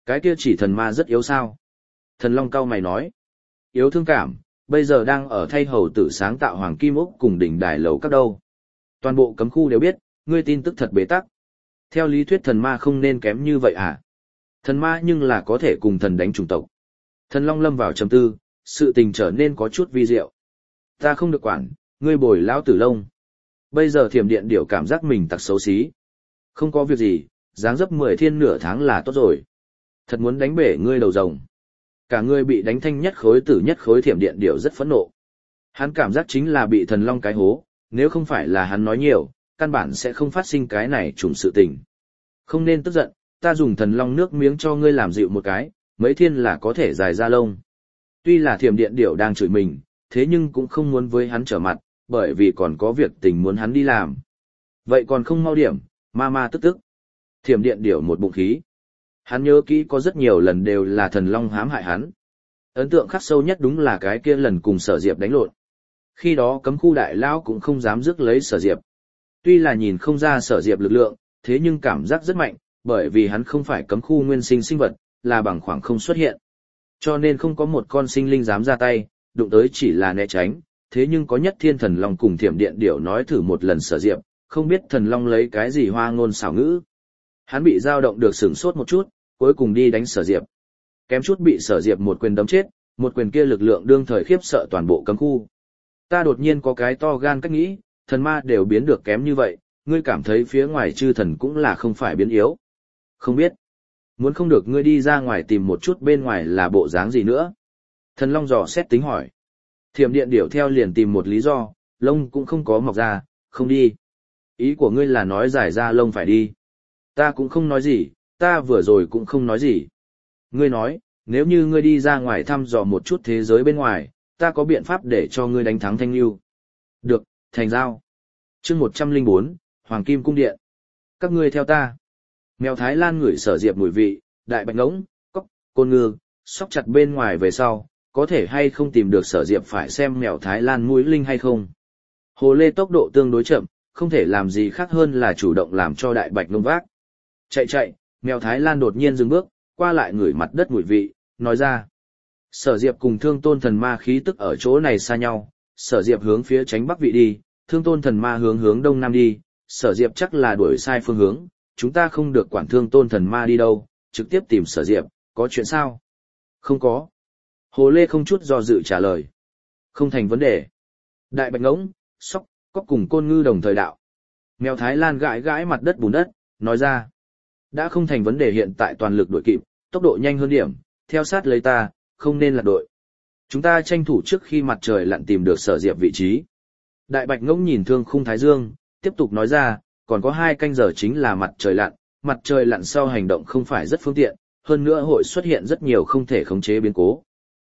Cái kia chỉ thần ma rất yếu sao? Thần Long cau mày nói. Yếu thương cảm, bây giờ đang ở thay hầu tử sáng tạo hoàng kim ốc cùng đỉnh đài lầu các đâu. Toàn bộ cấm khu đều biết, ngươi tin tức thật bế tắc. Theo lý thuyết thần ma không nên kém như vậy à? Thần ma nhưng là có thể cùng thần đánh chủng tộc. Thần Long lâm vào trầm tư, sự tình trở nên có chút vi diệu. Ta không được quản, ngươi bồi lão tử lông. Bây giờ Thiểm Điện Điểu cảm giác mình tặc xấu xí. Không có việc gì, dáng dấp 10 thiên nửa tháng là tốt rồi. Thật muốn đánh bể ngươi đầu rồng. Cả ngươi bị đánh thanh nhất khối tử nhất khối Thiểm Điện Điểu rất phẫn nộ. Hắn cảm giác chính là bị Thần Long cái hố, nếu không phải là hắn nói nhiều, căn bản sẽ không phát sinh cái này trùng sự tình. Không nên tức giận, ta dùng Thần Long nước miếng cho ngươi làm dịu một cái, mấy thiên là có thể dài ra lông. Tuy là Thiểm Điện Điểu đang chửi mình, thế nhưng cũng không muốn với hắn trở mặt, bởi vì còn có việc tình muốn hắn đi làm. Vậy còn không mau điểm, ma ma tức tức. Thiểm Điện Điểu một bụng khí. Hắn nhớ kỹ có rất nhiều lần đều là Thần Long hãm hại hắn. Ấn tượng khắc sâu nhất đúng là cái kia lần cùng Sở Diệp đánh lộn. Khi đó cấm khu đại lão cũng không dám rước lấy Sở Diệp. Tuy là nhìn không ra Sở Diệp lực lượng, thế nhưng cảm giác rất mạnh, bởi vì hắn không phải cấm khu nguyên sinh sinh vật, là bằng khoảng không xuất hiện. Cho nên không có một con sinh linh dám ra tay, đụng tới chỉ là né tránh, thế nhưng có Nhất Thiên Thần Long cùng Thiểm Điện Điểu nói thử một lần Sở Diệp, không biết Thần Long lấy cái gì hoa ngôn xảo ngữ. Hắn bị dao động được sửng sốt một chút, cuối cùng đi đánh Sở Diệp. Kém chút bị Sở Diệp một quyền đấm chết, một quyền kia lực lượng đương thời khiếp sợ toàn bộ cấm khu. Ta đột nhiên có cái to gan cách nghĩ, thần ma đều biến được kém như vậy, ngươi cảm thấy phía ngoài chư thần cũng là không phải biến yếu. Không biết. Muốn không được ngươi đi ra ngoài tìm một chút bên ngoài là bộ dáng gì nữa. Thần Long dò xét tính hỏi. Thiểm Điện Điểu theo liền tìm một lý do, lông cũng không có mọc ra, không đi. Ý của ngươi là nói giải ra lông phải đi. Ta cũng không nói gì, ta vừa rồi cũng không nói gì. Ngươi nói, nếu như ngươi đi ra ngoài thăm dò một chút thế giới bên ngoài, ta có biện pháp để cho ngươi đánh thắng Thanh Nhu. Được, thành giao. Chương 104, Hoàng Kim Cung Điện. Các ngươi theo ta. Mèo Thái Lan ngửi Sở Diệp mùi vị, đại bạch ngỗng, cóc, côn ngư, sóc chặt bên ngoài về sau, có thể hay không tìm được Sở Diệp phải xem mèo Thái Lan mũi linh hay không. Hồ lê tốc độ tương đối chậm, không thể làm gì khác hơn là chủ động làm cho đại bạch ngông vác. Chạy chạy, mèo Thái Lan đột nhiên dừng bước, qua lại ngửi mặt đất mùi vị, nói ra. Sở Diệp cùng Thương Tôn Thần Ma khí tức ở chỗ này xa nhau, Sở Diệp hướng phía tránh bắc vị đi, Thương Tôn Thần Ma hướng đông nam đi, Sở Diệp chắc là đuổi sai phương hướng, chúng ta không được quản Thương Tôn Thần Ma đi đâu, trực tiếp tìm Sở Diệp, có chuyện sao? Không có. Hồ lê không chút do dự trả lời. Không thành vấn đề. Đại bạch ngỗng, sóc, cóc cùng côn ngư đồng thời đạo. Mèo Thái Lan gãi gãi mặt đất bùn đất, nói ra. Đã không thành vấn đề, hiện tại toàn lực đuổi kịp, tốc độ nhanh hơn điểm, theo sát lấy ta, không nên lạc đội. Chúng ta tranh thủ trước khi mặt trời lặn tìm được Sở Diệp vị trí. Đại bạch ngỗng nhìn thương khung thái dương, tiếp tục nói ra, còn có 2 canh giờ chính là mặt trời lặn sau hành động không phải rất phương tiện, hơn nữa hội xuất hiện rất nhiều không thể khống chế biến cố.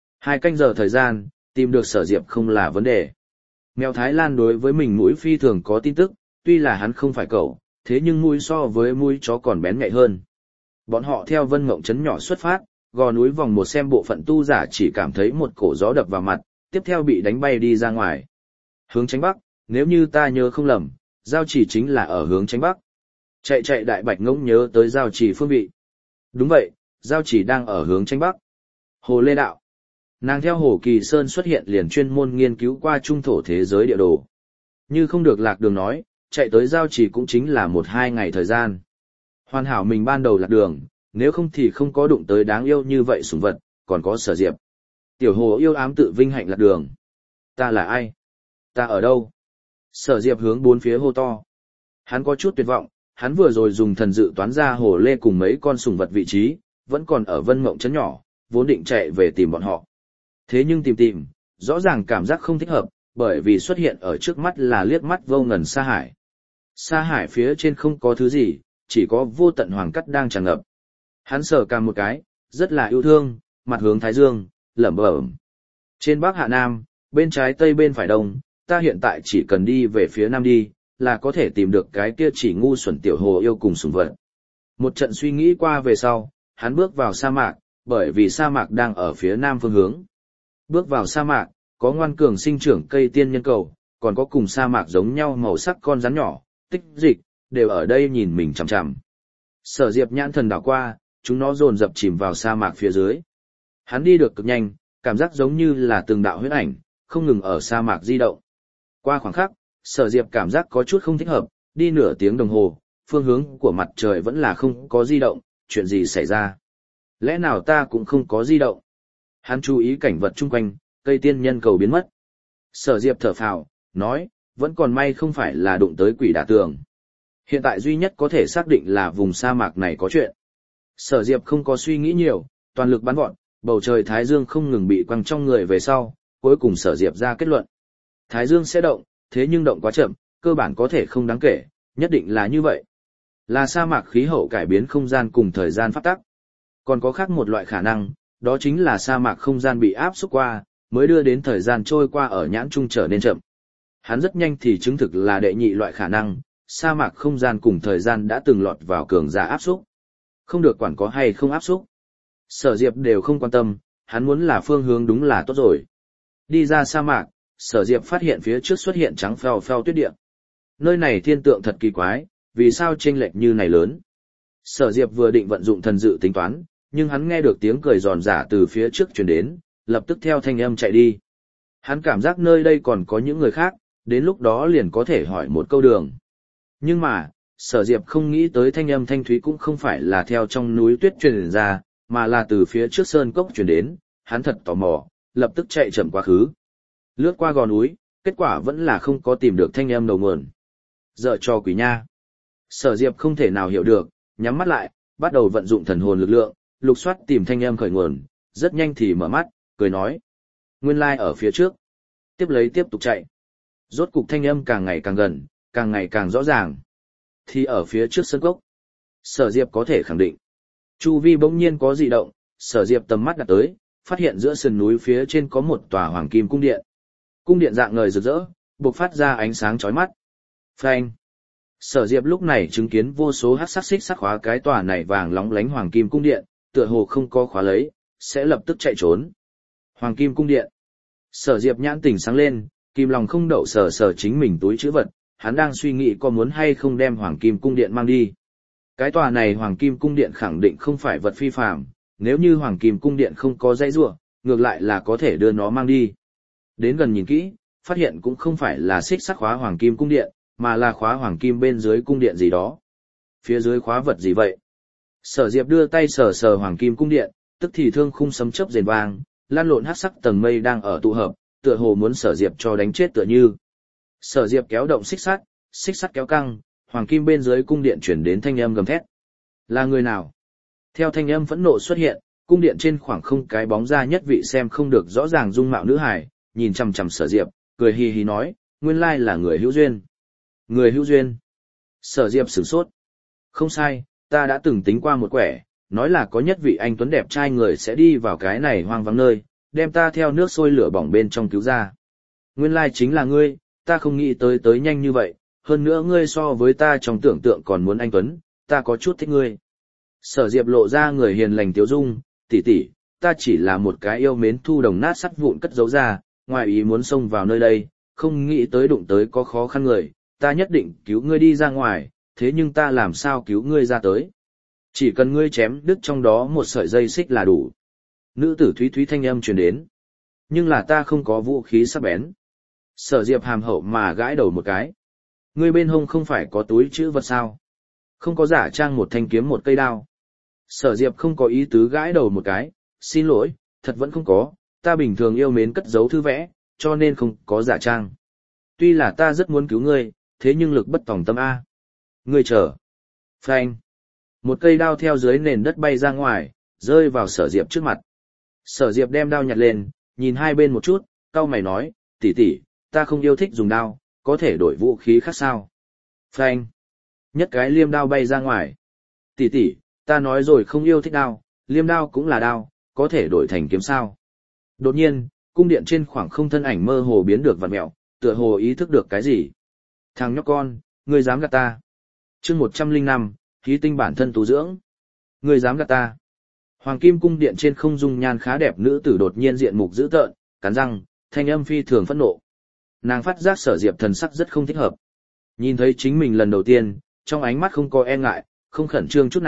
2 canh giờ thời gian, tìm được Sở Diệp không là vấn đề. Mèo Thái Lan đối với mình mũi phi thường có tin tức, tuy là hắn không phải cậu, thế nhưng mũi so với mũi chó còn bén nhạy hơn. Bọn họ theo Vân Mộng trấn nhỏ xuất phát, gò núi vòng một xem bộ phận tu giả chỉ cảm thấy một cổ gió đập vào mặt, tiếp theo bị đánh bay đi ra ngoài. Hướng tránh bắc, nếu như ta nhớ không lầm, giao chỉ chính là ở hướng tránh bắc. Chạy chạy đại bạch ngỗng nhớ tới giao chỉ phương vị. Đúng vậy, giao chỉ đang ở hướng tránh bắc. Hồ lê đạo. Nàng theo Hồ Kỳ Sơn xuất hiện liền chuyên môn nghiên cứu qua trung thổ thế giới địa đồ. Như không được lạc đường nói, chạy tới giao chỉ cũng chính là 1-2 ngày thời gian. Hoàn hảo mình ban đầu lạc đường, nếu không thì không có đụng tới đáng yêu như vậy sủng vật, còn có Sở Diệp. Tiểu Hồ yêu ám tự vinh hạnh lạc đường. Ta là ai? Ta ở đâu? Sở Diệp hướng bốn phía hô to. Hắn có chút tuyệt vọng, hắn vừa rồi dùng thần dự toán ra Hồ lê cùng mấy con sủng vật vị trí, vẫn còn ở Vân Mộng trấn nhỏ, vốn định chạy về tìm bọn họ. Thế nhưng tìm, rõ ràng cảm giác không thích hợp, bởi vì xuất hiện ở trước mắt là liếc mắt vô ngần sa hải. Sa hải phía trên không có thứ gì, chỉ có vô tận hoàng cắt đang tràn ngập. Hắn sờ cằm một cái, rất là yêu thương, mặt hướng thái dương, lẩm bẩm. Trên bắc hạ nam, bên trái tây bên phải đông, ta hiện tại chỉ cần đi về phía nam đi, là có thể tìm được cái kia chỉ ngu xuẩn tiểu hồ yêu cùng sủng vật. Một trận suy nghĩ qua về sau, hắn bước vào sa mạc, bởi vì sa mạc đang ở phía nam phương hướng. Bước vào sa mạc, có ngoan cường sinh trưởng cây tiên nhân cầu, còn có cùng sa mạc giống nhau màu sắc con rắn nhỏ, tích dịch, đều ở đây nhìn mình chằm chằm. Sở Diệp nhãn thần đảo qua, chúng nó dồn dập chìm vào sa mạc phía dưới. Hắn đi được cực nhanh, cảm giác giống như là từng đạo huyễn ảnh, không ngừng ở sa mạc di động. Qua khoảng khắc, Sở Diệp cảm giác có chút không thích hợp, đi nửa tiếng đồng hồ, phương hướng của mặt trời vẫn là không có di động, chuyện gì xảy ra? Lẽ nào ta cũng không có di động? Hắn chú ý cảnh vật chung quanh, cây tiên nhân cầu biến mất. Sở Diệp thở phào, nói, vẫn còn may không phải là đụng tới quỷ đả tường. Hiện tại duy nhất có thể xác định là vùng sa mạc này có chuyện. Sở Diệp không có suy nghĩ nhiều, toàn lực bắn gọn, bầu trời Thái Dương không ngừng bị quăng trong người về sau, cuối cùng Sở Diệp ra kết luận. Thái Dương sẽ động, thế nhưng động quá chậm, cơ bản có thể không đáng kể, nhất định là như vậy. Là sa mạc khí hậu cải biến không gian cùng thời gian pháp tắc. Còn có khác một loại khả năng, đó chính là sa mạc không gian bị áp xúc qua, mới đưa đến thời gian trôi qua ở nhãn trung trở nên chậm. Hắn rất nhanh thì chứng thực là đệ nhị loại khả năng, sa mạc không gian cùng thời gian đã từng lọt vào cường giả áp xúc. Không được quản có hay không áp xúc. Sở Diệp đều không quan tâm, hắn muốn là phương hướng đúng là tốt rồi. Đi ra sa mạc, Sở Diệp phát hiện phía trước xuất hiện trắng phèo phèo tuyết địa. Nơi này thiên tượng thật kỳ quái, vì sao chênh lệch như này lớn? Sở Diệp vừa định vận dụng thần dự tính toán, nhưng hắn nghe được tiếng cười giòn giả từ phía trước truyền đến, lập tức theo thanh âm chạy đi. Hắn cảm giác nơi đây còn có những người khác, đến lúc đó liền có thể hỏi một câu đường. Nhưng mà, Sở Diệp không nghĩ tới thanh âm thanh thúy cũng không phải là theo trong núi tuyết truyền ra, mà là từ phía trước sơn cốc truyền đến, hắn thật tò mò, lập tức chạy chậm quá khứ. Lướt qua gò núi, kết quả vẫn là không có tìm được thanh âm đầu nguồn. Dở cho quỷ nha. Sở Diệp không thể nào hiểu được, nhắm mắt lại, bắt đầu vận dụng thần hồn lực lượng, lục soát tìm thanh âm khởi nguồn, rất nhanh thì mở mắt, cười nói. Nguyên lai ở phía trước. Tiếp lấy tiếp tục chạy. Rốt cục thanh âm càng ngày càng gần, càng ngày càng rõ ràng. Thì ở phía trước sân cốc. Sở Diệp có thể khẳng định. Chu vi bỗng nhiên có dị động, Sở Diệp tầm mắt đặt tới, phát hiện giữa sườn núi phía trên có một tòa hoàng kim cung điện. Cung điện dạng ngời rực rỡ, bộc phát ra ánh sáng chói mắt. Phanh. Sở Diệp lúc này chứng kiến vô số hắc sắc xích sắc khóa cái tòa này vàng lóng lánh hoàng kim cung điện, tựa hồ không có khóa lấy, sẽ lập tức chạy trốn. Hoàng kim cung điện. Sở Diệp nhãn tỉnh sáng lên, kìm lòng không đậu sờ sờ chính mình túi trữ vật, hắn đang suy nghĩ có muốn hay không đem hoàng kim cung điện mang đi. Cái tòa này hoàng kim cung điện khẳng định không phải vật phi phàm, nếu như hoàng kim cung điện không có dây rùa, ngược lại là có thể đưa nó mang đi. Đến gần nhìn kỹ, phát hiện cũng không phải là xích sắc khóa hoàng kim cung điện, mà là khóa hoàng kim bên dưới cung điện gì đó. Phía dưới khóa vật gì vậy? Sở Diệp đưa tay sờ sờ hoàng kim cung điện, tức thì thương khung sấm chớp rền vang, lan lộn hắc sắc tầng mây đang ở tụ hợp, tựa hồ muốn Sở Diệp cho đánh chết tựa như. Sở Diệp kéo động xích sắt kéo căng, hoàng kim bên dưới cung điện chuyển đến thanh âm gầm thét. Là người nào? Theo thanh âm phẫn nộ xuất hiện, cung điện trên khoảng không cái bóng ra nhất vị xem không được rõ ràng dung mạo nữ hài, nhìn chằm chằm Sở Diệp, cười hì hì nói, nguyên lai là người hữu duyên. Người hữu duyên. Sở Diệp sửng sốt. Không sai, ta đã từng tính qua một quẻ, nói là có nhất vị anh tuấn đẹp trai người sẽ đi vào cái này hoang vắng nơi, đem ta theo nước sôi lửa bỏng bên trong cứu ra. Nguyên lai chính là ngươi, ta không nghĩ tới nhanh như vậy, hơn nữa ngươi so với ta trong tưởng tượng còn muốn anh tuấn, ta có chút thích ngươi. Sở Diệp lộ ra người hiền lành tiếu dung, tỷ tỷ, ta chỉ là một cái yêu mến thu đồng nát sắt vụn cất giấu ra, ngoài ý muốn xông vào nơi đây, không nghĩ tới đụng tới có khó khăn người, ta nhất định cứu ngươi đi ra ngoài, thế nhưng ta làm sao cứu ngươi ra tới? Chỉ cần ngươi chém đứt trong đó một sợi dây xích là đủ. Nữ tử thúy thúy thanh âm truyền đến. Nhưng là ta không có vũ khí sắc bén. Sở Diệp hàm hậu mà gãi đầu một cái. Ngươi bên hông không phải có túi trữ vật sao? Không có giả trang một thanh kiếm một cây đao. Sở Diệp không có ý tứ gãi đầu một cái. Xin lỗi, thật vẫn không có, ta bình thường yêu mến cất giấu thư vẽ, cho nên không có giả trang. Tuy là ta rất muốn cứu ngươi, thế nhưng lực bất tòng tâm A. Ngươi chờ. Phanh. Một cây đao theo dưới nền đất bay ra ngoài, rơi vào Sở Diệp trước mặt. Sở Diệp đem đao nhặt lên, nhìn hai bên một chút, cau mày nói, tỷ tỷ, ta không yêu thích dùng đao, có thể đổi vũ khí khác sao? Phanh. Nhất cái liêm đao bay ra ngoài. Tỷ tỷ, ta nói rồi không yêu thích đao, liêm đao cũng là đao, có thể đổi thành kiếm sao? Đột nhiên, cung điện trên khoảng không thân ảnh mơ hồ biến được vặn mẹo, tựa hồ ý thức được cái gì. Thằng nhóc con, ngươi dám gạt ta? Chương 105, khí tinh bản thân tu dưỡng. Ngươi dám gạt ta? Hoàng kim cung điện trên không dung nhan khá đẹp nữ tử đột nhiên diện mục dữ tợn, cắn răng, thanh âm phi thường phẫn nộ. Nàng phát giác Sở Diệp thần sắc rất không thích hợp. Nhìn thấy chính mình lần đầu tiên, trong ánh mắt không có e ngại, không khẩn trương chút nào,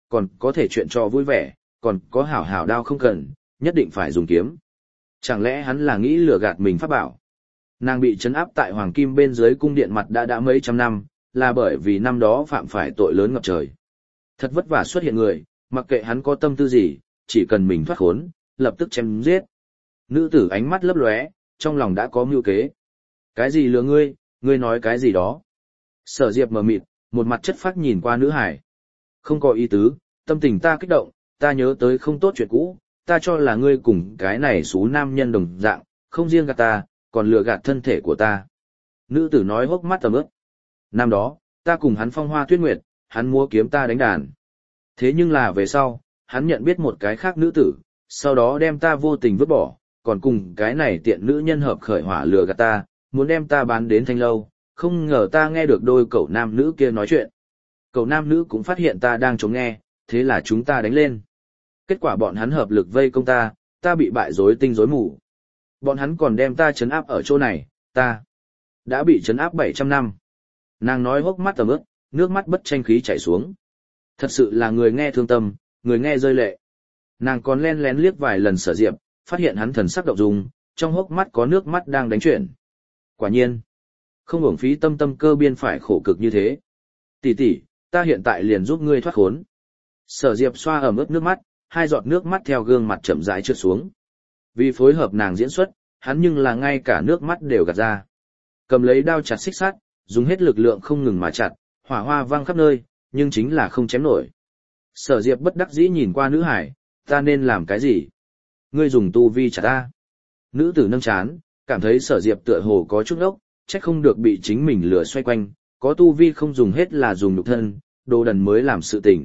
còn có thể chuyện cho vui vẻ, còn có hảo hảo đao không cần, nhất định phải dùng kiếm. Chẳng lẽ hắn là nghĩ lừa gạt mình pháp bảo? Nàng bị trấn áp tại Hoàng Kim bên dưới cung điện mặt đã mấy trăm năm, là bởi vì năm đó phạm phải tội lớn ngập trời. Thật vất vả xuất hiện người, mặc kệ hắn có tâm tư gì, chỉ cần mình thoát khốn, lập tức chém giết. Nữ tử ánh mắt lấp lóe, trong lòng đã có mưu kế. Cái gì lừa ngươi, ngươi nói cái gì đó? Sở Diệp mờ mịt, một mặt chất phác nhìn qua nữ hải. Không có ý tứ, tâm tình ta kích động, ta nhớ tới không tốt chuyện cũ, ta cho là ngươi cùng cái này xú nam nhân đồng dạng, không riêng gạt ta, còn lừa gạt thân thể của ta. Nữ tử nói hốc mắt tầm ướp. Năm đó, ta cùng hắn phong hoa tuyết nguyệt, hắn múa kiếm ta đánh đàn. Thế nhưng là về sau, hắn nhận biết một cái khác nữ tử, sau đó đem ta vô tình vứt bỏ, còn cùng cái này tiện nữ nhân hợp khởi hỏa lừa gạt ta, muốn đem ta bán đến Thanh Lâu, không ngờ ta nghe được đôi cậu nam nữ kia nói chuyện. Cậu nam nữ cũng phát hiện ta đang chống nghe, thế là chúng ta đánh lên. Kết quả bọn hắn hợp lực vây công ta, ta bị bại rối tinh rối mù. Bọn hắn còn đem ta trấn áp ở chỗ này, ta đã bị trấn áp 700 năm. Nàng nói hốc mắt tầm ướt, nước mắt bất tranh khí chảy xuống. Thật sự là người nghe thương tâm, người nghe rơi lệ. Nàng còn len lén liếc vài lần Sở Diệp, phát hiện hắn thần sắc động dung, trong hốc mắt có nước mắt đang đánh chuyển. Quả nhiên, không uổng phí tâm cơ biên phải khổ cực như thế. Tỷ tỷ, ta hiện tại liền giúp ngươi thoát khốn. Sở Diệp xoa ẩm ướt nước mắt, hai giọt nước mắt theo gương mặt chậm rãi trượt xuống. Vì phối hợp nàng diễn xuất, hắn nhưng là ngay cả nước mắt đều gạt ra. Cầm lấy đao chặt xích sắt, dùng hết lực lượng không ngừng mà chặt, hỏa hoa vang khắp nơi, nhưng chính là không chém nổi. Sở Diệp bất đắc dĩ nhìn qua nữ hải, ta nên làm cái gì? Ngươi dùng tu vi chặt ta. Nữ tử nâng chán, cảm thấy Sở Diệp tựa hồ có chút ốc, trách không được bị chính mình lừa xoay quanh, có tu vi không dùng hết là dùng nhục thân, đồ đần mới làm sự tình.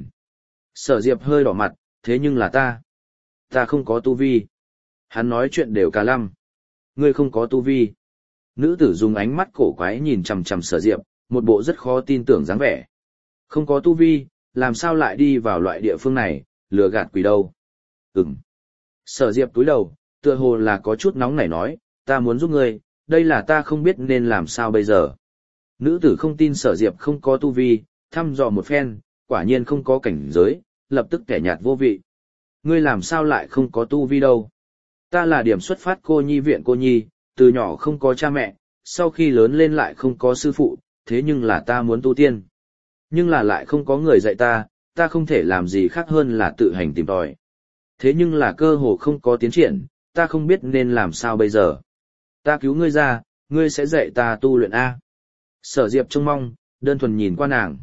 Sở Diệp hơi đỏ mặt, thế nhưng là ta không có tu vi. Hắn nói chuyện đều cả lăm. Ngươi không có tu vi. Nữ tử dùng ánh mắt cổ quái nhìn chằm chằm Sở Diệp, một bộ rất khó tin tưởng dáng vẻ. Không có tu vi, làm sao lại đi vào loại địa phương này, lừa gạt quỷ đâu. Sở Diệp cúi đầu, tựa hồ là có chút nóng nảy nói, ta muốn giúp ngươi, đây là ta không biết nên làm sao bây giờ. Nữ tử không tin Sở Diệp không có tu vi, thăm dò một phen, quả nhiên không có cảnh giới, lập tức kẻ nhạt vô vị. Ngươi làm sao lại không có tu vi đâu? Ta là điểm xuất phát cô nhi viện cô nhi, từ nhỏ không có cha mẹ, sau khi lớn lên lại không có sư phụ, thế nhưng là ta muốn tu tiên. Nhưng là lại không có người dạy ta không thể làm gì khác hơn là tự hành tìm tòi. Thế nhưng là cơ hồ không có tiến triển, ta không biết nên làm sao bây giờ. Ta cứu ngươi ra, ngươi sẽ dạy ta tu luyện A. Sở Diệp trông mong, đơn thuần nhìn qua nàng.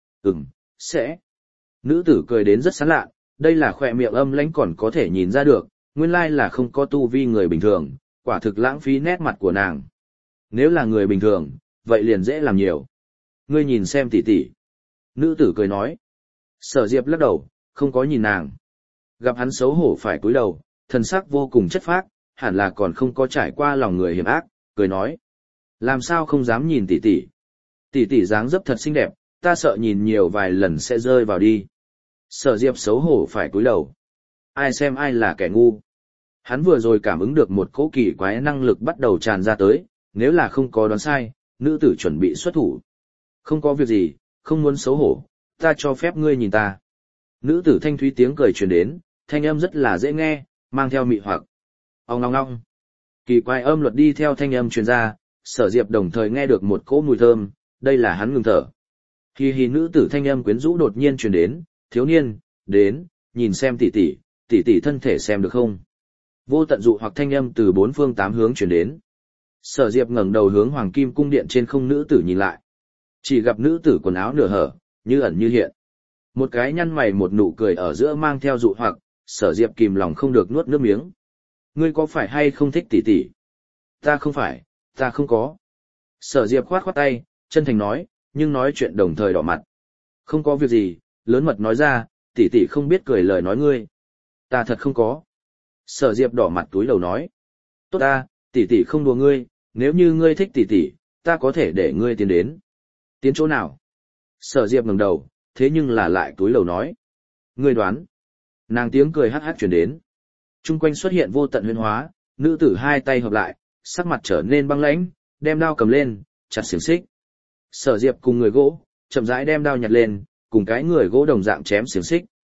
Sẽ. Nữ tử cười đến rất sán lạ, đây là khỏe miệng âm lãnh còn có thể nhìn ra được, nguyên lai là không có tu vi người bình thường, quả thực lãng phí nét mặt của nàng. Nếu là người bình thường, vậy liền dễ làm nhiều. Ngươi nhìn xem tỷ tỷ. Nữ tử cười nói. Sở Diệp lắc đầu, không có nhìn nàng. Gặp hắn xấu hổ phải cúi đầu, thần sắc vô cùng chất phác, hẳn là còn không có trải qua lòng người hiểm ác, cười nói. Làm sao không dám nhìn tỷ tỷ. Tỷ tỷ dáng dấp thật xinh đẹp, ta sợ nhìn nhiều vài lần sẽ rơi vào đi. Sở Diệp xấu hổ phải cúi đầu. Ai xem ai là kẻ ngu. Hắn vừa rồi cảm ứng được một cỗ kỳ quái năng lực bắt đầu tràn ra tới, nếu là không có đoán sai, nữ tử chuẩn bị xuất thủ. Không có việc gì, không muốn xấu hổ, ta cho phép ngươi nhìn ta. Nữ tử thanh thúy tiếng cười truyền đến, thanh âm rất là dễ nghe, mang theo mị hoặc. Ong ong ong. Kỳ quái âm luật đi theo thanh âm truyền ra, Sở Diệp đồng thời nghe được một cỗ mùi thơm, đây là hắn ngừng thở. Hi hi nữ tử thanh âm quyến rũ đột nhiên truyền đến, thiếu niên, đến, nhìn xem tỷ tỷ thân thể xem được không? Vô tận dụ hoặc thanh âm từ bốn phương tám hướng truyền đến. Sở Diệp ngẩng đầu hướng Hoàng Kim cung điện trên không nữ tử nhìn lại. Chỉ gặp nữ tử quần áo nửa hở, như ẩn như hiện. Một cái nhăn mày một nụ cười ở giữa mang theo dụ hoặc, Sở Diệp kìm lòng không được nuốt nước miếng. Ngươi có phải hay không thích tỷ tỷ? Ta không phải, ta không có. Sở Diệp khoát khoát tay, chân thành nói, nhưng nói chuyện đồng thời đỏ mặt. Không có việc gì, lớn mật nói ra, tỷ tỷ không biết cười lời nói ngươi. Ta thật không có. Sở Diệp đỏ mặt túi đầu nói. Tốt ta, tỷ tỷ không đùa ngươi, nếu như ngươi thích tỷ tỷ, ta có thể để ngươi tiến đến. Tiến chỗ nào? Sở Diệp ngẩng đầu, thế nhưng là lại túi đầu nói. Ngươi đoán. Nàng tiếng cười hắc hắc truyền đến. Trung quanh xuất hiện vô tận huyễn hóa, nữ tử hai tay hợp lại, sắc mặt trở nên băng lãnh, đem đao cầm lên, chặt xiềng xích. Sở Diệp cùng người gỗ, chậm rãi đem đao nhặt lên, cùng cái người gỗ đồng dạng chém xiềng xích.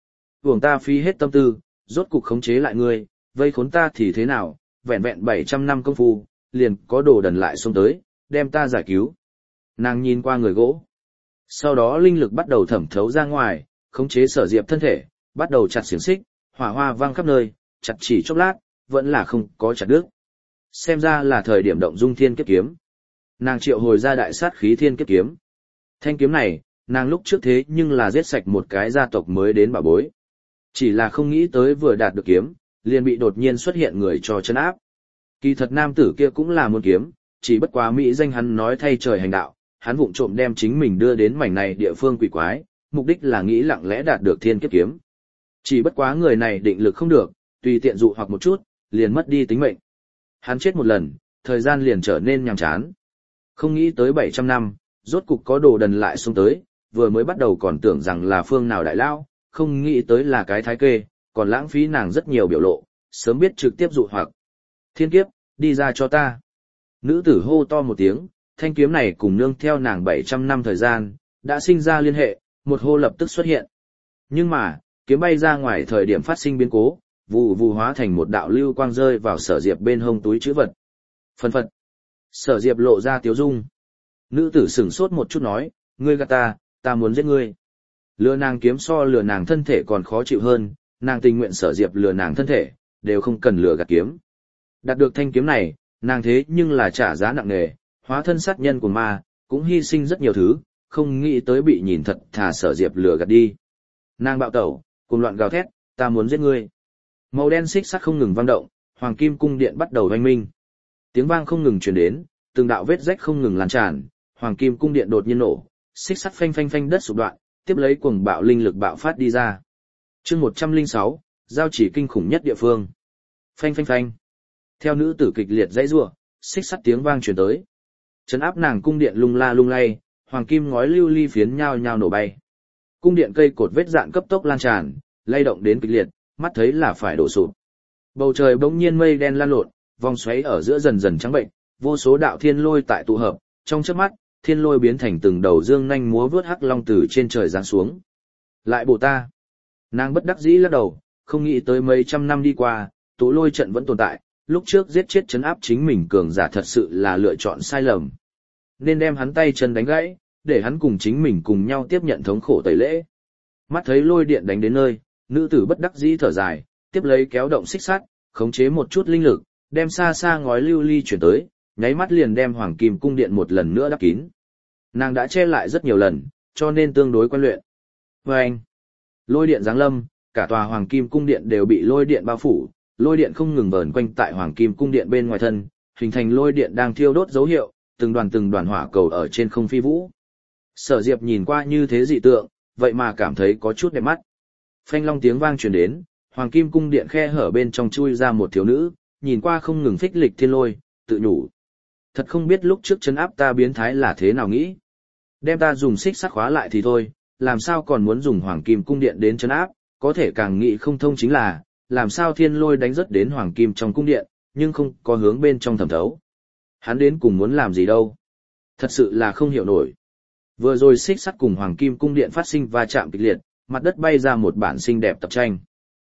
Uổng ta phí hết tâm tư, rốt cục khống chế lại ngươi, vây khốn ta thì thế nào, vẹn vẹn 700 năm công phu, liền có đồ đần lại xông tới, đem ta giải cứu. Nàng nhìn qua người gỗ. Sau đó linh lực bắt đầu thẩm thấu ra ngoài, khống chế Sở Diệp thân thể, bắt đầu chặt xiềng xích, hỏa hoa vang khắp nơi, chặt chỉ chốc lát, vẫn là không có chặt đứt. Xem ra là thời điểm động dung thiên kiếp kiếm. Nàng triệu hồi ra đại sát khí thiên kiếp kiếm. Thanh kiếm này, nàng lúc trước thế nhưng là giết sạch một cái gia tộc mới đến bảo bối. Chỉ là không nghĩ tới vừa đạt được kiếm, liền bị đột nhiên xuất hiện người cho chân áp. Kỳ thật nam tử kia cũng là một kiếm, chỉ bất quá mỹ danh hắn nói thay trời hành đạo, hắn vụng trộm đem chính mình đưa đến mảnh này địa phương quỷ quái, mục đích là nghĩ lặng lẽ đạt được thiên kiếp kiếm. Chỉ bất quá người này định lực không được, tùy tiện dụ hoặc một chút, liền mất đi tính mệnh. Hắn chết một lần, thời gian liền trở nên nhàm chán. Không nghĩ tới 700 năm, rốt cục có đồ đần lại xuống tới, vừa mới bắt đầu còn tưởng rằng là phương nào đại lao, không nghĩ tới là cái thái kê, còn lãng phí nàng rất nhiều biểu lộ, sớm biết trực tiếp dụ hoặc. Thiên kiếp, đi ra cho ta. Nữ tử hô to một tiếng, thanh kiếm này cùng nương theo nàng 700 năm thời gian, đã sinh ra liên hệ, một hô lập tức xuất hiện. Nhưng mà, kiếm bay ra ngoài thời điểm phát sinh biến cố, vù vù hóa thành một đạo lưu quang rơi vào Sở Diệp bên hông túi trữ vật. Phân phật. Sở Diệp lộ ra tiếu dung. Nữ tử sửng sốt một chút nói, ngươi gạt ta muốn giết ngươi. Lừa nàng kiếm so lừa nàng thân thể còn khó chịu hơn, nàng tình nguyện Sở Diệp lừa nàng thân thể, đều không cần lừa gạt kiếm. Đạt được thanh kiếm này, nàng thế nhưng là trả giá nặng nề, hóa thân sát nhân của ma, cũng hy sinh rất nhiều thứ, không nghĩ tới bị nhìn thật thà Sở Diệp lừa gạt đi. Nàng bạo tẩu, cùng loạn gào thét, ta muốn giết ngươi. Màu đen xích sắt không ngừng vang động, Hoàng Kim cung điện bắt đầu oanh minh. Tiếng vang không ngừng truyền đến, từng đạo vết rách không ngừng lan tràn, Hoàng Kim cung điện đột nhiên nổ, xích sắt phanh phanh phanh đất sụp đoạn, tiếp lấy cuồng bạo linh lực bạo phát đi ra. Chương 106, giao chỉ kinh khủng nhất địa phương. Phanh phanh phanh. Theo nữ tử kịch liệt dãy rủa, xích sắt tiếng vang truyền tới. Trấn áp nàng cung điện lung la lung lay, hoàng kim ngói lưu ly phiến nhao nhao nổ bay. Cung điện cây cột vết dạn cấp tốc lan tràn, lay động đến kịch liệt, mắt thấy là phải đổ sụp. Bầu trời bỗng nhiên mây đen lan lộn, vòng xoáy ở giữa dần dần trắng bệnh, vô số đạo thiên lôi tại tụ hợp, trong chớp mắt, thiên lôi biến thành từng đầu dương nhanh múa vớt hắc long từ trên trời giáng xuống. Lại bộ ta. Nàng bất đắc dĩ lắc đầu, không nghĩ tới mấy trăm năm đi qua, tụ lôi trận vẫn tồn tại, lúc trước giết chết trấn áp chính mình cường giả thật sự là lựa chọn sai lầm. Nên đem hắn tay chân đánh gãy, để hắn cùng chính mình cùng nhau tiếp nhận thống khổ tẩy lễ. Mắt thấy lôi điện đánh đến nơi, nữ tử bất đắc dĩ thở dài, tiếp lấy kéo động xích sắt, khống chế một chút linh lực, đem xa xa ngói lưu ly chuyển tới, nháy mắt liền đem Hoàng Kim cung điện một lần nữa đắp kín. Nàng đã che lại rất nhiều lần, cho nên tương đối quen luyện. Vâng! Lôi điện giáng lâm, cả tòa Hoàng Kim cung điện đều bị lôi điện bao phủ, lôi điện không ngừng vờn quanh tại Hoàng Kim cung điện bên ngoài thân, hình thành lôi điện đang thiêu đốt dấu hiệu, từng đoàn hỏa cầu ở trên không phi vũ. Sở Diệp nhìn qua như thế dị tượng, vậy mà cảm thấy có chút đẹp mắt. Phanh long tiếng vang truyền đến, Hoàng Kim cung điện khe hở bên trong chui ra một thiếu nữ, nhìn qua không ngừng phích lịch thiên lôi, tự nhủ. Thật không biết lúc trước trấn áp ta biến thái là thế nào nghĩ. Đem ta dùng xích sắt khóa lại thì thôi, làm sao còn muốn dùng Hoàng Kim cung điện đến trấn áp, có thể càng nghĩ không thông chính là, làm sao thiên lôi đánh rất đến Hoàng Kim trong cung điện, nhưng không có hướng bên trong thẩm thấu. Hắn đến cùng muốn làm gì đâu. Thật sự là không hiểu nổi. Vừa rồi xích sắt cùng Hoàng Kim cung điện phát sinh va chạm kịch liệt, mặt đất bay ra một bản xinh đẹp tập tranh.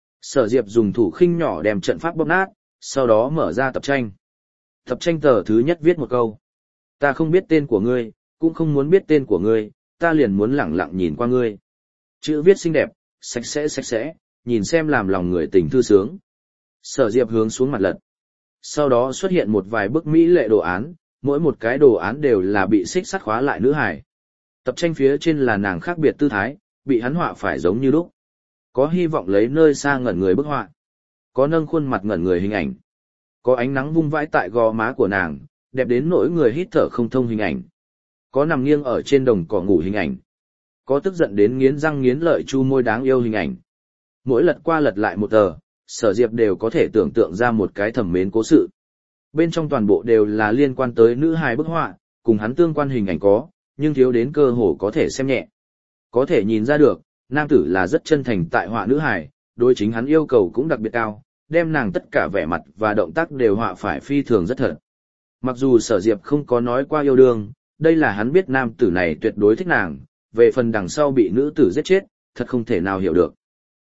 Sở Diệp dùng thủ khinh nhỏ đem trận pháp bóp nát, sau đó mở ra tập tranh. Tập tranh tờ thứ nhất viết một câu. Ta không biết tên của ngươi, cũng không muốn biết tên của ngươi, ta liền muốn lẳng lặng nhìn qua ngươi. Chữ viết xinh đẹp, sạch sẽ, nhìn xem làm lòng người tình thư sướng. Sở Diệp hướng xuống mặt lật. Sau đó xuất hiện một vài bức mỹ lệ đồ án, mỗi một cái đồ án đều là bị xích sắt khóa lại nữ hải. Tập tranh phía trên là nàng khác biệt tư thái, bị hắn họa phải giống như lúc. Có hy vọng lấy nơi xa ngẩn người bức họa. Có nâng khuôn mặt ngẩn người hình ảnh. Có ánh nắng vung vãi tại gò má của nàng, đẹp đến nỗi người hít thở không thông hình ảnh. Có nằm nghiêng ở trên đồng cỏ ngủ hình ảnh. Có tức giận đến nghiến răng nghiến lợi chu môi đáng yêu hình ảnh. Mỗi lật qua lật lại một tờ, Sở Diệp đều có thể tưởng tượng ra một cái thẩm mến cố sự. Bên trong toàn bộ đều là liên quan tới nữ hài bức họa, cùng hắn tương quan hình ảnh có, nhưng thiếu đến cơ hồ có thể xem nhẹ. Có thể nhìn ra được, nam tử là rất chân thành tại họa nữ hài, đối chính hắn yêu cầu cũng đặc biệt cao, đem nàng tất cả vẻ mặt và động tác đều họa phải phi thường rất thật. Mặc dù Sở Diệp không có nói qua yêu đương, đây là hắn biết nam tử này tuyệt đối thích nàng, về phần đằng sau bị nữ tử giết chết, thật không thể nào hiểu được.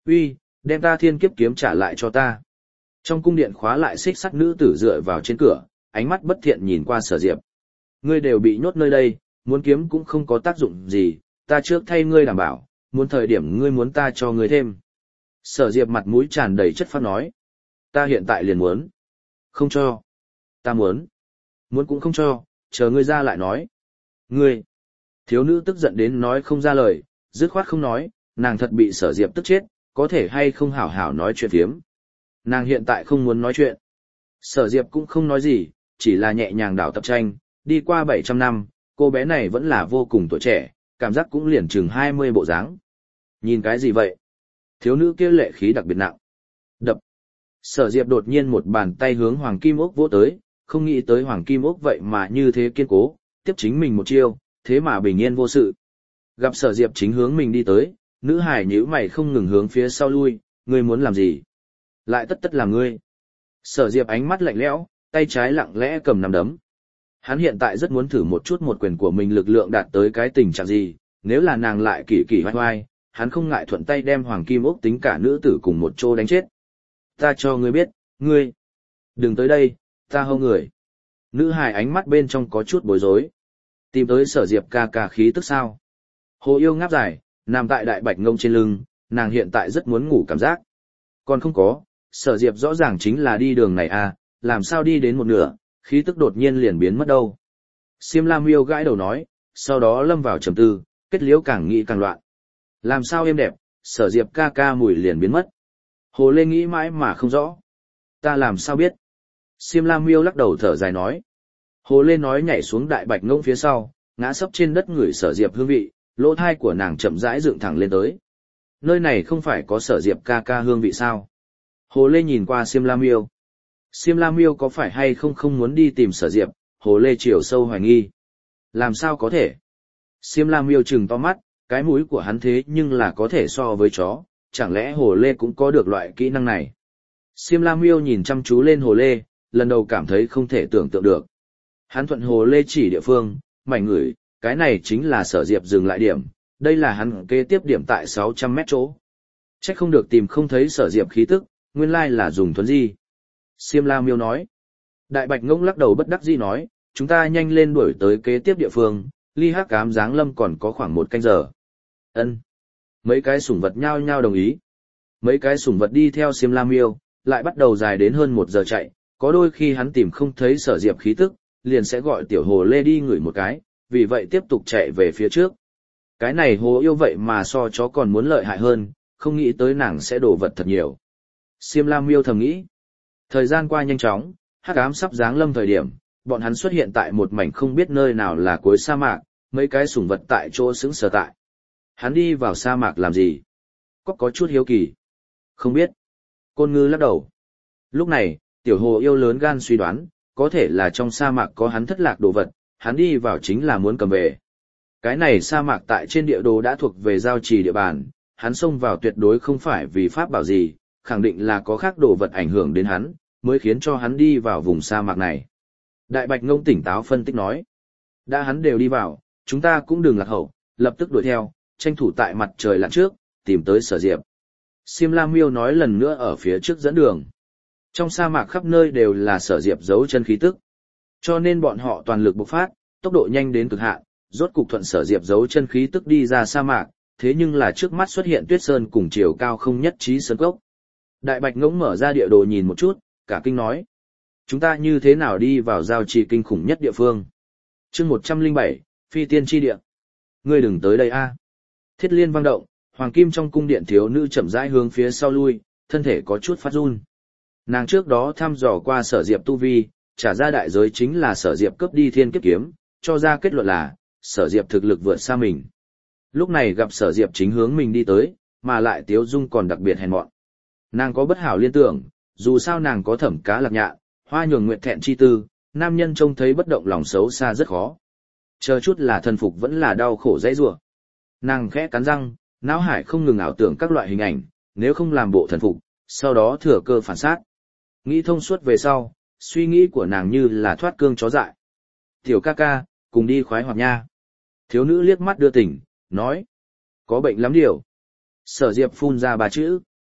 Uy, đem ta thiên kiếp kiếm trả lại cho ta. Trong cung điện khóa lại xích sắt nữ tử dựa vào trên cửa, ánh mắt bất thiện nhìn qua Sở Diệp. Ngươi đều bị nhốt nơi đây, muốn kiếm cũng không có tác dụng gì, ta trước thay ngươi đảm bảo, muốn thời điểm ngươi muốn ta cho ngươi thêm. Sở Diệp mặt mũi tràn đầy chất phác nói. Ta hiện tại liền muốn. Không cho. Ta muốn. Muốn cũng không cho, chờ ngươi ra lại nói. Ngươi. Thiếu nữ tức giận đến nói không ra lời, dứt khoát không nói, nàng thật bị Sở Diệp tức chết, có thể hay không hảo hảo nói chuyện phiếm. Nàng hiện tại không muốn nói chuyện. Sở Diệp cũng không nói gì, chỉ là nhẹ nhàng đảo tập tranh, đi qua 700 năm, cô bé này vẫn là vô cùng tuổi trẻ, cảm giác cũng liền chừng 20 bộ dáng. Nhìn cái gì vậy? Thiếu nữ kia lệ khí đặc biệt nặng. Đập. Sở Diệp đột nhiên một bàn tay hướng Hoàng Kim Ốc vỗ tới, không nghĩ tới Hoàng Kim Ốc vậy mà như thế kiên cố, tiếp chính mình một chiêu, thế mà bình yên vô sự. Gặp Sở Diệp chính hướng mình đi tới, nữ hải nhíu mày không ngừng hướng phía sau lui, ngươi muốn làm gì? Lại tất tất làm ngươi. Sở Diệp ánh mắt lạnh lẽo, tay trái lặng lẽ cầm nắm đấm. Hắn hiện tại rất muốn thử một chút một quyền của mình lực lượng đạt tới cái tình trạng gì, nếu là nàng lại kỳ kỳ hoai hoai, hắn không ngại thuận tay đem Hoàng Kim Ốc tính cả nữ tử cùng một chỗ đánh chết. Ta cho ngươi biết, ngươi. Đừng tới đây, ta hâu người. Nữ hài ánh mắt bên trong có chút bối rối. Tìm tới Sở Diệp ca ca khí tức sao. Hồ yêu ngáp dài, nằm tại đại bạch ngông trên lưng, nàng hiện tại rất muốn ngủ cảm giác. Còn không có, Sở Diệp rõ ràng chính là đi đường này à, làm sao đi đến một nửa, khí tức đột nhiên liền biến mất đâu. Xiêm La Miêu gãi đầu nói, sau đó lâm vào trầm tư, kết liễu càng nghĩ càng loạn. Làm sao êm đẹp, Sở Diệp ca ca mùi liền biến mất. Hồ Lê nghĩ mãi mà không rõ. Ta làm sao biết? Xiêm La Miêu lắc đầu thở dài nói. Hồ Lê nói nhảy xuống đại bạch ngông phía sau, ngã sấp trên đất ngửi Sở Diệp hương vị, lỗ thai của nàng chậm rãi dựng thẳng lên tới. Nơi này không phải có Sở Diệp ca ca hương vị sao? Hồ Lê nhìn qua Xiêm La Miêu. Xiêm La Miêu có phải hay không muốn đi tìm Sở Diệp? Hồ Lê chiều sâu hoài nghi. Làm sao có thể? Xiêm La Miêu trừng to mắt, cái mũi của hắn thế nhưng là có thể so với chó, chẳng lẽ Hồ Lê cũng có được loại kỹ năng này? Xiêm La Miêu nhìn chăm chú lên Hồ Lê, lần đầu cảm thấy không thể tưởng tượng được. Hắn thuận Hồ Lê chỉ địa phương, mảnh ngửi, cái này chính là Sở Diệp dừng lại điểm, đây là hắn kế tiếp điểm tại 600 mét chỗ. Chắc không được tìm không thấy Sở Diệp khí tức, nguyên lai là dùng thuấn di. Xiêm La Miêu nói. Đại Bạch Ngông lắc đầu bất đắc dĩ nói, chúng ta nhanh lên đuổi tới kế tiếp địa phương, ly hắc ám giáng lâm còn có khoảng 1 canh giờ. Ân. Mấy cái sủng vật nhao nhao đồng ý. Mấy cái sủng vật đi theo Xiêm La Miêu, lại bắt đầu dài đến hơn 1 giờ chạy, có đôi khi hắn tìm không thấy Sở Diệp khí tức, liền sẽ gọi tiểu Hồ Lê đi ngửi một cái, vì vậy tiếp tục chạy về phía trước. Cái này hồ yêu vậy mà so chó còn muốn lợi hại hơn, không nghĩ tới nàng sẽ đổ vật thật nhiều. Xiêm La Miêu thầm nghĩ. Thời gian qua nhanh chóng, hắc ám sắp giáng lâm thời điểm, bọn hắn xuất hiện tại một mảnh không biết nơi nào là cuối sa mạc, mấy cái sủng vật tại chỗ sững sờ tại. Hắn đi vào sa mạc làm gì? Có chút hiếu kỳ. Không biết. Côn Ngư lắc đầu. Lúc này, tiểu hồ yêu lớn gan suy đoán, có thể là trong sa mạc có hắn thất lạc đồ vật, hắn đi vào chính là muốn cầm về. Cái này sa mạc tại trên địa đồ đã thuộc về giao trì địa bàn, hắn xông vào tuyệt đối không phải vì pháp bảo gì, khẳng định là có khác đồ vật ảnh hưởng đến hắn, mới khiến cho hắn đi vào vùng sa mạc này. Đại Bạch Ngông tỉnh táo phân tích nói, đã hắn đều đi vào, chúng ta cũng đừng lạc hậu, lập tức đuổi theo, tranh thủ tại mặt trời lặn trước, tìm tới Sở Diệp. Xiêm La Miêu nói lần nữa ở phía trước dẫn đường. Trong sa mạc khắp nơi đều là Sở Diệp giấu chân khí tức. Cho nên bọn họ toàn lực bộc phát, tốc độ nhanh đến cực hạn, rốt cục thuận Sở Diệp giấu chân khí tức đi ra sa mạc, thế nhưng là trước mắt xuất hiện tuyết sơn cùng chiều cao không nhất trí sơn cốc. Đại Bạch Ngỗng mở ra địa đồ nhìn một chút, cả kinh nói. Chúng ta như thế nào đi vào giao trì kinh khủng nhất địa phương? Chương 107, Phi tiên chi địa. Ngươi đừng tới đây a. Thiết liên vang động, hoàng kim trong cung điện thiếu nữ chậm rãi hướng phía sau lui, thân thể có chút phát run. Nàng trước đó thăm dò qua Sở Diệp tu vi, trả ra đại giới chính là Sở Diệp cướp đi thiên kiếp kiếm, cho ra kết luận là Sở Diệp thực lực vượt xa mình. Lúc này gặp Sở Diệp chính hướng mình đi tới, mà lại tiếu dung còn đặc biệt hèn mọn. Nàng có bất hảo liên tưởng, dù sao nàng có thẩm cá lạc nhạ, hoa nhường nguyệt thẹn chi tư, nam nhân trông thấy bất động lòng xấu xa rất khó. Chờ chút là thần phục vẫn là đau khổ dãy rủa. Nàng khẽ cắn răng, não hải không ngừng ảo tưởng các loại hình ảnh, nếu không làm bộ thần phục, sau đó thừa cơ phản sát. Nghĩ thông suốt về sau, suy nghĩ của nàng như là thoát cương chó dại. Tiểu ca ca, cùng đi khoái hoạt nha. Thiếu nữ liếc mắt đưa tỉnh, nói. Có bệnh lắm điều. Sở Diệp phun ra 3 chữ.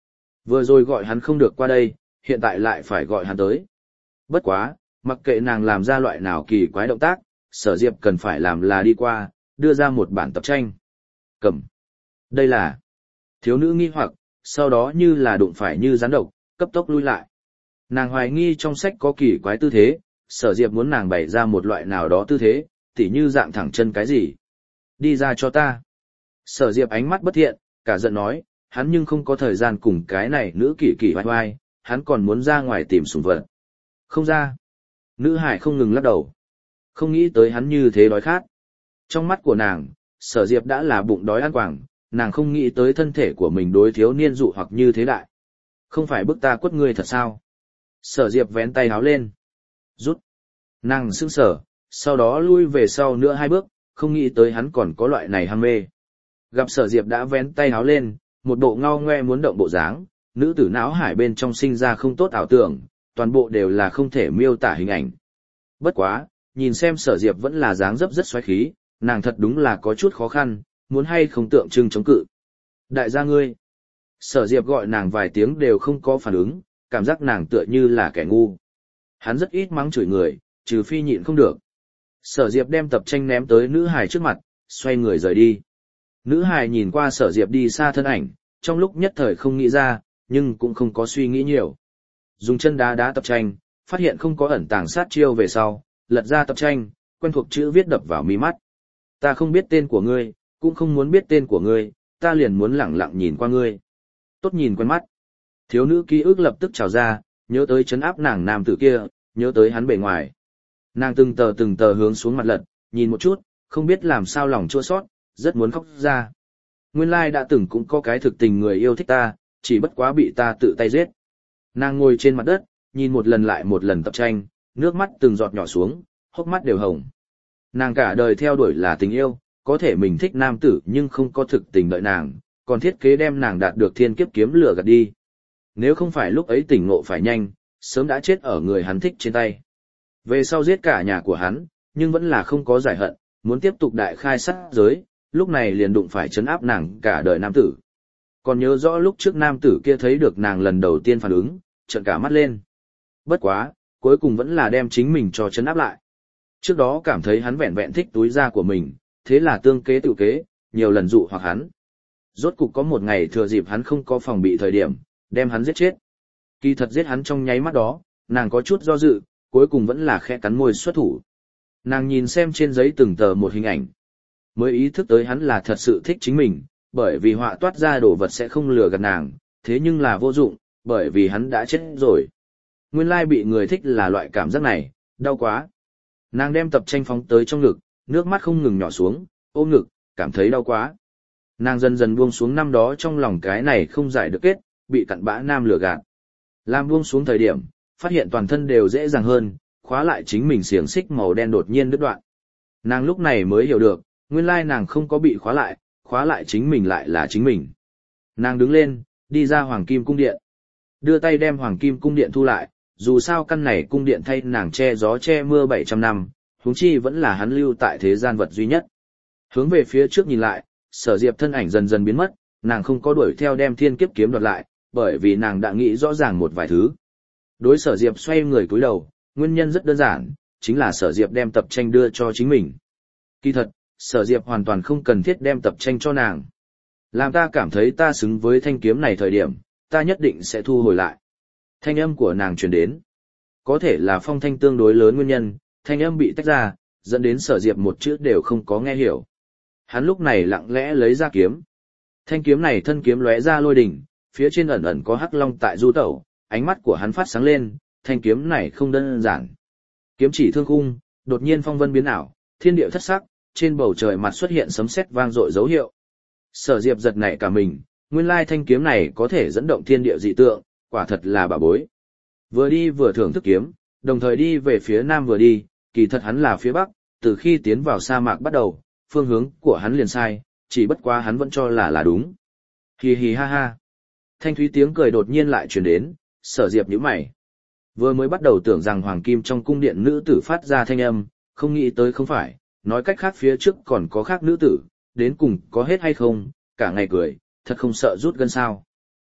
Vừa rồi gọi hắn không được qua đây, hiện tại lại phải gọi hắn tới. Bất quá, mặc kệ nàng làm ra loại nào kỳ quái động tác, Sở Diệp cần phải làm là đi qua, đưa ra một bản tập tranh. Cầm. Đây là. Thiếu nữ nghi hoặc, sau đó như là đụng phải như rắn độc, cấp tốc lui lại. Nàng hoài nghi trong sách có kỳ quái tư thế, Sở Diệp muốn nàng bày ra một loại nào đó tư thế, tỉ như dạng thẳng chân cái gì. Đi ra cho ta. Sở Diệp ánh mắt bất thiện, cả giận nói, hắn nhưng không có thời gian cùng cái này nữ kỳ kỳ vai vai, hắn còn muốn ra ngoài tìm sủng vật. Không ra. Nữ hải không ngừng lắc đầu. Không nghĩ tới hắn như thế đói khát. Trong mắt của nàng, Sở Diệp đã là bụng đói ăn quảng, nàng không nghĩ tới thân thể của mình đối thiếu niên dụ hoặc như thế đại. Không phải bức ta quất ngươi thật sao? Sở Diệp vén tay háo lên. Rút. Nàng sững sờ, sau đó lui về sau nữa 2 bước, không nghĩ tới hắn còn có loại này ham mê. Gặp Sở Diệp đã vén tay háo lên, một bộ ngao ngoe muốn động bộ dáng, nữ tử não hải bên trong sinh ra không tốt ảo tưởng, toàn bộ đều là không thể miêu tả hình ảnh. Bất quá, nhìn xem Sở Diệp vẫn là dáng dấp rất xoáy khí, nàng thật đúng là có chút khó khăn, muốn hay không tượng trưng chống cự. Đại gia ngươi. Sở Diệp gọi nàng vài tiếng đều không có phản ứng, cảm giác nàng tựa như là kẻ ngu. Hắn rất ít mắng chửi người, trừ phi nhịn không được. Sở Diệp đem tập tranh ném tới nữ hài trước mặt, xoay người rời đi. Nữ hài nhìn qua Sở Diệp đi xa thân ảnh, trong lúc nhất thời không nghĩ ra, nhưng cũng không có suy nghĩ nhiều. Dùng chân đá đá tập tranh, phát hiện không có ẩn tàng sát chiêu về sau, lật ra tập tranh, quen thuộc chữ viết đập vào mi mắt. Ta không biết tên của ngươi, cũng không muốn biết tên của ngươi, ta liền muốn lẳng lặng nhìn qua ngươi. Tốt nhìn quen mắt. Thiếu nữ ký ức lập tức trào ra, nhớ tới trấn áp nàng nam tử kia, nhớ tới hắn bề ngoài. Nàng từng tờ hướng xuống mặt lật, nhìn một chút, không biết làm sao lòng chua xót, rất muốn khóc ra. Nguyên lai đã từng cũng có cái thực tình người yêu thích ta, chỉ bất quá bị ta tự tay giết. Nàng ngồi trên mặt đất, nhìn một lần lại một lần tập tranh, nước mắt từng giọt nhỏ xuống, hốc mắt đều hồng. Nàng cả đời theo đuổi là tình yêu, có thể mình thích nam tử nhưng không có thực tình đợi nàng, còn thiết kế đem nàng đạt được thiên kiếp kiếm lửa gạt đi. Nếu không phải lúc ấy tỉnh ngộ phải nhanh, sớm đã chết ở người hắn thích trên tay. Về sau giết cả nhà của hắn, nhưng vẫn là không có giải hận, muốn tiếp tục đại khai sát giới, lúc này liền đụng phải trấn áp nàng cả đời nam tử. Còn nhớ rõ lúc trước nam tử kia thấy được nàng lần đầu tiên phản ứng, trợn cả mắt lên. Bất quá, cuối cùng vẫn là đem chính mình cho trấn áp lại. Trước đó cảm thấy hắn vẹn vẹn thích túi da của mình, thế là tương kế tự kế, nhiều lần dụ hoặc hắn. Rốt cục có một ngày thừa dịp hắn không có phòng bị thời điểm, đem hắn giết chết. Kỳ thật giết hắn trong nháy mắt đó, nàng có chút do dự, cuối cùng vẫn là khẽ cắn môi xuất thủ. Nàng nhìn xem trên giấy từng tờ một hình ảnh, mới ý thức tới hắn là thật sự thích chính mình, bởi vì họa toát ra đồ vật sẽ không lừa gạt nàng, thế nhưng là vô dụng, bởi vì hắn đã chết rồi. Nguyên lai bị người thích là loại cảm giác này, đau quá. Nàng đem tập tranh phóng tới trong ngực, nước mắt không ngừng nhỏ xuống, ôm ngực, cảm thấy đau quá. Nàng dần dần buông xuống năm đó trong lòng cái này không giải được kết, bị cặn bã nam lừa gạt. Làm buông xuống thời điểm, phát hiện toàn thân đều dễ dàng hơn, khóa lại chính mình xiềng xích màu đen đột nhiên đứt đoạn. Nàng lúc này mới hiểu được, nguyên lai nàng không có bị khóa lại chính mình lại là chính mình. Nàng đứng lên, đi ra Hoàng Kim Cung Điện. Đưa tay đem Hoàng Kim Cung Điện thu lại, dù sao căn này cung điện thay nàng che gió che mưa 700 năm, huống chi vẫn là hắn lưu tại thế gian vật duy nhất. Hướng về phía trước nhìn lại, Sở Diệp thân ảnh dần dần biến mất, nàng không có đuổi theo đem thiên kiếp kiếm đoạt lại, bởi vì nàng đã nghĩ rõ ràng một vài thứ. Đối Sở Diệp xoay người cúi đầu, nguyên nhân rất đơn giản, chính là Sở Diệp đem tập tranh đưa cho chính mình. Kỳ thật, Sở Diệp hoàn toàn không cần thiết đem tập tranh cho nàng. Làm ta cảm thấy ta xứng với thanh kiếm này thời điểm, ta nhất định sẽ thu hồi lại. Thanh âm của nàng truyền đến. Có thể là phong thanh tương đối lớn nguyên nhân, thanh âm bị tách ra, dẫn đến Sở Diệp một chữ đều không có nghe hiểu. Hắn lúc này lặng lẽ lấy ra kiếm. Thanh kiếm này thân kiếm lóe ra lôi đỉnh, phía trên ẩn ẩn có hắc long tại du tẩu, ánh mắt của hắn phát sáng lên, thanh kiếm này không đơn giản. Kiếm chỉ thương khung, đột nhiên phong vân biến ảo, thiên địa thất sắc, trên bầu trời mặt xuất hiện sấm sét vang dội dấu hiệu. Sở Diệp giật nảy cả mình, nguyên lai thanh kiếm này có thể dẫn động thiên địa dị tượng, quả thật là bảo bối. Vừa đi vừa thưởng thức kiếm, đồng thời đi về phía nam vừa đi, kỳ thật hắn là phía bắc, từ khi tiến vào sa mạc bắt đầu, phương hướng của hắn liền sai, chỉ bất quá hắn vẫn cho là đúng. Hì hì ha ha. Thanh thúy tiếng cười đột nhiên lại truyền đến, Sở Diệp nhíu mày. Vừa mới bắt đầu tưởng rằng hoàng kim trong cung điện nữ tử phát ra thanh âm, không nghĩ tới không phải, nói cách khác phía trước còn có khác nữ tử, đến cùng có hết hay không, cả ngày cười, thật không sợ rút gân sao.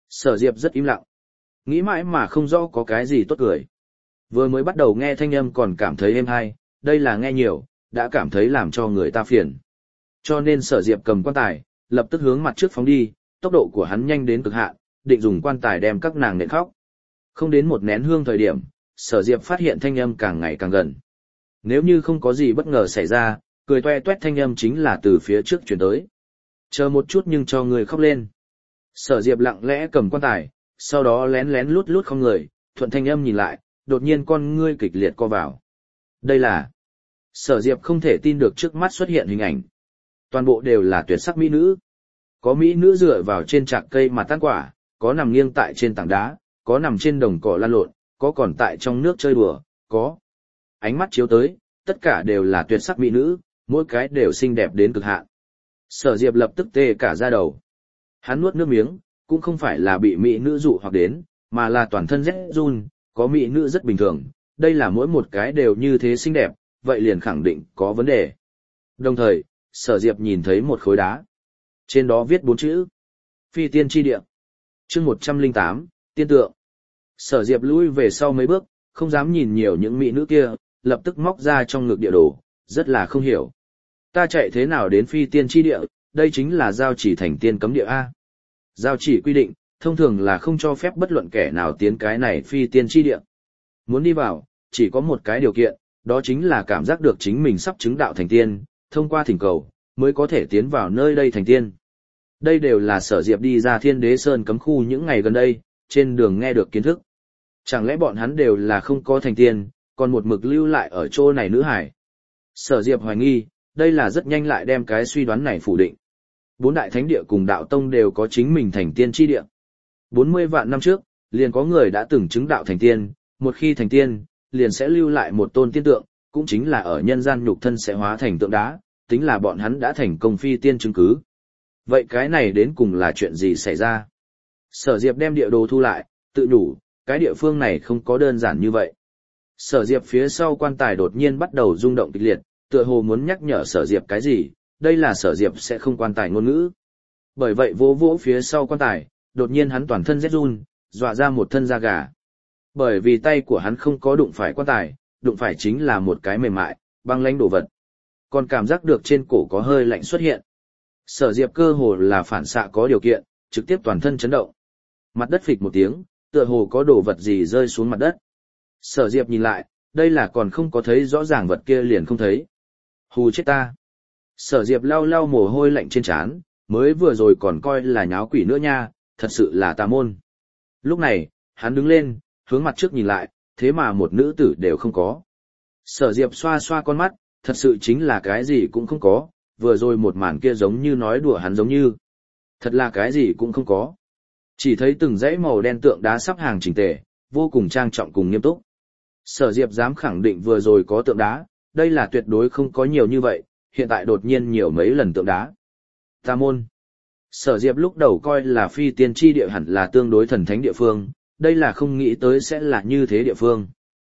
Sở Diệp rất im lặng. Nghĩ mãi mà không rõ có cái gì tốt cười. Vừa mới bắt đầu nghe thanh âm còn cảm thấy êm hay, đây là nghe nhiều, đã cảm thấy làm cho người ta phiền. Cho nên Sở Diệp cầm quan tài, lập tức hướng mặt trước phóng đi, tốc độ của hắn nhanh đến cực hạn, định dùng quan tài đem các nàng nện khóc. Không đến một nén hương thời điểm, Sở Diệp phát hiện thanh âm càng ngày càng gần. Nếu như không có gì bất ngờ xảy ra, cười toe toét thanh âm chính là từ phía trước chuyển tới. Chờ một chút nhưng cho người khóc lên. Sở Diệp lặng lẽ cầm quan tài, sau đó lén lén lút lút không người, thuận thanh âm nhìn lại, đột nhiên con ngươi kịch liệt co vào. Đây là... Sở Diệp không thể tin được trước mắt xuất hiện hình ảnh. Toàn bộ đều là tuyệt sắc mỹ nữ. Có mỹ nữ dựa vào trên trạc cây mà tan quả, có nằm nghiêng tại trên tảng đá, có nằm trên đồng cỏ lăn lộn, có còn tại trong nước chơi đùa, có. Ánh mắt chiếu tới, tất cả đều là tuyệt sắc mỹ nữ, mỗi cái đều xinh đẹp đến cực hạn. Sở Diệp lập tức tê cả da đầu. Hắn nuốt nước miếng, cũng không phải là bị mỹ nữ dụ hoặc đến, mà là toàn thân rét run, có mỹ nữ rất bình thường, đây là mỗi một cái đều như thế xinh đẹp, vậy liền khẳng định có vấn đề. Đồng thời, Sở Diệp nhìn thấy một khối đá. Trên đó viết 4 chữ. Phi tiên chi địa. Chương 108, tiên tượng. Sở Diệp lui về sau mấy bước, không dám nhìn nhiều những mỹ nữ kia, lập tức móc ra trong ngực địa đồ, rất là không hiểu. Ta chạy thế nào đến phi tiên chi địa, đây chính là giao chỉ thành tiên cấm địa A. Giao chỉ quy định, thông thường là không cho phép bất luận kẻ nào tiến cái này phi tiên chi địa. Muốn đi vào, chỉ có một cái điều kiện, đó chính là cảm giác được chính mình sắp chứng đạo thành tiên, thông qua thỉnh cầu, mới có thể tiến vào nơi đây thành tiên. Đây đều là Sở Diệp đi ra Thiên Đế Sơn cấm khu những ngày gần đây, trên đường nghe được kiến thức. Chẳng lẽ bọn hắn đều là không có thành tiên, còn một mực lưu lại ở chỗ này nữ hải? Sở Diệp hoài nghi, đây là rất nhanh lại đem cái suy đoán này phủ định. 4 đại thánh địa cùng đạo tông đều có chính mình thành tiên chi địa. 40 vạn năm trước, liền có người đã từng chứng đạo thành tiên, một khi thành tiên, liền sẽ lưu lại một tôn tiên tượng, cũng chính là ở nhân gian nhục thân sẽ hóa thành tượng đá, tính là bọn hắn đã thành công phi tiên chứng cứ. Vậy cái này đến cùng là chuyện gì xảy ra? Sở Diệp đem địa đồ thu lại, tự nhủ, cái địa phương này không có đơn giản như vậy. Sở Diệp phía sau quan tài đột nhiên bắt đầu rung động kịch liệt, tựa hồ muốn nhắc nhở Sở Diệp cái gì, đây là Sở Diệp sẽ không quan tài ngôn ngữ. Bởi vậy vỗ vỗ phía sau quan tài, đột nhiên hắn toàn thân rét run, dọa ra một thân da gà. Bởi vì tay của hắn không có đụng phải quan tài, đụng phải chính là một cái mềm mại, băng lãnh đồ vật. Còn cảm giác được trên cổ có hơi lạnh xuất hiện. Sở Diệp cơ hồ là phản xạ có điều kiện, trực tiếp toàn thân chấn động. Mặt đất phịch một tiếng, tựa hồ có đồ vật gì rơi xuống mặt đất. Sở Diệp nhìn lại, đây là còn không có thấy rõ ràng vật kia liền không thấy. Hù chết ta. Sở Diệp lau lau mồ hôi lạnh trên trán, mới vừa rồi còn coi là nháo quỷ nữa nha, thật sự là tà môn. Lúc này, hắn đứng lên, hướng mặt trước nhìn lại, thế mà một nữ tử đều không có. Sở Diệp xoa xoa con mắt, thật sự chính là cái gì cũng không có, vừa rồi một màn kia giống như nói đùa hắn giống như. Thật là cái gì cũng không có. Chỉ thấy từng dãy màu đen tượng đá sắp hàng chỉnh tề, vô cùng trang trọng cùng nghiêm túc. Sở Diệp dám khẳng định vừa rồi có tượng đá, đây là tuyệt đối không có nhiều như vậy, hiện tại đột nhiên nhiều mấy lần tượng đá. Tà môn. Sở Diệp lúc đầu coi là phi tiên tri địa hẳn là tương đối thần thánh địa phương, đây là không nghĩ tới sẽ là như thế địa phương.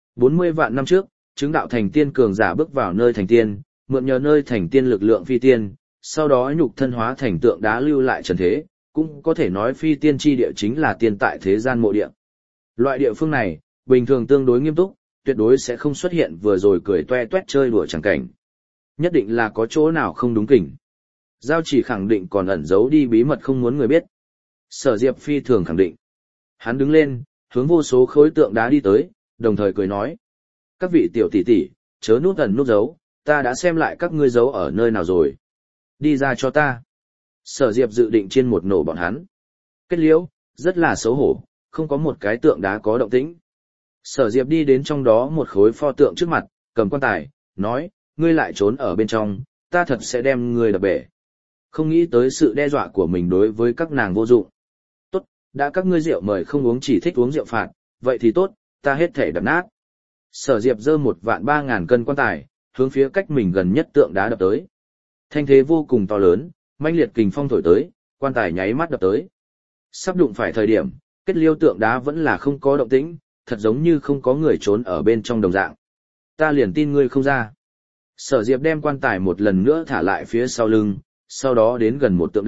40 vạn năm trước, chứng đạo thành tiên cường giả bước vào nơi thành tiên, mượn nhờ nơi thành tiên lực lượng phi tiên, sau đó nhục thân hóa thành tượng đá lưu lại trần thế, cũng có thể nói phi tiên tri địa chính là tiên tại thế gian mộ địa. Loại địa phương này, bình thường tương đối nghiêm túc, tuyệt đối sẽ không xuất hiện vừa rồi cười toe toét chơi đùa chẳng cảnh. Nhất định là có chỗ nào không đúng kỉnh. Giao chỉ khẳng định còn ẩn giấu đi bí mật không muốn người biết. Sở Diệp phi thường khẳng định. Hắn đứng lên, hướng vô số khối tượng đá đi tới, đồng thời cười nói. Các vị tiểu tỷ tỷ, chớ núp ẩn núp giấu, ta đã xem lại các ngươi giấu ở nơi nào rồi. Đi ra cho ta. Sở Diệp dự định chiên một nổ bọn hắn. Kết liễu, rất là xấu hổ, không có một cái tượng đá có động tĩnh. Sở Diệp đi đến trong đó một khối pho tượng trước mặt, cầm quan tài, nói, ngươi lại trốn ở bên trong, ta thật sẽ đem ngươi đập bể. Không nghĩ tới sự đe dọa của mình đối với các nàng vô dụng. Tốt, đã các ngươi rượu mời không uống chỉ thích uống rượu phạt, vậy thì tốt, ta hết thể đập nát. Sở Diệp giơ 1.300.000 cân quan tài, hướng phía cách mình gần nhất tượng đá đập tới. Thanh thế vô cùng to lớn, mãnh liệt kình phong thổi tới, quan tài nháy mắt đập tới. Sắp đụng phải thời điểm, kết liêu tượng đá vẫn là không có động tĩnh, thật giống như không có người trốn ở bên trong đồng dạng. Ta liền tin ngươi không ra. Sở Diệp đem quan tài một lần nữa thả lại phía sau lưng, sau đó đến gần một tượng đá,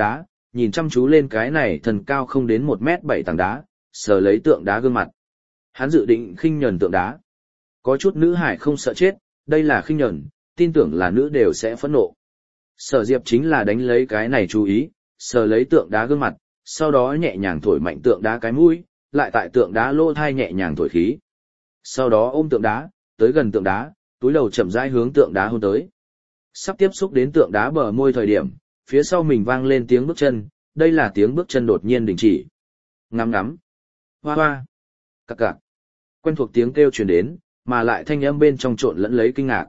nhìn chăm chú lên cái này thần cao không đến 1m7 tảng đá, sờ lấy tượng đá gương mặt. Hắn dự định khinh nhẫn tượng đá. Có chút nữ hải không sợ chết, đây là khinh nhẫn, tin tưởng là nữ đều sẽ phẫn nộ. Sở Diệp chính là đánh lấy cái này chú ý, sờ lấy tượng đá gương mặt, sau đó nhẹ nhàng thổi mạnh tượng đá cái mũi, lại tại tượng đá lỗ thai nhẹ nhàng thổi khí. Sau đó ôm tượng đá, tới gần tượng đá, túi đầu chậm rãi hướng tượng đá hôn tới. Sắp tiếp xúc đến tượng đá bờ môi thời điểm, phía sau mình vang lên tiếng bước chân, đây là tiếng bước chân đột nhiên đình chỉ. Ngắm ngắm, hoa hoa, cặc cặc. Quen thuộc tiếng kêu truyền đến, mà lại thanh âm bên trong trộn lẫn lấy kinh ngạc.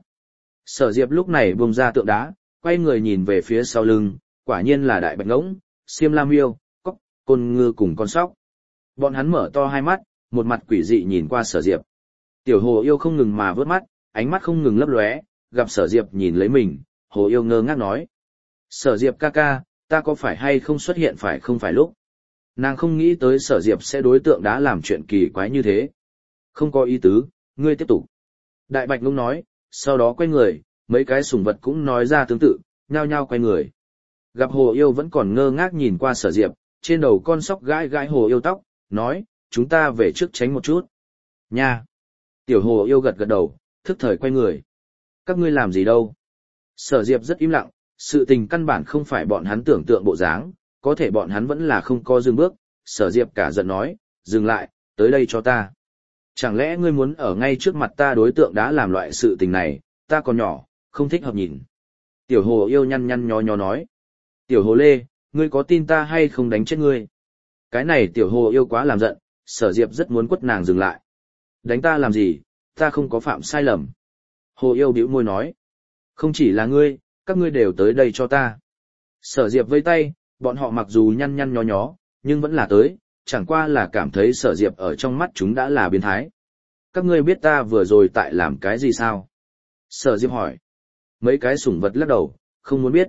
Sở Diệp lúc này buông ra tượng đá, quay người nhìn về phía sau lưng, quả nhiên là Đại Bạch Ngỗng, Xiêm La Miêu, Cóc, Côn Ngư cùng con sóc. Bọn hắn mở to hai mắt, một mặt quỷ dị nhìn qua Sở Diệp. Tiểu Hồ Yêu không ngừng mà vớt mắt, ánh mắt không ngừng lấp lóe, gặp Sở Diệp nhìn lấy mình, Hồ Yêu ngơ ngác nói: "Sở Diệp ca ca, ta có phải hay không xuất hiện phải không phải lúc?" Nàng không nghĩ tới Sở Diệp sẽ đối tượng đá làm chuyện kỳ quái như thế. "Không có ý tứ, ngươi tiếp tục." Đại Bạch Ngỗng nói, sau đó quay người, mấy cái sủng vật cũng nói ra tương tự, nhao nhao quay người. Gặp Hồ Yêu vẫn còn ngơ ngác nhìn qua Sở Diệp, trên đầu con sóc gãi gãi Hồ Yêu tóc, nói: "Chúng ta về trước tránh một chút." Nha! Tiểu Hồ Yêu gật gật đầu, thức thời quay người. "Các ngươi làm gì đâu?" Sở Diệp rất im lặng, sự tình căn bản không phải bọn hắn tưởng tượng bộ dáng, có thể bọn hắn vẫn là không có dừng bước. Sở Diệp cả giận nói: "Dừng lại, tới đây cho ta. Chẳng lẽ ngươi muốn ở ngay trước mặt ta đối tượng đã làm loại sự tình này, ta còn nhỏ, không thích hợp nhìn." Tiểu Hồ Yêu nhăn nhăn nhó nhó nói: "Tiểu Hồ Lê, ngươi có tin ta hay không đánh chết ngươi?" Cái này Tiểu Hồ Yêu quá làm giận, Sở Diệp rất muốn quất nàng dừng lại. "Đánh ta làm gì, ta không có phạm sai lầm." Hồ Yêu bĩu môi nói: "Không chỉ là ngươi, các ngươi đều tới đây cho ta." Sở Diệp vây tay, bọn họ mặc dù nhăn nhăn nhó nhó, nhưng vẫn là tới, chẳng qua là cảm thấy Sở Diệp ở trong mắt chúng đã là biến thái. "Các ngươi biết ta vừa rồi tại làm cái gì sao?" Sở Diệp hỏi. Mấy cái sủng vật lắc đầu, không muốn biết.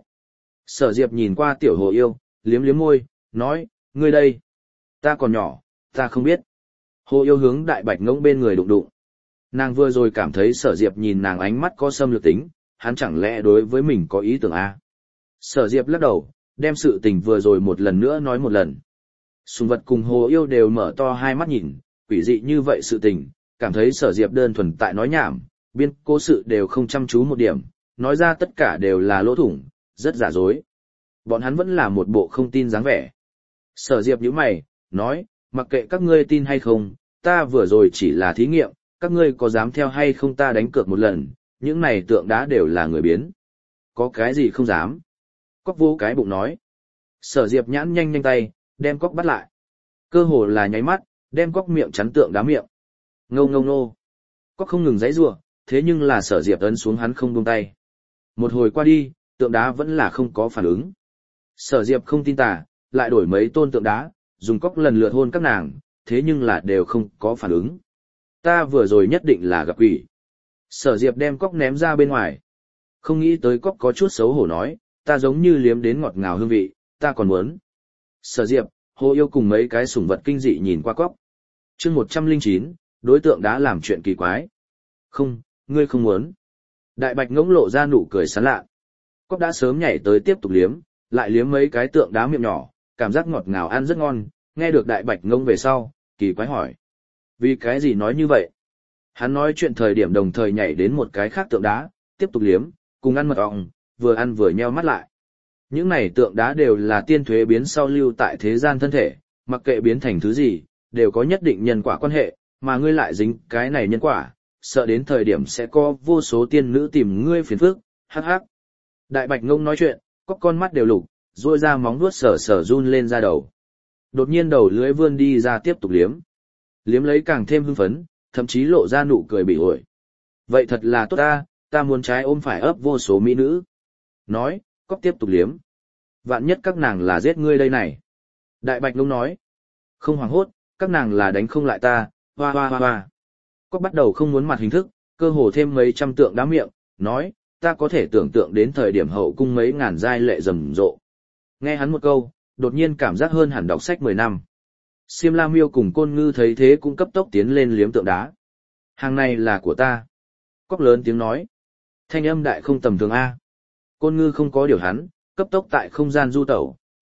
Sở Diệp nhìn qua Tiểu Hồ Yêu, liếm liếm môi, nói: "Ngươi đây." "Ta còn nhỏ, ta không biết." Hồ Yêu hướng Đại Bạch Ngỗng bên người đụng đụng. Nàng vừa rồi cảm thấy Sở Diệp nhìn nàng ánh mắt có xâm lược tính, hắn chẳng lẽ đối với mình có ý tưởng a? Sở Diệp lắc đầu, đem sự tình vừa rồi một lần nữa nói một lần. Sùng vật cùng Hồ Yêu đều mở to hai mắt nhìn, quỷ dị như vậy sự tình, cảm thấy Sở Diệp đơn thuần tại nói nhảm, biên cố sự đều không chăm chú một điểm, nói ra tất cả đều là lỗ thủng, rất giả dối. Bọn hắn vẫn là một bộ không tin dáng vẻ. Sở Diệp nhíu mày, nói: "Mặc kệ các ngươi tin hay không, ta vừa rồi chỉ là thí nghiệm, các ngươi có dám theo hay không ta đánh cược một lần, những này tượng đá đều là người biến." "Có cái gì không dám?" Cóc vô cái bụng nói. Sở Diệp nhãn nhanh nhanh tay, đem Cóc bắt lại. Cơ hồ là nháy mắt, đem Cóc miệng chắn tượng đá miệng. Ngâu ngâu nô. Cóc không ngừng giãy giụa, thế nhưng là Sở Diệp ấn xuống hắn không buông tay. Một hồi qua đi, tượng đá vẫn là không có phản ứng. Sở Diệp không tin tà, lại đổi mấy tôn tượng đá, dùng Cóc lần lượt hôn các nàng, thế nhưng là đều không có phản ứng. "Ta vừa rồi nhất định là gặp quỷ." Sở Diệp đem Cóc ném ra bên ngoài. Không nghĩ tới Cóc có chút xấu hổ nói: "Ta giống như liếm đến ngọt ngào hương vị, ta còn muốn." Sở Diệp, Hồ Yêu cùng mấy cái sủng vật kinh dị nhìn qua Cóc. Chương 109, đối tượng đã làm chuyện kỳ quái. "Không, ngươi không muốn." Đại Bạch Ngỗng lộ ra nụ cười sán lạ. Cóc đã sớm nhảy tới tiếp tục liếm, lại liếm mấy cái tượng đá miệng nhỏ, cảm giác ngọt ngào ăn rất ngon. Nghe được Đại Bạch Ngỗng về sau, kỳ quái hỏi: "Vì cái gì nói như vậy?" Hắn nói chuyện thời điểm đồng thời nhảy đến một cái khác tượng đá, tiếp tục liếm, cùng ăn mật ong, vừa ăn vừa nheo mắt lại. Những này tượng đá đều là tiên thuế biến sau lưu tại thế gian thân thể, mặc kệ biến thành thứ gì, đều có nhất định nhân quả quan hệ, mà ngươi lại dính cái này nhân quả, sợ đến thời điểm sẽ có vô số tiên nữ tìm ngươi phiền phức, hắc hắc. Đại Bạch Ngỗng nói chuyện, có con mắt đều lục, duỗi ra móng vuốt sờ sờ run lên ra đầu. Đột nhiên đầu lưỡi vươn đi ra tiếp tục liếm. Liếm lấy càng thêm hưng phấn, thậm chí lộ ra nụ cười bị ổi. "Vậy thật là tốt ta muốn trái ôm phải ấp vô số mỹ nữ." Nói, Cóc tiếp tục liếm. "Vạn nhất các nàng là giết ngươi đây này." Đại Bạch Ngỗng nói. "Không hoảng hốt, các nàng là đánh không lại ta, hoa hoa hoa hoa." Cóc bắt đầu không muốn mặt hình thức, cơ hồ thêm mấy trăm tượng đá miệng, nói: "Ta có thể tưởng tượng đến thời điểm hậu cung mấy ngàn giai lệ rầm rộ." Nghe hắn một câu, đột nhiên cảm giác hơn hẳn đọc sách 10 năm. Xiêm La Miêu cùng Côn Ngư thấy thế cũng cấp tốc tiến lên liếm tượng đá. "Hàng này là của ta." Cóc lớn tiếng nói. Thanh âm đại không tầm thường a. Côn Ngư không có điều hắn, cấp tốc tại không gian du tẩu,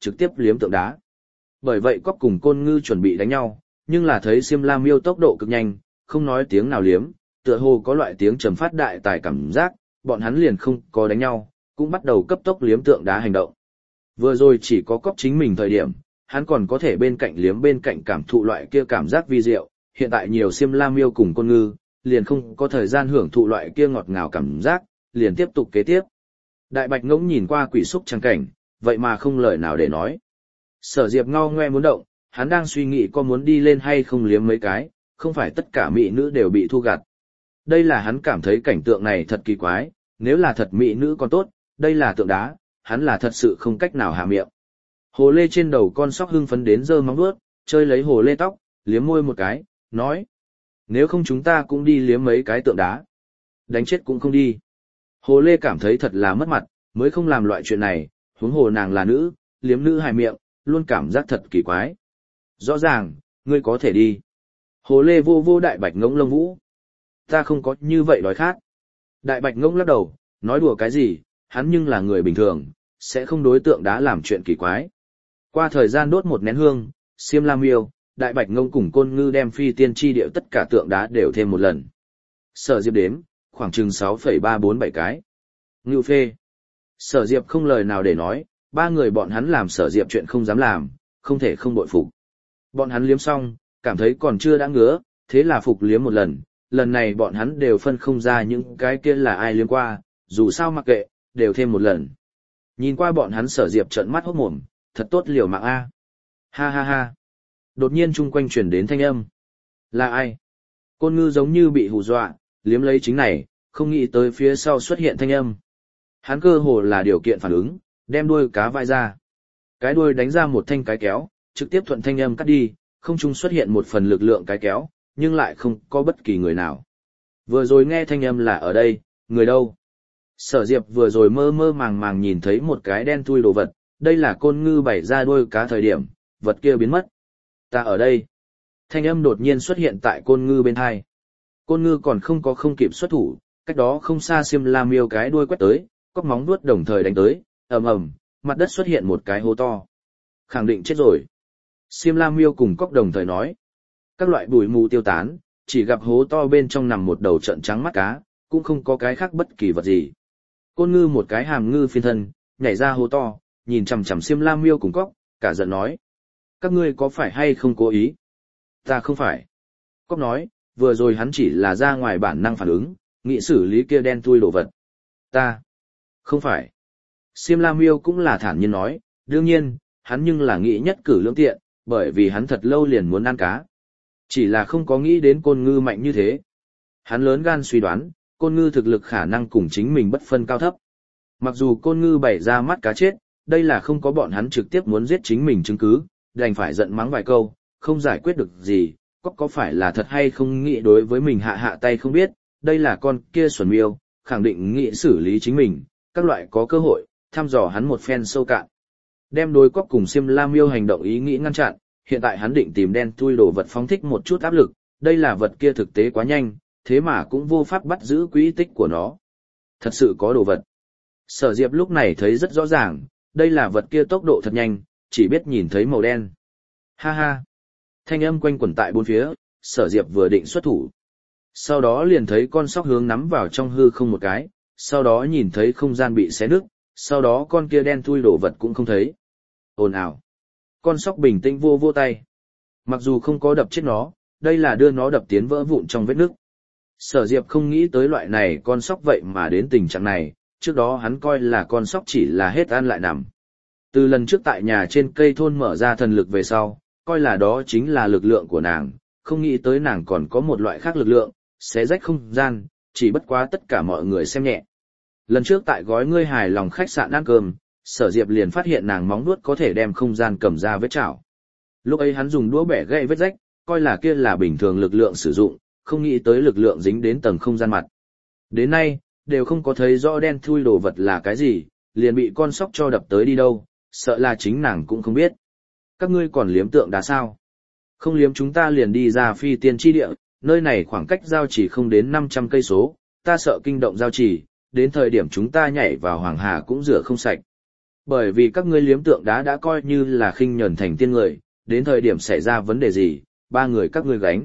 trực tiếp liếm tượng đá. Bởi vậy cóc cùng Côn Ngư chuẩn bị đánh nhau, nhưng là thấy Xiêm La Miêu tốc độ cực nhanh, không nói tiếng nào liếm, tựa hồ có loại tiếng trầm phát đại tài cảm giác, bọn hắn liền không có đánh nhau, cũng bắt đầu cấp tốc liếm tượng đá hành động. Vừa rồi chỉ có cóc chính mình thời điểm, hắn còn có thể bên cạnh liếm bên cạnh cảm thụ loại kia cảm giác vi diệu, hiện tại nhiều Xiêm La Miêu cùng Côn Ngư, liền không có thời gian hưởng thụ loại kia ngọt ngào cảm giác, liền tiếp tục kế tiếp. Đại Bạch Ngỗng nhìn qua quỷ xúc trang cảnh, vậy mà không lời nào để nói. Sở Diệp ngao ngoe muốn động, hắn đang suy nghĩ có muốn đi lên hay không liếm mấy cái, không phải tất cả mỹ nữ đều bị thu gặt. Đây là hắn cảm thấy cảnh tượng này thật kỳ quái, nếu là thật mỹ nữ còn tốt, đây là tượng đá, hắn là thật sự không cách nào hạ miệng. Hồ lê trên đầu con sóc hưng phấn đến giơ móng vuốt, chơi lấy hồ lê tóc, liếm môi một cái, nói: nếu không chúng ta cũng đi liếm mấy cái tượng đá. Đánh chết cũng không đi. Hồ lê cảm thấy thật là mất mặt, mới không làm loại chuyện này, huống hồ nàng là nữ, liếm nữ hài miệng, luôn cảm giác thật kỳ quái. Rõ ràng, ngươi có thể đi. Hồ lê vô vô Đại Bạch Ngỗng lông vũ. Ta không có như vậy đói khát. Đại Bạch Ngỗng lắc đầu, nói đùa cái gì, hắn nhưng là người bình thường, sẽ không đối tượng đá làm chuyện kỳ quái. Qua thời gian đốt một nén hương, Xiêm La Miêu, Đại Bạch Ngỗng cùng Côn Ngư đem phi tiên tri điệu tất cả tượng đá đều thêm một lần. Sở Diệp đếm, khoảng chừng 6,347 cái. Ngưu phê. Sở Diệp không lời nào để nói, ba người bọn hắn làm Sở Diệp chuyện không dám làm, không thể không bội phục. Bọn hắn liếm xong, cảm thấy còn chưa đã ngứa, thế là phục liếm một lần này bọn hắn đều phân không ra những cái kia là ai liếm qua, dù sao mặc kệ, đều thêm một lần. Nhìn qua bọn hắn Sở Diệp trợn mắt hốt mồm, thật tốt liều mạng a. Ha ha ha. Đột nhiên chung quanh truyền đến thanh âm. Là ai? Côn Ngư giống như bị hù dọa, liếm lấy chính này, không nghĩ tới phía sau xuất hiện thanh âm. Hắn cơ hồ là điều kiện phản ứng, đem đuôi cá vai ra. Cái đuôi đánh ra một thanh cái kéo, trực tiếp thuận thanh âm cắt đi, không trung xuất hiện một phần lực lượng cái kéo, nhưng lại không có bất kỳ người nào. Vừa rồi nghe thanh âm là ở đây, người đâu? Sở Diệp vừa rồi mơ mơ màng màng nhìn thấy một cái đen thui đồ vật, đây là Côn Ngư bày ra đuôi cá thời điểm, vật kia biến mất. Ta ở đây. Thanh âm đột nhiên xuất hiện tại Côn Ngư bên hai. Côn Ngư còn không kịp xuất thủ, cách đó không xa Xiêm La Miêu cái đuôi quét tới, cóc móng vuốt đồng thời đánh tới, ầm ầm, mặt đất xuất hiện một cái hố to. Khẳng định chết rồi. Xiêm La Miêu cùng cóc đồng thời nói. Các loại bụi mù tiêu tán, chỉ gặp hố to bên trong nằm một đầu trận trắng mắt cá, cũng không có cái khác bất kỳ vật gì. Côn Ngư một cái hàm ngư phiên thân, nhảy ra hố to, nhìn chằm chằm Xiêm La Miêu cùng cóc, cả giận nói: các ngươi có phải hay không cố ý? Ta không phải. Cóc nói, vừa rồi hắn chỉ là ra ngoài bản năng phản ứng, nghĩ xử lý kia đen thui đồ vật. Ta không phải. Xiêm La Miêu cũng là thản nhiên nói, đương nhiên, hắn nhưng là nghĩ nhất cử lưỡng tiện, bởi vì hắn thật lâu liền muốn ăn cá. Chỉ là không có nghĩ đến Côn Ngư mạnh như thế. Hắn lớn gan suy đoán, Côn Ngư thực lực khả năng cùng chính mình bất phân cao thấp. Mặc dù Côn Ngư bày ra mắt cá chết, đây là không có bọn hắn trực tiếp muốn giết chính mình chứng cứ, đành phải giận mắng vài câu, không giải quyết được gì, có phải là thật hay không nghĩ đối với mình hạ tay không biết, đây là con kia xuẩn miêu, khẳng định nghĩ xử lý chính mình, các loại có cơ hội, thăm dò hắn một phen sâu cạn. Đem đối cóc cùng Xiêm La Miêu hành động ý nghĩ ngăn chặn, hiện tại hắn định tìm đen thui đồ vật phóng thích một chút áp lực, đây là vật kia thực tế quá nhanh, thế mà cũng vô pháp bắt giữ quỹ tích của nó. Thật sự có đồ vật. Sở Diệp lúc này thấy rất rõ ràng, đây là vật kia tốc độ thật nhanh, chỉ biết nhìn thấy màu đen. Ha ha. Thanh âm quanh quẩn tại bốn phía, Sở Diệp vừa định xuất thủ. Sau đó liền thấy con sóc hướng nắm vào trong hư không một cái, sau đó nhìn thấy không gian bị xé nứt, sau đó con kia đen thui đồ vật cũng không thấy. Ồn ào. Con sóc bình tĩnh vô vô tay. Mặc dù không có đập chết nó, đây là đưa nó đập tiến vỡ vụn trong vết nứt. Sở Diệp không nghĩ tới loại này con sóc vậy mà đến tình trạng này, trước đó hắn coi là con sóc chỉ là hết ăn lại nằm. Từ lần trước tại nhà trên cây thôn mở ra thần lực về sau, coi là đó chính là lực lượng của nàng, không nghĩ tới nàng còn có một loại khác lực lượng, xé rách không gian, chỉ bất quá tất cả mọi người xem nhẹ. Lần trước tại gói ngươi hài lòng khách sạn ăn cơm, Sở Diệp liền phát hiện nàng móng vuốt có thể đem không gian cầm ra vết chảo. Lúc ấy hắn dùng đũa bẻ gãy vết rách, coi là kia là bình thường lực lượng sử dụng, không nghĩ tới lực lượng dính đến tầng không gian mặt. Đến nay, đều không có thấy rõ đen thui đồ vật là cái gì, liền bị con sóc cho đập tới đi đâu, sợ là chính nàng cũng không biết. Các ngươi còn liếm tượng đá sao? Không liếm chúng ta liền đi ra phi tiên tri địa, nơi này khoảng cách giao chỉ không đến 500 cây số, ta sợ kinh động giao chỉ, đến thời điểm chúng ta nhảy vào Hoàng Hà cũng rửa không sạch. Bởi vì các ngươi liếm tượng đá đã coi như là khinh nhẫn thành tiên người, đến thời điểm xảy ra vấn đề gì, ba người các ngươi gánh.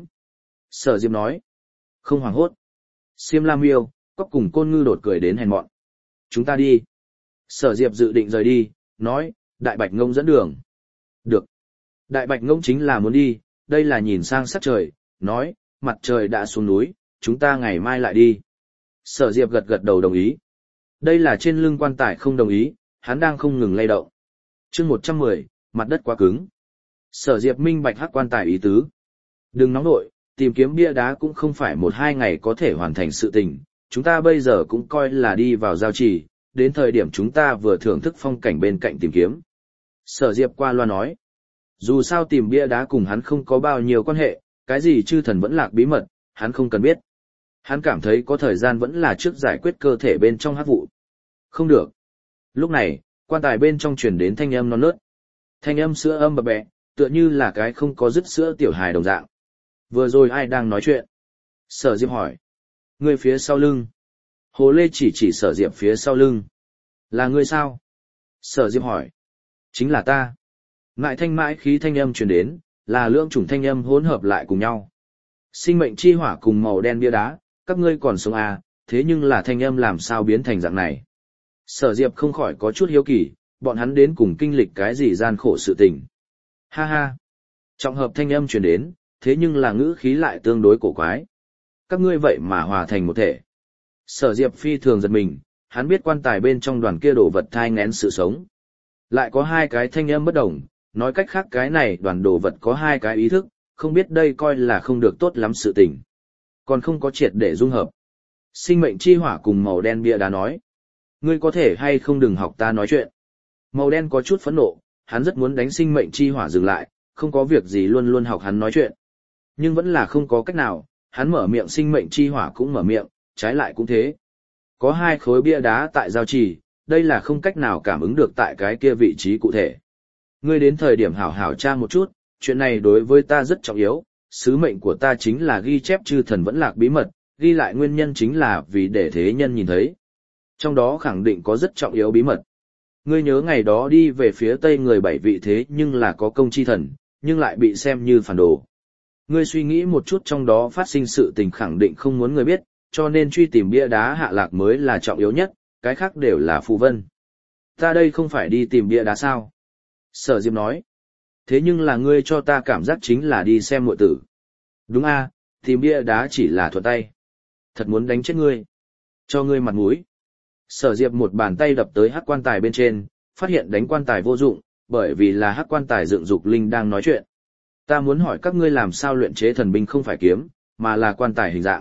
Sở Diệp nói. Không hoảng hốt. Xiêm La Miêu, Cóc cùng Côn Ngư đột cười đến hèn mọn. Chúng ta đi. Sở Diệp dự định rời đi, nói, Đại Bạch Ngông dẫn đường. Được. Đại Bạch Ngông chính là muốn đi, đây là nhìn sang sắc trời, nói, mặt trời đã xuống núi, chúng ta ngày mai lại đi. Sở Diệp gật gật đầu đồng ý. Đây là trên lưng quan tài không đồng ý, hắn đang không ngừng lay động. chương 110, mặt đất quá cứng. Sở Diệp minh bạch hắc quan tài ý tứ. Đừng nóng nội, tìm kiếm bia đá cũng không phải 1-2 ngày có thể hoàn thành sự tình, chúng ta bây giờ cũng coi là đi vào giao trì, đến thời điểm chúng ta vừa thưởng thức phong cảnh bên cạnh tìm kiếm. Sở Diệp qua loa nói, dù sao tìm bia đá cùng hắn không có bao nhiêu quan hệ, cái gì chư thần vẫn lạc bí mật, hắn không cần biết. Hắn cảm thấy có thời gian vẫn là trước giải quyết cơ thể bên trong hắc vụ. Không được. Lúc này, quan tài bên trong truyền đến thanh âm non nớt. Thanh âm sữa âm bập bẹ, tựa như là cái không có dứt sữa tiểu hài đồng dạng. Vừa rồi ai đang nói chuyện? Sở Diệp hỏi. Người phía sau lưng. Hồ Lê chỉ Sở Diệp phía sau lưng. Là người sao? Sở Diệp hỏi. Chính là ta. Ngại thanh mãi khí thanh âm truyền đến, là lưỡng chủng thanh âm hỗn hợp lại cùng nhau. Sinh mệnh chi hỏa cùng màu đen bia đá, các ngươi còn sống à, thế nhưng là thanh âm làm sao biến thành dạng này. Sở Diệp không khỏi có chút hiếu kỳ, bọn hắn đến cùng kinh lịch cái gì gian khổ sự tình. Ha ha. Trọng hợp thanh âm truyền đến, thế nhưng là ngữ khí lại tương đối cổ quái. Các ngươi vậy mà hòa thành một thể. Sở Diệp phi thường giật mình, hắn biết quan tài bên trong đoàn kia đồ vật thai nghén sự sống. Lại có hai cái thanh âm bất đồng, nói cách khác cái này đoàn đồ vật có hai cái ý thức, không biết đây coi là không được tốt lắm sự tình. Còn không có triệt để dung hợp. Sinh mệnh chi hỏa cùng màu đen bia đá nói. Ngươi có thể hay không đừng học ta nói chuyện. Màu đen có chút phẫn nộ, hắn rất muốn đánh sinh mệnh chi hỏa dừng lại, không có việc gì luôn luôn học hắn nói chuyện. Nhưng vẫn là không có cách nào, hắn mở miệng sinh mệnh chi hỏa cũng mở miệng, trái lại cũng thế. Có hai khối bia đá tại giao trì, đây là không cách nào cảm ứng được tại cái kia vị trí cụ thể. Ngươi đến thời điểm hảo hảo tra một chút, chuyện này đối với ta rất trọng yếu, sứ mệnh của ta chính là ghi chép chư thần vẫn lạc bí mật, ghi lại nguyên nhân chính là vì để thế nhân nhìn thấy. Trong đó khẳng định có rất trọng yếu bí mật. Ngươi nhớ ngày đó đi về phía tây người 7 vị thế nhưng là có công chi thần, nhưng lại bị xem như phản đồ. Ngươi suy nghĩ một chút trong đó phát sinh sự tình khẳng định không muốn người biết, cho nên truy tìm bia đá hạ lạc mới là trọng yếu nhất, cái khác đều là phù vân. Ta đây không phải đi tìm bia đá sao? Sở Diệp nói. Thế nhưng là ngươi cho ta cảm giác chính là đi xem muội tử. Đúng a, tìm bia đá chỉ là thuận tay. Thật muốn đánh chết ngươi. Cho ngươi mặt mũi. Sở Diệp một bàn tay đập tới hắc quan tài bên trên, phát hiện đánh quan tài vô dụng, bởi vì là hắc quan tài dựng dục linh đang nói chuyện. Ta muốn hỏi các ngươi làm sao luyện chế thần binh không phải kiếm, mà là quan tài hình dạng.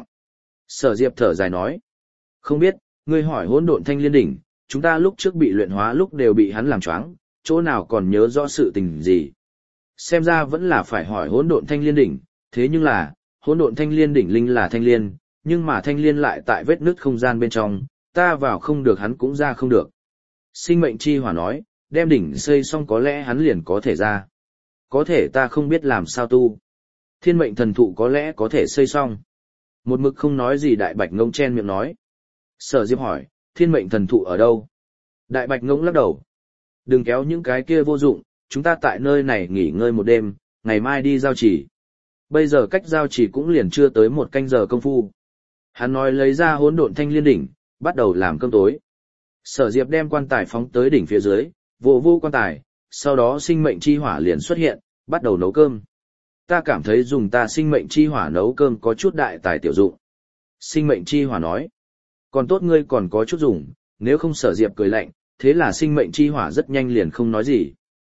Sở Diệp thở dài nói. Không biết, ngươi hỏi hỗn độn thanh liên đỉnh, chúng ta lúc trước bị luyện hóa lúc đều bị hắn làm choáng, chỗ nào còn nhớ rõ sự tình gì. Xem ra vẫn là phải hỏi hỗn độn thanh liên đỉnh, thế nhưng là, hỗn độn thanh liên đỉnh linh là thanh liên, nhưng mà thanh liên lại tại vết nứt không gian bên trong, ta vào không được hắn cũng ra không được. Sinh mệnh chi hỏa nói, đem đỉnh xây xong có lẽ hắn liền có thể ra. Có thể ta không biết làm sao tu. Thiên mệnh thần thụ có lẽ có thể xây xong. Một mực không nói gì Đại Bạch Ngông chen miệng nói. Sở Diệp hỏi, thiên mệnh thần thụ ở đâu? Đại Bạch Ngông lắc đầu. Đừng kéo những cái kia vô dụng, chúng ta tại nơi này nghỉ ngơi một đêm, ngày mai đi giao chỉ. Bây giờ cách giao chỉ cũng liền chưa tới 1 canh giờ công phu. Hắn nói lấy ra hỗn độn thanh liên đỉnh, bắt đầu làm cơm tối. Sở Diệp đem quan tài phóng tới đỉnh phía dưới, vô quan tài, sau đó sinh mệnh chi hỏa liền xuất hiện, bắt đầu nấu cơm. Ta cảm thấy dùng ta sinh mệnh chi hỏa nấu cơm có chút đại tài tiểu dụng. Sinh mệnh chi hỏa nói, còn tốt ngươi còn có chút dùng, nếu không Sở Diệp cười lạnh, thế là sinh mệnh chi hỏa rất nhanh liền không nói gì.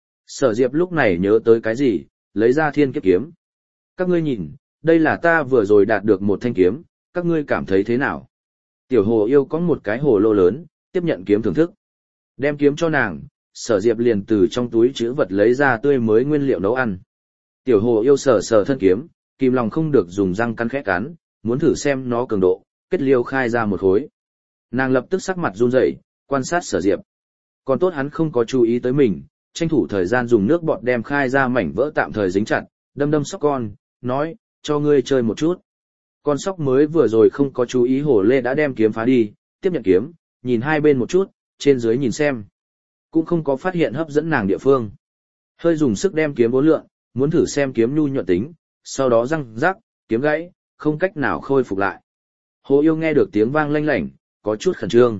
Sở Diệp lúc này nhớ tới cái gì, lấy ra thiên kiếp kiếm. Các ngươi nhìn, đây là ta vừa rồi đạt được một thanh kiếm, các ngươi cảm thấy thế nào? Tiểu hồ yêu có một cái hồ lô lớn, tiếp nhận kiếm thưởng thức. Đem kiếm cho nàng, Sở Diệp liền từ trong túi trữ vật lấy ra tươi mới nguyên liệu nấu ăn. Tiểu hồ yêu sờ sờ thân kiếm, kìm lòng không được dùng răng cắn khẽ cắn, muốn thử xem nó cường độ, kết liêu khai ra một khối. Nàng lập tức sắc mặt run rẩy, quan sát Sở Diệp. Còn tốt hắn không có chú ý tới mình, tranh thủ thời gian dùng nước bọt đem khai ra mảnh vỡ tạm thời dính chặt, đâm sóc con, nói, cho ngươi chơi một chút. Con sóc mới vừa rồi không có chú ý hồ lê đã đem kiếm phá đi, tiếp nhận kiếm, nhìn hai bên một chút, trên dưới nhìn xem. cũng không có phát hiện hấp dẫn nàng địa phương. Hơi dùng sức đem kiếm bốn lượn, muốn thử xem kiếm nhu nhuận tính, sau đó răng rắc, kiếm gãy, không cách nào khôi phục lại. Hồ Yêu nghe được tiếng vang lanh lảnh, có chút khẩn trương.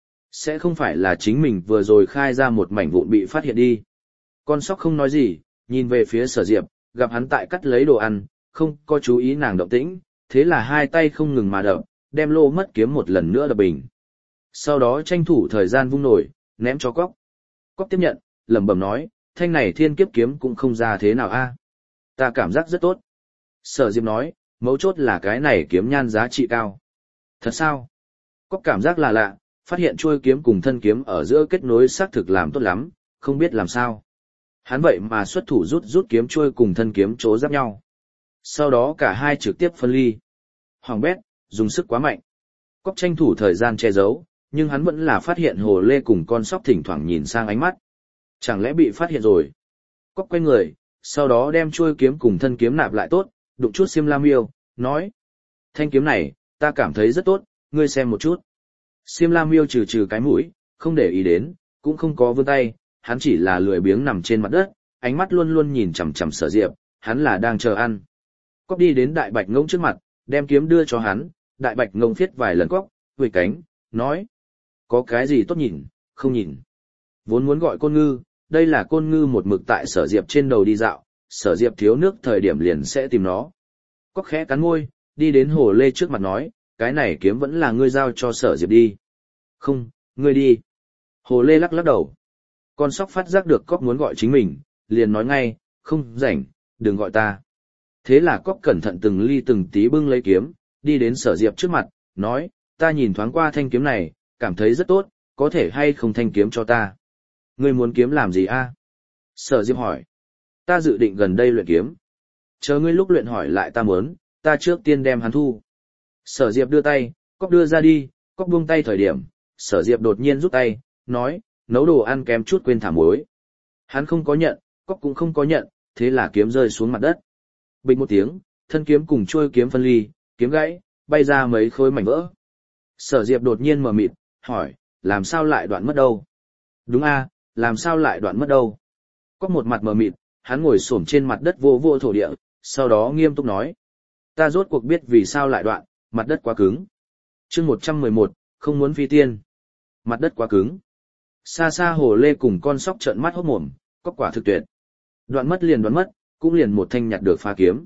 Sẽ không phải là chính mình vừa rồi khai ra một mảnh vụn bị phát hiện đi. Con sóc không nói gì, nhìn về phía Sở Diệp, gặp hắn tại cắt lấy đồ ăn, không có chú ý nàng động tĩnh, thế là hai tay không ngừng mà đập, đem lô mất kiếm một lần nữa đập bình. Sau đó tranh thủ thời gian vung nổi, ném cho Cóc. Cóc tiếp nhận, lẩm bẩm nói, thanh này thiên kiếp kiếm cũng không ra thế nào a. Ta cảm giác rất tốt. Sở Diệp nói, mấu chốt là cái này kiếm nhan giá trị cao. Thật sao? Cóc cảm giác là lạ, phát hiện chuôi kiếm cùng thân kiếm ở giữa kết nối xác thực làm tốt lắm, không biết làm sao. Hắn vậy mà xuất thủ rút kiếm chuôi cùng thân kiếm chỗ giáp nhau. Sau đó cả hai trực tiếp phân ly. Hoàng bét, dùng sức quá mạnh. Cóc tranh thủ thời gian che giấu, nhưng hắn vẫn là phát hiện Hồ Lê cùng con sóc thỉnh thoảng nhìn sang ánh mắt. Chẳng lẽ bị phát hiện rồi? Cóc quay người, sau đó đem chuôi kiếm cùng thân kiếm nạp lại tốt, đụng chút xiêm la miêu, nói. Thanh kiếm này, ta cảm thấy rất tốt, ngươi xem một chút. Xiêm la miêu trừ cái mũi, không để ý đến, cũng không có vươn tay, hắn chỉ là lười biếng nằm trên mặt đất, ánh mắt luôn luôn nhìn chằm chằm Sở Diệp, hắn là đang chờ ăn. Cóc đi đến Đại Bạch Ngông trước mặt, đem kiếm đưa cho hắn, Đại Bạch Ngông phiết vài lần Cóc, vươn cánh, nói. Có cái gì tốt nhìn, không nhìn. Vốn muốn gọi Côn Ngư, đây là Côn Ngư một mực tại Sở Diệp trên đầu đi dạo, Sở Diệp thiếu nước thời điểm liền sẽ tìm nó. Cóc khẽ cắn môi, đi đến Hồ Lê trước mặt nói, cái này kiếm vẫn là ngươi giao cho Sở Diệp đi. Không, ngươi đi. Hồ Lê lắc lắc đầu. Con sóc phát giác được Cóc muốn gọi chính mình, liền nói ngay, không rảnh, đừng gọi ta. Thế là Cóc cẩn thận từng ly từng tí bưng lấy kiếm, đi đến Sở Diệp trước mặt, nói, ta nhìn thoáng qua thanh kiếm này, cảm thấy rất tốt, có thể hay không thanh kiếm cho ta. Ngươi muốn kiếm làm gì a? Sở Diệp hỏi. Ta dự định gần đây luyện kiếm. Chờ ngươi lúc luyện hỏi lại ta muốn, ta trước tiên đem hắn thu. Sở Diệp đưa tay, Cóc đưa ra đi, Cóc buông tay thời điểm, Sở Diệp đột nhiên rút tay, nói, nấu đồ ăn kém chút quên thả muối. Hắn không có nhận, Cóc cũng không có nhận, thế là kiếm rơi xuống mặt đất. Bình một tiếng, thân kiếm cùng chuôi kiếm phân ly, kiếm gãy, bay ra mấy khối mảnh vỡ. Sở Diệp đột nhiên mở mịt, hỏi, làm sao lại đoạn mất đâu? Đúng a, làm sao lại đoạn mất đâu? Cóc một mặt mờ mịt, hắn ngồi xổm trên mặt đất vô vô thổ địa, sau đó nghiêm túc nói. Ta rốt cuộc biết vì sao lại đoạn, mặt đất quá cứng. Chương 111, không muốn phi tiên. Mặt đất quá cứng. Xa xa Hồ Lê cùng con sóc trợn mắt hốt mồm, Cóc quả thực tuyệt. Đoạn mất, cũng liền một thanh nhặt được phá kiếm.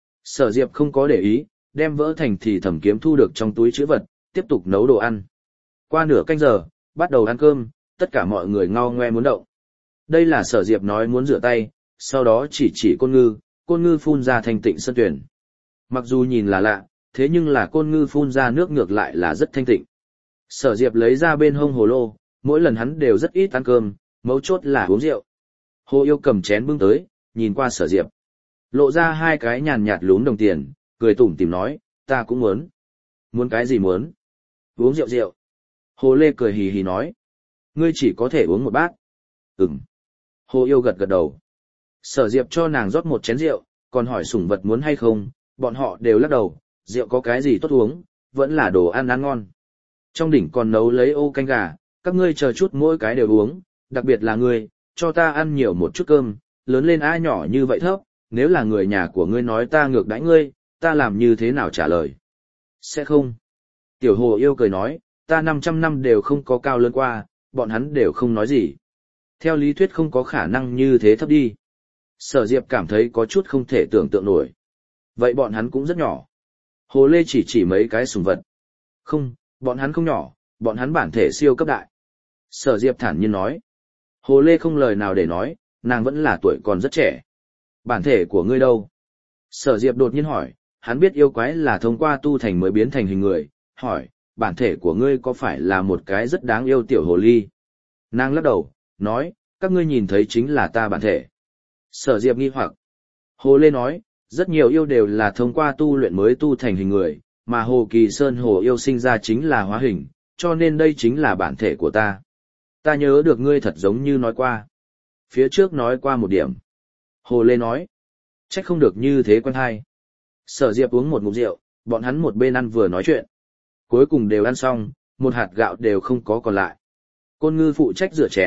Sở Diệp không có để ý, đem vỡ thành thì thẩm kiếm thu được trong túi trữ vật, tiếp tục nấu đồ ăn. Qua nửa canh giờ, bắt đầu ăn cơm, tất cả mọi người ngao ngoe muốn động. Đây là Sở Diệp nói muốn rửa tay, sau đó chỉ Côn Ngư phun ra thanh tịnh sơn tuyển. Mặc dù nhìn là lạ, thế nhưng là Côn Ngư phun ra nước ngược lại là rất thanh tịnh. Sở Diệp lấy ra bên hông hồ lô, mỗi lần hắn đều rất ít ăn cơm, mấu chốt là uống rượu. Hồ Yêu cầm chén bưng tới, nhìn qua Sở Diệp. Lộ ra hai cái nhàn nhạt lúm đồng tiền, cười tủm tỉm nói, ta cũng muốn. Muốn cái gì muốn? Uống rượu. Hồ Lê cười hì hì nói. Ngươi chỉ có thể uống một bát. Ừm. Hồ Yêu gật gật đầu. Sở Diệp cho nàng rót một chén rượu, còn hỏi sủng vật muốn hay không, bọn họ đều lắc đầu, rượu có cái gì tốt uống, vẫn là đồ ăn ngon. Trong đỉnh còn nấu lấy ô canh gà, các ngươi chờ chút mỗi cái đều uống, đặc biệt là ngươi, cho ta ăn nhiều một chút cơm, lớn lên ai nhỏ như vậy thấp, nếu là người nhà của ngươi nói ta ngược đãi ngươi, ta làm như thế nào trả lời? Sẽ không. Tiểu Hồ Yêu cười nói, ta 500 năm đều không có cao lớn qua, bọn hắn đều không nói gì. Theo lý thuyết không có khả năng như thế thấp đi. Sở Diệp cảm thấy có chút không thể tưởng tượng nổi. Vậy bọn hắn cũng rất nhỏ. Hồ Lê chỉ mấy cái sủng vật. Không, bọn hắn không nhỏ, bọn hắn bản thể siêu cấp đại. Sở Diệp thản nhiên nói. Hồ Lê không lời nào để nói, nàng vẫn là tuổi còn rất trẻ. Bản thể của ngươi đâu? Sở Diệp đột nhiên hỏi, hắn biết yêu quái là thông qua tu thành mới biến thành hình người, hỏi, bản thể của ngươi có phải là một cái rất đáng yêu tiểu hồ ly? Nàng lắc đầu, nói, các ngươi nhìn thấy chính là ta bản thể. Sở Diệp nghi hoặc. Hồ Lê nói, rất nhiều yêu đều là thông qua tu luyện mới tu thành hình người, mà Hồ Kỳ Sơn Hồ yêu sinh ra chính là hóa hình, cho nên đây chính là bản thể của ta. Ta nhớ được ngươi thật giống như nói qua. Phía trước nói qua một điểm. Hồ Lê nói, trách không được như thế quen hay. Sở Diệp uống một ngụm rượu, bọn hắn một bên ăn vừa nói chuyện. Cuối cùng đều ăn xong, một hạt gạo đều không có còn lại. Côn Ngư phụ trách rửa chén,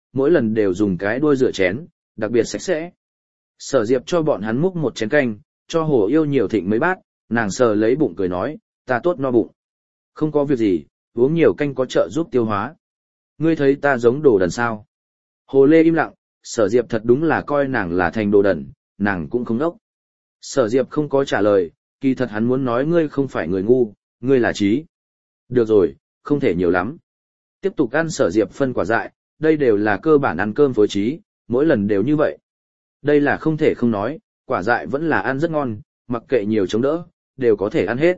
mỗi lần đều dùng cái đuôi rửa chén, đặc biệt sạch sẽ. Sở Diệp cho bọn hắn múc một chén canh, cho Hồ Yêu nhiều thịnh mấy bát, nàng sờ lấy bụng cười nói, ta tốt no bụng. Không có việc gì, uống nhiều canh có trợ giúp tiêu hóa. Ngươi thấy ta giống đồ đần sao? Hồ Lê im lặng, Sở Diệp thật đúng là coi nàng là thành đồ đần, nàng cũng không ngốc. Sở Diệp không có trả lời, kỳ thật hắn muốn nói ngươi không phải người ngu, ngươi là trí. Được rồi, không thể nhiều lắm. Tiếp tục ăn Sở Diệp phân quả dại, đây đều là cơ bản ăn cơm phối trí, mỗi lần đều như vậy. Đây là không thể không nói, quả dại vẫn là ăn rất ngon, mặc kệ nhiều chống đỡ, đều có thể ăn hết.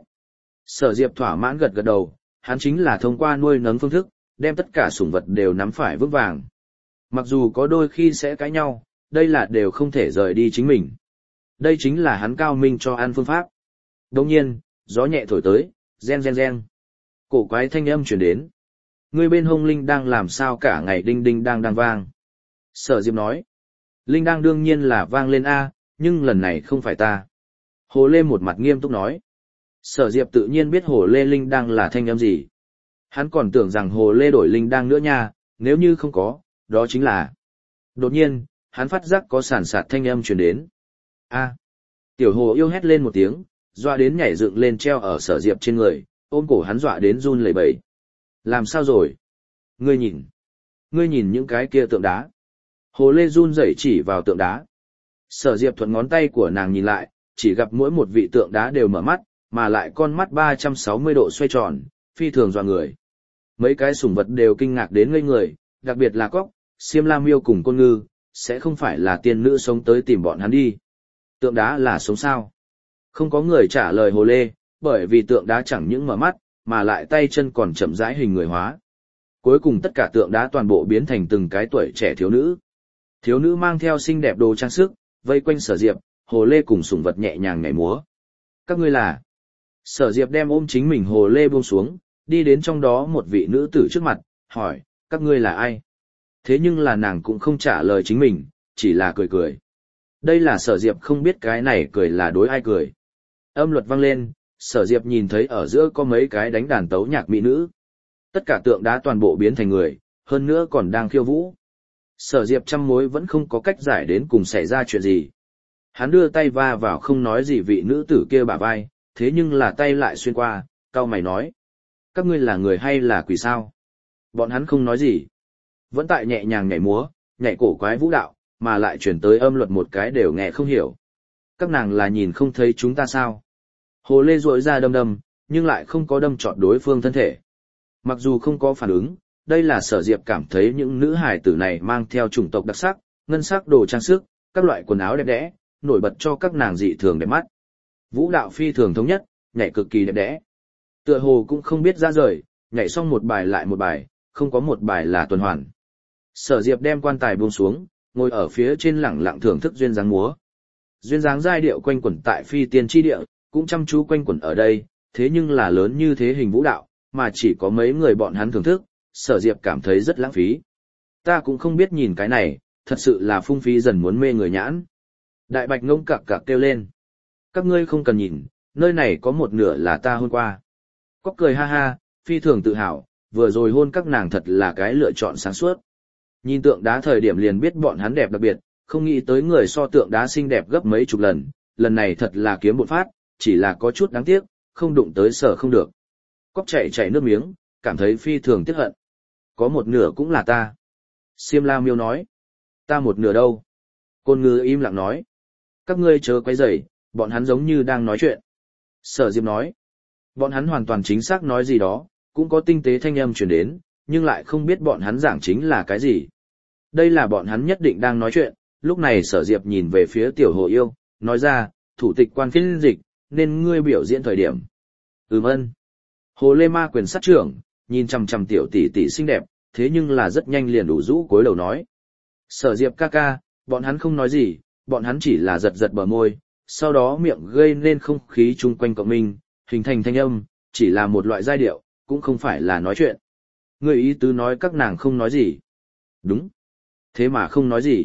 Sở Diệp thỏa mãn gật gật đầu, hắn chính là thông qua nuôi nấng phương thức, đem tất cả sủng vật đều nắm phải vững vàng. Mặc dù có đôi khi sẽ cãi nhau, đây là đều không thể rời đi chính mình. Đây chính là hắn cao minh cho ăn phương pháp. Đồng nhiên, gió nhẹ thổi tới, gen gen gen. Cổ quái thanh âm chuyển đến. Người bên hông linh đang làm sao cả ngày đinh đinh đang vang. Sở Diệp nói. Linh đang đương nhiên là vang lên A, nhưng lần này không phải ta. Hồ Lê một mặt nghiêm túc nói. Sở Diệp tự nhiên biết Hồ Lê linh đang là thanh âm gì. Hắn còn tưởng rằng Hồ Lê đổi linh đang nữa nha, nếu như không có, đó chính là. Đột nhiên, hắn phát giác có sàn sạt thanh âm truyền đến. A. Tiểu Hồ Yêu hét lên một tiếng, dọa đến nhảy dựng lên treo ở Sở Diệp trên người, ôm cổ hắn dọa đến run lẩy bẩy. Làm sao rồi? Ngươi nhìn những cái kia tượng đá. Hồ Lê run rẩy chỉ vào tượng đá. Sở Diệp thuận ngón tay của nàng nhìn lại, chỉ gặp mỗi một vị tượng đá đều mở mắt, mà lại con mắt 360 độ xoay tròn, phi thường dọa người. Mấy cái sủng vật đều kinh ngạc đến ngây người, đặc biệt là Cóc, Xiêm La Miêu cùng Côn Ngư, sẽ không phải là tiên nữ sống tới tìm bọn hắn đi. Tượng đá là sống sao? Không có người trả lời Hồ Lê, bởi vì tượng đá chẳng những mở mắt, mà lại tay chân còn chậm rãi hình người hóa. Cuối cùng tất cả tượng đá toàn bộ biến thành từng cái tuổi trẻ thiếu nữ. Thiếu nữ mang theo xinh đẹp đồ trang sức, vây quanh Sở Diệp, Hồ Lê cùng sủng vật nhẹ nhàng nhảy múa. Các ngươi là? Sở Diệp đem ôm chính mình Hồ Lê buông xuống, đi đến trong đó một vị nữ tử trước mặt, hỏi, các ngươi là ai? Thế nhưng là nàng cũng không trả lời chính mình, chỉ là cười cười. Đây là Sở Diệp không biết cái này cười là đối ai cười. Âm luật vang lên, Sở Diệp nhìn thấy ở giữa có mấy cái đánh đàn tấu nhạc mỹ nữ. Tất cả tượng đá toàn bộ biến thành người, hơn nữa còn đang khiêu vũ. Sở Diệp trăm mối vẫn không có cách giải đến cùng xảy ra chuyện gì. Hắn đưa tay va vào không nói gì vị nữ tử kia bả vai, thế nhưng là tay lại xuyên qua, cau mày nói. Các ngươi là người hay là quỷ sao? Bọn hắn không nói gì. Vẫn tại nhẹ nhàng nhảy múa, nhảy cổ quái vũ đạo, mà lại chuyển tới âm luật một cái đều nghe không hiểu. Các nàng là nhìn không thấy chúng ta sao? Hồ Lê rội ra đâm đâm, nhưng lại không có đâm trọt đối phương thân thể. Mặc dù không có phản ứng, đây là Sở Diệp cảm thấy những nữ hài tử này mang theo chủng tộc đặc sắc, ngân sắc đồ trang sức, các loại quần áo đẹp đẽ, nổi bật cho các nàng dị thường đẹp mắt. Vũ đạo phi thường thống nhất, nhảy cực kỳ đẹp đẽ. Tựa hồ cũng không biết ra rời, nhảy xong một bài lại một bài, không có một bài là tuần hoàn. Sở Diệp đem quan tài buông xuống, ngồi ở phía trên lẳng lặng thưởng thức duyên dáng múa. Duyên dáng giai điệu quanh quẩn tại phi tiên tri địa, cũng chăm chú quanh quẩn ở đây, thế nhưng là lớn như thế hình vũ đạo, mà chỉ có mấy người bọn hắn thưởng thức, Sở Diệp cảm thấy rất lãng phí. Ta cũng không biết nhìn cái này, thật sự là phung phí dần muốn mê người nhãn. Đại Bạch ngông cặc cặc kêu lên. Các ngươi không cần nhìn, nơi này có một nửa là ta hôn qua. Cóc cười ha ha, phi thường tự hào, vừa rồi hôn các nàng thật là cái lựa chọn sáng suốt. Nhìn tượng đá thời điểm liền biết bọn hắn đẹp đặc biệt, không nghĩ tới người so tượng đá xinh đẹp gấp mấy chục lần, lần này thật là kiếm bộn phát, chỉ là có chút đáng tiếc, không đụng tới Sở không được. Cóc chảy nước miếng, cảm thấy phi thường tiếc hận. Có một nửa cũng là ta. Xiêm La Miêu nói. Ta một nửa đâu? Côn Ngư im lặng nói. Các ngươi chớ quấy rầy, bọn hắn giống như đang nói chuyện. Sở Diệp nói. Bọn hắn hoàn toàn chính xác nói gì đó, cũng có tinh tế thanh âm truyền đến, nhưng lại không biết bọn hắn giảng chính là cái gì. Đây là bọn hắn nhất định đang nói chuyện, lúc này Sở Diệp nhìn về phía Tiểu Hồ Yêu, nói ra, thủ tịch quan phiên dịch, nên ngươi biểu diễn thời điểm. Ơn. Hồ Lê Ma quyền sát trưởng, nhìn chằm chằm tiểu tỷ tỷ xinh đẹp, thế nhưng là rất nhanh liền đủ rũ cúi đầu nói. Sở Diệp ca ca, bọn hắn không nói gì, bọn hắn chỉ là giật giật bờ môi, sau đó miệng gây nên không khí chung quanh cộng minh, hình thành thanh âm, chỉ là một loại giai điệu, cũng không phải là nói chuyện. Người ý tứ nói các nàng không nói gì. Đúng. Thế mà không nói gì.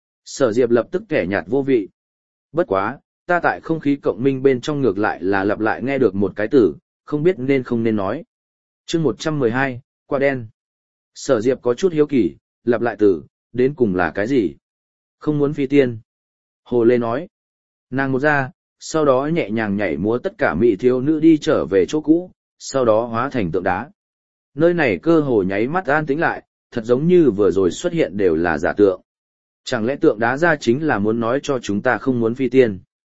Sở Diệp lập tức kẻ nhạt vô vị. Bất quá, ta tại không khí cộng minh bên trong ngược lại là lặp lại nghe được một cái từ, không biết nên không nên nói. Chương 112, quả đen. Sở Diệp có chút hiếu kỳ, lặp lại từ, đến cùng là cái gì? Không muốn phi tiên. Hồ Lê nói. Nàng một ra, sau đó nhẹ nhàng nhảy múa tất cả mỹ thiếu nữ đi trở về chỗ cũ, sau đó hóa thành tượng đá. Nơi này cơ hồ nháy mắt an tĩnh lại, thật giống như vừa rồi xuất hiện đều là giả tượng. Chẳng lẽ tượng đá ra chính là muốn nói cho chúng ta không muốn phi tiên?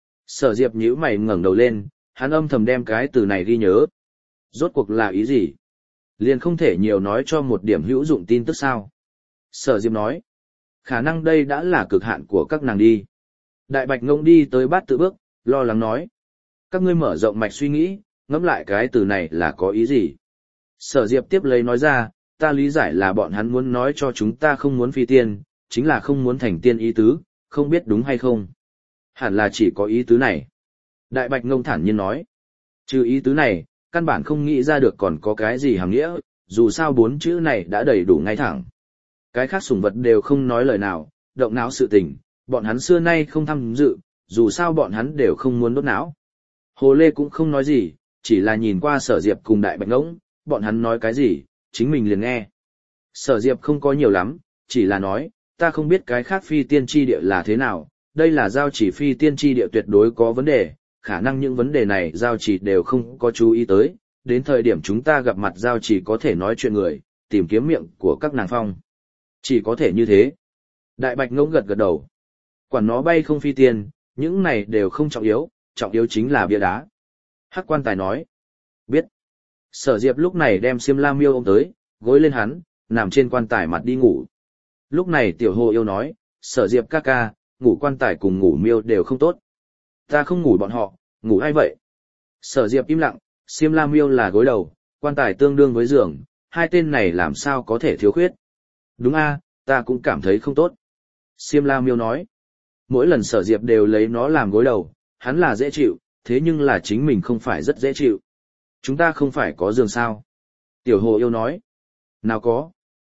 Sở Diệp nhíu mày ngẩng đầu lên, hắn âm thầm đem cái từ này ghi nhớ. Rốt cuộc là ý gì? Liền không thể nhiều nói cho một điểm hữu dụng tin tức sao? Sở Diệp nói. Khả năng đây đã là cực hạn của các nàng đi. Đại Bạch Ngông đi tới bát tự bước, lo lắng nói. Các ngươi mở rộng mạch suy nghĩ, ngẫm lại cái từ này là có ý gì? Sở Diệp tiếp lấy nói ra, ta lý giải là bọn hắn muốn nói cho chúng ta không muốn phi tiên, chính là không muốn thành tiên ý tứ, không biết đúng hay không. Hẳn là chỉ có ý tứ này. Đại Bạch Ngông thản nhiên nói. Trừ ý tứ này, căn bản không nghĩ ra được còn có cái gì hàm nghĩa, dù sao 4 chữ này đã đầy đủ ngay thẳng. Cái khác sủng vật đều không nói lời nào, động não sự tình, bọn hắn xưa nay không tham dự, dù sao bọn hắn đều không muốn đốt não. Hồ Lê cũng không nói gì, chỉ là nhìn qua Sở Diệp cùng Đại Bạch Ngỗng, bọn hắn nói cái gì, chính mình liền nghe. Sở Diệp không có nhiều lắm, chỉ là nói, ta không biết cái khác phi tiên tri địa là thế nào, đây là giao chỉ phi tiên tri địa tuyệt đối có vấn đề, khả năng những vấn đề này giao chỉ đều không có chú ý tới, đến thời điểm chúng ta gặp mặt giao chỉ có thể nói chuyện người, tìm kiếm miệng của các nàng phong. Chỉ có thể như thế. Đại Bạch Ngỗng gật gật đầu. Quản nó bay không phi tiên, những này đều không trọng yếu chính là bia đá. Hắc Quan Tài nói. Biết. Sở Diệp lúc này đem Xiêm La Miêu ôm tới, gối lên hắn, nằm trên quan tài mặt đi ngủ. Lúc này Tiểu Hồ Yêu nói, Sở Diệp ca ca, ngủ quan tài cùng ngủ miêu đều không tốt. Ta không ngủ bọn họ, ngủ ai vậy? Sở Diệp im lặng, Xiêm La Miêu là gối đầu, quan tài tương đương với giường, hai tên này làm sao có thể thiếu khuyết. Đúng a, ta cũng cảm thấy không tốt. Xiêm La Miêu nói, mỗi lần Sở Diệp đều lấy nó làm gối đầu, hắn là dễ chịu, thế nhưng là chính mình không phải rất dễ chịu. Chúng ta không phải có giường sao? Tiểu Hồ Yêu nói, nào có.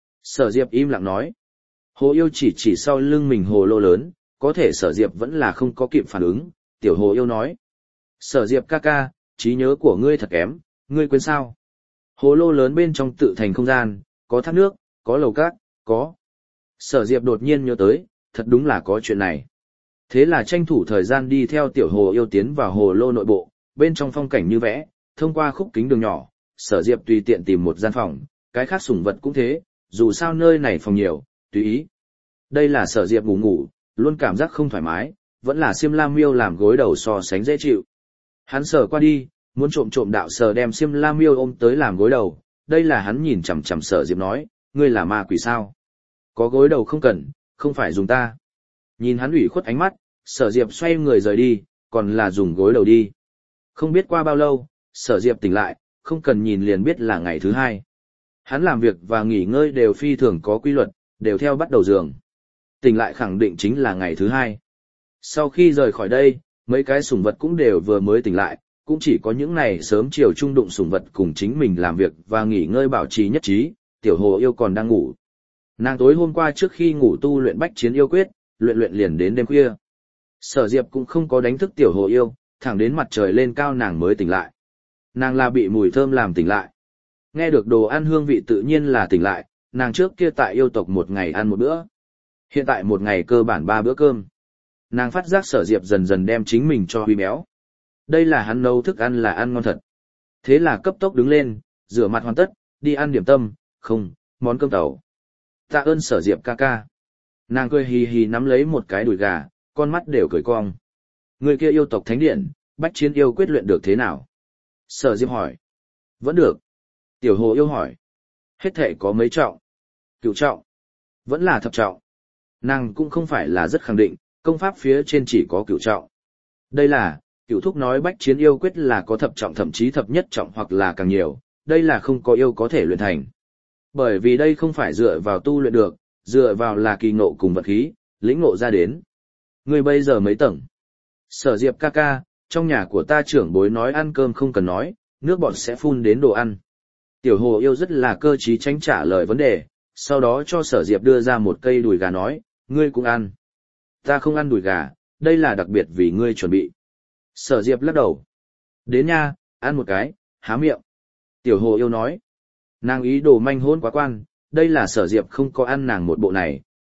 Sở Diệp im lặng nói, Hồ Yêu chỉ sau lưng mình hồ lô lớn, có thể Sở Diệp vẫn là không có kịp phản ứng. Tiểu Hồ Yêu nói, Sở Diệp ca ca, trí nhớ của ngươi thật kém, ngươi quên sao? Hồ lô lớn bên trong tự thành không gian, có thác nước, có lầu cát, có. Sở Diệp đột nhiên nhớ tới, thật đúng là có chuyện này. Thế là tranh thủ thời gian đi theo Tiểu Hồ Yêu tiến vào hồ lô nội bộ, bên trong phong cảnh như vẽ, thông qua khúc kính đường nhỏ, Sở Diệp tùy tiện tìm một gian phòng, cái khác sủng vật cũng thế, dù sao nơi này phòng nhiều, tùy ý. Đây là Sở Diệp ngủ, luôn cảm giác không thoải mái, vẫn là Xiêm La Miêu làm gối đầu so sánh dễ chịu. Hắn sờ qua đi, muốn trộm đạo sờ đem Xiêm La Miêu ôm tới làm gối đầu, đây là hắn nhìn chằm chằm Sở Diệp nói, ngươi là ma quỷ sao? Có gối đầu không cần, không phải dùng ta. Nhìn hắn ủy khuất ánh mắt, Sở Diệp xoay người rời đi, còn là dùng gối đầu đi. Không biết qua bao lâu, Sở Diệp tỉnh lại, không cần nhìn liền biết là ngày thứ 2. Hắn làm việc và nghỉ ngơi đều phi thường có quy luật, đều theo bắt đầu giường. Tỉnh lại khẳng định chính là ngày thứ 2. Sau khi rời khỏi đây, mấy cái sủng vật cũng đều vừa mới tỉnh lại, cũng chỉ có những này sớm chiều trung đụng sủng vật cùng chính mình làm việc và nghỉ ngơi bảo trì nhất trí. Tiểu Hồ Yêu còn đang ngủ. Nàng tối hôm qua trước khi ngủ tu luyện bách chiến yêu quyết, luyện liền đến đêm khuya. Sở Diệp cũng không có đánh thức Tiểu Hồ Yêu, thẳng đến mặt trời lên cao nàng mới tỉnh lại. Nàng là bị mùi thơm làm tỉnh lại. Nghe được đồ ăn hương vị tự nhiên là tỉnh lại, nàng trước kia tại yêu tộc một ngày ăn một bữa. Hiện tại một ngày cơ bản 3 bữa cơm. Nàng phát giác Sở Diệp dần dần đem chính mình cho huy béo. Đây là hắn nấu thức ăn là ăn ngon thật. Thế là cấp tốc đứng lên, rửa mặt hoàn tất, đi ăn điểm tâm, không, món cơm tàu. Tạ ơn Sở Diệp ca ca. Nàng cười hì hì nắm lấy một cái đùi gà, con mắt đều cười cong. Người kia yêu tộc thánh điện, bách chiến yêu quyết luyện được thế nào? Sở Diệp hỏi. Vẫn được. Tiểu Hồ Yêu hỏi. Hết thể có mấy trọng? Cửu trọng. Vẫn là thập trọng. Nàng cũng không phải là rất khẳng định, công pháp phía trên chỉ có cửu trọng. Đây là, Cửu thúc nói bách chiến yêu quyết là có thập trọng thậm chí thập nhất trọng hoặc là càng nhiều, đây là không có yêu có thể luyện thành. Bởi vì đây không phải dựa vào tu luyện được, dựa vào là kỳ ngộ cùng vật khí, lĩnh ngộ ra đến. Ngươi bây giờ mấy tầng? Sở Diệp ca ca, trong nhà của ta trưởng bối nói ăn cơm không cần nói, nước bọt sẽ phun đến đồ ăn. Tiểu Hồ Yêu rất là cơ trí tránh trả lời vấn đề, sau đó cho Sở Diệp đưa ra một cây đùi gà nói, ngươi cũng ăn. Ta không ăn đùi gà, đây là đặc biệt vì ngươi chuẩn bị. Sở Diệp lắc đầu. Đến nha, ăn một cái, há miệng. Tiểu Hồ Yêu nói. Nàng ý đồ manh hôn quá quan, đây là Sở Diệp không có ăn nàng một bộ này,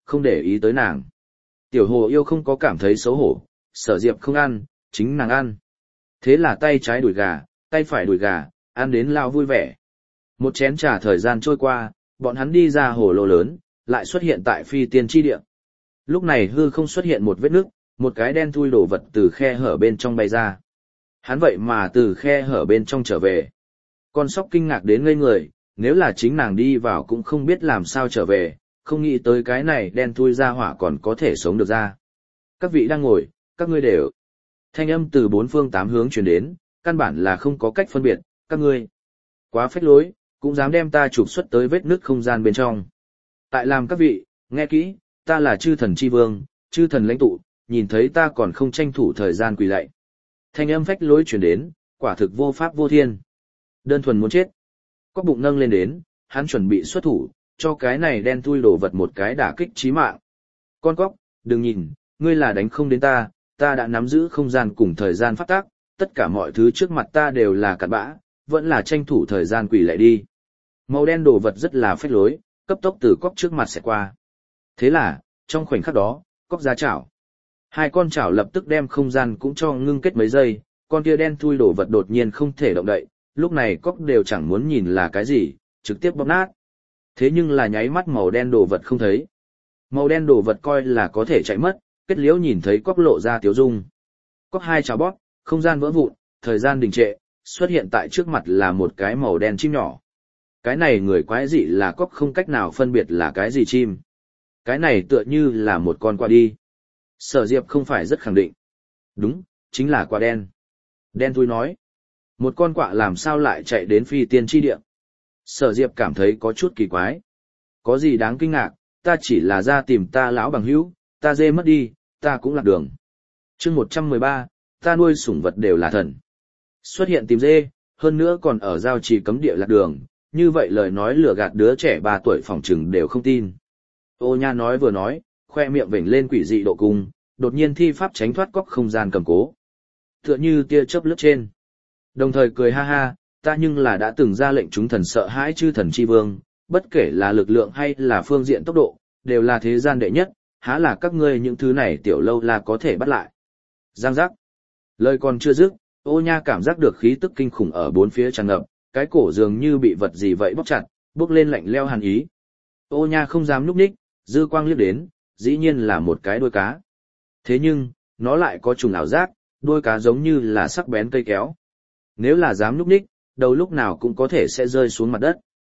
không để ý tới nàng. Tiểu hồ yêu không có cảm thấy xấu hổ, Sở Diệp không ăn, chính nàng ăn. Thế là tay trái đùi gà, tay phải đùi gà, ăn đến lao vui vẻ. Một chén trà thời gian trôi qua, bọn hắn đi ra hồ lô lớn, lại xuất hiện tại phi tiên tri địa. Lúc này hư không xuất hiện một vết nước, một cái đen thui đổ vật từ khe hở bên trong bay ra. Hắn vậy mà từ khe hở bên trong trở về. Con sóc kinh ngạc đến ngây người, nếu là chính nàng đi vào cũng không biết làm sao trở về, không nghĩ tới cái này đen thui ra hỏa còn có thể sống được ra. Các vị đang ngồi, các ngươi đều. Thanh âm từ bốn phương tám hướng truyền đến, căn bản là không có cách phân biệt, các ngươi. Quá phách lối, cũng dám đem ta trục xuất tới vết nứt không gian bên trong. Tại làm các vị, nghe kỹ, ta là chư thần chi vương, chư thần lãnh tụ, nhìn thấy ta còn không tranh thủ thời gian quỳ lạy. Thanh âm phách lối truyền đến, quả thực vô pháp vô thiên. Đơn thuần muốn chết. Cóc bụng nâng lên đến, hắn chuẩn bị xuất thủ, cho cái này đen thui đổ vật một cái đả kích chí mạng. Con cóc, đừng nhìn, ngươi là đánh không đến ta, ta đã nắm giữ không gian cùng thời gian phát tác, tất cả mọi thứ trước mặt ta đều là cặn bã, vẫn là tranh thủ thời gian quỳ lại đi. Màu đen đồ vật rất là phách lối, cấp tốc từ cóc trước mặt sẽ qua. Thế là, trong khoảnh khắc đó, cóc ra chảo. Hai con chảo lập tức đem không gian cũng cho ngưng kết mấy giây, con kia đen thui đồ vật đột nhiên không thể động đậy, lúc này cóc đều chẳng muốn nhìn là cái gì, trực tiếp bóp nát. Thế nhưng là nháy mắt màu đen đồ vật không thấy. Màu đen đồ vật coi là có thể chạy mất, kết liễu nhìn thấy cóc lộ ra tiếu dung. Cóc hai chảo bóp, không gian vỡ vụn, thời gian đình trệ, xuất hiện tại trước mặt là một cái màu đen chim nhỏ. Cái này người quái dị là cóc không cách nào phân biệt là cái gì chim. Cái này tựa như là một con quạ đi. Sở Diệp không phải rất khẳng định. Đúng, chính là quạ đen. Đen thui nói. Một con quạ làm sao lại chạy đến phi tiên tri địa? Sở Diệp cảm thấy có chút kỳ quái. Có gì đáng kinh ngạc, ta chỉ là ra tìm ta lão bằng hữu, ta dê mất đi, ta cũng lạc đường. Chương 113, ta nuôi sủng vật đều là thần. Xuất hiện tìm dê, hơn nữa còn ở giao trì cấm địa lạc đường, như vậy lời nói lừa gạt đứa trẻ 3 tuổi phỏng chừng đều không tin. Ô Nha nói vừa nói, khoe miệng vểnh lên quỷ dị độ cung, đột nhiên thi pháp tránh thoát cóc không gian cầm cố. Tựa như tia chớp lướt trên. Đồng thời cười ha ha, ta nhưng là đã từng ra lệnh chúng thần sợ hãi chư thần chi vương, bất kể là lực lượng hay là phương diện tốc độ, đều là thế gian đệ nhất, há là các ngươi những thứ này tiểu lâu là có thể bắt lại. Giang giác. Lời còn chưa dứt, Ô Nha cảm giác được khí tức kinh khủng ở bốn phía tràn ngập, cái cổ dường như bị vật gì vậy bóp chặt, bốc lên lạnh leo hàn ý. Ô Nha không dám nhúc nhích, dư quang liếc đến, dĩ nhiên là một cái đuôi cá. Thế nhưng, nó lại có trùng ảo giác, đuôi cá giống như là sắc bén cây kéo. Nếu là dám nhúc nhích, đầu lúc nào cũng có thể sẽ rơi xuống mặt đất.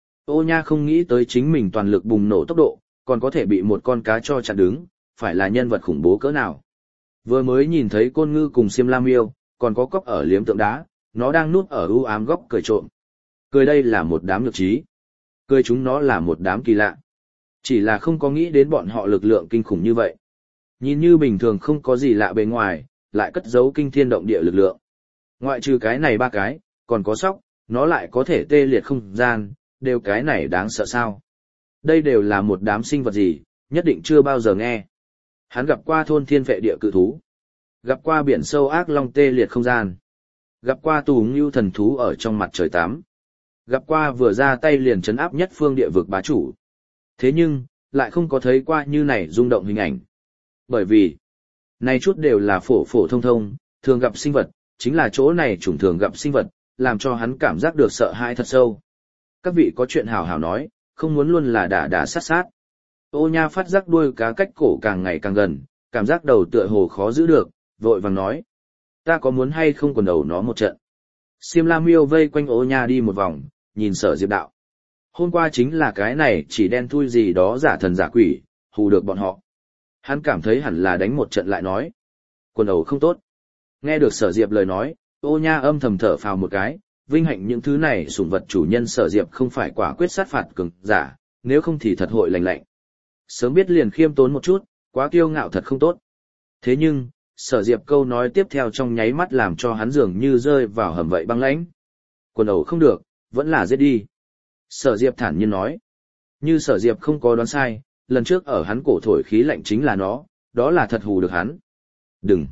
Ô Nha không nghĩ tới chính mình toàn lực bùng nổ tốc độ, còn có thể bị một con cá cho chặn đứng, phải là nhân vật khủng bố cỡ nào. Vừa mới nhìn thấy Côn Ngư cùng Xiêm La Miêu, còn có cóc ở liếm tượng đá, nó đang núp ở u ám góc cười trộm. Cười đây là một đám nhược trí. Cười chúng nó là một đám kỳ lạ. Chỉ là không có nghĩ đến bọn họ lực lượng kinh khủng như vậy. Nhìn như bình thường không có gì lạ bề ngoài, lại cất giấu kinh thiên động địa lực lượng. Ngoại trừ cái này 3 cái, còn có sóc, nó lại có thể tê liệt không gian, đều cái này đáng sợ sao. Đây đều là một đám sinh vật gì, nhất định chưa bao giờ nghe. Hắn gặp qua thôn thiên vệ địa cự thú, gặp qua biển sâu ác long tê liệt không gian, gặp qua tù ngưu thần thú ở trong mặt trời tắm, gặp qua vừa ra tay liền trấn áp nhất phương địa vực bá chủ. Thế nhưng, lại không có thấy qua như này rung động hình ảnh. Bởi vì, này chút đều là phổ phổ thông thông, thường gặp sinh vật, chính là chỗ này chủng thường gặp sinh vật, làm cho hắn cảm giác được sợ hãi thật sâu. Các vị có chuyện hào hào nói, không muốn luôn là đả sát sát. Ô Nha phát giác đuôi cá cách cổ càng ngày càng gần, cảm giác đầu tựa hồ khó giữ được, vội vàng nói. Ta có muốn hay không quần đầu nó một trận. Xiêm La Miêu vây quanh Ô Nha đi một vòng, nhìn Sở Diệp đạo. Hôm qua chính là cái này chỉ đen thui gì đó giả thần giả quỷ, hù được bọn họ. Hắn cảm thấy hẳn là đánh một trận lại nói. Quần đầu không tốt. Nghe được Sở Diệp lời nói, Ô Nha âm thầm thở phào một cái, vinh hạnh những thứ này sủng vật chủ nhân Sở Diệp không phải quả quyết sát phạt cường giả, nếu không thì thật hội lành lạnh. Sớm biết liền khiêm tốn một chút, quá kiêu ngạo thật không tốt. Thế nhưng, Sở Diệp câu nói tiếp theo trong nháy mắt làm cho hắn dường như rơi vào hầm vậy băng lãnh. Quần đầu không được, vẫn là giết đi. Sở Diệp thản nhiên nói. Như Sở Diệp không có đoán sai, lần trước ở hắn cổ thổi khí lạnh chính là nó, đó là thật hù được hắn. Đừng.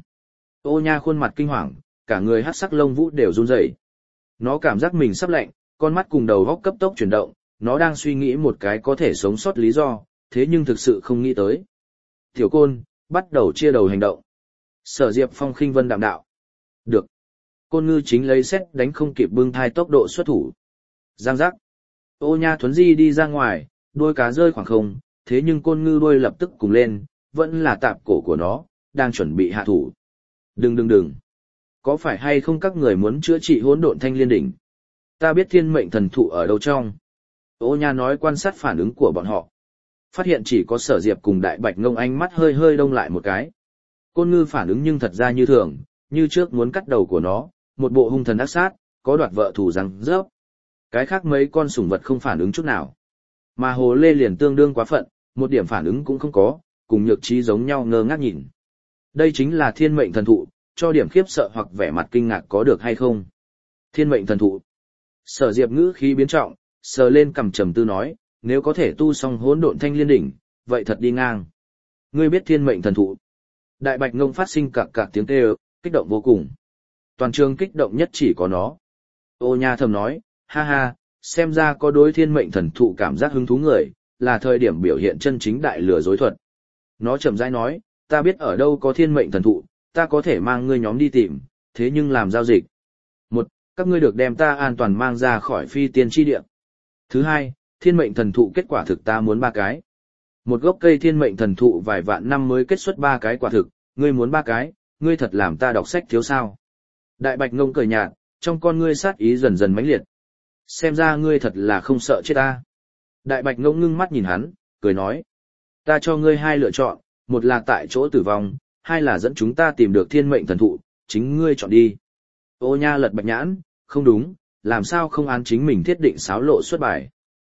Ô Nha khuôn mặt kinh hoàng, cả người hắc sắc lông vũ đều run rẩy. Nó cảm giác mình sắp lạnh, con mắt cùng đầu góc cấp tốc chuyển động, nó đang suy nghĩ một cái có thể sống sót lý do, thế nhưng thực sự không nghĩ tới. Tiểu Côn, bắt đầu chia đầu hành động. Sở Diệp Phong khinh vân đạm đạo. Được. Côn Ngư chính lấy xét đánh không kịp bưng thai tốc độ xuất thủ. Giang giác. Ô Nha thuấn di đi ra ngoài, đuôi cá rơi khoảng không, thế nhưng Côn Ngư đuôi lập tức cùng lên, vẫn là tạp cổ của nó, đang chuẩn bị hạ thủ. Đừng. Có phải hay không các người muốn chữa trị hỗn độn thanh liên đỉnh? Ta biết thiên mệnh thần thụ ở đâu trong. Ô Nha nói quan sát phản ứng của bọn họ. Phát hiện chỉ có Sở Diệp cùng Đại Bạch Ngông ánh mắt hơi hơi đông lại một cái. Côn Ngư phản ứng nhưng thật ra như thường, như trước muốn cắt đầu của nó, một bộ hung thần ác sát, có đoạt vợ thủ răng rớp. Cái khác mấy con sủng vật không phản ứng chút nào. Mà Hồ Lê liền tương đương quá phận, một điểm phản ứng cũng không có, cùng Nhược Trí giống nhau ngơ ngác nhìn. Đây chính là thiên mệnh thần thụ, cho điểm khiếp sợ hoặc vẻ mặt kinh ngạc có được hay không? Thiên mệnh thần thụ. Sở Diệp ngữ khí biến trọng, sờ lên cằm trầm tư nói, nếu có thể tu xong hỗn độn thanh liên đỉnh, vậy thật đi ngang. Ngươi biết thiên mệnh thần thụ? Đại Bạch Ngông phát sinh cạc cạc tiếng kêu, kích động vô cùng. Toàn trường kích động nhất chỉ có nó. Ô Nha thầm nói, ha ha, xem ra có đối thiên mệnh thần thụ cảm giác hứng thú người, là thời điểm biểu hiện chân chính đại lừa dối thuật. Nó chậm rãi nói, ta biết ở đâu có thiên mệnh thần thụ, ta có thể mang ngươi nhóm đi tìm, thế nhưng làm giao dịch. Một, các ngươi được đem ta an toàn mang ra khỏi phi tiên tri địa. Thứ hai, thiên mệnh thần thụ kết quả thực ta muốn 3 cái. Một gốc cây thiên mệnh thần thụ vài vạn năm mới kết xuất 3 cái quả thực, ngươi muốn 3 cái, ngươi thật làm ta đọc sách thiếu sao. Đại Bạch Ngông cười nhạt, trong con ngươi sát ý dần dần mãnh liệt. Xem ra ngươi thật là không sợ chết ta. Đại Bạch Ngông ngưng mắt nhìn hắn, cười nói. Ta cho ngươi 2 lựa chọn, một là tại chỗ tử vong, 2 là dẫn chúng ta tìm được thiên mệnh thần thụ, chính ngươi chọn đi. Ô Nha lật bạch nhãn, không đúng, làm sao không án chính mình thiết định xáo lộ xuất bài.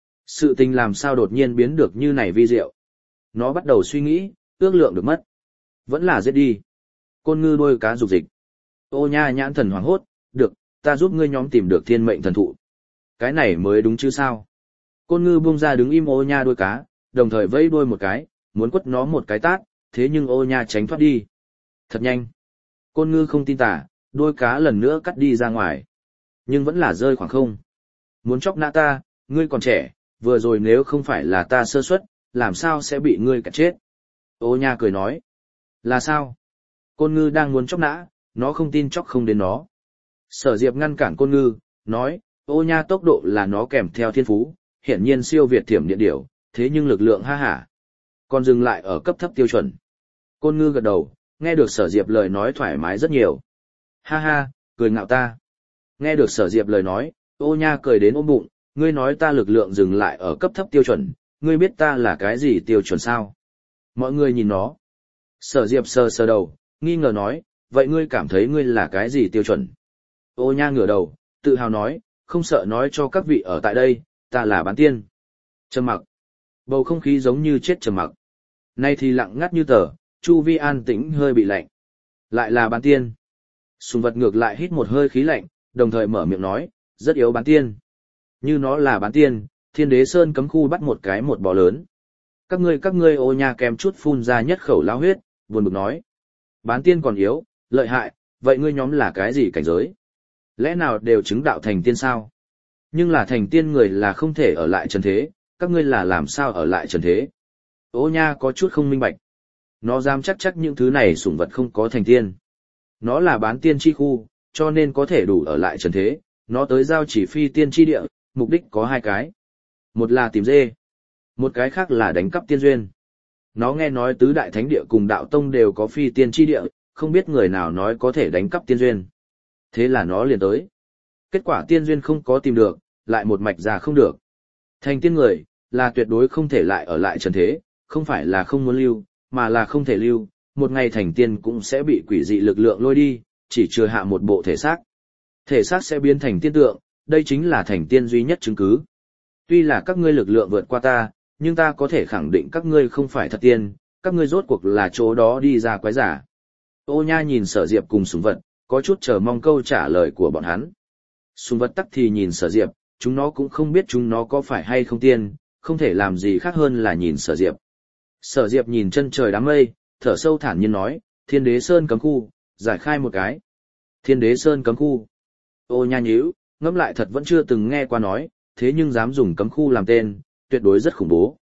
Sự tình làm sao đột nhiên biến được như này vi diệu. Nó bắt đầu suy nghĩ, ước lượng được mất. Vẫn là giết đi. Côn Ngư đuôi cá dục dịch. Ô Nha nhãn thần hoảng hốt, được, ta giúp ngươi nhóm tìm được thiên mệnh thần thụ. Cái này mới đúng chứ sao. Côn Ngư buông ra đứng im Ô Nha đuôi cá, đồng thời vẫy đuôi một cái, muốn quất nó một cái tát, thế nhưng Ô Nha tránh thoát đi. Thật nhanh. Côn Ngư không tin tả, đuôi cá lần nữa cắt đi ra ngoài. Nhưng vẫn là rơi khoảng không. Muốn chọc nã ta, ngươi còn trẻ, vừa rồi nếu không phải là ta sơ suất, làm sao sẽ bị ngươi cắt chết. Ô Nha cười nói. Là sao? Côn Ngư đang muốn chọc nã, nó không tin chọc không đến nó. Sở Diệp ngăn cản Côn Ngư, nói, Ô Nha tốc độ là nó kèm theo thiên phú, hiển nhiên siêu việt thiểm điện điểu, thế nhưng lực lượng ha hả. Còn dừng lại ở cấp thấp tiêu chuẩn. Côn Ngư gật đầu, nghe được Sở Diệp lời nói thoải mái rất nhiều. Ha ha, cười ngạo ta. Nghe được Sở Diệp lời nói, Ô Nha cười đến ôm bụng, ngươi nói ta lực lượng dừng lại ở cấp thấp tiêu chuẩn, ngươi biết ta là cái gì tiêu chuẩn sao? Mọi người nhìn nó. Sở Diệp sờ sờ đầu, nghi ngờ nói, vậy ngươi cảm thấy ngươi là cái gì tiêu chuẩn? Ô Nha ngửa đầu, tự hào nói, không sợ nói cho các vị ở tại đây, ta là bán tiên. Trầm mặc. Bầu không khí giống như chết trầm mặc. Nay thì lặng ngắt như tờ, chu vi an tĩnh hơi bị lạnh. Lại là bán tiên. Sùng vật ngược lại hít một hơi khí lạnh, đồng thời mở miệng nói, rất yếu bán tiên. Như nó là bán tiên, Thiên Đế Sơn cấm khu bắt một cái một bò lớn. Các ngươi Ô Nha kèm chút phun ra nhất khẩu lao huyết, buồn bực nói. Bán tiên còn yếu, lợi hại, vậy ngươi nhóm là cái gì cảnh giới? Lẽ nào đều chứng đạo thành tiên sao? Nhưng là thành tiên người là không thể ở lại trần thế, các ngươi là làm sao ở lại trần thế? Ô Nha có chút không minh bạch. Nó dám chắc những thứ này sủng vật không có thành tiên. Nó là bán tiên chi khu, cho nên có thể đủ ở lại trần thế, nó tới giao chỉ phi tiên chi địa, mục đích có 2 cái. Một là tìm dê, một cái khác là đánh cắp tiên duyên. Nó nghe nói tứ đại thánh địa cùng đạo tông đều có phi tiên chi địa, không biết người nào nói có thể đánh cắp tiên duyên. Thế là nó liền tới. Kết quả tiên duyên không có tìm được, lại một mạch ra không được. Thành tiên người, là tuyệt đối không thể lại ở lại trần thế, không phải là không muốn lưu, mà là không thể lưu, một ngày thành tiên cũng sẽ bị quỷ dị lực lượng lôi đi, chỉ chừa hạ một bộ thể xác. Thể xác sẽ biến thành tiên tượng, đây chính là thành tiên duy nhất chứng cứ. Tuy là các ngươi lực lượng vượt qua ta, nhưng ta có thể khẳng định các ngươi không phải thật tiên, các ngươi rốt cuộc là chỗ đó đi ra quái giả. Ô Nha nhìn Sở Diệp cùng sủng vật, có chút chờ mong câu trả lời của bọn hắn. Sủng vật tắc thì nhìn Sở Diệp, chúng nó cũng không biết chúng nó có phải hay không tiên, không thể làm gì khác hơn là nhìn Sở Diệp. Sở Diệp nhìn chân trời đám mây, thở sâu thản nhiên nói, Thiên Đế Sơn cấm khu, giải khai một cái. Thiên Đế Sơn cấm khu. Ô Nha nhíu, ngẫm lại thật vẫn chưa từng nghe qua nói, thế nhưng dám dùng cấm khu làm tên, tuyệt đối rất khủng bố.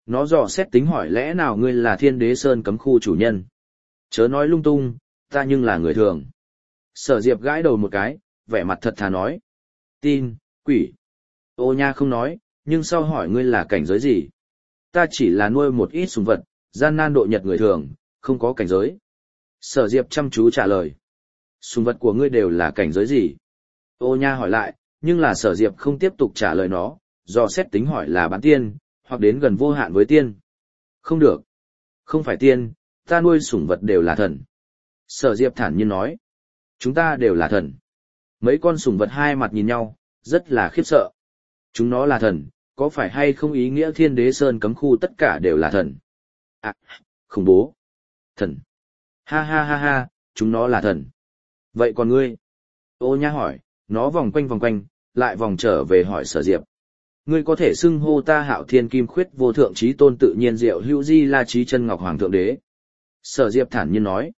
Nó dò xét tính hỏi lẽ nào ngươi là Thiên Đế Sơn cấm khu chủ nhân? Chớ nói lung tung, ta nhưng là người thường. Sở Diệp gãi đầu một cái, vẻ mặt thật thà nói. Tin, quỷ. Ô Nha không nói, nhưng sau hỏi ngươi là cảnh giới gì? Ta chỉ là nuôi một ít sùng vật, gian nan độ nhật người thường, không có cảnh giới. Sở Diệp chăm chú trả lời. Sùng vật của ngươi đều là cảnh giới gì? Ô Nha hỏi lại, nhưng là Sở Diệp không tiếp tục trả lời nó, do xét tính hỏi là bán tiên, hoặc đến gần vô hạn với tiên. Không được. Không phải tiên, ta nuôi sủng vật đều là thần. Sở Diệp thản nhiên nói. Chúng ta đều là thần. Mấy con sủng vật hai mặt nhìn nhau, rất là khiếp sợ. Chúng nó là thần, có phải hay không ý nghĩa Thiên Đế Sơn cấm khu tất cả đều là thần? À, khủng bố. Thần. Ha ha ha ha, chúng nó là thần. Vậy còn ngươi? Ô Nha hỏi, nó vòng quanh, lại vòng trở về hỏi Sở Diệp. Ngươi có thể xưng hô ta Hạo Thiên Kim Khuyết vô thượng trí tôn tự nhiên diệu hữu di la trí chân ngọc hoàng thượng đế. Sở Diệp thản nhiên nói.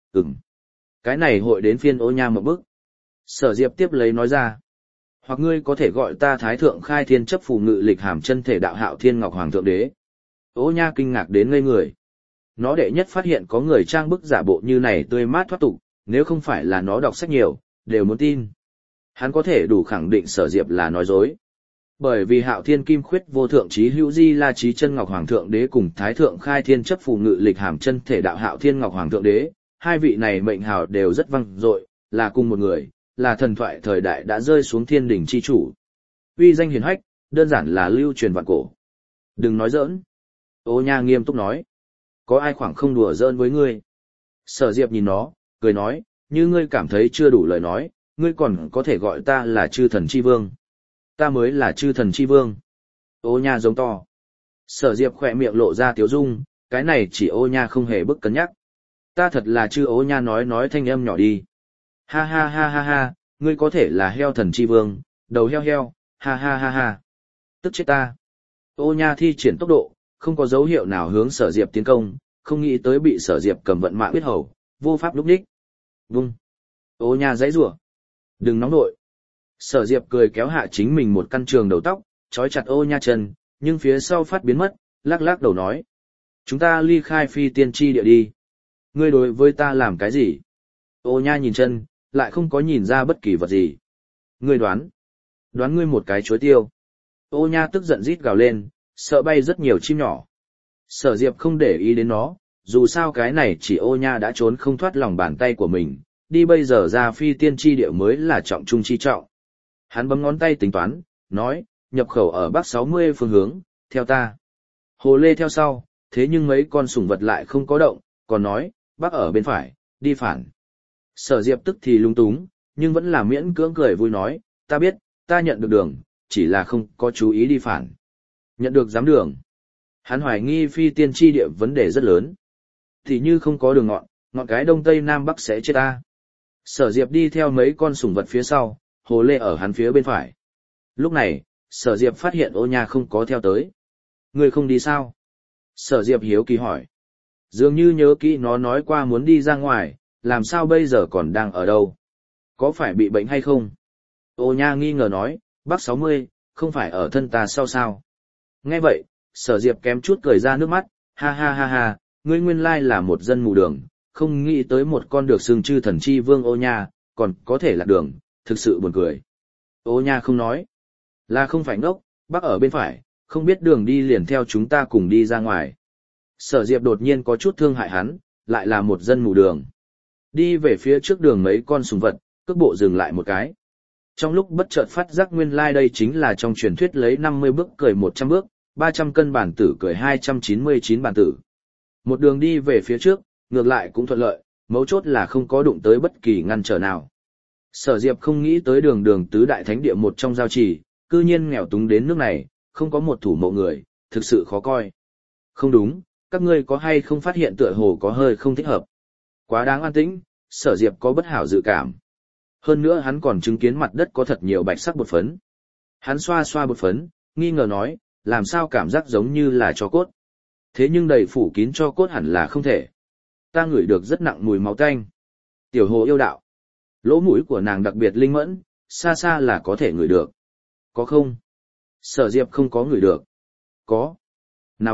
Cái này hội đến phiên Ô Nha một bức. Sở Diệp tiếp lấy nói ra. Hoặc ngươi có thể gọi ta Thái Thượng Khai Thiên chấp phù ngự lịch hàm chân thể đạo Hạo Thiên Ngọc Hoàng Thượng Đế. Ô Nha kinh ngạc đến ngây người. Nó đệ nhất phát hiện có người trang bức giả bộ như này tươi mát thoát tục, nếu không phải là nó đọc sách nhiều, đều muốn tin. Hắn có thể đủ khẳng định Sở Diệp là nói dối. Bởi vì Hạo Thiên Kim Khuyết vô thượng trí hữu di la trí chân Ngọc Hoàng Thượng Đế cùng Thái Thượng Khai Thiên chấp phù ngự lịch hàm chân thể đạo Hạo Thiên Ngọc Hoàng Thượng Đế, hai vị này mệnh hào đều rất vang dội, là cùng một người, là thần thoại thời đại đã rơi xuống thiên đỉnh chi chủ. Uy danh hiển hách, đơn giản là lưu truyền vạn cổ. Đừng nói giỡn. Ô Nha nghiêm túc nói. Có ai khoảng không đùa giỡn với ngươi? Sở Diệp nhìn nó, cười nói, như ngươi cảm thấy chưa đủ lời nói, ngươi còn có thể gọi ta là chư thần chi vương. Ta mới là chư thần chi vương. Ô Nha giống to. Sở Diệp khỏe miệng lộ ra tiếu dung, cái này chỉ Ô Nha không hề bức cân nhắc. Ta thật là chư Ô Nha nói thanh âm nhỏ đi. Ha ha ha ha ha, ngươi có thể là heo thần chi vương, đầu heo, ha ha ha ha. Tức chết ta. Ô Nha thi triển tốc độ, không có dấu hiệu nào hướng Sở Diệp tiến công, không nghĩ tới bị Sở Diệp cầm vận mạng biết hầu, vô pháp lúc đích. Vung. Ô Nha giãy giụa. Đừng nóng nội. Sở Diệp cười kéo hạ chính mình một căn trường đầu tóc, trói chặt Ô Nha chân, nhưng phía sau phát biến mất, lắc lắc đầu nói. Chúng ta ly khai phi tiên tri địa đi. Ngươi đối với ta làm cái gì? Ô Nha nhìn chân, lại không có nhìn ra bất kỳ vật gì. Ngươi đoán. Đoán ngươi một cái chuối tiêu. Ô Nha tức giận rít gào lên, sợ bay rất nhiều chim nhỏ. Sở Diệp không để ý đến nó, dù sao cái này chỉ Ô Nha đã trốn không thoát lòng bàn tay của mình, đi bây giờ ra phi tiên tri địa mới là trọng trung chi trọng. Hắn bấm ngón tay tính toán, nói, nhập khẩu ở bắc 60 phương hướng, theo ta. Hồ Lê theo sau, thế nhưng mấy con sủng vật lại không có động, còn nói, bắc ở bên phải, đi phản. Sở Diệp tức thì lung túng, nhưng vẫn là miễn cưỡng cười vui nói, ta biết, ta nhận được đường, chỉ là không có chú ý đi phản. Nhận được giám đường. Hắn hoài nghi phi tiên tri địa vấn đề rất lớn. Thì như không có đường ngọn cái đông tây nam bắc sẽ chết ta. Sở Diệp đi theo mấy con sủng vật phía sau, Hồ Lê ở hắn phía bên phải. Lúc này, Sở Diệp phát hiện Ô Nha không có theo tới. Người không đi sao? Sở Diệp hiếu kỳ hỏi. Dường như nhớ kỹ nó nói qua muốn đi ra ngoài, làm sao bây giờ còn đang ở đâu? Có phải bị bệnh hay không? Ô Nha nghi ngờ nói, bắc 60, không phải ở thân ta sau sao? Nghe vậy, Sở Diệp kém chút cười ra nước mắt, ha ha ha ha, ngươi nguyên lai là một dân mù đường, không nghĩ tới một con được xưng chư thần chi vương Ô Nha, còn có thể lạc đường, thực sự buồn cười. Ô Nha không nói, là không phải ngốc, bắc ở bên phải, không biết đường đi liền theo chúng ta cùng đi ra ngoài. Sở Diệp đột nhiên có chút thương hại hắn, lại là một dân mù đường. Đi về phía trước đường mấy con sùng vật, cước bộ dừng lại một cái. Trong lúc bất chợt phát giác nguyên lai đây chính là trong truyền thuyết lấy 50 bước cười 100 bước, 300 cân bản tử cười 299 bản tử. Một đường đi về phía trước, ngược lại cũng thuận lợi, mấu chốt là không có đụng tới bất kỳ ngăn trở nào. Sở Diệp không nghĩ tới đường tứ đại thánh địa một trong giao trì, cư nhiên nghèo túng đến nước này, không có một thủ mộ người, thực sự khó coi. Không đúng, các ngươi có hay không phát hiện tựa hồ có hơi không thích hợp. Quá đáng an tĩnh, Sở Diệp có bất hảo dự cảm. Hơn nữa hắn còn chứng kiến mặt đất có thật nhiều bạch sắc bột phấn. Hắn xoa xoa bột phấn, nghi ngờ nói, làm sao cảm giác giống như là tro cốt. Thế nhưng đầy phủ kín tro cốt hẳn là không thể. Ta ngửi được rất nặng mùi máu tanh. Tiểu Hồ yêu đạo. Lỗ mũi của nàng đặc biệt linh mẫn, xa xa là có thể ngửi được. Có không? Sở Diệp không có ngửi được. Có. Nào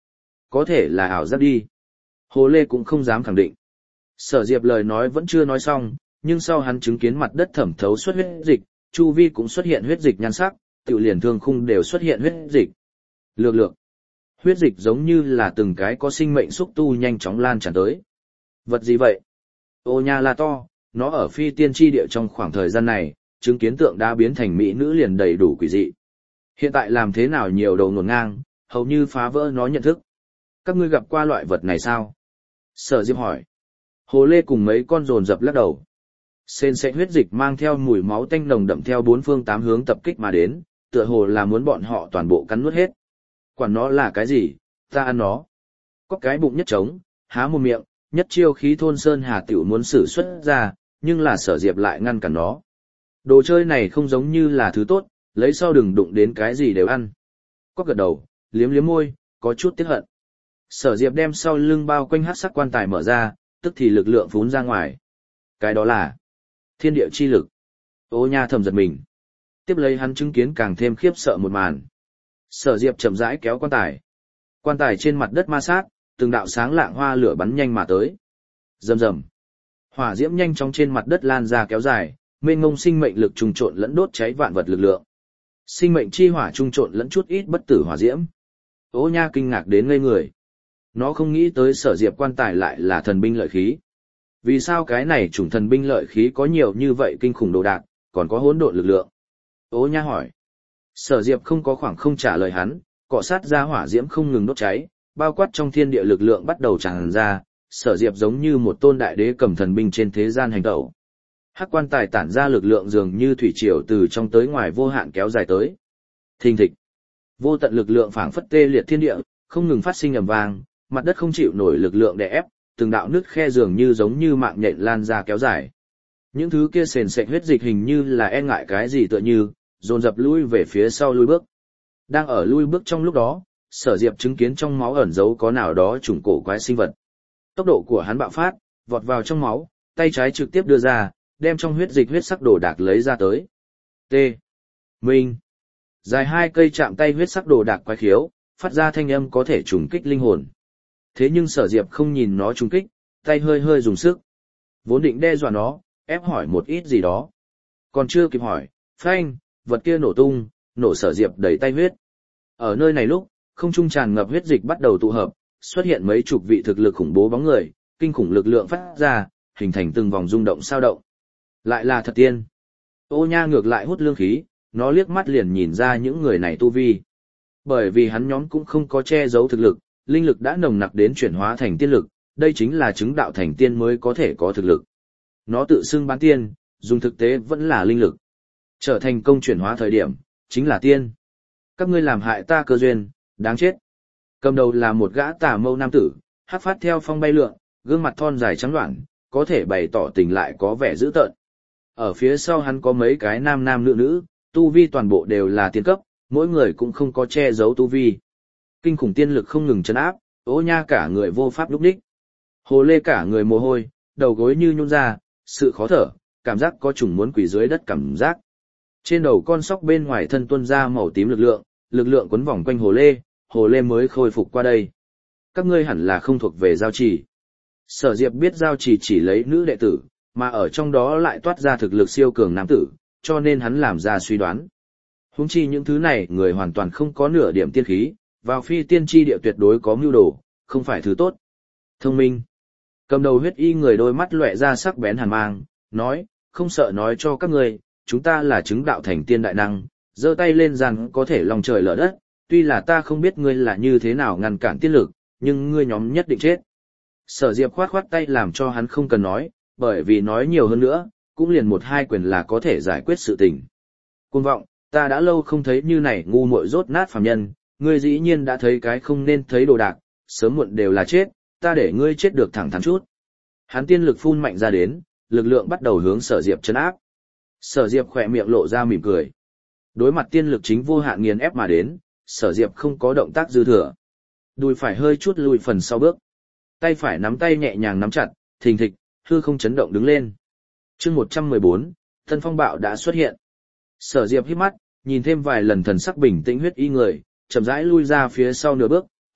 có thể là ảo giác đi. Hồ Lê cũng không dám khẳng định. Sở Diệp lời nói vẫn chưa nói xong, nhưng sau hắn chứng kiến mặt đất thẩm thấu xuất huyết dịch, chu vi cũng xuất hiện huyết dịch nhan sắc, tiểu liền thương khung đều xuất hiện huyết dịch. Lược lược. Huyết dịch giống như là từng cái có sinh mệnh xúc tu nhanh chóng lan tràn tới. Vật gì vậy? Ô nha la to, nó ở phi tiên tri địa trong khoảng thời gian này, chứng kiến tượng đá biến thành mỹ nữ liền đầy đủ quỷ dị. Hiện tại làm thế nào nhiều đầu ngổn ngang, hầu như phá vỡ nó nhận thức. Các ngươi gặp qua loại vật này sao? Sở Diệp hỏi. Hồ Lê cùng mấy con rồn dập lắc đầu. Sền sệt huyết dịch mang theo mùi máu tanh nồng đậm theo bốn phương tám hướng tập kích mà đến, tựa hồ là muốn bọn họ toàn bộ cắn nuốt hết. Quản nó là cái gì, ta ăn nó. Có cái bụng nhất trống, há một miệng, nhất chiêu khí thôn sơn hà tiểu muốn sử xuất ra, nhưng là Sở Diệp lại ngăn cản nó. Đồ chơi này không giống như là thứ tốt, lấy sau đừng đụng đến cái gì đều ăn. Có gật đầu, liếm liếm môi, có chút tiếc hận. Sở Diệp đem sau lưng bao quanh hắc sắc quan tài mở ra, tức thì lực lượng phún ra ngoài. Cái đó là thiên địa chi lực. Ô nha thầm giật mình. Tiếp lấy hắn chứng kiến càng thêm khiếp sợ một màn. Sở Diệp chậm rãi kéo quan tài. Quan tài trên mặt đất ma sát, từng đạo sáng lạng hoa lửa bắn nhanh mà tới. Rầm rầm. Hỏa diễm nhanh chóng trên mặt đất lan ra kéo dài, mênh mông sinh mệnh lực trùng trộn lẫn đốt cháy vạn vật lực lượng. Sinh mệnh chi hỏa trùng trộn lẫn chút ít bất tử hỏa diễm. Ô nha kinh ngạc đến ngây người. Nó không nghĩ tới Sở Diệp quan tài lại là thần binh lợi khí. Vì sao cái này chủng thần binh lợi khí có nhiều như vậy kinh khủng đồ đạc, còn có hỗn độn lực lượng? Ô nha hỏi. Sở Diệp không có khoảng không trả lời hắn, cọ sát ra hỏa diễm không ngừng đốt cháy, bao quát trong thiên địa lực lượng bắt đầu tràn ra, Sở Diệp giống như một tôn đại đế cầm thần binh trên thế gian hành tẩu. Hắc quan tài tản ra lực lượng dường như thủy triều từ trong tới ngoài vô hạn kéo dài tới. Thình thịch. Vô tận lực lượng phảng phất tê liệt thiên địa, không ngừng phát sinh ầm vang, mặt đất không chịu nổi lực lượng đè ép, từng đạo nứt khe dường như giống như mạng nhện lan ra kéo dài. Những thứ kia sền sệt huyết dịch hình như là e ngại cái gì tựa như, dồn dập lui về phía sau lui bước. Đang ở lui bước trong lúc đó, Sở Diệp chứng kiến trong máu ẩn giấu có nào đó trùng cổ quái sinh vật. Tốc độ của hắn bạo phát, vọt vào trong máu, tay trái trực tiếp đưa ra, đem trong huyết dịch huyết sắc đồ đạc lấy ra tới. T. Minh. Dài 2 cây chạm tay huyết sắc đồ đạc quái khiếu, phát ra thanh âm có thể trùng kích linh hồn. Thế nhưng Sở Diệp không nhìn nó trùng kích, tay hơi hơi dùng sức. Vốn định đe dọa nó, ép hỏi một ít gì đó. Còn chưa kịp hỏi, phanh, vật kia nổ tung, nổ Sở Diệp đẩy tay huyết. Ở nơi này lúc, không trung tràn ngập huyết dịch bắt đầu tụ hợp, xuất hiện mấy chục vị thực lực khủng bố bóng người, kinh khủng lực lượng phát ra, hình thành từng vòng rung động sao động. Lại là thật tiên. Ô nha ngược lại hút lương khí, nó liếc mắt liền nhìn ra những người này tu vi. Bởi vì hắn nhóm cũng không có che giấu thực lực, linh lực đã nồng nặc đến chuyển hóa thành tiên lực, đây chính là chứng đạo thành tiên mới có thể có thực lực. Nó tự xưng bán tiên, dùng thực tế vẫn là linh lực. Trở thành công chuyển hóa thời điểm, chính là tiên. Các ngươi làm hại ta cơ duyên, đáng chết. Cầm đầu là một gã tà mâu nam tử, hắc phát theo phong bay lượn, gương mặt thon dài trắng đoản, có thể bày tỏ tình lại có vẻ dữ tợn. Ở phía sau hắn có mấy cái nam nam nữ nữ, tu vi toàn bộ đều là tiên cấp, mỗi người cũng không có che giấu tu vi. Kinh khủng tiên lực không ngừng chấn áp, Ô nha cả người vô pháp lúc đích. Hồ Lê cả người mồ hôi, đầu gối như nhũn ra, sự khó thở, cảm giác có trùng muốn quỳ dưới đất cảm giác. Trên đầu con sóc bên ngoài thân tuôn ra màu tím lực lượng quấn vòng quanh Hồ Lê mới khôi phục qua đây. Các ngươi hẳn là không thuộc về giao trì. Sở Diệp biết giao trì chỉ lấy nữ đệ tử, mà ở trong đó lại toát ra thực lực siêu cường nam tử, cho nên hắn làm ra suy đoán. Huống chi những thứ này người hoàn toàn không có nửa điểm tiên khí, vào phi tiên tri địa tuyệt đối có mưu đồ, không phải thứ tốt. Thông minh. Cầm đầu huyết y người đôi mắt lóe ra sắc bén hàn mang, nói, không sợ nói cho các ngươi, chúng ta là chứng đạo thành tiên đại năng, giơ tay lên rằng có thể lòng trời lở đất, tuy là ta không biết ngươi là như thế nào ngăn cản tiên lực, nhưng ngươi nhóm nhất định chết. Sở Diệp khoát khoát tay làm cho hắn không cần nói, bởi vì nói nhiều hơn nữa, cũng liền một hai quyền là có thể giải quyết sự tình. Cuồng vọng, ta đã lâu không thấy như này ngu muội rốt nát phàm nhân, ngươi dĩ nhiên đã thấy cái không nên thấy đồ đạc, sớm muộn đều là chết, ta để ngươi chết được thẳng thắn chút. Hắn tiên lực phun mạnh ra đến, lực lượng bắt đầu hướng Sở Diệp trấn áp. Sở Diệp khỏe miệng lộ ra mỉm cười. Đối mặt tiên lực chính vô hạn nghiền ép mà đến, Sở Diệp không có động tác dư thừa. Đùi phải hơi chút lùi phần sau bước. Tay phải nắm tay nhẹ nhàng nắm chặt, thình thịch, hư không chấn động đứng lên. Chương 114, Thân phong bạo đã xuất hiện. Sở Diệp hít mắt, nhìn thêm vài lần thần sắc bình tĩnh huyết y người, chậm rãi lui ra phía sau nửa bước,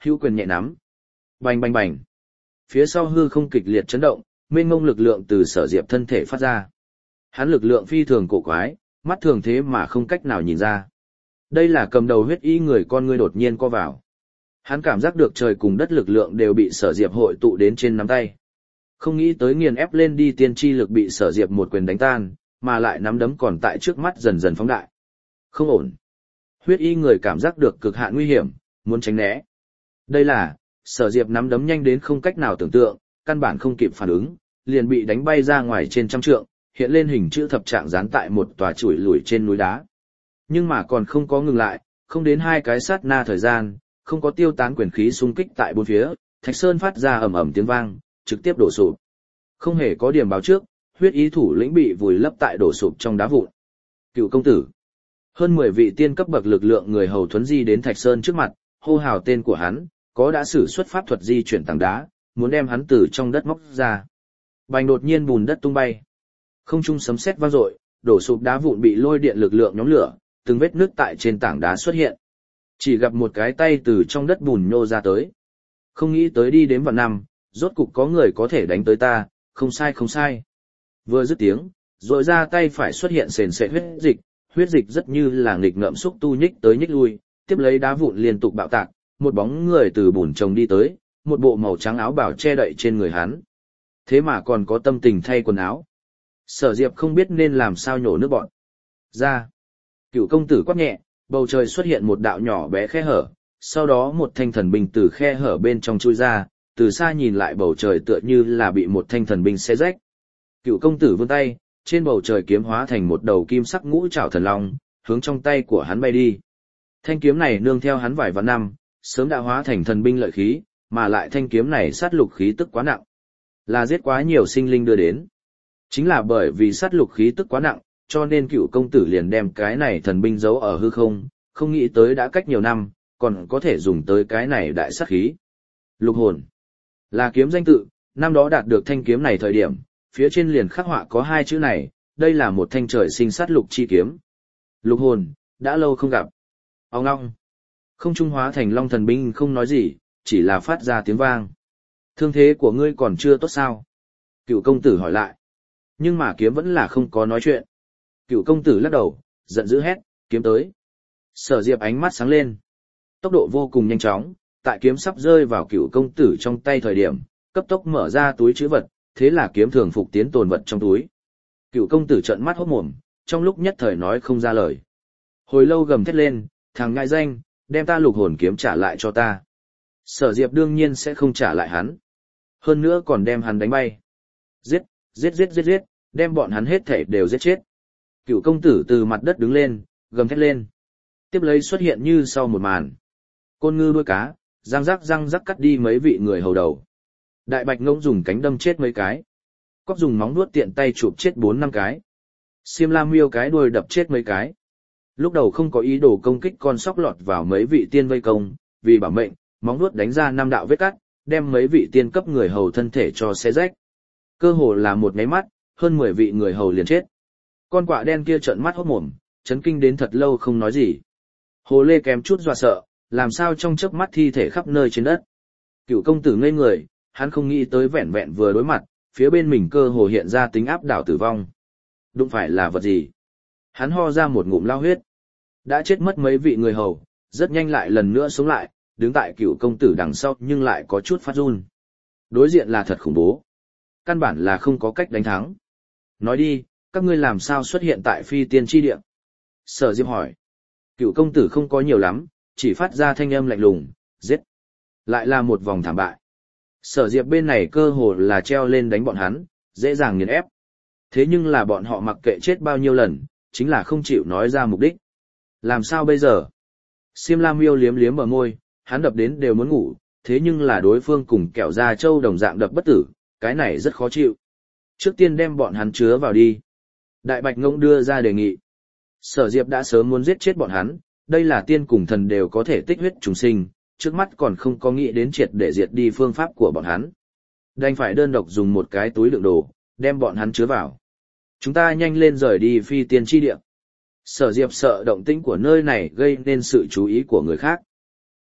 hữu quyền nhẹ nắm. Bành bành bành. Phía sau hư không kịch liệt chấn động, mênh mông lực lượng từ Sở Diệp thân thể phát ra. Hắn lực lượng phi thường cổ quái, mắt thường thế mà không cách nào nhìn ra. Đây là cầm đầu huyết y người con ngươi đột nhiên co vào. Hắn cảm giác được trời cùng đất lực lượng đều bị Sở Diệp hội tụ đến trên nắm tay. Không nghĩ tới nghiền ép lên đi tiên tri lực bị Sở Diệp một quyền đánh tan, mà lại nắm đấm còn tại trước mắt dần dần phóng đại. Không ổn. Huyết y người cảm giác được cực hạn nguy hiểm, muốn tránh né. Đây là, Sở Diệp nắm đấm nhanh đến không cách nào tưởng tượng, căn bản không kịp phản ứng, liền bị đánh bay ra ngoài trên trăm trượng, hiện lên hình chữ thập trạng dán tại một tòa chủi lủi trên núi đá. Nhưng mà còn không có ngừng lại, không đến 2 cái sát na thời gian, không có tiêu tán quyền khí xung kích tại bốn phía, Thạch Sơn phát ra ầm ầm tiếng vang, trực tiếp đổ sụp. Không hề có điểm báo trước, huyết ý thủ lĩnh bị vùi lấp tại đổ sụp trong đá vụn. Cựu công tử. Hơn 10 vị tiên cấp bậc lực lượng người hầu thuấn di đến Thạch Sơn trước mặt, hô hào tên của hắn, có đã sử xuất pháp thuật di chuyển tảng đá, muốn đem hắn từ trong đất móc ra. Bành đột nhiên bùn đất tung bay. Không trung sấm sét vang dội, đổ sụp đá vụn bị lôi điện lực lượng nhóm lửa, từng vết nứt tại trên tảng đá xuất hiện. Chỉ gặp một cái tay từ trong đất bùn nhô ra tới. Không nghĩ tới đi đến vạn năm, rốt cục có người có thể đánh tới ta, không sai không sai. Vừa dứt tiếng, rồi ra tay phải xuất hiện sền sệt huyết dịch rất như là nghịch ngợm xúc tu nhích tới nhích lui, tiếp lấy đá vụn liên tục bạo tạc, một bóng người từ bùn trồng đi tới, một bộ màu trắng áo bào che đậy trên người hắn. Thế mà còn có tâm tình thay quần áo. Sở Diệp không biết nên làm sao nhổ nước bọt. Ra. Cựu công tử quát nhẹ, bầu trời xuất hiện một đạo nhỏ bé khe hở, sau đó một thanh thần binh từ khe hở bên trong chui ra, từ xa nhìn lại bầu trời tựa như là bị một thanh thần binh xé rách. Cựu công tử vươn tay, trên bầu trời kiếm hóa thành một đầu kim sắc ngũ trảo thần long, hướng trong tay của hắn bay đi. Thanh kiếm này nương theo hắn vài vạn năm, sớm đã hóa thành thần binh lợi khí, mà lại thanh kiếm này sát lục khí tức quá nặng, là giết quá nhiều sinh linh đưa đến. Chính là bởi vì sát lục khí tức quá nặng, cho nên cựu công tử liền đem cái này thần binh giấu ở hư không, không nghĩ tới đã cách nhiều năm, còn có thể dùng tới cái này đại sát khí. Lục hồn là kiếm danh tự, năm đó đạt được thanh kiếm này thời điểm, phía trên liền khắc họa có 2 chữ này, đây là một thanh trời sinh sát lục chi kiếm. Lục hồn, đã lâu không gặp. Ong ong. Không trung hóa thành long thần binh không nói gì, chỉ là phát ra tiếng vang. Thương thế của ngươi còn chưa tốt sao? Cựu công tử hỏi lại. Nhưng mà kiếm vẫn là không có nói chuyện. Cựu công tử lắc đầu, giận dữ hét, kiếm tới. Sở Diệp ánh mắt sáng lên. Tốc độ vô cùng nhanh chóng, tại kiếm sắp rơi vào cựu công tử trong tay thời điểm, cấp tốc mở ra túi trữ vật, thế là kiếm thường phục tiến tồn vật trong túi. Cựu công tử trợn mắt hốt mồm, trong lúc nhất thời nói không ra lời. Hồi lâu gầm thét lên, thằng ngại danh, đem ta lục hồn kiếm trả lại cho ta. Sở Diệp đương nhiên sẽ không trả lại hắn. Hơn nữa còn đem hắn đánh bay. Giết, giết, đem bọn hắn hết thảy đều giết chết. Cựu công tử từ mặt đất đứng lên, gầm thét lên. Tiếp lấy xuất hiện như sau một màn. Côn ngư đuôi cá, răng rắc cắt đi mấy vị người hầu đầu. Đại bạch ngỗng dùng cánh đâm chết mấy cái. Cóc dùng móng vuốt tiện tay chụp chết 4-5 cái. Xiêm la miêu cái đuôi đập chết mấy cái. Lúc đầu không có ý đồ công kích con sóc lọt vào mấy vị tiên vây công, vì bảo mệnh, móng vuốt đánh ra 5 đạo vết cắt, đem mấy vị tiên cấp người hầu thân thể cho xé rách. Cơ hồ là một máy mắt, hơn 10 vị người hầu liền chết. Con quạ đen kia trợn mắt hốt mồm, chấn kinh đến thật lâu không nói gì. Hồ lê kém chút dọa sợ, làm sao trong chớp mắt thi thể khắp nơi trên đất. Cựu công tử ngây người, hắn không nghĩ tới vẹn vẹn vừa đối mặt, phía bên mình cơ hồ hiện ra tính áp đảo tử vong. Đụng phải là vật gì? Hắn ho ra một ngụm lao huyết. Đã chết mất mấy vị người hầu, rất nhanh lại lần nữa sống lại, đứng tại cựu công tử đằng sau nhưng lại có chút phát run. Đối diện là thật khủng bố. Căn bản là không có cách đánh thắng. Nói đi, các ngươi làm sao xuất hiện tại phi tiên tri địa? Sở Diệp hỏi. Cựu công tử không có nhiều lắm, chỉ phát ra thanh âm lạnh lùng, giết. Lại là một vòng thảm bại. Sở Diệp bên này cơ hồ là treo lên đánh bọn hắn, dễ dàng nghiền ép. Thế nhưng là bọn họ mặc kệ chết bao nhiêu lần, chính là không chịu nói ra mục đích. Làm sao bây giờ? Xiêm la miêu liếm liếm bờ môi, hắn đập đến đều muốn ngủ, thế nhưng là đối phương cùng kẹo da trâu đồng dạng đập bất tử, cái này rất khó chịu. Trước tiên đem bọn hắn chứa vào đi. Đại bạch ngỗng đưa ra đề nghị. Sở Diệp đã sớm muốn giết chết bọn hắn, đây là tiên cùng thần đều có thể tích huyết trùng sinh, trước mắt còn không có nghĩ đến triệt để diệt đi phương pháp của bọn hắn. Đành phải đơn độc dùng một cái túi đựng đồ, đem bọn hắn chứa vào. Chúng ta nhanh lên rời đi phi tiên tri địa. Sở Diệp sợ động tĩnh của nơi này gây nên sự chú ý của người khác.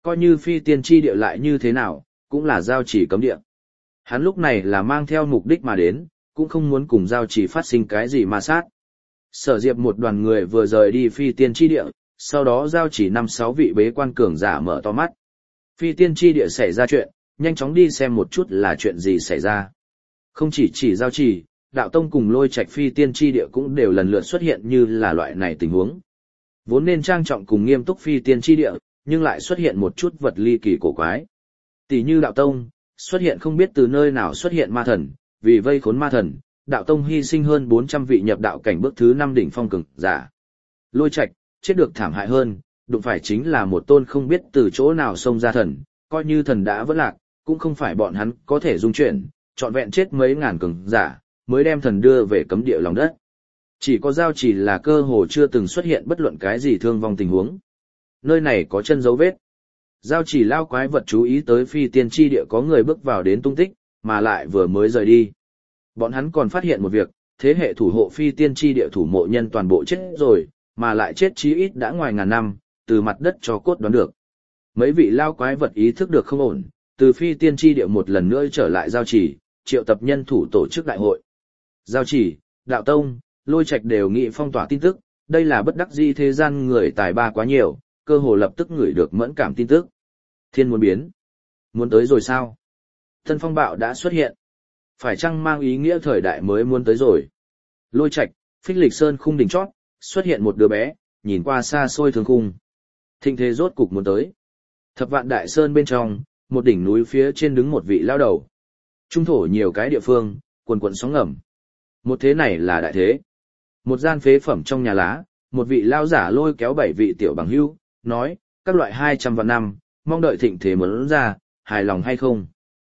Coi như phi tiên tri địa lại như thế nào, cũng là giao chỉ cấm địa. Hắn lúc này là mang theo mục đích mà đến, cũng không muốn cùng giao chỉ phát sinh cái gì ma sát. Sở Diệp một đoàn người vừa rời đi phi tiên tri địa, sau đó giao chỉ 5-6 vị bế quan cường giả mở to mắt. Phi tiên tri địa xảy ra chuyện, nhanh chóng đi xem một chút là chuyện gì xảy ra. Không chỉ giao chỉ, đạo tông cùng Lôi Trạch phi tiên tri địa cũng đều lần lượt xuất hiện như là loại này tình huống. Vốn nên trang trọng cùng nghiêm túc phi tiên tri địa, nhưng lại xuất hiện một chút vật ly kỳ cổ quái. Tỷ như đạo tông, xuất hiện không biết từ nơi nào xuất hiện ma thần, vì vây khốn ma thần, đạo tông hy sinh hơn 400 vị nhập đạo cảnh bước thứ 5 đỉnh phong cường giả. Lôi Trạch, chết được thảm hại hơn, đụng phải chính là một tôn không biết từ chỗ nào xông ra thần, coi như thần đã vỡ lạc, cũng không phải bọn hắn có thể dung chuyển, trọn vẹn chết mấy ngàn cường giả, mới đem thần đưa về cấm địa lòng đất. Chỉ có giao chỉ là cơ hồ chưa từng xuất hiện bất luận cái gì thương vong tình huống. Nơi này có chân dấu vết. Giao chỉ lao quái vật chú ý tới phi tiên tri địa có người bước vào đến tung tích, mà lại vừa mới rời đi. Bọn hắn còn phát hiện một việc, thế hệ thủ hộ phi tiên tri địa thủ mộ nhân toàn bộ chết rồi, mà lại chết chí ít đã ngoài ngàn năm, từ mặt đất cho cốt đoán được. Mấy vị lao quái vật ý thức được không ổn, từ phi tiên tri địa một lần nữa trở lại giao chỉ, triệu tập nhân thủ tổ chức đại hội. Giao chỉ, đạo tông, Lôi Trạch đều nghị phong tỏa tin tức, đây là bất đắc dĩ thế gian người tài ba quá nhiều, cơ hồ lập tức ngửi được mẫn cảm tin tức. Thiên muốn biến. Muốn tới rồi sao? Thân phong bạo đã xuất hiện. Phải chăng mang ý nghĩa thời đại mới muốn tới rồi? Lôi Trạch, Phích Lịch Sơn khung đỉnh chót, xuất hiện một đứa bé, nhìn qua xa xôi thương khung. Thịnh thế rốt cục muốn tới. Thập Vạn Đại Sơn bên trong, một đỉnh núi phía trên đứng một vị lao đầu. Trung thổ nhiều cái địa phương, quần quần sóng ngầm. Một thế này là đại thế. Một gian phế phẩm trong nhà lá, một vị lao giả lôi kéo 7 vị tiểu bằng hữu, nói, các loại 200 vạn năm, mong đợi thịnh thế muốn ra, hài lòng hay không?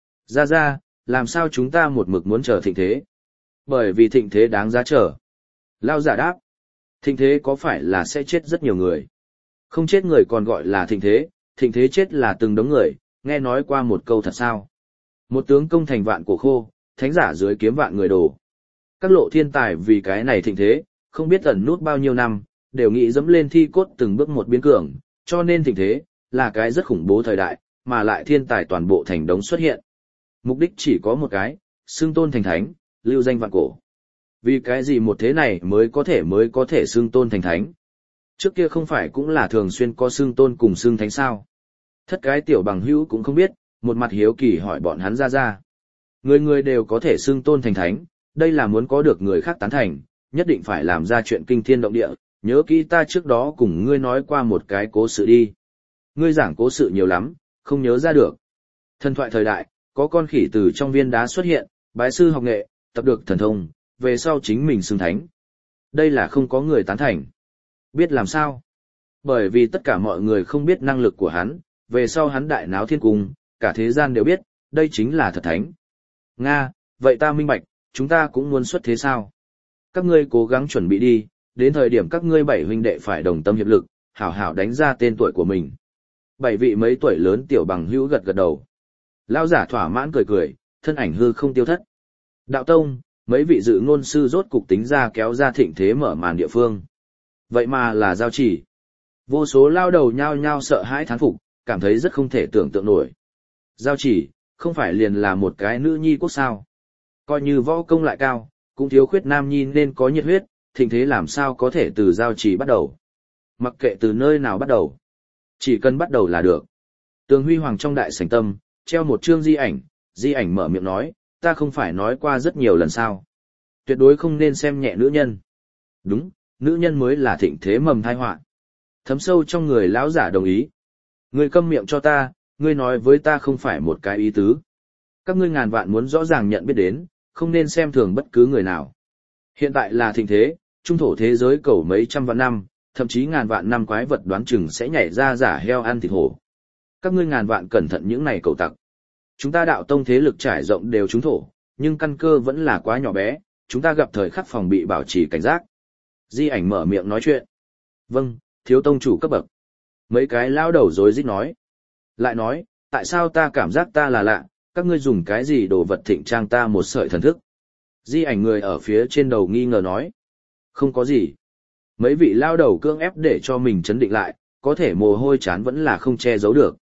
Ra, làm sao chúng ta một mực muốn chờ thịnh thế? Bởi vì thịnh thế đáng giá chờ. Lao giả đáp, thịnh thế có phải là sẽ chết rất nhiều người? Không chết người còn gọi là thịnh thế chết là từng đống người, nghe nói qua một câu thật sao? Một tướng công thành vạn cổ khô, thánh giả dưới kiếm vạn người đổ. Các lộ thiên tài vì cái này thịnh thế, không biết ẩn nút bao nhiêu năm, đều nghĩ dẫm lên thi cốt từng bước một biến cường, cho nên thịnh thế, là cái rất khủng bố thời đại, mà lại thiên tài toàn bộ thành đống xuất hiện. Mục đích chỉ có một cái, xưng tôn thành thánh, lưu danh vạn cổ. Vì cái gì một thế này mới có thể xưng tôn thành thánh? Trước kia không phải cũng là thường xuyên có xưng tôn cùng xưng thánh sao? Thất cái tiểu bằng hữu cũng không biết, một mặt hiếu kỳ hỏi bọn hắn ra. Người đều có thể xưng tôn thành thánh, đây là muốn có được người khác tán thành, nhất định phải làm ra chuyện kinh thiên động địa, nhớ kỹ ta trước đó cùng ngươi nói qua một cái cố sự đi. Ngươi giảng cố sự nhiều lắm, không nhớ ra được. Thần thoại thời đại, có con khỉ từ trong viên đá xuất hiện, bái sư học nghệ, tập được thần thông, về sau chính mình xưng thánh. Đây là không có người tán thành. Biết làm sao? Bởi vì tất cả mọi người không biết năng lực của hắn, về sau hắn đại náo thiên cung, cả thế gian đều biết, đây chính là thật thánh. Nga, vậy ta minh bạch, chúng ta cũng muốn xuất thế sao? Các ngươi cố gắng chuẩn bị đi, đến thời điểm các ngươi 7 huynh đệ phải đồng tâm hiệp lực, hảo hảo đánh ra tên tuổi của mình. 7 vị mấy tuổi lớn tiểu bằng hữu gật gật đầu. Lão giả thỏa mãn cười, thân ảnh hư không tiêu thất. Đạo tông, mấy vị dự ngôn sư rốt cục tính ra kéo ra thịnh thế mở màn địa phương. Vậy mà là giao chỉ. Vô số lao đầu nhao nhao sợ hãi thán phục, cảm thấy rất không thể tưởng tượng nổi. Giao chỉ, không phải liền là một cái nữ nhi quốc sao. Coi như võ công lại cao, cũng thiếu khuyết nam nhi nên có nhiệt huyết, thịnh thế làm sao có thể từ giao chỉ bắt đầu. Mặc kệ từ nơi nào bắt đầu. Chỉ cần bắt đầu là được. Tường Huy Hoàng trong đại sảnh tâm, treo một chương di ảnh mở miệng nói, ta không phải nói qua rất nhiều lần sao. Tuyệt đối không nên xem nhẹ nữ nhân. Đúng, nữ nhân mới là thịnh thế mầm tai họa. Thấm sâu trong người lão giả đồng ý. Ngươi câm miệng cho ta, ngươi nói với ta không phải một cái ý tứ. Các ngươi ngàn vạn muốn rõ ràng nhận biết đến, không nên xem thường bất cứ người nào. Hiện tại là thịnh thế, trung thổ thế giới cầu mấy trăm vạn năm, thậm chí ngàn vạn năm quái vật đoán chừng sẽ nhảy ra giả heo ăn thịt hổ. Các ngươi ngàn vạn cẩn thận những này cầu tặc. Chúng ta đạo tông thế lực trải rộng đều trúng thổ, nhưng căn cơ vẫn là quá nhỏ bé, chúng ta gặp thời khắc phòng bị bảo trì cảnh giác. Di ảnh mở miệng nói chuyện. Vâng, thiếu tông chủ cấp bậc. Mấy cái lao đầu rối rít nói. Lại nói, tại sao ta cảm giác ta là lạ, các ngươi dùng cái gì đồ vật thịnh trang ta một sợi thần thức. Di ảnh người ở phía trên đầu nghi ngờ nói. Không có gì. Mấy vị lao đầu cưỡng ép để cho mình chấn định lại, có thể mồ hôi chán vẫn là không che giấu được.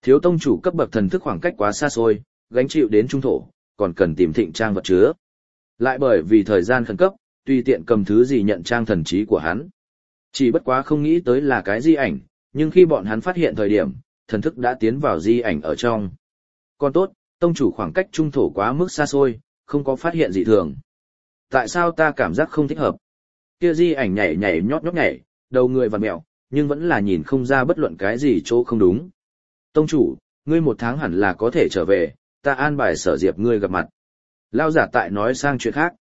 Thiếu tông chủ cấp bậc thần thức khoảng cách quá xa xôi, gánh chịu đến trung thổ, còn cần tìm thịnh trang vật chứa. Lại bởi vì thời gian khẩn cấp, tùy tiện cầm thứ gì nhận trang thần trí của hắn. Chỉ bất quá không nghĩ tới là cái di ảnh, nhưng khi bọn hắn phát hiện thời điểm, thần thức đã tiến vào di ảnh ở trong. Còn tốt, tông chủ khoảng cách trung thổ quá mức xa xôi, không có phát hiện dị thường. Tại sao ta cảm giác không thích hợp? Kia di ảnh nhảy nhảy nhót nhót nhảy, đầu người vặn mẹo, nhưng vẫn là nhìn không ra bất luận cái gì chỗ không đúng. Tông chủ, ngươi 1 tháng hẳn là có thể trở về, ta an bài Sở Diệp ngươi gặp mặt. Lao giả tại nói sang chuyện khác.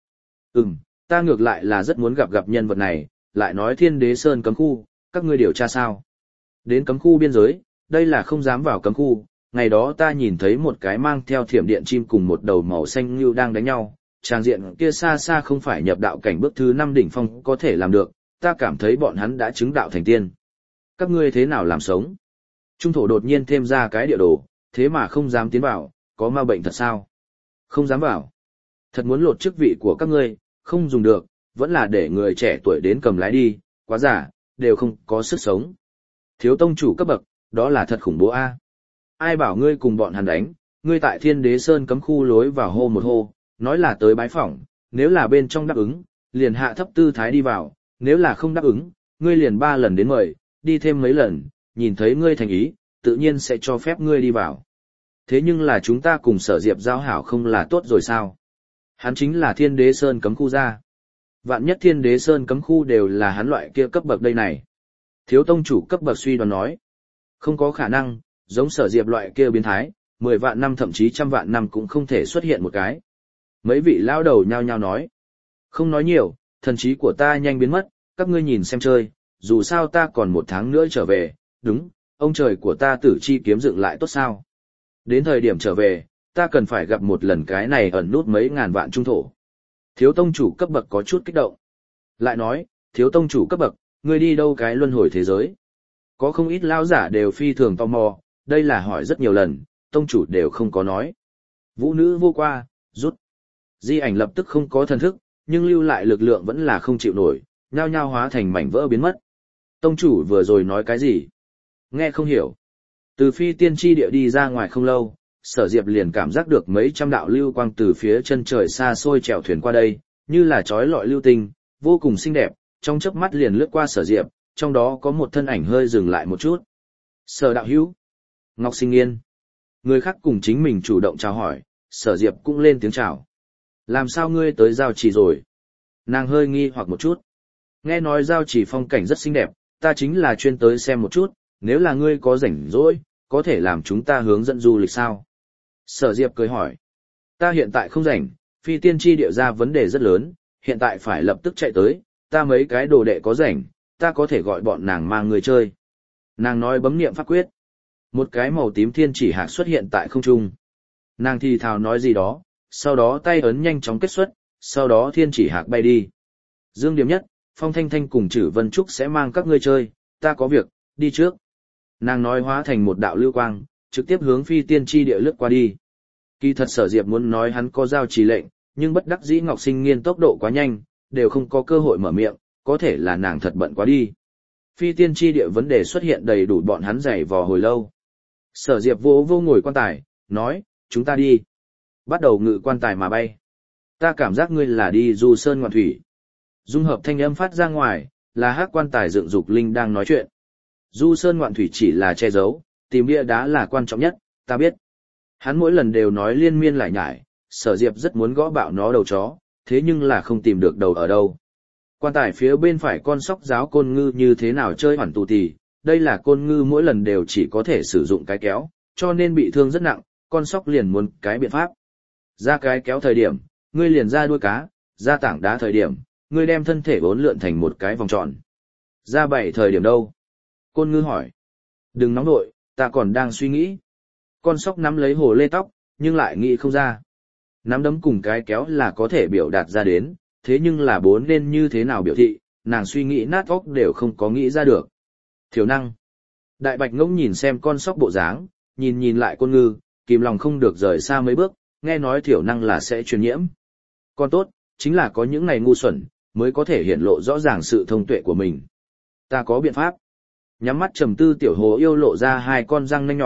Ta ngược lại là rất muốn gặp nhân vật này, lại nói Thiên Đế Sơn cấm khu, các ngươi điều tra sao? Đến cấm khu biên giới, đây là không dám vào cấm khu, ngày đó ta nhìn thấy một cái mang theo thiểm điện chim cùng một đầu màu xanh như đang đánh nhau, tràng diện kia xa xa không phải nhập đạo cảnh bước thứ 5 đỉnh phong có thể làm được, ta cảm thấy bọn hắn đã chứng đạo thành tiên. Các ngươi thế nào làm sống? Trung thổ đột nhiên thêm ra cái địa đồ, thế mà không dám tiến vào, có ma bệnh thật sao? Không dám vào. Thật muốn lột chức vị của các ngươi, không dùng được, vẫn là để người trẻ tuổi đến cầm lái đi, quá giả, đều không có sức sống. Thiếu tông chủ cấp bậc, đó là thật khủng bố a. Ai bảo ngươi cùng bọn hắn đánh, ngươi tại Thiên Đế Sơn cấm khu lối vào hô một hô, nói là tới bái phỏng, nếu là bên trong đáp ứng, liền hạ thấp tư thái đi vào, nếu là không đáp ứng, ngươi liền 3 lần đến mời, đi thêm mấy lần, nhìn thấy ngươi thành ý, tự nhiên sẽ cho phép ngươi đi vào. Thế nhưng là chúng ta cùng Sở Diệp giao hảo không là tốt rồi sao? Hắn chính là Thiên Đế Sơn cấm khu ra. Vạn nhất Thiên Đế Sơn cấm khu đều là hắn loại kia cấp bậc đây này. Thiếu tông chủ cấp bậc suy đoán nói. Không có khả năng, giống Sở Diệp loại kia biến thái, 10 vạn năm thậm chí 100 vạn năm cũng không thể xuất hiện một cái. Mấy vị lao đầu nhao nhao nói. Không nói nhiều, thần trí của ta nhanh biến mất, các ngươi nhìn xem chơi, dù sao ta còn 1 tháng nữa trở về, đúng, ông trời của ta tử chi kiếm dựng lại tốt sao. Đến thời điểm trở về, ta cần phải gặp một lần cái này ẩn nút mấy ngàn vạn trung thổ. Thiếu tông chủ cấp bậc có chút kích động. Lại nói, thiếu tông chủ cấp bậc, ngươi đi đâu cái luân hồi thế giới? Có không ít lao giả đều phi thường tò mò, đây là hỏi rất nhiều lần, tông chủ đều không có nói. Vũ nữ vô qua, rút. Di ảnh lập tức không có thần thức, nhưng lưu lại lực lượng vẫn là không chịu nổi, nhao nhao hóa thành mảnh vỡ biến mất. Tông chủ vừa rồi nói cái gì? Nghe không hiểu. Từ phi tiên tri địa đi ra ngoài không lâu, Sở Diệp liền cảm giác được mấy trăm đạo lưu quang từ phía chân trời xa xôi chèo thuyền qua đây, như là trói lọi lưu tinh, vô cùng xinh đẹp, trong chớp mắt liền lướt qua Sở Diệp, trong đó có một thân ảnh hơi dừng lại một chút. Sở đạo hữu, Ngọc Sinh Nghiên. Người khác cùng chính mình chủ động chào hỏi, Sở Diệp cũng lên tiếng chào. Làm sao ngươi tới giao trì rồi? Nàng hơi nghi hoặc một chút. Nghe nói giao trì phong cảnh rất xinh đẹp, ta chính là chuyên tới xem một chút, nếu là ngươi có rảnh rỗi, có thể làm chúng ta hướng dẫn du lịch sao? Sở Diệp cười hỏi. Ta hiện tại không rảnh, phi tiên tri địa ra vấn đề rất lớn, hiện tại phải lập tức chạy tới, ta mấy cái đồ đệ có rảnh, ta có thể gọi bọn nàng mang người chơi. Nàng nói bấm niệm pháp quyết. Một cái màu tím thiên chỉ hạc xuất hiện tại không trung. Nàng thì thào nói gì đó, sau đó tay ấn nhanh chóng kết xuất, sau đó thiên chỉ hạc bay đi. Dương Điểm Nhất, Phong Thanh Thanh cùng Trử Vân Trúc sẽ mang các ngươi chơi, ta có việc, đi trước. Nàng nói hóa thành một đạo lưu quang, trực tiếp hướng phi tiên tri địa lướt qua đi. Kỳ thật Sở Diệp muốn nói hắn có giao trì lệnh, nhưng bất đắc dĩ Ngọc Sinh Nghiên tốc độ quá nhanh, đều không có cơ hội mở miệng, có thể là nàng thật bận quá đi. Phi tiên tri địa vấn đề xuất hiện đầy đủ bọn hắn giày vò hồi lâu. Sở Diệp vô ngồi quan tài, nói, chúng ta đi. Bắt đầu ngự quan tài mà bay. Ta cảm giác ngươi là đi du sơn ngoạn thủy. Dung hợp thanh âm phát ra ngoài, là hắc quan tài dựng dục linh đang nói chuyện. Du sơn ngoạn thủy chỉ là che giấu, tìm bia đá là quan trọng nhất, ta biết. Hắn mỗi lần đều nói liên miên lại nhải, Sở Diệp rất muốn gõ bạo nó đầu chó, thế nhưng là không tìm được đầu ở đâu. Quan tài phía bên phải con sóc giáo côn ngư như thế nào chơi hoàn tù tì, đây là côn ngư mỗi lần đều chỉ có thể sử dụng cái kéo, cho nên bị thương rất nặng, con sóc liền muốn cái biện pháp. Ra cái kéo thời điểm, ngươi liền ra đuôi cá, ra tảng đá thời điểm, ngươi đem thân thể bốn lượn thành một cái vòng tròn. Ra 7 thời điểm đâu? Côn ngư hỏi. Đừng nóng nội, ta còn đang suy nghĩ. Con sóc nắm lấy hồ lê tóc, nhưng lại nghĩ không ra. Nắm đấm cùng cái kéo là có thể biểu đạt ra đến, thế nhưng là bốn nên như thế nào biểu thị, nàng suy nghĩ nát óc đều không có nghĩ ra được. Thiểu năng. Đại bạch ngỗng nhìn xem con sóc bộ dáng, nhìn lại côn ngư, kìm lòng không được rời xa mấy bước, nghe nói thiểu năng là sẽ truyền nhiễm. Con tốt, chính là có những ngày ngu xuẩn, mới có thể hiện lộ rõ ràng sự thông tuệ của mình. Ta có biện pháp. Nhắm mắt trầm tư tiểu hồ yêu lộ ra 2 con răng nanh nhỏ,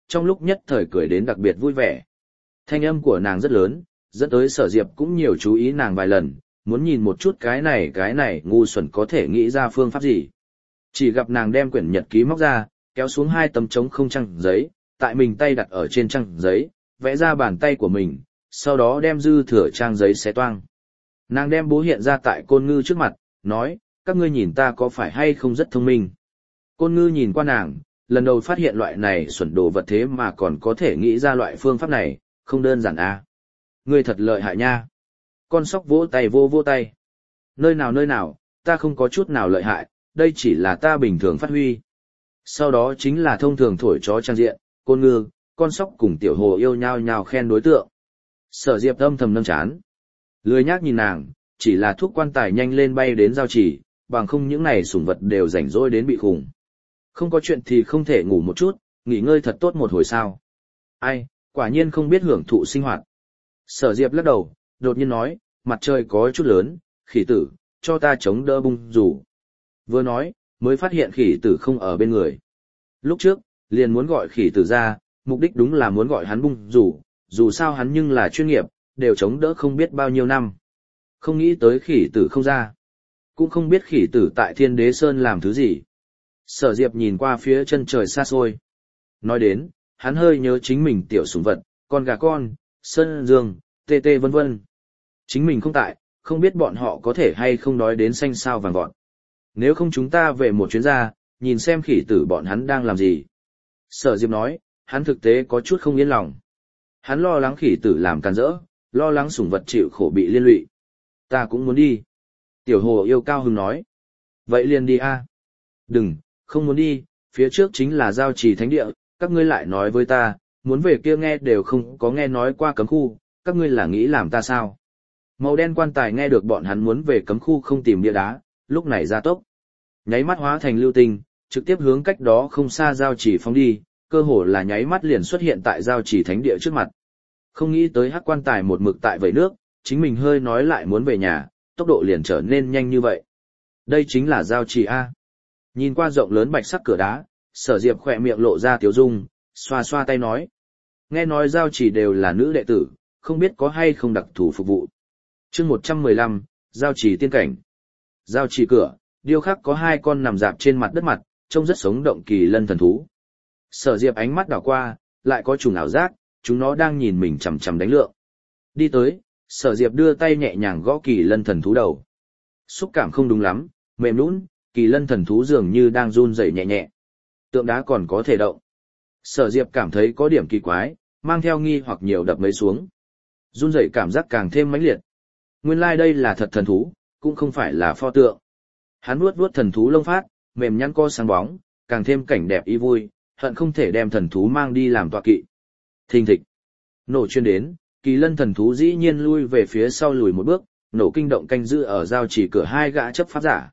trong lúc nhất thời cười đến đặc biệt vui vẻ. Thanh âm của nàng rất lớn, dẫn tới Sở Diệp cũng nhiều chú ý nàng vài lần, muốn nhìn một chút cái này ngu xuẩn có thể nghĩ ra phương pháp gì. Chỉ gặp nàng đem quyển nhật ký móc ra, kéo xuống 2 tấm trống không trang giấy, tại mình tay đặt ở trên trang giấy, vẽ ra bàn tay của mình, sau đó đem dư thừa trang giấy xé toang. Nàng đem bố hiện ra tại Côn Ngư trước mặt, nói, các ngươi nhìn ta có phải hay không rất thông minh. Côn Ngư nhìn qua nàng, lần đầu phát hiện loại này xuẩn đồ vật thế mà còn có thể nghĩ ra loại phương pháp này, không đơn giản à. Ngươi thật lợi hại nha. Con sóc vỗ tay vô tay. Nơi nào, ta không có chút nào lợi hại, đây chỉ là ta bình thường phát huy. Sau đó chính là thông thường thổi chó trang diện, Côn Ngư, con sóc cùng tiểu hồ yêu nhau nhào khen đối tượng. Sở Diệp âm thầm nâng chán. Lười nhác nhìn nàng, chỉ là thuốc quan tài nhanh lên bay đến giao chỉ, bằng không những này sủng vật đều rảnh rỗi đến bị khủng. Không có chuyện thì không thể ngủ một chút, nghỉ ngơi thật tốt một hồi sao. Ai, quả nhiên không biết hưởng thụ sinh hoạt. Sở Diệp lắc đầu, đột nhiên nói, mặt trời có chút lớn, khỉ tử, cho ta chống đỡ bung rủ. Vừa nói, mới phát hiện khỉ tử không ở bên người. Lúc trước, liền muốn gọi khỉ tử ra, mục đích đúng là muốn gọi hắn bung rủ, dù sao hắn nhưng là chuyên nghiệp, đều chống đỡ không biết bao nhiêu năm. Không nghĩ tới khỉ tử không ra. Cũng không biết khỉ tử tại Thiên Đế Sơn làm thứ gì. Sở Diệp nhìn qua phía chân trời xa xôi. Nói đến, hắn hơi nhớ chính mình tiểu sủng vật, con gà con, sơn dương, tê tê vân vân. Chính mình không tại, không biết bọn họ có thể hay không đói đến xanh sao vàng vọt. Nếu không chúng ta về một chuyến ra, nhìn xem khỉ tử bọn hắn đang làm gì. Sở Diệp nói, hắn thực tế có chút không yên lòng. Hắn lo lắng khỉ tử làm càn rỡ, lo lắng sủng vật chịu khổ bị liên lụy. Ta cũng muốn đi. Tiểu hồ yêu cao hứng nói. Vậy liền đi a. Đừng, không muốn đi, phía trước chính là giao trì thánh địa, các ngươi lại nói với ta, muốn về kia nghe đều không có nghe nói qua cấm khu, các ngươi là nghĩ làm ta sao? Màu đen quan tài nghe được bọn hắn muốn về cấm khu không tìm bia đá, lúc này ra tốc. Nháy mắt hóa thành lưu tinh, trực tiếp hướng cách đó không xa giao trì phóng đi, cơ hồ là nháy mắt liền xuất hiện tại giao trì thánh địa trước mặt. Không nghĩ tới hắc quan tài một mực tại vẩy nước, chính mình hơi nói lại muốn về nhà, tốc độ liền trở nên nhanh như vậy. Đây chính là giao trì A. Nhìn qua rộng lớn bạch sắc cửa đá, Sở Diệp khỏe miệng lộ ra tiếu dung, xoa xoa tay nói. Nghe nói giao trì đều là nữ đệ tử, không biết có hay không đặc thù phục vụ. chương 115, giao trì tiên cảnh. Giao trì cửa, điêu khắc có 2 con nằm dạp trên mặt đất mặt, trông rất sống động kỳ lân thần thú. Sở Diệp ánh mắt đảo qua, lại có trùng ảo giác, chúng nó đang nhìn mình chằm chằm đánh lượng. Đi tới, Sở Diệp đưa tay nhẹ nhàng gõ kỳ lân thần thú đầu. Xúc cảm không đúng lắm, mềm nhũn, kỳ lân thần thú dường như đang run rẩy nhẹ nhẹ. Tượng đá còn có thể động. Sở Diệp cảm thấy có điểm kỳ quái, mang theo nghi hoặc nhiều đập mấy xuống. Run rẩy cảm giác càng thêm mãnh liệt. Nguyên lai đây là thật thần thú, cũng không phải là pho tượng. Hắn vuốt vuốt thần thú lông phát, mềm nhăn co sáng bóng, càng thêm cảnh đẹp y vui, hận không thể đem thần thú mang đi làm tọa kỵ. Thình thịch. Nổ chuyên đến, kỳ lân thần thú dĩ nhiên lui về phía sau lùi một bước, nổ kinh động canh giữ ở giao chỉ cửa 2 gã chấp pháp giả.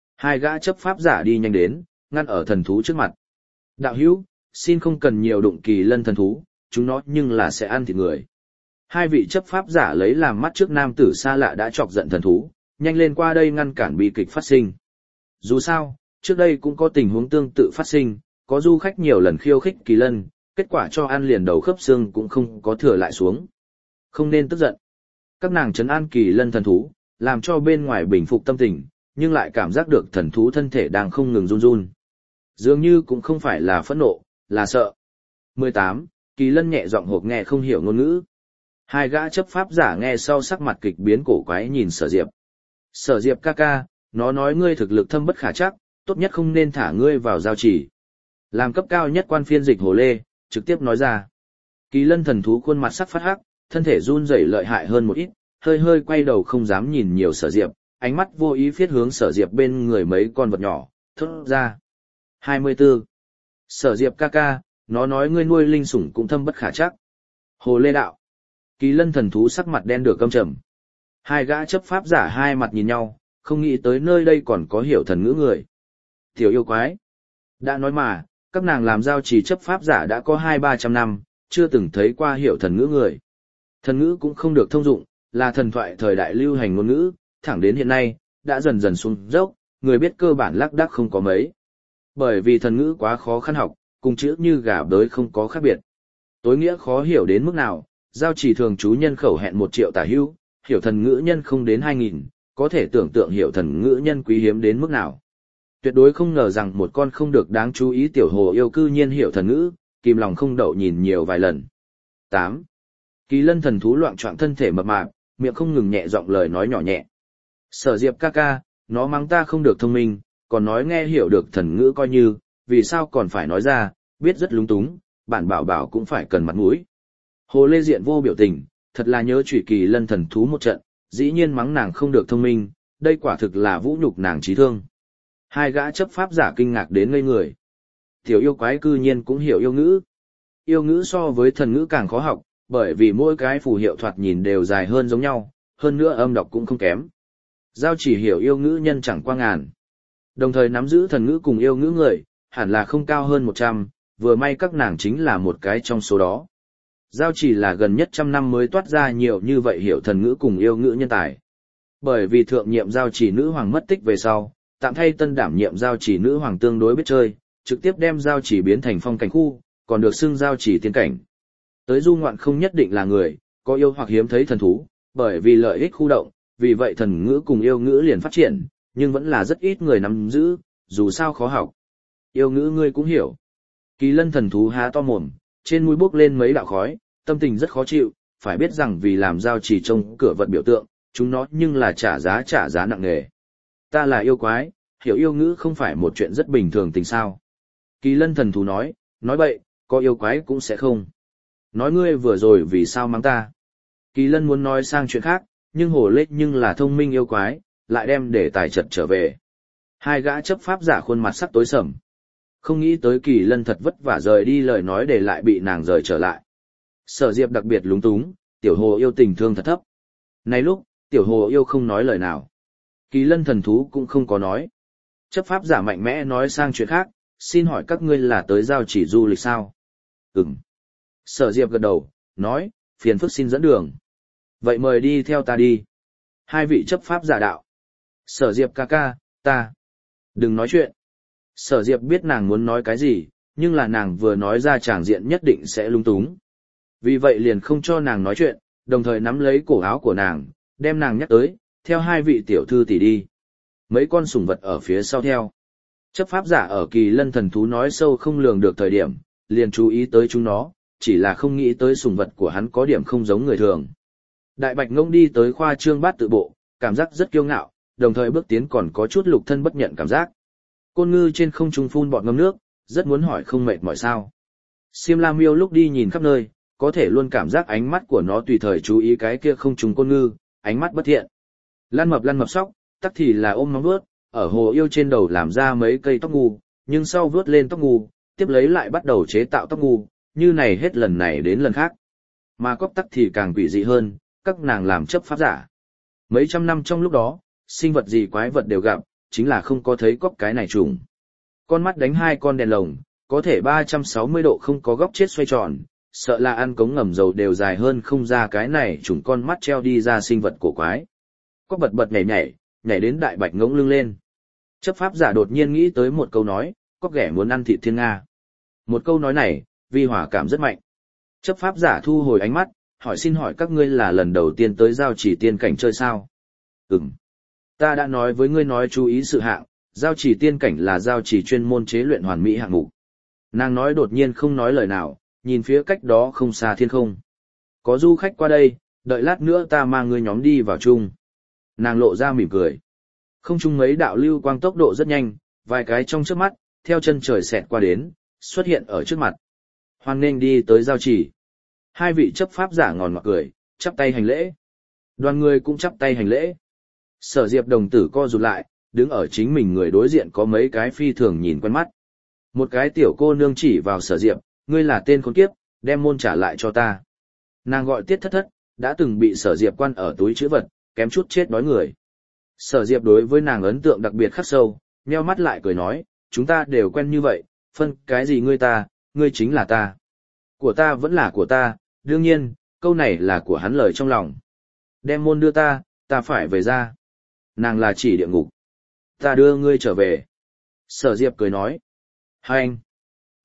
2 gã chấp pháp giả đi nhanh đến, ngăn ở thần thú trước mặt. Đạo hữu, xin không cần nhiều đụng kỳ lân thần thú, chúng nó nhưng là sẽ ăn thịt người. 2 vị chấp pháp giả lấy làm mắt trước nam tử xa lạ đã chọc giận thần thú, nhanh lên qua đây ngăn cản bi kịch phát sinh. Dù sao, trước đây cũng có tình huống tương tự phát sinh, có du khách nhiều lần khiêu khích kỳ lân, kết quả cho ăn liền đầu khớp xương cũng không có thừa lại xuống. Không nên tức giận. Các nàng trấn an kỳ lân thần thú, làm cho bên ngoài bình phục tâm tình, nhưng lại cảm giác được thần thú thân thể đang không ngừng run run. Dường như cũng không phải là phẫn nộ, là sợ. 18. Kỳ lân nhẹ giọng hộp nghe không hiểu ngôn ngữ. 2 gã chấp pháp giả nghe sau sắc mặt kịch biến cổ quái nhìn Sở Diệp. Sở Diệp ca ca, nó nói ngươi thực lực thâm bất khả trắc, tốt nhất không nên thả ngươi vào giao chỉ. Làm cấp cao nhất quan phiên dịch Hồ Lê, trực tiếp nói ra. Kỳ lân thần thú khuôn mặt sắc phát hắc, thân thể run rẩy lợi hại hơn một ít, hơi hơi quay đầu không dám nhìn nhiều Sở Diệp, ánh mắt vô ý phiết hướng Sở Diệp bên người mấy con vật nhỏ, thốt ra. 24. Sở Diệp ca ca, nó nói ngươi nuôi linh sủng cũng thâm bất khả trắc. Hồ Lê đạo. Kỳ lân thần thú sắc mặt đen được căm trầm. 2 gã chấp pháp giả hai mặt nhìn nhau, không nghĩ tới nơi đây còn có hiểu thần ngữ người. Tiểu yêu quái. Đã nói mà, các nàng làm giao trì chấp pháp giả đã có 200-300 năm, chưa từng thấy qua hiểu thần ngữ người. Thần ngữ cũng không được thông dụng, là thần thoại thời đại lưu hành ngôn ngữ, thẳng đến hiện nay, đã dần dần xuống dốc, người biết cơ bản lác đác không có mấy. Bởi vì thần ngữ quá khó khăn học, cùng chữ như gà bới không có khác biệt. Tối nghĩa khó hiểu đến mức nào, giao chỉ thường trú nhân khẩu hẹn 1 triệu tả hữu, hiểu thần ngữ nhân không đến 2.000, có thể tưởng tượng hiểu thần ngữ nhân quý hiếm đến mức nào. Tuyệt đối không ngờ rằng một con không được đáng chú ý tiểu hồ yêu cư nhiên hiểu thần ngữ, kìm lòng không đậu nhìn nhiều vài lần. 8. Kỳ lân thần thú loạng choạng thân thể mập mạp, miệng không ngừng nhẹ giọng lời nói nhỏ nhẹ. Sở Diệp ca ca, nó mắng ta không được thông minh, còn nói nghe hiểu được thần ngữ coi như, vì sao còn phải nói ra, biết rất lúng túng, bản bảo bảo cũng phải cần mặt mũi. Hồ Lê Diện vô biểu tình, thật là nhớ chủy kỳ lân thần thú một trận, dĩ nhiên mắng nàng không được thông minh, đây quả thực là vũ nhục nàng trí thương. Hai gã chấp pháp giả kinh ngạc đến ngây người. Tiểu yêu quái cư nhiên cũng hiểu yêu ngữ. Yêu ngữ so với thần ngữ càng khó học, bởi vì mỗi cái phù hiệu thoạt nhìn đều dài hơn giống nhau, hơn nữa âm đọc cũng không kém. Giao chỉ hiểu yêu ngữ nhân chẳng qua ngàn. Đồng thời nắm giữ thần ngữ cùng yêu ngữ người, hẳn là không cao hơn 100, vừa may các nàng chính là một cái trong số đó. Giao chỉ là gần nhất 100 năm mới toát ra nhiều như vậy hiểu thần ngữ cùng yêu ngữ nhân tài. Bởi vì thượng nhiệm giao chỉ nữ hoàng mất tích về sau, tạm thay tân đảm nhiệm giao chỉ nữ hoàng tương đối biết chơi, trực tiếp đem giao chỉ biến thành phong cảnh khu, còn được xưng giao chỉ tiên cảnh. Tới du ngoạn không nhất định là người, có yêu hoặc hiếm thấy thần thú, bởi vì lợi ích khu động, vì vậy thần ngữ cùng yêu ngữ liền phát triển, nhưng vẫn là rất ít người nắm giữ, dù sao khó học. Yêu ngữ ngươi cũng hiểu. Kỳ lân thần thú há to mồm, trên mũi bốc lên mấy đạo khói, tâm tình rất khó chịu, phải biết rằng vì làm giao chỉ trông cửa vật biểu tượng, chúng nó nhưng là trả giá nặng nề. Ta là yêu quái, hiểu yêu ngữ không phải một chuyện rất bình thường tình sao. Kỳ lân thần thú nói bậy, có yêu quái cũng sẽ không. Nói ngươi vừa rồi vì sao mắng ta. Kỳ lân muốn nói sang chuyện khác, nhưng hồ lết nhưng là thông minh yêu quái, lại đem để tài trật trở về. Hai gã chấp pháp giả khuôn mặt sắc tối sầm. Không nghĩ tới kỳ lân thật vất vả rời đi lời nói để lại bị nàng rời trở lại. Sở Diệp đặc biệt lúng túng, tiểu hồ yêu tình thương thật thấp. Này lúc, tiểu hồ yêu không nói lời nào. Kỳ lân thần thú cũng không có nói. Chấp pháp giả mạnh mẽ nói sang chuyện khác, xin hỏi các ngươi là tới giao chỉ du lịch sao? Ừm. Sở Diệp gật đầu, nói, phiền phức xin dẫn đường. Vậy mời đi theo ta đi. Hai vị chấp pháp giả đạo. Sở Diệp ca ca, ta. Đừng nói chuyện. Sở Diệp biết nàng muốn nói cái gì, nhưng là nàng vừa nói ra tràng diện nhất định sẽ lung túng. Vì vậy liền không cho nàng nói chuyện, đồng thời nắm lấy cổ áo của nàng, đem nàng nhắc tới, theo hai vị tiểu thư tỷ đi. Mấy con sủng vật ở phía sau theo. Chấp pháp giả ở kỳ lân thần thú nói sâu không lường được thời điểm, liền chú ý tới chúng nó, chỉ là không nghĩ tới sủng vật của hắn có điểm không giống người thường. Đại bạch ngông đi tới khoa trương bát tự bộ, cảm giác rất kiêu ngạo, đồng thời bước tiến còn có chút lục thân bất nhận cảm giác. Côn ngư trên không trung phun bọt ngâm nước, rất muốn hỏi không mệt mỏi sao. Xiêm La Miêu lúc đi nhìn khắp nơi, có thể luôn cảm giác ánh mắt của nó tùy thời chú ý cái kia không trùng côn ngư, ánh mắt bất thiện. Lăn mập sóc, tắc thì là ôm nóng vớt, ở hồ yêu trên đầu làm ra mấy cây tóc ngu, nhưng sau vớt lên tóc ngu, tiếp lấy lại bắt đầu chế tạo tóc ngu, như này hết lần này đến lần khác. Mà cóc tắc thì càng quỷ dị hơn, các nàng làm chấp pháp giả. Mấy trăm năm trong lúc đó, sinh vật gì quái vật đều gặp, chính là không có thấy cóc cái này trùng. Con mắt đánh 2 con đèn lồng, có thể 360 độ không có góc chết xoay tròn, sợ là ăn cống ngầm dầu đều dài hơn không ra cái này trùng con mắt treo đi ra sinh vật cổ quái. Cóc bật nhảy đến đại bạch ngỗng lưng lên. Chấp pháp giả đột nhiên nghĩ tới một câu nói, cóc ghẻ muốn ăn thịt thiên nga. Một câu nói này, vi hòa cảm rất mạnh. Chấp pháp giả thu hồi ánh mắt, xin hỏi các ngươi là lần đầu tiên tới giao chỉ tiên cảnh chơi sao? Ừm. Ta đã nói với ngươi nói chú ý sự hạng, giao chỉ tiên cảnh là giao chỉ chuyên môn chế luyện hoàn mỹ hạng mục. Nàng nói đột nhiên không nói lời nào, nhìn phía cách đó không xa thiên không. Có du khách qua đây, đợi lát nữa ta mang ngươi nhóm đi vào chung. Nàng lộ ra mỉm cười. Không chung mấy đạo lưu quang tốc độ rất nhanh, vài cái trong trước mắt, theo chân trời xẹt qua đến, xuất hiện ở trước mặt. Hoan nghênh đi tới giao chỉ. Hai vị chấp pháp giả ngòn ngọt cười, chắp tay hành lễ. Đoàn người cũng chắp tay hành lễ. Sở Diệp đồng tử co rụt lại, đứng ở chính mình người đối diện có mấy cái phi thường nhìn quen mắt. Một cái tiểu cô nương chỉ vào Sở Diệp, ngươi là tên khốn kiếp, đem môn trả lại cho ta. Nàng gọi Tiết Thất Thất, đã từng bị Sở Diệp quan ở túi trữ vật, kém chút chết đói người. Sở Diệp đối với nàng ấn tượng đặc biệt khắc sâu, nheo mắt lại cười nói, chúng ta đều quen như vậy, phân cái gì ngươi chính là ta. Của ta vẫn là của ta, đương nhiên, câu này là của hắn lời trong lòng. Đem môn đưa ta, ta phải về ra. Nàng là chỉ địa ngục. Ta đưa ngươi trở về. Sở Diệp cười nói. Hai anh.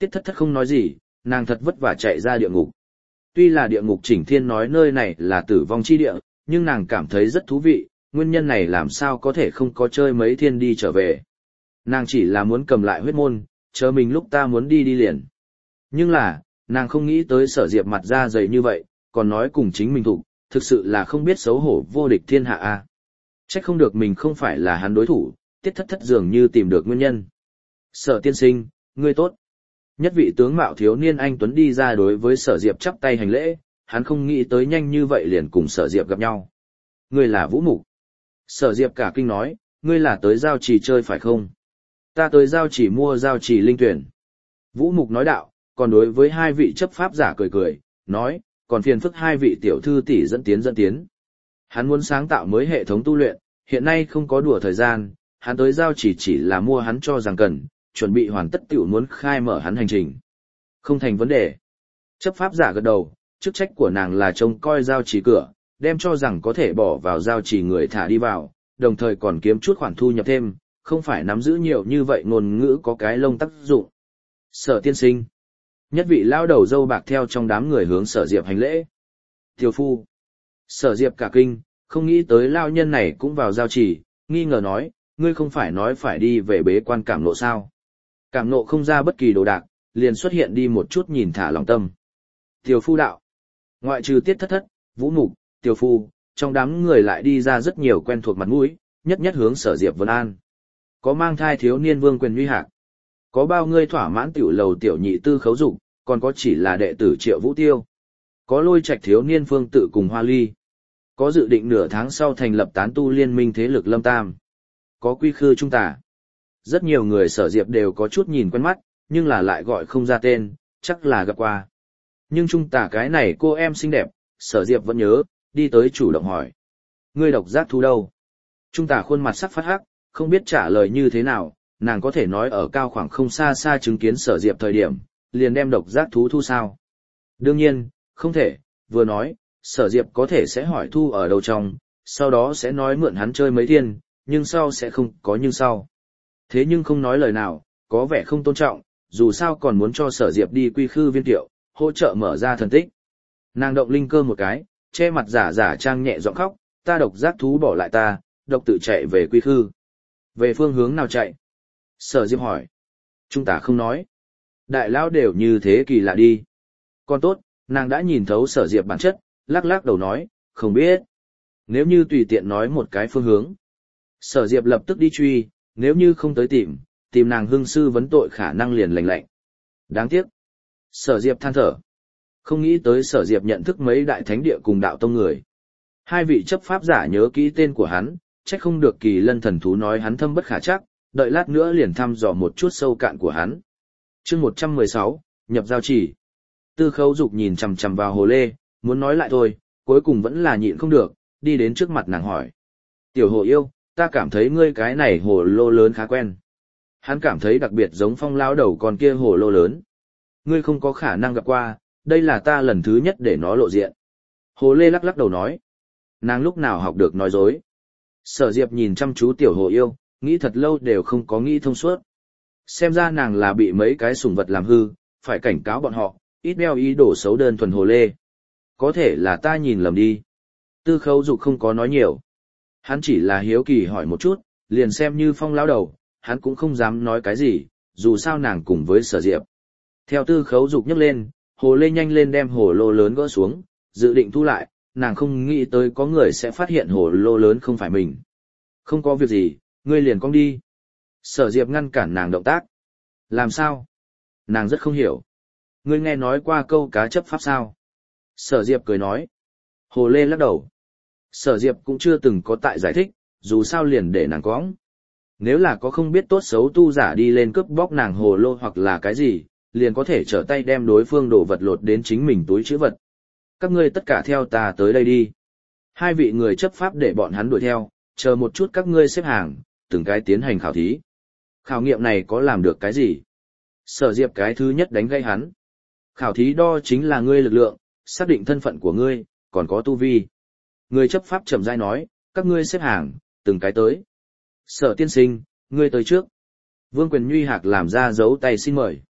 Tiết thất thất không nói gì, nàng thật vất vả chạy ra địa ngục. Tuy là địa ngục Chỉnh Thiên nói nơi này là tử vong chi địa, nhưng nàng cảm thấy rất thú vị, nguyên nhân này làm sao có thể không có chơi mấy thiên đi trở về. Nàng chỉ là muốn cầm lại huyết môn, chờ mình lúc ta muốn đi đi liền. Nhưng là, nàng không nghĩ tới Sở Diệp mặt da dày như vậy, còn nói cùng chính mình thủ, thực sự là không biết xấu hổ vô địch thiên hạ a. Trách không được mình không phải là hắn đối thủ, Tiết thất thất dường như tìm được nguyên nhân. Sở tiên sinh, ngươi tốt. Nhất vị tướng mạo thiếu niên anh Tuấn đi ra đối với Sở Diệp chắp tay hành lễ, hắn không nghĩ tới nhanh như vậy liền cùng Sở Diệp gặp nhau. Ngươi là Vũ Mục. Sở Diệp cả kinh nói, ngươi là tới giao trì chơi phải không? Ta tới giao trì mua giao trì linh tuyển. Vũ Mục nói đạo, còn đối với hai vị chấp pháp giả cười cười, nói, còn phiền phức hai vị tiểu thư tỷ dẫn tiến. Hắn muốn sáng tạo mới hệ thống tu luyện, hiện nay không có đùa thời gian, hắn tới giao chỉ là mua hắn cho rằng cần, chuẩn bị hoàn tất tiểu muốn khai mở hắn hành trình. Không thành vấn đề. Chấp pháp giả gật đầu, chức trách của nàng là trông coi giao chỉ cửa, đem cho rằng có thể bỏ vào giao chỉ người thả đi vào, đồng thời còn kiếm chút khoản thu nhập thêm, không phải nắm giữ nhiều như vậy ngôn ngữ có cái lông tác dụng. Sở tiên sinh. Nhất vị lao đầu dâu bạc theo trong đám người hướng Sở Diệp hành lễ. Tiểu phu. Sở Diệp cả kinh, không nghĩ tới lao nhân này cũng vào giao chỉ, nghi ngờ nói, ngươi không phải nói phải đi về bế quan cảm nộ sao? Cảm nộ không ra bất kỳ đồ đạc, liền xuất hiện đi một chút nhìn thả lòng tâm. Tiểu phu đạo. Ngoại trừ Tiết thất thất, Vũ Mục, Tiểu phu, trong đám người lại đi ra rất nhiều quen thuộc mặt mũi, nhất nhất hướng Sở Diệp vân an. Có mang thai thiếu niên Vương Quyền Uy Hạc, có bao ngươi thỏa mãn tiểu lầu tiểu nhị Tư Khấu Dục, còn có chỉ là đệ tử Triệu Vũ Tiêu. Có lôi trạch thiếu niên Phương Tự cùng Hoa Ly. Có dự định nửa tháng sau thành lập tán tu liên minh thế lực Lâm Tam. Có Quy Khư Trung Tả. Rất nhiều người Sở Diệp đều có chút nhìn quen mắt, nhưng là lại gọi không ra tên, chắc là gặp qua. Nhưng Trung Tả cái này cô em xinh đẹp, Sở Diệp vẫn nhớ, đi tới chủ động hỏi. Ngươi độc giác thú đâu? Trung Tả khuôn mặt sắc phát hắc, không biết trả lời như thế nào, nàng có thể nói ở cao khoảng không xa xa chứng kiến Sở Diệp thời điểm, liền đem độc giác thú thu sao? Đương nhiên, không thể, vừa nói, Sở Diệp có thể sẽ hỏi thu ở đâu trong, sau đó sẽ nói mượn hắn chơi mấy thiên, nhưng sau sẽ không có nhưng sau. Thế nhưng không nói lời nào, có vẻ không tôn trọng, dù sao còn muốn cho Sở Diệp đi Quy Khư Viên Tiệu, hỗ trợ mở ra thần tích. Nàng động linh cơ một cái, che mặt giả trang nhẹ giọng khóc, ta độc giác thú bỏ lại ta, độc tự chạy về Quy Khư. Về phương hướng nào chạy? Sở Diệp hỏi. Trung Tả không nói. Đại lão đều như thế kỳ lạ đi. Còn tốt, nàng đã nhìn thấu Sở Diệp bản chất, lắc lắc đầu nói, không biết. Nếu như tùy tiện nói một cái phương hướng. Sở Diệp lập tức đi truy, nếu như không tới tìm nàng hương sư vấn tội khả năng liền lành lạnh. Đáng tiếc. Sở Diệp than thở. Không nghĩ tới Sở Diệp nhận thức mấy đại thánh địa cùng đạo tông người. Hai vị chấp pháp giả nhớ kỹ tên của hắn, trách không được Kỳ Lân thần thú nói hắn thâm bất khả trắc, đợi lát nữa liền thăm dò một chút sâu cạn của hắn. Chương 116, nhập giao chỉ. Tư Khấu Dục nhìn chằm chằm vào Hồ Lê, muốn nói lại thôi, cuối cùng vẫn là nhịn không được, đi đến trước mặt nàng hỏi. Tiểu Hồ yêu, ta cảm thấy ngươi cái này hồ lô lớn khá quen. Hắn cảm thấy đặc biệt giống Phong lão đầu con kia hồ lô lớn. Ngươi không có khả năng gặp qua, đây là ta lần thứ nhất để nó lộ diện. Hồ Lê lắc lắc đầu nói. Nàng lúc nào học được nói dối. Sở Diệp nhìn chăm chú Tiểu Hồ yêu, nghĩ thật lâu đều không có nghĩ thông suốt. Xem ra nàng là bị mấy cái sủng vật làm hư, phải cảnh cáo bọn họ, ít đeo ý đồ xấu đơn thuần Hồ Lê. Có thể là ta nhìn lầm đi. Tư Khấu Dục không có nói nhiều. Hắn chỉ là hiếu kỳ hỏi một chút, liền xem như Phong lão đầu, hắn cũng không dám nói cái gì, dù sao nàng cùng với Sở Diệp. Theo Tư Khấu Dục nhấc lên, Hồ Lê nhanh lên đem hồ lô lớn gỡ xuống, dự định thu lại, nàng không nghĩ tới có người sẽ phát hiện hồ lô lớn không phải mình. Không có việc gì, ngươi liền cong đi. Sở Diệp ngăn cản nàng động tác. Làm sao? Nàng rất không hiểu. Ngươi nghe nói qua câu cá chấp pháp sao? Sở Diệp cười nói. Hồ Lê lắc đầu. Sở Diệp cũng chưa từng có tại giải thích, dù sao liền để nàng cõng. Nếu là có không biết tốt xấu tu giả đi lên cướp bóc nàng hồ lô hoặc là cái gì, liền có thể trở tay đem đối phương đổ vật lột đến chính mình túi trữ vật. Các ngươi tất cả theo ta tới đây đi. Hai vị người chấp pháp để bọn hắn đuổi theo, chờ một chút các ngươi xếp hàng, từng cái tiến hành khảo thí. Khảo nghiệm này có làm được cái gì? Sở Diệp cái thứ nhất đánh gây hắn. Khảo thí đo chính là ngươi lực lượng, xác định thân phận của ngươi, còn có tu vi. Người chấp pháp chậm rãi nói, các ngươi xếp hàng, từng cái tới. Sở tiên sinh, ngươi tới trước. Vương Quyền Uy Hạc làm ra dấu tay xin mời.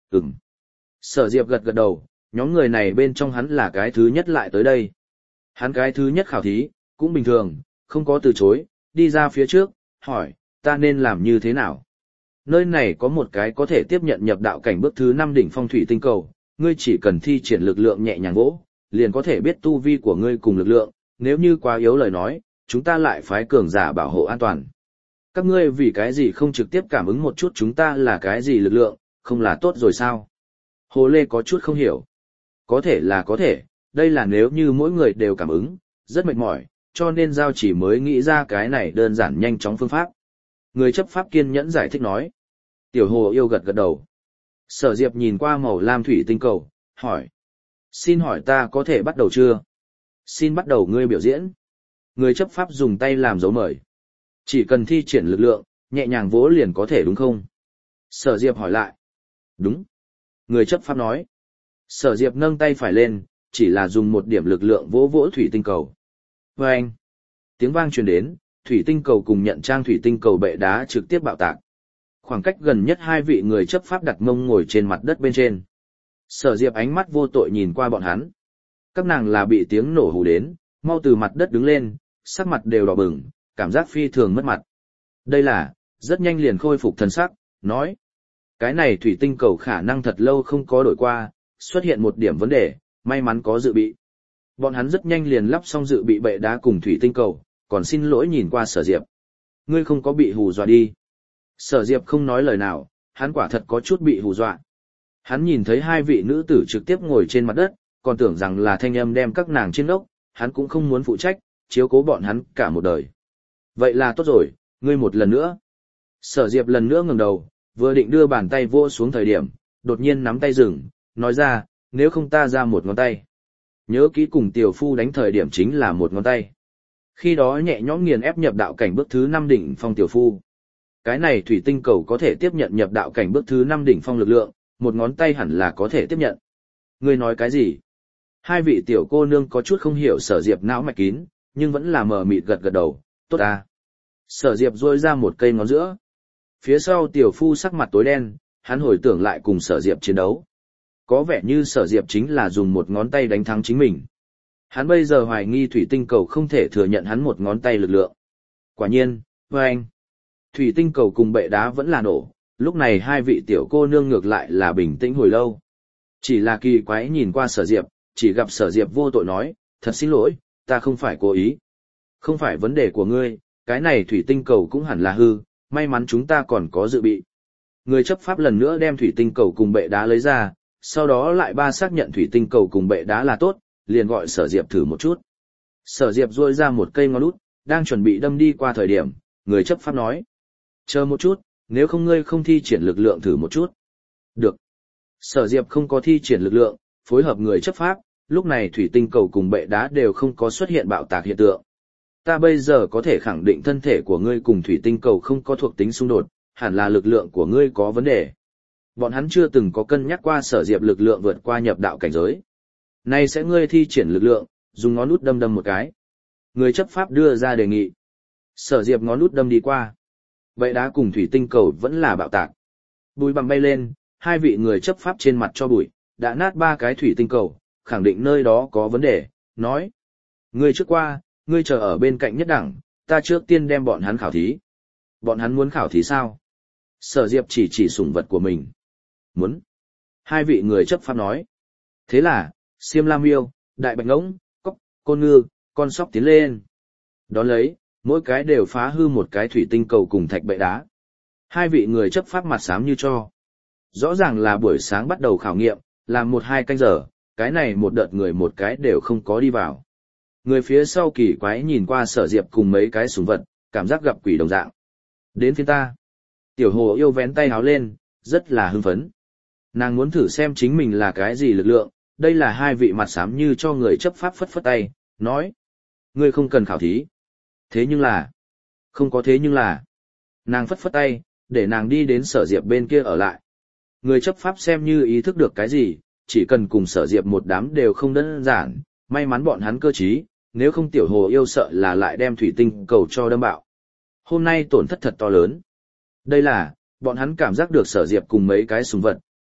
Ừm. Sở Diệp gật gật đầu, nhóm người này bên trong hắn là cái thứ nhất lại tới đây. Hắn cái thứ nhất khảo thí, cũng bình thường, không có từ chối, đi ra phía trước, hỏi, ta nên làm như thế nào? Nơi này có một cái có thể tiếp nhận nhập đạo cảnh bước thứ 5 đỉnh phong thủy tinh cầu, ngươi chỉ cần thi triển lực lượng nhẹ nhàng vỗ, liền có thể biết tu vi của ngươi cùng lực lượng, nếu như quá yếu lời nói, chúng ta lại phái cường giả bảo hộ an toàn. Các ngươi vì cái gì không trực tiếp cảm ứng một chút chúng ta là cái gì lực lượng, không là tốt rồi sao? Hồ Lê có chút không hiểu. Có thể là có thể, đây là nếu như mỗi người đều cảm ứng, rất mệt mỏi, cho nên giao chỉ mới nghĩ ra cái này đơn giản nhanh chóng phương pháp. Người chấp pháp kiên nhẫn giải thích nói. Tiểu Hồ yêu gật gật đầu. Sở Diệp nhìn qua màu lam thủy tinh cầu, hỏi. Xin hỏi ta có thể bắt đầu chưa? Xin bắt đầu ngươi biểu diễn. Người chấp pháp dùng tay làm dấu mời. Chỉ cần thi triển lực lượng, nhẹ nhàng vỗ liền có thể đúng không? Sở Diệp hỏi lại. Đúng. Người chấp pháp nói. Sở Diệp nâng tay phải lên, chỉ là dùng một điểm lực lượng vỗ vỗ thủy tinh cầu. Vâng! Tiếng vang truyền đến, thủy tinh cầu cùng nhận trang thủy tinh cầu bệ đá trực tiếp bạo tạc. Khoảng cách gần nhất hai vị người chấp pháp đặt mông ngồi trên mặt đất bên trên. Sở Diệp ánh mắt vô tội nhìn qua bọn hắn. Các nàng là bị tiếng nổ hù đến, mau từ mặt đất đứng lên, sắc mặt đều đỏ bừng, cảm giác phi thường mất mặt. Đây là, rất nhanh liền khôi phục thần sắc, nói. Cái này thủy tinh cầu khả năng thật lâu không có đổi qua, xuất hiện một điểm vấn đề, may mắn có dự bị. Bọn hắn rất nhanh liền lắp xong dự bị bệ đá cùng thủy tinh cầu, còn xin lỗi nhìn qua Sở Diệp. Ngươi không có bị hù dọa đi. Sở Diệp không nói lời nào, hắn quả thật có chút bị hù dọa. Hắn nhìn thấy hai vị nữ tử trực tiếp ngồi trên mặt đất, còn tưởng rằng là thanh âm đem các nàng trên ốc, hắn cũng không muốn phụ trách, chiếu cố bọn hắn cả một đời. Vậy là tốt rồi, ngươi một lần nữa. Sở Diệp lần nữa ngẩng đầu, vừa định đưa bàn tay vô xuống thời điểm, đột nhiên nắm tay dừng, nói ra, nếu không ta ra một ngón tay. Nhớ kỹ cùng tiểu phu đánh thời điểm chính là một ngón tay. Khi đó nhẹ nhõm nghiền ép nhập đạo cảnh bước thứ 5 đỉnh phong tiểu phu. Cái này thủy tinh cầu có thể tiếp nhận nhập đạo cảnh bước thứ 5 đỉnh phong lực lượng, một ngón tay hẳn là có thể tiếp nhận. Ngươi nói cái gì? Hai vị tiểu cô nương có chút không hiểu Sở Diệp não mạch kín, nhưng vẫn là mờ mịt gật gật đầu, tốt à. Sở Diệp rôi ra một cây ngón giữa. Phía sau tiểu phu sắc mặt tối đen, hắn hồi tưởng lại cùng Sở Diệp chiến đấu. Có vẻ như Sở Diệp chính là dùng một ngón tay đánh thắng chính mình. Hắn bây giờ hoài nghi thủy tinh cầu không thể thừa nhận hắn một ngón tay lực lượng. Quả nhiên, anh. Thủy tinh cầu cùng bệ đá vẫn là nổ, lúc này hai vị tiểu cô nương ngược lại là bình tĩnh hồi lâu. Chỉ là kỳ quái nhìn qua Sở Diệp, chỉ gặp Sở Diệp vô tội nói, thật xin lỗi, ta không phải cố ý. Không phải vấn đề của ngươi, cái này thủy tinh cầu cũng hẳn là hư, may mắn chúng ta còn có dự bị. Người chấp pháp lần nữa đem thủy tinh cầu cùng bệ đá lấy ra, sau đó lại xác nhận thủy tinh cầu cùng bệ đá là tốt, liền gọi Sở Diệp thử một chút. Sở Diệp duỗi ra một cây ngón út, đang chuẩn bị đâm đi qua thời điểm, người chấp pháp nói. Chờ một chút, nếu không ngươi không thi triển lực lượng thử một chút. Được. Sở Diệp không có thi triển lực lượng, phối hợp người chấp pháp, lúc này thủy tinh cầu cùng bệ đá đều không có xuất hiện bạo tạc hiện tượng. Ta bây giờ có thể khẳng định thân thể của ngươi cùng thủy tinh cầu không có thuộc tính xung đột, hẳn là lực lượng của ngươi có vấn đề. Bọn hắn chưa từng có cân nhắc qua Sở Diệp lực lượng vượt qua nhập đạo cảnh giới. Nay sẽ ngươi thi triển lực lượng, dùng ngón út đâm một cái. Người chấp pháp đưa ra đề nghị. Sở Diệp ngón út đâm đi qua. Bệ đá cùng thủy tinh cầu vẫn là bạo tạc. Bụi bặm bay lên, hai vị người chấp pháp trên mặt cho bụi, đã nát 3 cái thủy tinh cầu, khẳng định nơi đó có vấn đề, nói. Ngươi trước qua, ngươi chờ ở bên cạnh nhất đẳng, ta trước tiên đem bọn hắn khảo thí. Bọn hắn muốn khảo thí sao? Sở Diệp chỉ sủng vật của mình. Muốn. Hai vị người chấp pháp nói. Thế là, Xiêm La Miêu, Đại Bạch Ngỗng, Cóc, Côn Ngư, con sóc tiến lên. Đón lấy, mỗi cái đều phá hư một cái thủy tinh cầu cùng thạch bệ đá. Hai vị người chấp pháp mặt xám như cho. Rõ ràng là buổi sáng bắt đầu khảo nghiệm, làm 1-2 canh giờ, cái này một đợt người một cái đều không có đi vào. Người phía sau kỳ quái nhìn qua Sở Diệp cùng mấy cái súng vật, cảm giác gặp quỷ đồng dạng. Đến phiên ta. Tiểu Hồ yêu vén tay háo lên, rất là hưng phấn. Nàng muốn thử xem chính mình là cái gì lực lượng, đây là hai vị mặt xám như cho người chấp pháp phất phất tay, nói. Ngươi không cần khảo thí. Thế nhưng là. Không có thế nhưng là. Nàng phất phất tay, để nàng đi đến Sở Diệp bên kia ở lại. Người chấp pháp xem như ý thức được cái gì, chỉ cần cùng Sở Diệp một đám đều không đơn giản, may mắn bọn hắn cơ trí, nếu không Tiểu Hồ yêu sợ là lại đem thủy tinh cầu cho đâm bạo. Hôm nay tổn thất thật to lớn. Đây là, bọn hắn cảm giác được Sở Diệp cùng mấy cái súng vật,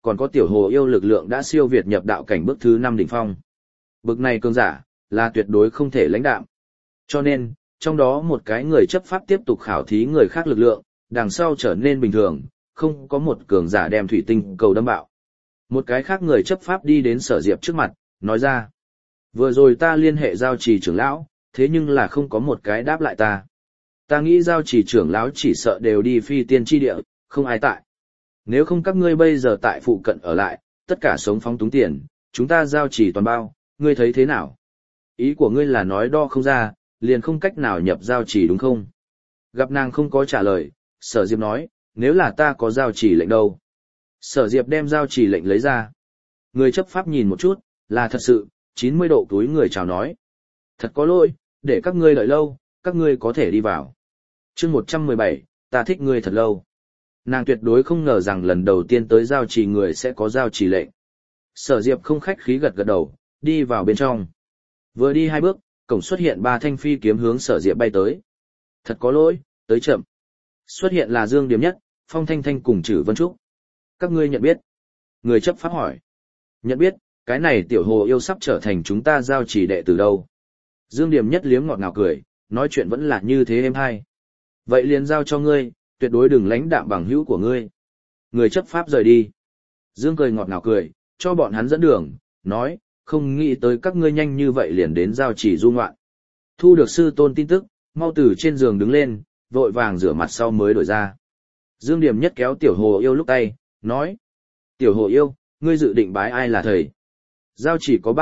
còn có tiểu hồ yêu lực lượng đã siêu việt nhập đạo cảnh bước thứ 5 đỉnh phong. Bực này cường giả, là tuyệt đối không thể lãnh đạm. Cho nên, trong đó một cái người chấp pháp tiếp tục khảo thí người khác lực lượng, đằng sau trở nên bình thường, không có một cường giả đem thủy tinh cầu đâm bạo. Một cái khác người chấp pháp đi đến Sở Diệp trước mặt, nói ra. Vừa rồi ta liên hệ giao trì trưởng lão, thế nhưng là không có một cái đáp lại ta. Ta nghĩ giao trì trưởng lão chỉ sợ đều đi phi tiên tri địa, không ai tại. Nếu không các ngươi bây giờ tại phụ cận ở lại, tất cả sống phóng túng tiền, chúng ta giao trì toàn bao, ngươi thấy thế nào? Ý của ngươi là nói đo không ra, liền không cách nào nhập giao trì đúng không? Gặp nàng không có trả lời, Sở Diệp nói, nếu là ta có giao trì lệnh đâu? Sở Diệp đem giao trì lệnh lấy ra. Người chấp pháp nhìn một chút, là thật sự, 90 độ túi người chào nói. Thật có lỗi, để các ngươi đợi lâu, các ngươi có thể đi vào. Chương 117, ta thích ngươi thật lâu. Nàng tuyệt đối không ngờ rằng lần đầu tiên tới giao trì người sẽ có giao trì lệnh. Sở Diệp không khách khí gật gật đầu, đi vào bên trong. Vừa đi 2 bước, cổng xuất hiện 3 thanh phi kiếm hướng Sở Diệp bay tới. Thật có lỗi, tới chậm. Xuất hiện là Dương Điềm Nhất, Phong Thanh Thanh cùng Trử Vân Trúc. Các ngươi nhận biết? Người chấp pháp hỏi. Nhận biết, cái này tiểu hồ yêu sắp trở thành chúng ta giao trì đệ từ đâu. Dương Điềm Nhất liếm ngọt ngào cười, nói chuyện vẫn là như thế êm hay. Vậy liền giao cho ngươi, tuyệt đối đừng lãnh đạm bằng hữu của ngươi. Người chấp pháp rời đi. Dương cười ngọt ngào cười, cho bọn hắn dẫn đường, nói, không nghĩ tới các ngươi nhanh như vậy liền đến giao trì du ngoạn. Thu được sư tôn tin tức, mau từ trên giường đứng lên, vội vàng rửa mặt sau mới đổi ra. Dương Điềm Nhất kéo tiểu hồ yêu lúc tay, nói, tiểu hồ yêu, ngươi dự định bái ai là thầy? Giao chỉ có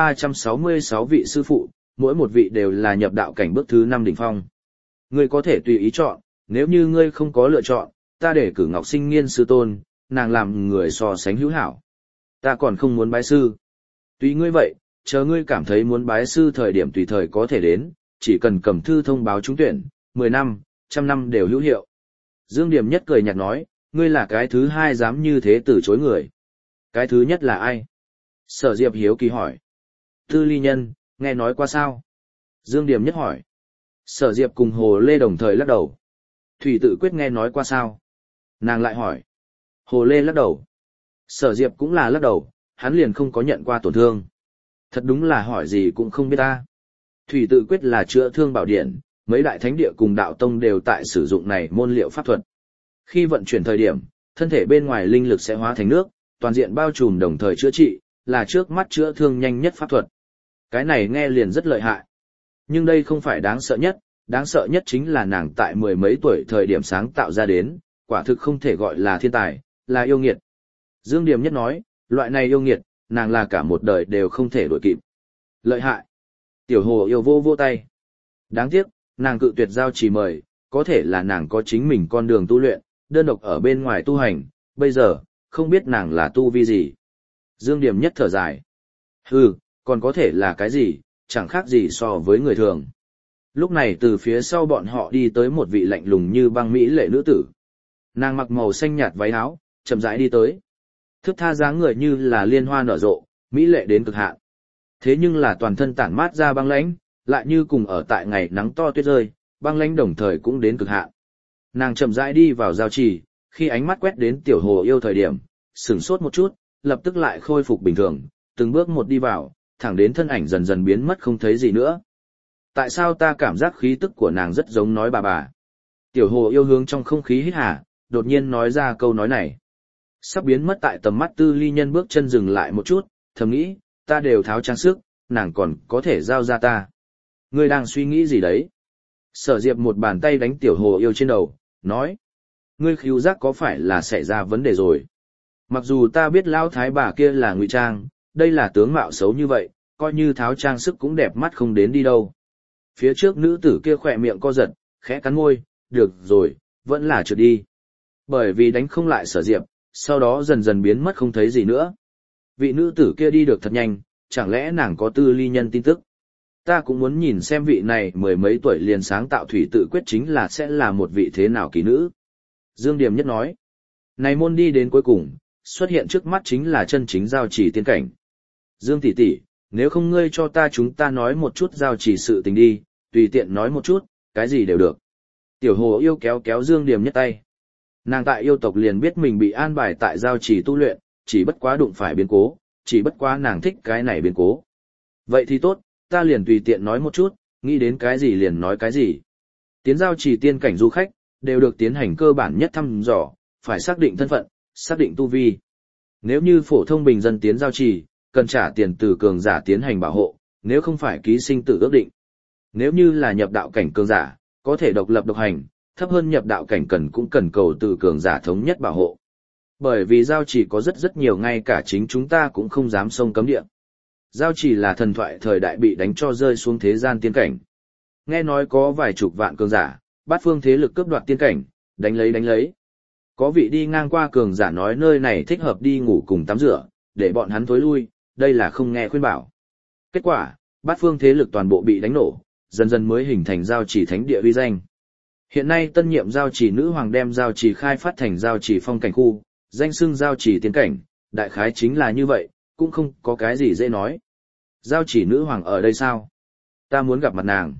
366 vị sư phụ, mỗi một vị đều là nhập đạo cảnh bước thứ 5 đỉnh phong. Ngươi có thể tùy ý chọn, nếu như ngươi không có lựa chọn, ta để cử Ngọc Sinh Nghiên sư tôn, nàng làm người so sánh hữu hảo. Ta còn không muốn bái sư. Tùy ngươi vậy, chờ ngươi cảm thấy muốn bái sư thời điểm tùy thời có thể đến, chỉ cần cầm thư thông báo trúng tuyển, 10 năm, 100 năm đều hữu hiệu. Dương Điềm Nhất cười nhạt nói, ngươi là cái thứ 2 dám như thế từ chối người. Cái thứ nhất là ai? Sở Diệp hiếu kỳ hỏi. Tư Ly Nhân, nghe nói qua sao? Dương Điềm Nhất hỏi. Sở Diệp cùng Hồ Lê đồng thời lắc đầu. Thủy Tự Quyết nghe nói qua sao? Nàng lại hỏi. Hồ Lê lắc đầu. Sở Diệp cũng là lắc đầu, hắn liền không có nhận qua tổn thương. Thật đúng là hỏi gì cũng không biết ta. Thủy Tự Quyết là chữa thương bảo điện, mấy đại thánh địa cùng đạo tông đều tại sử dụng này môn liệu pháp thuật. Khi vận chuyển thời điểm, thân thể bên ngoài linh lực sẽ hóa thành nước, toàn diện bao trùm đồng thời chữa trị, là trước mắt chữa thương nhanh nhất pháp thuật. Cái này nghe liền rất lợi hại. Nhưng đây không phải đáng sợ nhất chính là nàng tại 10 mấy tuổi thời điểm sáng tạo ra đến, quả thực không thể gọi là thiên tài, là yêu nghiệt. Dương Điềm Nhất nói, loại này yêu nghiệt, nàng là cả một đời đều không thể đổi kịp. Lợi hại. Tiểu hồ yêu vô tay. Đáng tiếc, nàng cự tuyệt giao trì mời, có thể là nàng có chính mình con đường tu luyện, đơn độc ở bên ngoài tu hành, bây giờ, không biết nàng là tu vi gì. Dương Điềm Nhất thở dài. Còn có thể là cái gì, chẳng khác gì so với người thường. Lúc này từ phía sau bọn họ đi tới một vị lạnh lùng như băng mỹ lệ nữ tử. Nàng mặc màu xanh nhạt váy áo, chậm rãi đi tới. Thức tha dáng người như là liên hoa nở rộ, mỹ lệ đến cực hạn. Thế nhưng là toàn thân tản mát ra băng lãnh, lại như cùng ở tại ngày nắng to tuyết rơi, băng lãnh đồng thời cũng đến cực hạn. Nàng chậm rãi đi vào giao trì, khi ánh mắt quét đến tiểu hồ yêu thời điểm, sửng sốt một chút, lập tức lại khôi phục bình thường, từng bước một đi vào, thẳng đến thân ảnh dần dần biến mất không thấy gì nữa. Tại sao ta cảm giác khí tức của nàng rất giống nói bà? Tiểu hồ yêu hướng trong không khí hít hà, đột nhiên nói ra câu nói này. Sắp biến mất tại tầm mắt Tư Ly Nhân bước chân dừng lại một chút, thầm nghĩ, ta đều tháo trang sức, nàng còn có thể giao ra ta. Ngươi đang suy nghĩ gì đấy? Sở Diệp một bàn tay đánh tiểu hồ yêu trên đầu, nói. Ngươi khứu giác có phải là xảy ra vấn đề rồi? Mặc dù ta biết lão thái bà kia là ngụy trang, đây là tướng mạo xấu như vậy, coi như tháo trang sức cũng đẹp mắt không đến đi đâu. Phía trước nữ tử kia khỏe miệng co giật, khẽ cắn môi, được rồi, vẫn là trượt đi. Bởi vì đánh không lại Sở Diệp, sau đó dần dần biến mất không thấy gì nữa. Vị nữ tử kia đi được thật nhanh, chẳng lẽ nàng có Tư Ly Nhân tin tức? Ta cũng muốn nhìn xem vị này 10 mấy tuổi liền sáng tạo Thủy Tự Quyết chính là sẽ là một vị thế nào kỳ nữ. Dương Điềm Nhất nói. Này môn đi đến cuối cùng, xuất hiện trước mắt chính là chân chính giao trì tiên cảnh. Dương tỷ tỷ, nếu không ngươi cho chúng ta nói một chút giao trì sự tình đi, tùy tiện nói một chút, cái gì đều được. Tiểu hồ yêu kéo Dương Điềm Nhất tay. Nàng tại yêu tộc liền biết mình bị an bài tại giao trì tu luyện, chỉ bất quá đụng phải biến cố, chỉ bất quá nàng thích cái này biến cố. Vậy thì tốt, ta liền tùy tiện nói một chút, nghĩ đến cái gì liền nói cái gì. Tiến giao chỉ tiên cảnh du khách, đều được tiến hành cơ bản nhất thăm dò, phải xác định thân phận, xác định tu vi. Nếu như phổ thông bình dân tiến giao chỉ, cần trả tiền từ cường giả tiến hành bảo hộ, nếu không phải ký sinh tử ước định. Nếu như là nhập đạo cảnh cường giả, có thể độc lập độc hành, thấp hơn nhập đạo cảnh cũng cần cầu từ cường giả thống nhất bảo hộ. Bởi vì giao chỉ có rất nhiều ngay cả chính chúng ta cũng không dám xông cấm địa. Giao chỉ là thần thoại thời đại bị đánh cho rơi xuống thế gian tiên cảnh. Nghe nói có vài chục vạn cường giả, bát phương thế lực cướp đoạt tiên cảnh, đánh lấy. Có vị đi ngang qua cường giả nói nơi này thích hợp đi ngủ cùng tắm rửa, để bọn hắn thối lui, đây là không nghe khuyên bảo. Kết quả, bát phương thế lực toàn bộ bị đánh nổ, dần dần mới hình thành giao chỉ thánh địa uy danh. Hiện nay tân nhiệm giao chỉ nữ hoàng đem giao chỉ khai phát thành giao chỉ phong cảnh khu, danh xưng giao chỉ tiên cảnh, đại khái chính là như vậy, cũng không có cái gì dễ nói. Giao chỉ nữ hoàng ở đây sao? Ta muốn gặp mặt nàng.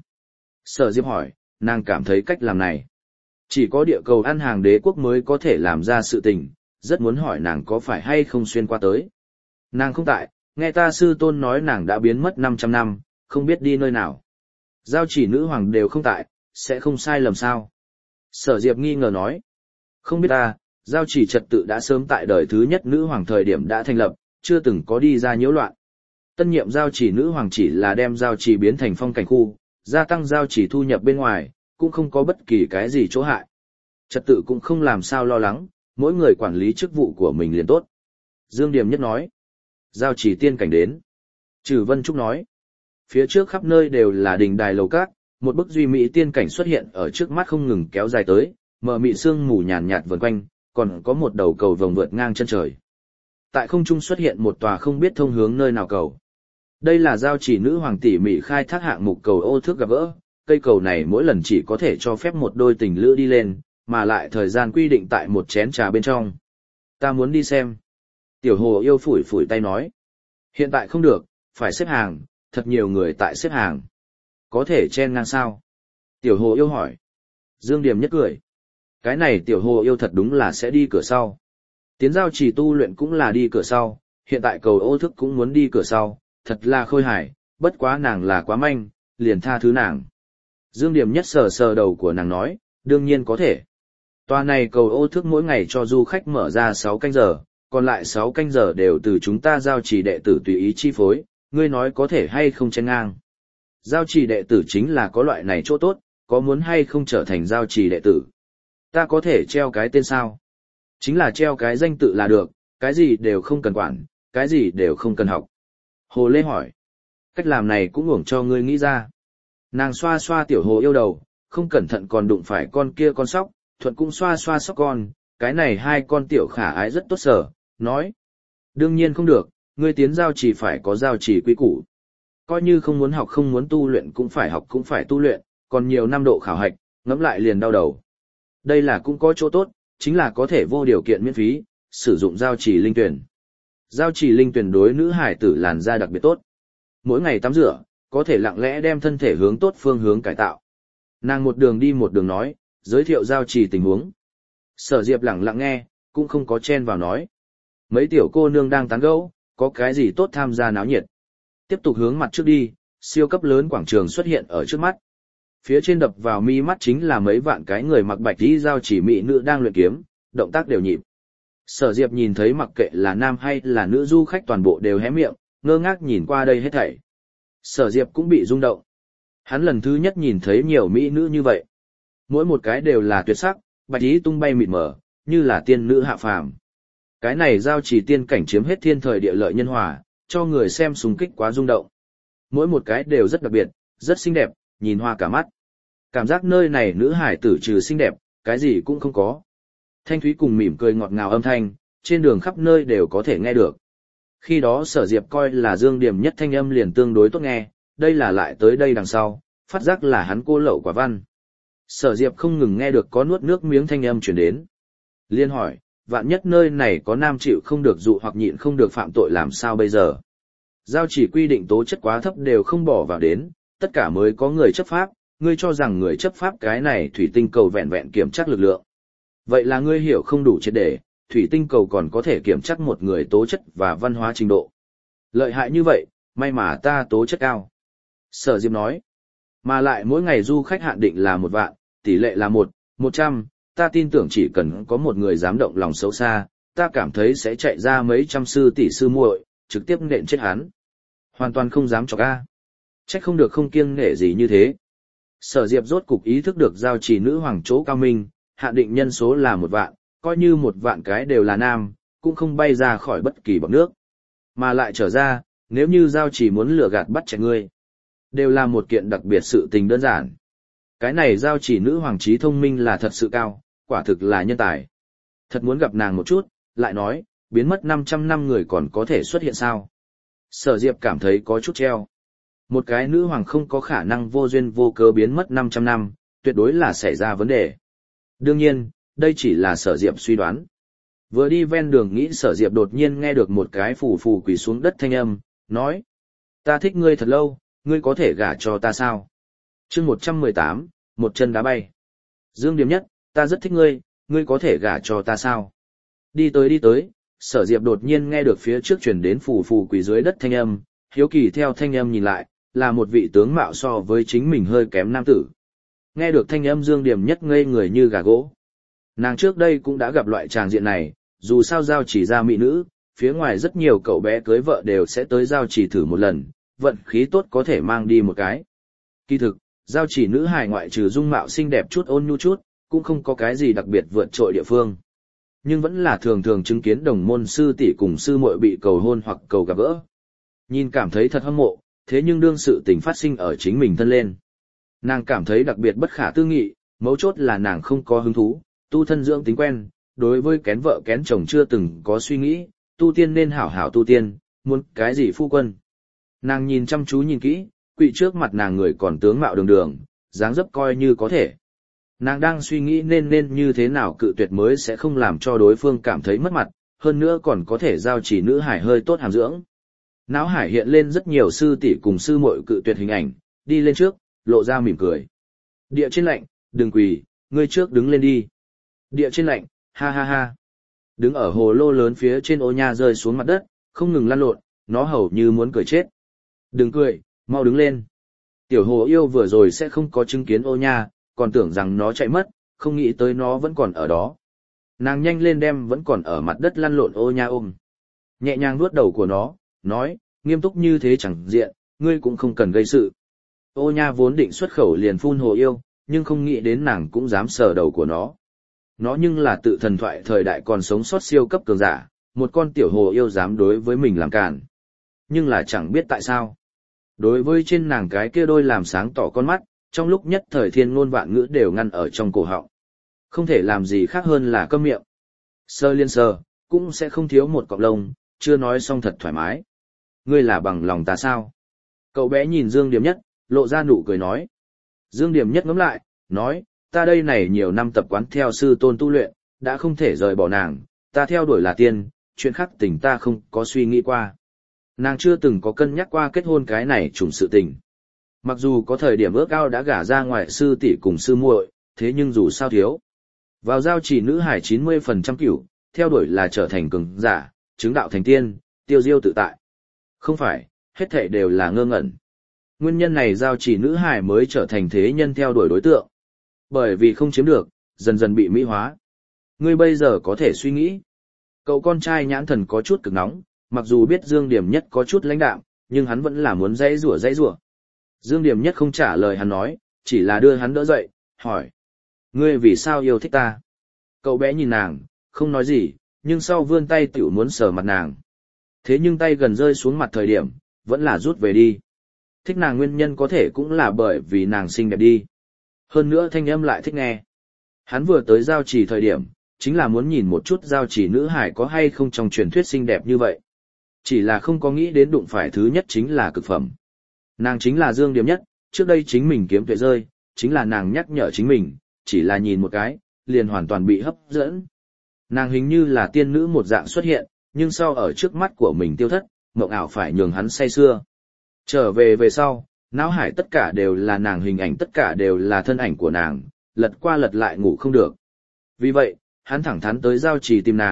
Sở Diệp hỏi, nàng cảm thấy cách làm này. Chỉ có địa cầu ăn hàng đế quốc mới có thể làm ra sự tình, rất muốn hỏi nàng có phải hay không xuyên qua tới. Nàng không tại, nghe ta sư tôn nói nàng đã biến mất 500 năm, không biết đi nơi nào. Giao chỉ nữ hoàng đều không tại, sẽ không sai lầm sao? Sở Diệp nghi ngờ nói. Không biết ta, giao chỉ trật tự đã sớm tại đời thứ nhất nữ hoàng thời điểm đã thành lập, chưa từng có đi ra nhiễu loạn. Tân nhiệm giao chỉ nữ hoàng chỉ là đem giao chỉ biến thành phong cảnh khu, gia tăng giao chỉ thu nhập bên ngoài, cũng không có bất kỳ cái gì chỗ hại. Trật tự cũng không làm sao lo lắng, mỗi người quản lý chức vụ của mình liền tốt. Dương Điềm Nhất nói. Giao chỉ tiên cảnh đến. Trừ Vân Trúc nói. Phía trước khắp nơi đều là đình đài lầu cát, một bức duy mỹ tiên cảnh xuất hiện ở trước mắt không ngừng kéo dài tới, mờ mịt sương mù nhàn nhạt vần quanh, còn có một đầu cầu vồng vượt ngang chân trời. Tại không trung xuất hiện một tòa không biết thông hướng nơi nào cầu. Đây là giao chỉ nữ hoàng tỉ mỉ khai thác hạng mục cầu ô thước gặp gỡ, cây cầu này mỗi lần chỉ có thể cho phép một đôi tình lữ đi lên, mà lại thời gian quy định tại một chén trà bên trong. Ta muốn đi xem. Tiểu Hồ Yêu phủi phủi tay nói. Hiện tại không được, phải xếp hàng, thật nhiều người tại xếp hàng. Có thể chen ngang sao? Tiểu Hồ Yêu hỏi. Dương Điềm Nhất cười. Cái này Tiểu Hồ Yêu thật đúng là sẽ đi cửa sau. Tiến giao chỉ tu luyện cũng là đi cửa sau, hiện tại cầu ô thức cũng muốn đi cửa sau, thật là khôi hài, bất quá nàng là quá manh, liền tha thứ nàng. Dương Điềm Nhất sờ sờ đầu của nàng nói, đương nhiên có thể. Tòa này cầu ô thức mỗi ngày cho du khách mở ra 6 canh giờ, còn lại 6 canh giờ đều từ chúng ta giao chỉ đệ tử tùy ý chi phối, ngươi nói có thể hay không chen ngang. Giao chỉ đệ tử chính là có loại này chỗ tốt, có muốn hay không trở thành giao chỉ đệ tử. Ta có thể treo cái tên sao? Chính là treo cái danh tự là được, cái gì đều không cần quản, cái gì đều không cần học. Hồ Lê hỏi. Cách làm này cũng uổng cho ngươi nghĩ ra. Nàng xoa xoa Tiểu Hồ Yêu đầu, không cẩn thận còn đụng phải con kia con sóc, Thuận cũng xoa xoa sóc con, cái này hai con tiểu khả ái rất tốt sở, nói. Đương nhiên không được, ngươi tiến giao chỉ phải có giao chỉ quy củ. Coi như không muốn học không muốn tu luyện cũng phải học cũng phải tu luyện, còn nhiều năm độ khảo hạch, ngẫm lại liền đau đầu. Đây là cũng có chỗ tốt, chính là có thể vô điều kiện miễn phí, sử dụng giao chỉ linh tuyển. Giao chỉ linh tuyển đối nữ hải tử làn da đặc biệt tốt. Mỗi ngày tắm rửa, có thể lặng lẽ đem thân thể hướng tốt phương hướng cải tạo. Nàng một đường đi một đường nói, giới thiệu giao chỉ tình huống. Sở Diệp lặng lặng nghe, cũng không có chen vào nói. Mấy tiểu cô nương đang tán gẫu, có cái gì tốt tham gia náo nhiệt. Tiếp tục hướng mặt trước đi, siêu cấp lớn quảng trường xuất hiện ở trước mắt. Phía trên đập vào mi mắt chính là mấy vạn cái người mặc bạch y giao chỉ mỹ nữ đang luyện kiếm, động tác đều nhịp. Sở Diệp nhìn thấy mặc kệ là nam hay là nữ du khách toàn bộ đều hé miệng, ngơ ngác nhìn qua đây hết thảy. Sở Diệp cũng bị rung động. Hắn lần thứ nhất nhìn thấy nhiều mỹ nữ như vậy. Mỗi một cái đều là tuyệt sắc, bạch y tung bay mịt mờ, như là tiên nữ hạ phàm. Cái này giao chỉ tiên cảnh chiếm hết thiên thời địa lợi nhân hòa, cho người xem sùng kích quá rung động. Mỗi một cái đều rất đặc biệt, rất xinh đẹp, nhìn hoa cả mắt. Cảm giác nơi này nữ hải tử trừ xinh đẹp, cái gì cũng không có. Thanh thúy cùng mỉm cười ngọt ngào âm thanh, trên đường khắp nơi đều có thể nghe được. Khi đó Sở Diệp coi là Dương Điềm Nhất thanh âm liền tương đối tốt nghe, đây là lại tới đây đằng sau, phát giác là hắn cô lậu quả văn. Sở Diệp không ngừng nghe được có nuốt nước miếng thanh âm truyền đến. Liên hỏi, vạn nhất nơi này có nam chịu không được dụ hoặc nhịn không được phạm tội làm sao bây giờ? Giao chỉ quy định tố chất quá thấp đều không bỏ vào đến, tất cả mới có người chấp pháp, ngươi cho rằng người chấp pháp cái này thủy tinh cầu vẹn vẹn kiểm tra lực lượng. Vậy là ngươi hiểu không đủ triệt để, thủy tinh cầu còn có thể kiểm chắc một người tố chất và văn hóa trình độ. Lợi hại như vậy, may mà ta tố chất cao. Sở Diệp nói, mà lại mỗi ngày du khách hạn định là 1 vạn, tỷ lệ là 1/100, ta tin tưởng chỉ cần có một người dám động lòng xấu xa, ta cảm thấy sẽ chạy ra mấy trăm sư tỷ sư muội, trực tiếp nện chết hắn. Hoàn toàn không dám chọc a. Trách không được không kiêng nể gì như thế. Sở Diệp rốt cục ý thức được giao chỉ nữ hoàng chỗ cao minh, hạn định nhân số là 1 vạn, coi như 1 vạn cái đều là nam, cũng không bay ra khỏi bất kỳ bọt nước. Mà lại trở ra, nếu như giao chỉ muốn lừa gạt bắt chạy ngươi, đều là một kiện đặc biệt sự tình đơn giản. Cái này giao chỉ nữ hoàng trí thông minh là thật sự cao, quả thực là nhân tài. Thật muốn gặp nàng một chút, lại nói, biến mất 500 năm người còn có thể xuất hiện sao? Sở Diệp cảm thấy có chút treo. Một cái nữ hoàng không có khả năng vô duyên vô cớ biến mất 500 năm, tuyệt đối là xảy ra vấn đề. Đương nhiên, đây chỉ là Sở Diệp suy đoán. Vừa đi ven đường nghĩ Sở Diệp đột nhiên nghe được một cái phù phù quỳ xuống đất thanh âm, nói: ta thích ngươi thật lâu, ngươi có thể gả cho ta sao? Chương 118, một chân đá bay. Dương Điềm Nhất, ta rất thích ngươi, ngươi có thể gả cho ta sao? Đi tới, Sở Diệp đột nhiên nghe được phía trước truyền đến phù phù quỳ dưới đất thanh âm, hiếu kỳ theo thanh âm nhìn lại, là một vị tướng mạo so với chính mình hơi kém nam tử. Nghe được thanh âm Dương Điềm Nhất ngây người như gà gỗ. Nàng trước đây cũng đã gặp loại tràng diện này, dù sao giao chỉ ra mỹ nữ, phía ngoài rất nhiều cậu bé cưới vợ đều sẽ tới giao chỉ thử một lần, vận khí tốt có thể mang đi một cái. Kỳ thực, giao chỉ nữ hài ngoại trừ dung mạo xinh đẹp chút ôn nhu chút, cũng không có cái gì đặc biệt vượt trội địa phương. Nhưng vẫn là thường thường chứng kiến đồng môn sư tỷ cùng sư muội bị cầu hôn hoặc cầu gặp gỡ. Nhìn cảm thấy thật hâm mộ, thế nhưng đương sự tình phát sinh ở chính mình thân lên. Nàng cảm thấy đặc biệt bất khả tư nghị, mấu chốt là nàng không có hứng thú, tu thân dưỡng tính quen, đối với kén vợ kén chồng chưa từng có suy nghĩ, tu tiên nên hảo hảo tu tiên, muốn cái gì phu quân. Nàng nhìn chăm chú nhìn kỹ, quỵ trước mặt nàng người còn tướng mạo đường đường, dáng dấp coi như có thể. Nàng đang suy nghĩ nên như thế nào cự tuyệt mới sẽ không làm cho đối phương cảm thấy mất mặt, hơn nữa còn có thể giao chỉ nữ hải hơi tốt hàm dưỡng. Não hải hiện lên rất nhiều sư tỷ cùng sư muội cự tuyệt hình ảnh, đi lên trước, lộ ra mỉm cười. Địa trên lạnh, đừng quỳ, ngươi trước đứng lên đi. Địa trên lạnh, ha ha ha. Đứng ở hồ lô lớn phía trên ô nha rơi xuống mặt đất, không ngừng lăn lộn, nó hầu như muốn cười chết. Đừng cười, mau đứng lên. Tiểu hồ yêu vừa rồi sẽ không có chứng kiến ô nha, còn tưởng rằng nó chạy mất, không nghĩ tới nó vẫn còn ở đó. Nàng nhanh lên đem vẫn còn ở mặt đất lăn lộn ô nha ôm. Nhẹ nhàng nuốt đầu của nó, nói, nghiêm túc như thế chẳng diện, ngươi cũng không cần gây sự. Ô nha vốn định xuất khẩu liền phun hồ yêu, nhưng không nghĩ đến nàng cũng dám sờ đầu của nó. Nó nhưng là tự thần thoại thời đại còn sống sót siêu cấp cường giả, một con tiểu hồ yêu dám đối với mình làm cản. Nhưng là chẳng biết tại sao. Đối với trên nàng cái kia đôi làm sáng tỏ con mắt, trong lúc nhất thời thiên ngôn vạn ngữ đều ngăn ở trong cổ họng. Không thể làm gì khác hơn là câm miệng. Sơ liên sơ, cũng sẽ không thiếu một cọng lông, chưa nói xong thật thoải mái. Ngươi là bằng lòng ta sao? Cậu bé nhìn Dương Điềm Nhất, lộ ra nụ cười nói. Dương Điềm Nhất ngẫm lại, nói, ta đây này nhiều năm tập quán theo sư tôn tu luyện, đã không thể rời bỏ nàng, ta theo đuổi là tiên, chuyện khác tình ta không có suy nghĩ qua. Nàng chưa từng có cân nhắc qua kết hôn cái này trùng sự tình. Mặc dù có thời điểm ước ao đã gả ra ngoài sư tỷ cùng sư muội, thế nhưng dù sao thiếu. Vào giao chỉ nữ hải 90% cửu, theo đuổi là trở thành cường giả, chứng đạo thành tiên, tiêu diêu tự tại. Không phải, hết thảy đều là ngơ ngẩn. Nguyên nhân này giao chỉ nữ hải mới trở thành thế nhân theo đuổi đối tượng. Bởi vì không chiếm được, dần dần bị mỹ hóa. Ngươi bây giờ có thể suy nghĩ. Cậu con trai nhãn thần có chút cực nóng, mặc dù biết Dương Điềm Nhất có chút lãnh đạm, nhưng hắn vẫn là muốn dãy rủa. Dương Điềm Nhất không trả lời hắn nói, chỉ là đưa hắn đỡ dậy, hỏi. Ngươi vì sao yêu thích ta? Cậu bé nhìn nàng, không nói gì, nhưng sau vươn tay tiểu muốn sờ mặt nàng. Thế nhưng tay gần rơi xuống mặt thời điểm, vẫn là rút về đi. Thích nàng nguyên nhân có thể cũng là bởi vì nàng xinh đẹp đi. Hơn nữa thanh âm lại thích nghe. Hắn vừa tới giao trì thời điểm, chính là muốn nhìn một chút giao trì nữ hải có hay không trong truyền thuyết xinh đẹp như vậy. Chỉ là không có nghĩ đến đụng phải thứ nhất chính là cực phẩm. Nàng chính là Dương Điềm Nhất, trước đây chính mình kiếm tuệ rơi, chính là nàng nhắc nhở chính mình, chỉ là nhìn một cái, liền hoàn toàn bị hấp dẫn. Nàng hình như là tiên nữ một dạng xuất hiện, nhưng sau ở trước mắt của mình tiêu thất, mộng ảo phải nhường hắn say sưa. Trở về sau, não hải tất cả đều là nàng hình ảnh, tất cả đều là thân ảnh của nàng, lật qua lật lại ngủ không được. Vì vậy, hắn thẳng thắn tới giao trì tìm nàng,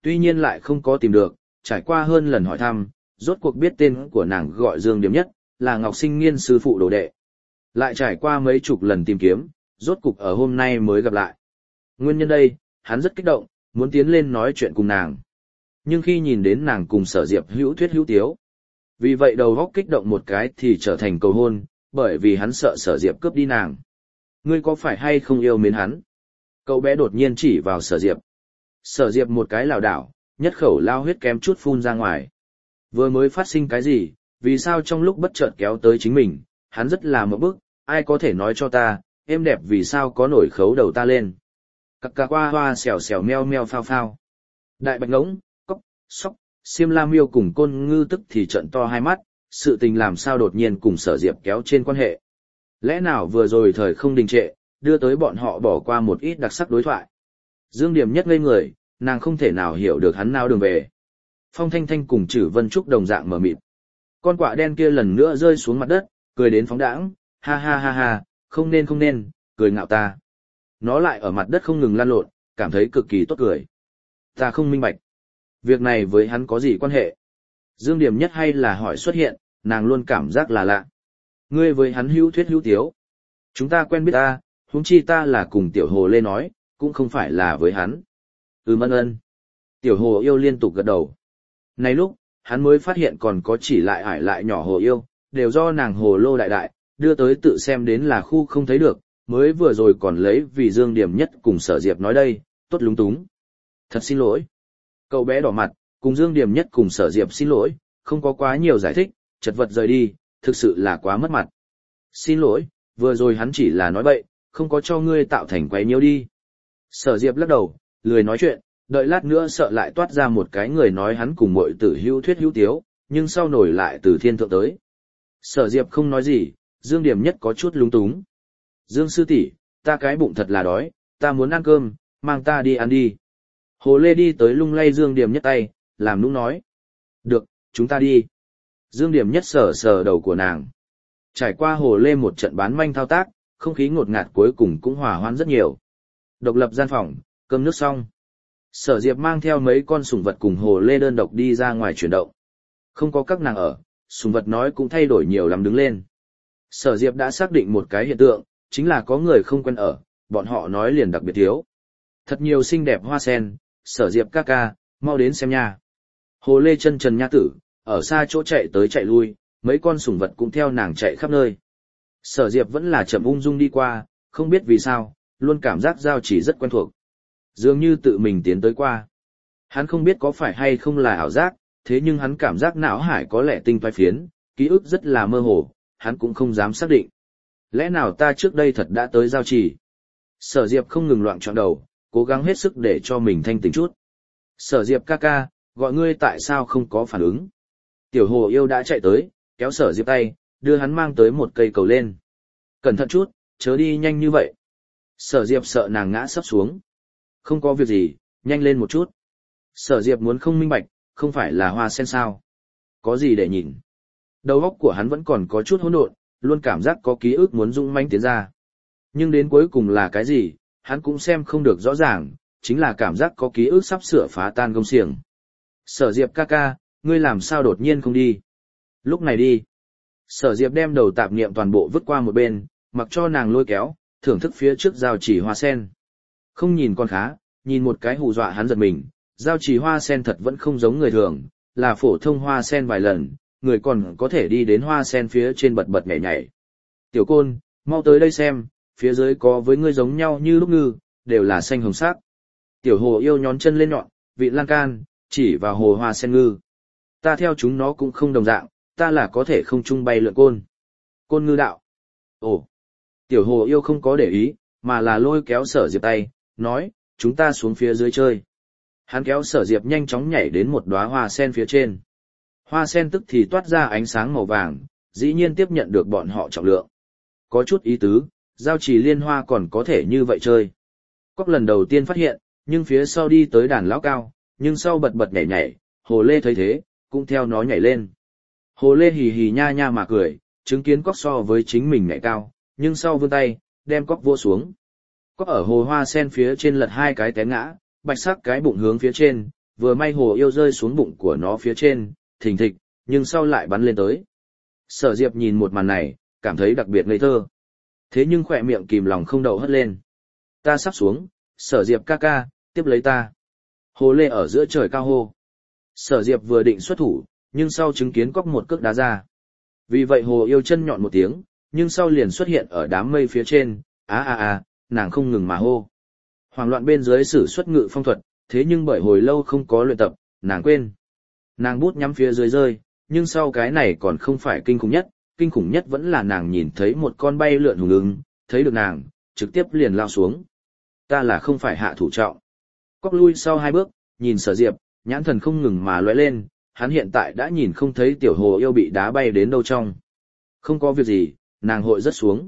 tuy nhiên lại không có tìm được, trải qua hơn lần hỏi thăm, rốt cuộc biết tên của nàng gọi Dương Điểm Nhất, là Ngọc Sinh Nghiên sư phụ đồ đệ. Lại trải qua mấy chục lần tìm kiếm, rốt cuộc ở hôm nay mới gặp lại. Nguyên nhân đây, hắn rất kích động, muốn tiến lên nói chuyện cùng nàng. Nhưng khi nhìn đến nàng cùng Sở Diệp hữu thuyết hữu tiếu, vì vậy đầu óc kích động một cái thì trở thành cầu hôn, bởi vì hắn sợ Sở Diệp cướp đi nàng. Ngươi có phải hay không yêu mến hắn? Cậu bé đột nhiên chỉ vào Sở Diệp. Sở Diệp một cái lảo đảo, nhất khẩu lao huyết kém chút phun ra ngoài. Vừa mới phát sinh cái gì, vì sao trong lúc bất chợt kéo tới chính mình, hắn rất là một bức, ai có thể nói cho ta, em đẹp vì sao có nổi khấu đầu ta lên. Cặc cà hoa hoa xèo xèo meo meo phao phao. Đại bạch ngỗng, cóc, sóc, xiêm la miêu cùng côn ngư tức thì trận to hai mắt, sự tình làm sao đột nhiên cùng Sở Diệp kéo trên quan hệ. Lẽ nào vừa rồi thời không đình trệ, đưa tới bọn họ bỏ qua một ít đặc sắc đối thoại. Dương Điểm Nhất ngây người, nàng không thể nào hiểu được hắn nào đường về. Phong Thanh Thanh cùng Trử Vân Trúc đồng dạng mở mịt. Con quạ đen kia lần nữa rơi xuống mặt đất, cười đến phóng đãng, ha ha ha ha, không nên, cười ngạo ta. Nó lại ở mặt đất không ngừng lăn lộn, cảm thấy cực kỳ tốt cười. Ta không minh bạch. Việc này với hắn có gì quan hệ? Dương Điểm Nhất hay là hỏi xuất hiện, nàng luôn cảm giác là lạ. Ngươi với hắn hữu thuyết hữu tiếu. Chúng ta quen biết ta, huống chi ta là cùng Tiểu Hồ Lê nói, cũng không phải là với hắn. Ân. Tiểu Hồ Yêu liên tục gật đầu. Này lúc, hắn mới phát hiện còn có chỉ lại ải lại nhỏ Hồ Yêu, đều do nàng Hồ Lô đại đại, đưa tới tự xem đến là khu không thấy được, mới vừa rồi còn lấy vì Dương Điểm Nhất cùng Sở Diệp nói đây, tốt lúng túng. Thật xin lỗi. Cậu bé đỏ mặt, cùng Dương Điểm Nhất cùng Sở Diệp xin lỗi, không có quá nhiều giải thích, chật vật rời đi, thực sự là quá mất mặt. Xin lỗi, vừa rồi hắn chỉ là nói bậy, không có cho ngươi tạo thành quấy nhiễu đi. Sở Diệp lắc đầu, lười nói chuyện, đợi lát nữa sợ lại toát ra một cái người nói hắn cùng muội tử hữu thuyết hữu tiếu, nhưng sau nổi lại từ thiên thượng tới. Sở Diệp không nói gì, Dương Điểm Nhất có chút lúng túng. Dương sư tỷ, ta cái bụng thật là đói, ta muốn ăn cơm, mang ta đi ăn đi. Hồ Lê đi tới lung lay Dương Điểm Nhất tay, làm nũng nói. Được, chúng ta đi. Dương Điểm Nhất sờ sờ đầu của nàng. Trải qua Hồ Lê một trận bán manh thao tác, không khí ngột ngạt cuối cùng cũng hòa hoãn rất nhiều. Độc lập gian phòng, cơm nước xong. Sở Diệp mang theo mấy con sủng vật cùng Hồ Lê đơn độc đi ra ngoài chuyển động. Không có các nàng ở, sủng vật nói cũng thay đổi nhiều lắm đứng lên. Sở Diệp đã xác định một cái hiện tượng, chính là có người không quen ở, bọn họ nói liền đặc biệt thiếu. Thật nhiều xinh đẹp hoa sen, Sở Diệp ca ca, mau đến xem nha. Hồ Lê chân trần nha tử, ở xa chỗ chạy tới chạy lui, mấy con sủng vật cũng theo nàng chạy khắp nơi. Sở Diệp vẫn là chậm ung dung đi qua, không biết vì sao, luôn cảm giác Giao Chỉ rất quen thuộc. Dường như tự mình tiến tới qua. Hắn không biết có phải hay không là ảo giác, thế nhưng hắn cảm giác não hải có lẽ tinh toái phiến, ký ức rất là mơ hồ, hắn cũng không dám xác định. Lẽ nào ta trước đây thật đã tới Giao Chỉ? Sở Diệp không ngừng loạn trọn đầu, cố gắng hết sức để cho mình thanh tỉnh chút. Sở Diệp ca ca, gọi ngươi tại sao không có phản ứng? Tiểu Hồ Yêu đã chạy tới, kéo Sở Diệp tay, đưa hắn mang tới một cây cầu lên. Cẩn thận chút, chớ đi nhanh như vậy. Sở Diệp sợ nàng ngã sắp xuống. Không có việc gì, nhanh lên một chút. Sở Diệp muốn không minh bạch, không phải là hoa sen sao? Có gì để nhìn? Đầu óc của hắn vẫn còn có chút hỗn độn, luôn cảm giác có ký ức muốn dũng mãnh tiến ra. Nhưng đến cuối cùng là cái gì, hắn cũng xem không được rõ ràng, chính là cảm giác có ký ức sắp sửa phá tan gông xiềng. Sở Diệp ca ca, ngươi làm sao đột nhiên không đi? Lúc này đi. Sở Diệp đem đầu tạp niệm toàn bộ vứt qua một bên, mặc cho nàng lôi kéo, thưởng thức phía trước Giao Chỉ hoa sen. Không nhìn con khá, nhìn một cái hù dọa hắn giật mình, Giao Chỉ hoa sen thật vẫn không giống người thường, là phổ thông hoa sen vài lần, người còn có thể đi đến hoa sen phía trên bật bật nhảy nhảy. Tiểu Côn, mau tới đây xem, phía dưới có với ngươi giống nhau như lúc ngư, đều là xanh hồng sắc. Tiểu Hồ Yêu nhón chân lên nhọn, vị lan can, chỉ vào hồ hoa sen ngư. Ta theo chúng nó cũng không đồng dạng, ta là có thể không trung bay lượn côn. Côn ngư đạo. Ồ. Tiểu Hồ Yêu không có để ý, mà là lôi kéo Sở Diệp tay, nói, chúng ta xuống phía dưới chơi. Hắn kéo Sở Diệp nhanh chóng nhảy đến một đóa hoa sen phía trên. Hoa sen tức thì toát ra ánh sáng màu vàng, dĩ nhiên tiếp nhận được bọn họ trọng lượng. Có chút ý tứ, Giao Chỉ liên hoa còn có thể như vậy chơi. Cóc lần đầu tiên phát hiện, nhưng phía sau đi tới đàn lão cao, nhưng sau bật bật nhảy nhảy, Hồ Lê thấy thế, cũng theo nó nhảy lên. Hồ Lê hì hì nha nha mà cười, chứng kiến Cóc so với chính mình nhảy cao, nhưng sau vươn tay, đem Cóc vỗ xuống. Cóc ở hồ hoa sen phía trên lật hai cái té ngã, bạch sắc cái bụng hướng phía trên, vừa may hồ yêu rơi xuống bụng của nó phía trên, thình thịch, nhưng sau lại bắn lên tới. Sở Diệp nhìn một màn này, cảm thấy đặc biệt ngây thơ. Thế nhưng khỏe miệng kìm lòng không đậu hất lên. Ta sắp xuống, Sở Diệp ca ca, tiếp lấy ta. Hồ lê ở giữa trời cao hô. Sở Diệp vừa định xuất thủ, nhưng sau chứng kiến cóc một cước đá ra. Vì vậy hồ yêu chân nhọn một tiếng, nhưng sau liền xuất hiện ở đám mây phía trên, nàng không ngừng mà hô. Hoảng loạn bên dưới sử xuất ngự phong thuật, thế nhưng bởi hồi lâu không có luyện tập, nàng quên. Nàng bút nhắm phía dưới rơi, nhưng sau cái này còn không phải kinh khủng nhất vẫn là nàng nhìn thấy một con bay lượn hùng ưng, thấy được nàng, trực tiếp liền lao xuống. Ta là không phải hạ thủ trọng. Cóc lui sau 2 bước, nhìn Sở Diệp, nhãn thần không ngừng mà lóe lên, hắn hiện tại đã nhìn không thấy tiểu hồ yêu bị đá bay đến đâu trong. Không có việc gì, nàng hội rất xuống.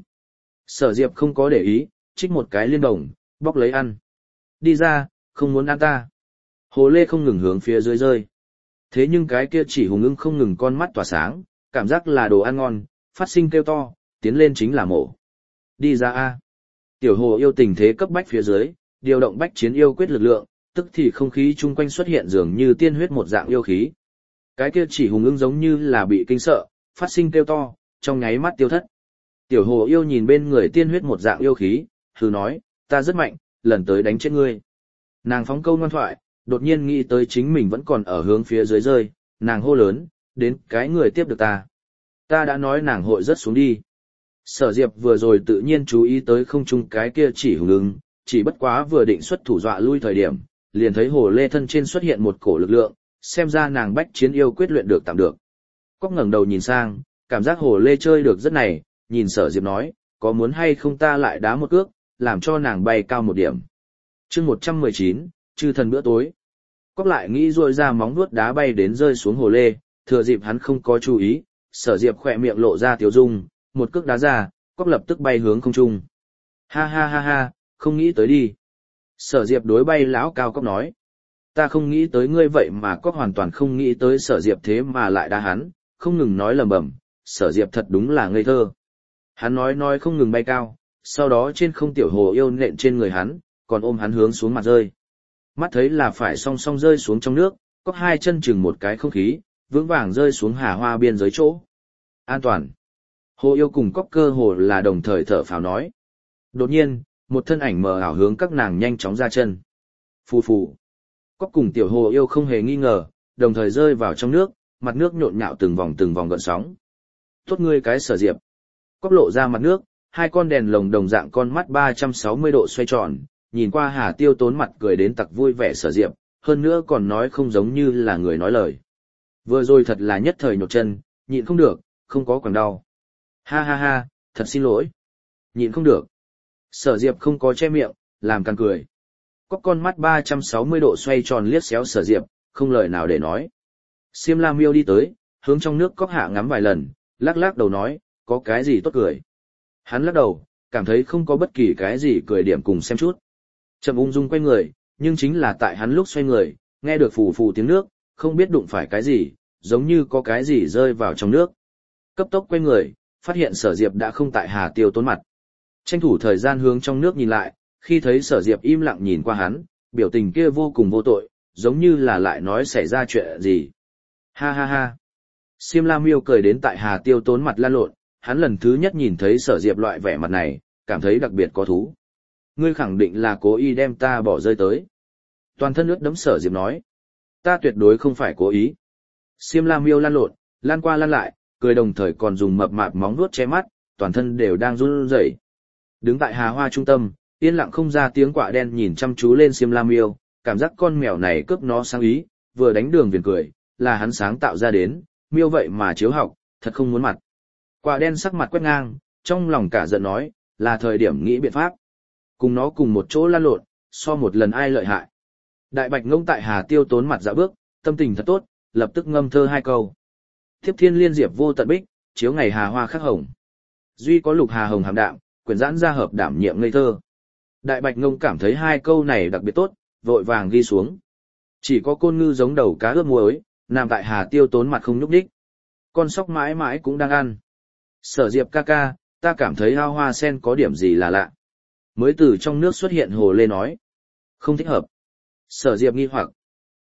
Sở Diệp không có để ý, trích một cái liên đồng, bóc lấy ăn. Đi ra, không muốn ăn ta. Hồ lê không ngừng hướng phía dưới rơi. Thế nhưng cái kia chỉ hùng ưng không ngừng con mắt tỏa sáng, cảm giác là đồ ăn ngon, phát sinh kêu to, tiến lên chính là mổ. Đi ra a. Tiểu hồ yêu tình thế cấp bách phía dưới, điều động bách chiến yêu quyết lực lượng, tức thì không khí chung quanh xuất hiện dường như tiên huyết một dạng yêu khí. Cái kia chỉ hùng ưng giống như là bị kinh sợ, phát sinh kêu to, trong nháy mắt tiêu thất. Tiểu hồ yêu nhìn bên người tiên huyết một dạng yêu khí, hừ nói, ta rất mạnh, lần tới đánh chết ngươi. Nàng phóng câu ngoan thoại, đột nhiên nghĩ tới chính mình vẫn còn ở hướng phía dưới rơi, nàng hô lớn, đến cái người tiếp được ta. Ta đã nói nàng hội rất xuống đi. Sở Diệp vừa rồi tự nhiên chú ý tới không trung cái kia chỉ hùng ưng, chỉ bất quá vừa định xuất thủ dọa lui thời điểm, liền thấy hồ lê thân trên xuất hiện một cổ lực lượng, xem ra nàng bách chiến yêu quyết luyện được tạm được. Cóc ngẩng đầu nhìn sang, cảm giác hồ lê chơi được rất này, nhìn Sở Diệp nói, có muốn hay không ta lại đá một cước, làm cho nàng bay cao một điểm. Chương 119, chư thần bữa tối. Cóc lại nghĩ rôi ra móng vuốt đá bay đến rơi xuống hồ lê, thừa dịp hắn không có chú ý, Sở Diệp khỏe miệng lộ ra tiếu dung, một cước đá ra, Cóc lập tức bay hướng không trung. Ha ha ha ha, không nghĩ tới đi. Sở Diệp đối bay lão cao Cóc nói. Ta không nghĩ tới ngươi vậy mà Cóc hoàn toàn không nghĩ tới Sở Diệp thế mà lại đá hắn, không ngừng nói lầm bầm, Sở Diệp thật đúng là ngây thơ. Hắn nói không ngừng bay cao, sau đó trên không tiểu hồ yêu nện trên người hắn, còn ôm hắn hướng xuống mặt rơi. Mắt thấy là phải song song rơi xuống trong nước, Cóc 2 chân chừng một cái không khí, vững vàng rơi xuống hà hoa biên giới chỗ. An toàn. Hồ yêu cùng Cóc cơ hồ là đồng thời thở phào nói. Đột nhiên, một thân ảnh mờ ảo hướng các nàng nhanh chóng ra chân. Phù phù. Cóc cùng tiểu hồ yêu không hề nghi ngờ, đồng thời rơi vào trong nước, mặt nước nhộn nhạo từng vòng gợn sóng. Tốt ngươi cái Sở Diệp. Cóc lộ ra mặt nước, 2 con đèn lồng đồng dạng con mắt 360 độ xoay tròn, nhìn qua Hà Tiêu Tốn mặt cười đến tặc vui vẻ Sở Diệp, hơn nữa còn nói không giống như là người nói lời. Vừa rồi thật là nhất thời nhột chân, nhịn không được, không có quàng đau. Ha ha ha, thật xin lỗi. Nhịn không được. Sở Diệp không có che miệng, làm càng cười. Có con mắt 360 độ xoay tròn liếc xéo Sở Diệp, không lời nào để nói. Xiêm La Miêu đi tới, hướng trong nước Cóc hạ ngắm vài lần, lắc lắc đầu nói, có cái gì tốt cười. Hắn lắc đầu, cảm thấy không có bất kỳ cái gì cười điểm cùng xem chút. Chậm ung dung quay người, nhưng chính là tại hắn lúc xoay người, nghe được phù phù tiếng nước, không biết đụng phải cái gì, giống như có cái gì rơi vào trong nước. Cấp tốc quay người, phát hiện Sở Diệp đã không tại Hà Tiêu Tốn mặt. Tranh thủ thời gian hướng trong nước nhìn lại, khi thấy Sở Diệp im lặng nhìn qua hắn, biểu tình kia vô cùng vô tội, giống như là lại nói xảy ra chuyện gì. Ha ha ha. Xiêm La Miêu cười đến tại Hà Tiêu Tốn mặt lan lộn, hắn lần thứ nhất nhìn thấy Sở Diệp loại vẻ mặt này, cảm thấy đặc biệt có thú. Ngươi khẳng định là cố ý đem ta bỏ rơi tới. Toàn thân ướt đẫm Sở Diệp nói. Ta tuyệt đối không phải cố ý. Xiêm La Miêu lan lộn, lan qua lan lại, cười đồng thời còn dùng mập mạp móng vuốt che mắt, toàn thân đều đang run rẩy. Đứng tại Hà Hoa trung tâm, yên lặng không ra tiếng quạ đen nhìn chăm chú lên Xiêm La Miêu, cảm giác con mèo này cướp nó sáng ý, vừa đánh đường viền cười, là hắn sáng tạo ra đến, miêu vậy mà chiếu học, thật không muốn mặt. Quạ đen sắc mặt quét ngang, trong lòng cả giận nói, là thời điểm nghĩ biện pháp. Cùng nó cùng một chỗ lan lộn, so một lần ai lợi hại. Đại Bạch Ngông tại Hà Tiêu Tốn mặt dạo bước, tâm tình thật tốt, lập tức ngâm thơ 2 câu. Thiếp thiên liên diệp vô tận bích, chiếu ngày hà hoa khắc hồng. Duy có lục hà hồng hàm đạm, quyển giãn ra hợp đảm nhiệm ngây thơ. Đại Bạch Ngông cảm thấy 2 câu này đặc biệt tốt, vội vàng ghi xuống. Chỉ có côn ngư giống đầu cá ướp muối, nằm tại Hà Tiêu Tốn mặt không nhúc nhích. Con sóc mãi mãi cũng đang ăn. Sở Diệp ca ca, ta cảm thấy ao hoa sen có điểm gì là lạ. Mới từ trong nước xuất hiện hồ lê nói. Không thích hợp. Sở Diệp nghi hoặc.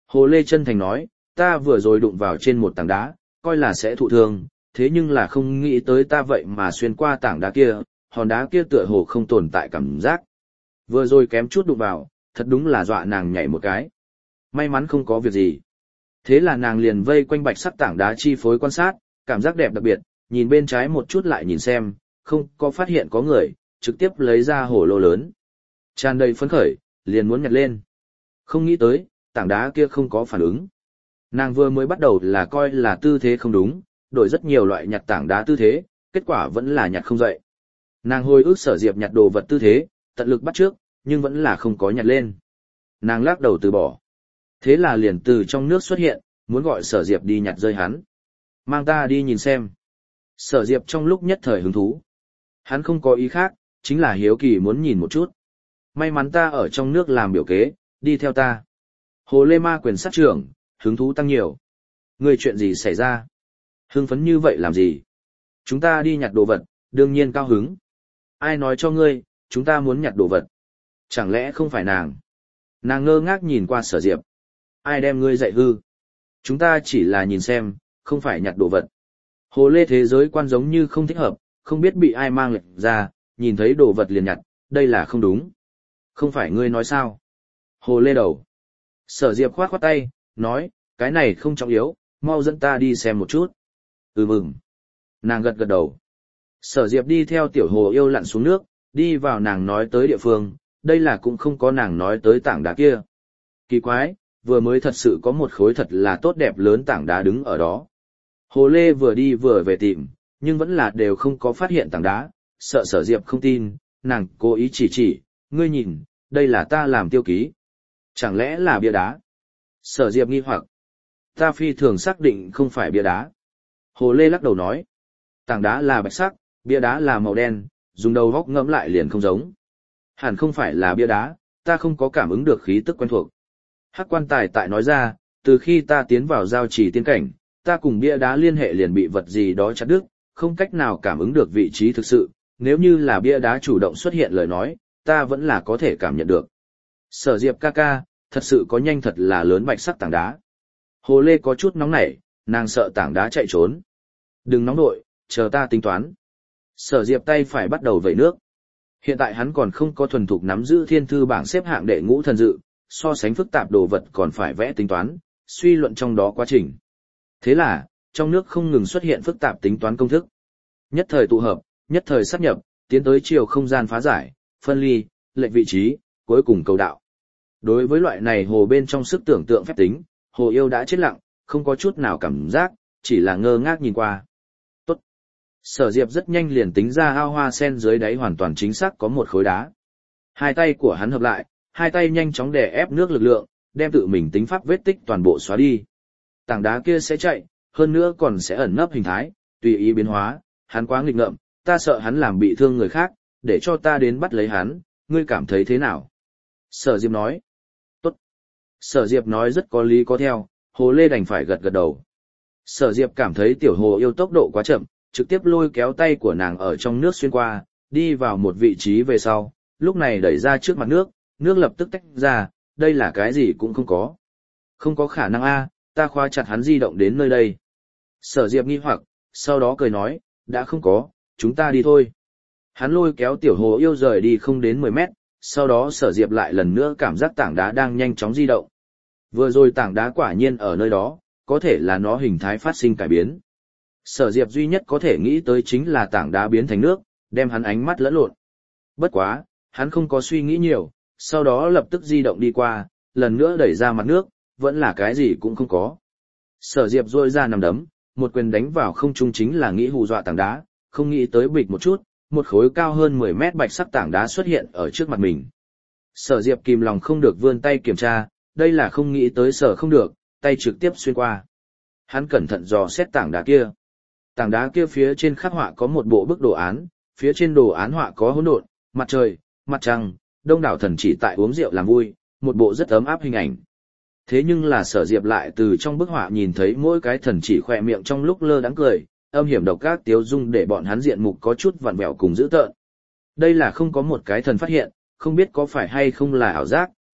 Hồ Lê chân thành nói, ta vừa rồi đụng vào trên một tảng đá, coi là sẽ thụ thương, thế nhưng là không nghĩ tới ta vậy mà xuyên qua tảng đá kia, hòn đá kia tựa hồ không tồn tại cảm giác. Vừa rồi kém chút đụng vào, thật đúng là dọa nàng nhảy một cái. May mắn không có việc gì. Thế là nàng liền vây quanh bạch sắc tảng đá chi phối quan sát, cảm giác đẹp đặc biệt, nhìn bên trái một chút lại nhìn xem, không có phát hiện có người, trực tiếp lấy ra hồ lô lớn. Tràn đầy phấn khởi, liền muốn nhặt lên. Không nghĩ tới, tảng đá kia không có phản ứng. Nàng vừa mới bắt đầu là coi là tư thế không đúng, đổi rất nhiều loại nhặt tảng đá tư thế, kết quả vẫn là nhặt không dậy. Nàng hồi ức Sở Diệp nhặt đồ vật tư thế, tận lực bắt trước, nhưng vẫn là không có nhặt lên. Nàng lắc đầu từ bỏ. Thế là liền từ trong nước xuất hiện, muốn gọi Sở Diệp đi nhặt rơi hắn. Mang ta đi nhìn xem. Sở Diệp trong lúc nhất thời hứng thú. Hắn không có ý khác, chính là hiếu kỳ muốn nhìn một chút. May mắn ta ở trong nước làm biểu kế, đi theo ta. Hồ Lê Ma quyền sát trưởng, hứng thú tăng nhiều. Người chuyện gì xảy ra? Hưng phấn như vậy làm gì? Chúng ta đi nhặt đồ vật, đương nhiên cao hứng. Ai nói cho ngươi, chúng ta muốn nhặt đồ vật? Chẳng lẽ không phải nàng? Nàng ngơ ngác nhìn qua Sở Diệp. Ai đem ngươi dạy hư? Chúng ta chỉ là nhìn xem, không phải nhặt đồ vật. Hồ Lê thế giới quan giống như không thích hợp, không biết bị ai mang lệch ra, nhìn thấy đồ vật liền nhặt, đây là không đúng. Không phải ngươi nói sao? Hồ Lê đầu. Sở Diệp khoát khoát tay, nói, cái này không trọng yếu, mau dẫn ta đi xem một chút. Mừng. Nàng gật gật đầu. Sở Diệp đi theo tiểu hồ yêu lặn xuống nước, đi vào nàng nói tới địa phương, đây là cũng không có nàng nói tới tảng đá kia. Kỳ quái, vừa mới thật sự có một khối thật là tốt đẹp lớn tảng đá đứng ở đó. Hồ Lê vừa đi vừa về tìm, nhưng vẫn là đều không có phát hiện tảng đá, sợ Sở Diệp không tin, nàng cố ý chỉ, ngươi nhìn, đây là ta làm tiêu ký. Chẳng lẽ là bia đá? Sở Diệp nghi hoặc. Ta phi thường xác định không phải bia đá. Hồ Lê lắc đầu nói. Tảng đá là bạch sắc, bia đá là màu đen, dùng đầu góc ngẫm lại liền không giống. Hẳn không phải là bia đá, ta không có cảm ứng được khí tức quen thuộc. Hắc quan tài tại nói ra, từ khi ta tiến vào giao trì tiên cảnh, ta cùng bia đá liên hệ liền bị vật gì đó chặt đứt, không cách nào cảm ứng được vị trí thực sự, nếu như là bia đá chủ động xuất hiện lời nói, ta vẫn là có thể cảm nhận được. Sở Diệp ca ca, thật sự có nhanh thật là lớn bạch sắc tảng đá. Hồ Lê có chút nóng nảy, nàng sợ tảng đá chạy trốn. Đừng nóng nội, chờ ta tính toán. Sở Diệp tay phải bắt đầu vẩy nước. Hiện tại hắn còn không có thuần thục nắm giữ thiên thư bảng xếp hạng đệ ngũ thần dự, so sánh phức tạp đồ vật còn phải vẽ tính toán, suy luận trong đó quá trình. Thế là, trong nước không ngừng xuất hiện phức tạp tính toán công thức. Nhất thời tụ hợp, nhất thời sáp nhập, tiến tới chiều không gian phá giải, phân ly, lệch vị trí, cuối cùng cầu đạo. Đối với loại này hồ bên trong sức tưởng tượng phép tính, hồ yêu đã chết lặng, không có chút nào cảm giác, chỉ là ngơ ngác nhìn qua. Tốt. Sở Diệp rất nhanh liền tính ra ao hoa sen dưới đáy hoàn toàn chính xác có một khối đá. Hai tay của hắn hợp lại, hai tay nhanh chóng đè ép nước lực lượng, đem tự mình tính pháp vết tích toàn bộ xóa đi. Tảng đá kia sẽ chạy, hơn nữa còn sẽ ẩn nấp hình thái, tùy ý biến hóa, hắn quá nghịch ngợm, ta sợ hắn làm bị thương người khác, để cho ta đến bắt lấy hắn, ngươi cảm thấy thế nào? Sở Diệp nói. Tốt. Sở Diệp nói rất có lý có theo, Hồ Lê đành phải gật gật đầu. Sở Diệp cảm thấy tiểu hồ yêu tốc độ quá chậm, trực tiếp lôi kéo tay của nàng ở trong nước xuyên qua, đi vào một vị trí về sau, lúc này đẩy ra trước mặt nước, nước lập tức tách ra, đây là cái gì cũng không có. Không có khả năng a, ta khóa chặt hắn di động đến nơi đây. Sở Diệp nghi hoặc, sau đó cười nói, đã không có, chúng ta đi thôi. Hắn lôi kéo tiểu hồ yêu rời đi không đến 10 mét, sau đó Sở Diệp lại lần nữa cảm giác tảng đá đang nhanh chóng di động. Vừa rồi tảng đá quả nhiên ở nơi đó, có thể là nó hình thái phát sinh cải biến. Sở Diệp duy nhất có thể nghĩ tới chính là tảng đá biến thành nước, đem hắn ánh mắt lẫn lộn. Bất quá, hắn không có suy nghĩ nhiều, sau đó lập tức di động đi qua, lần nữa đẩy ra mặt nước, vẫn là cái gì cũng không có. Sở Diệp rôi ra nằm đấm, một quyền đánh vào không trung chính là nghĩ hù dọa tảng đá, không nghĩ tới bịch một chút, một khối cao hơn 10 mét bạch sắc tảng đá xuất hiện ở trước mặt mình. Sở Diệp kìm lòng không được vươn tay kiểm tra, đây là không nghĩ tới sở không được, tay trực tiếp xuyên qua. Hắn cẩn thận dò xét tảng đá kia. Tảng đá kia phía trên khắc họa có một bộ bức đồ án, phía trên đồ án họa có hỗn độn, mặt trời, mặt trăng, đông đảo thần chỉ tại uống rượu làm vui, một bộ rất ấm áp hình ảnh. Thế nhưng là Sở Diệp lại từ trong bức họa nhìn thấy mỗi cái thần chỉ khỏe miệng trong lúc lơ đãng cười, âm hiểm độc ác tiếu dung để bọn hắn diện mục có chút vặn vẹo cùng dữ tợn. Đây là không có một cái thần phát hiện, không biết có phải hay không là ảo giác,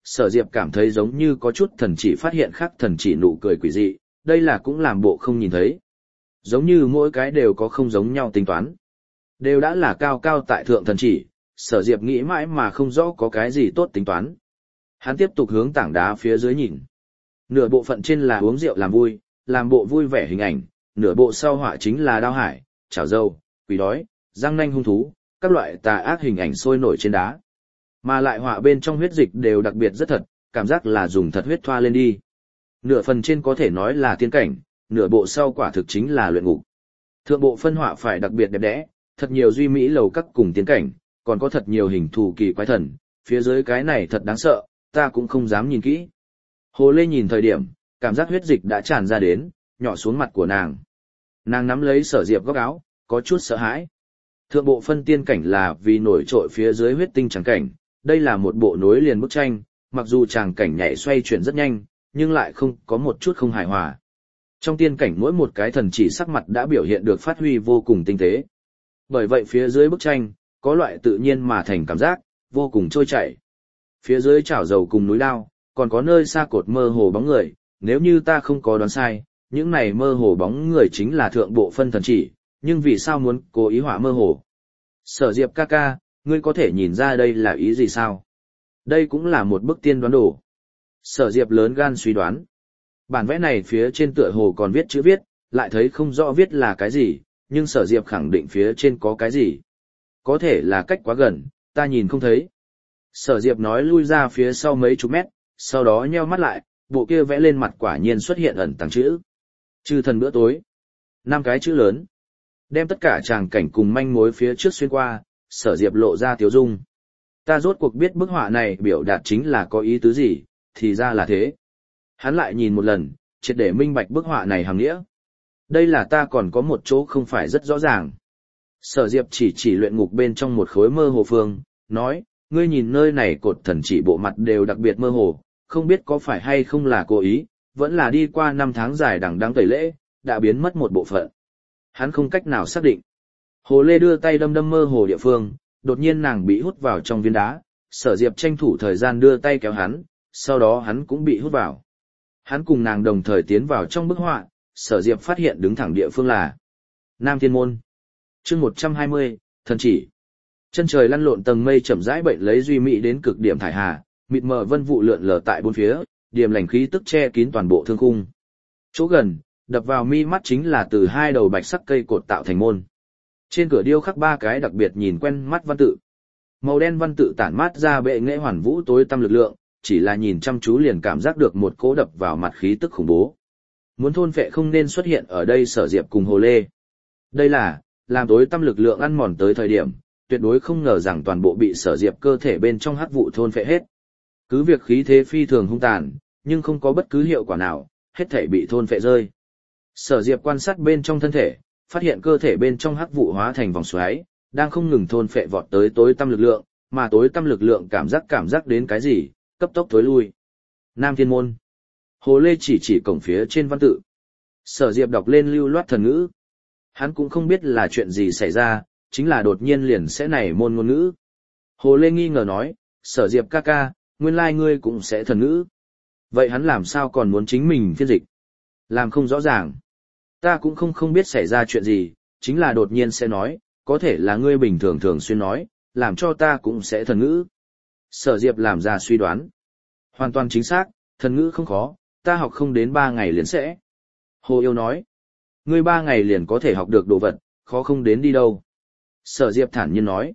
Sở Diệp cảm thấy giống như có chút thần chỉ phát hiện khác thần chỉ nụ cười quỷ dị, đây là cũng làm bộ không nhìn thấy. Giống như mỗi cái đều có không giống nhau tính toán. Đều đã là cao cao tại thượng thần chỉ, Sở Diệp nghĩ mãi mà không rõ có cái gì tốt tính toán. Hắn tiếp tục hướng tảng đá phía dưới nhìn. Nửa bộ phận trên là uống rượu làm vui, làm bộ vui vẻ hình ảnh, nửa bộ sau họa chính là đao hải, chảo dâu, quỷ đói, răng nanh hung thú, các loại tà ác hình ảnh sôi nổi trên đá. Mà lại họa bên trong huyết dịch đều đặc biệt rất thật, cảm giác là dùng thật huyết thoa lên đi. Nửa phần trên có thể nói là tiên cảnh, nửa bộ sau quả thực chính là luyện ngục. Thượng bộ phân họa phải đặc biệt đẹp đẽ, thật nhiều duy mỹ lầu các cùng tiên cảnh, còn có thật nhiều hình thù kỳ quái thần, phía dưới cái này thật đáng sợ, ta cũng không dám nhìn kỹ. Hồ Lê nhìn thời điểm, cảm giác huyết dịch đã tràn ra đến, nhỏ xuống mặt của nàng. Nàng nắm lấy Sở Diệp góc áo, có chút sợ hãi. Thượng bộ phân tiên cảnh là vì nổi trội phía dưới huyết tinh tràng cảnh, đây là một bộ nối liền bức tranh, mặc dù tràng cảnh nhảy xoay chuyển rất nhanh, nhưng lại không có một chút không hài hòa. Trong tiên cảnh mỗi một cái thần chỉ sắc mặt đã biểu hiện được phát huy vô cùng tinh tế. Bởi vậy phía dưới bức tranh, có loại tự nhiên mà thành cảm giác, vô cùng trôi chảy. Phía dưới chảo dầu cùng núi lao, còn có nơi xa cột mơ hồ bóng người, nếu như ta không có đoán sai, những này mơ hồ bóng người chính là thượng bộ phân thần chỉ, nhưng vì sao muốn cố ý họa mơ hồ? Sở Diệp ca ca, ngươi có thể nhìn ra đây là ý gì sao? Đây cũng là một bức tiên đoán đồ. Sở Diệp lớn gan suy đoán. Bản vẽ này phía trên tựa hồ còn viết chữ viết, lại thấy không rõ viết là cái gì, nhưng Sở Diệp khẳng định phía trên có cái gì. Có thể là cách quá gần, ta nhìn không thấy. Sở Diệp nói lui ra phía sau mấy chục mét, sau đó nheo mắt lại, bộ kia vẽ lên mặt quả nhiên xuất hiện ẩn tàng chữ. Chư thần bữa tối. 5 cái chữ lớn. Đem tất cả tràng cảnh cùng manh mối phía trước xuyên qua, Sở Diệp lộ ra tiếu dung. Ta rốt cuộc biết bức họa này biểu đạt chính là có ý tứ gì, thì ra là thế. Hắn lại nhìn một lần, triệt để minh bạch bức họa này hàm nghĩa. Đây là ta còn có một chỗ không phải rất rõ ràng. Sở Diệp chỉ luyện ngục bên trong một khối mơ hồ phương, nói, ngươi nhìn nơi này cột thần chỉ bộ mặt đều đặc biệt mơ hồ, không biết có phải hay không là cố ý, vẫn là đi qua 5 tháng dài đằng đẵng tẩy lễ, đã biến mất một bộ phận. Hắn không cách nào xác định. Hồ Lê đưa tay đâm đâm mơ hồ địa phương, đột nhiên nàng bị hút vào trong viên đá, Sở Diệp tranh thủ thời gian đưa tay kéo hắn, sau đó hắn cũng bị hút vào. Hắn cùng nàng đồng thời tiến vào trong bức họa, Sở Diệp phát hiện đứng thẳng địa phương là Nam Thiên Môn. Chương 120, thần chỉ. Chân trời lăn lộn tầng mây chậm rãi bệnh lấy duy mỹ đến cực điểm thải hà, mịt mờ vân vụ lượn lờ tại bốn phía, điềm lành khí tức che kín toàn bộ thương khung. Chỗ gần, đập vào mi mắt chính là từ 2 đầu bạch sắc cây cột tạo thành môn. Trên cửa điêu khắc 3 cái đặc biệt nhìn quen mắt văn tự. Màu đen văn tự tản mát ra bệ nghệ hoàn vũ tối tăm lực lượng, chỉ là nhìn chăm chú liền cảm giác được một cỗ đập vào mặt khí tức khủng bố. Muốn thôn phệ không nên xuất hiện ở đây. Sở Diệp cùng Hồ Lê. Đây là, làm tối tăm lực lượng ăn mòn tới thời điểm, tuyệt đối không ngờ rằng toàn bộ bị Sở Diệp cơ thể bên trong hắc vụ thôn phệ hết. Cứ việc khí thế phi thường hung tàn, nhưng không có bất cứ hiệu quả nào, hết thể bị thôn phệ rơi. Sở Diệp quan sát bên trong thân thể, phát hiện cơ thể bên trong hắc vụ hóa thành vòng xoáy, đang không ngừng thôn phệ vọt tới tối tăm lực lượng, mà tối tăm lực lượng cảm giác đến cái gì, cấp tốc thối lui. Nam Thiên Môn. Hồ Lê chỉ cổng phía trên văn tự. Sở Diệp đọc lên lưu loát thần ngữ. Hắn cũng không biết là chuyện gì xảy ra, chính là đột nhiên liền sẽ nảy môn ngôn ngữ. Hồ Lê nghi ngờ nói, Sở Diệp ca ca, nguyên lai ngươi cũng sẽ thần ngữ. Vậy hắn làm sao còn muốn chính mình phiên dịch? Làm không rõ ràng. Ta cũng không biết xảy ra chuyện gì, chính là đột nhiên sẽ nói, có thể là ngươi bình thường thường xuyên nói, làm cho ta cũng sẽ thần ngữ. Sở Diệp làm ra suy đoán. Hoàn toàn chính xác, thần ngữ không khó, ta học không đến 3 ngày liền sẽ. Hồ Yêu nói, ngươi 3 ngày liền có thể học được đồ vật, khó không đến đi đâu. Sở Diệp thản nhiên nói,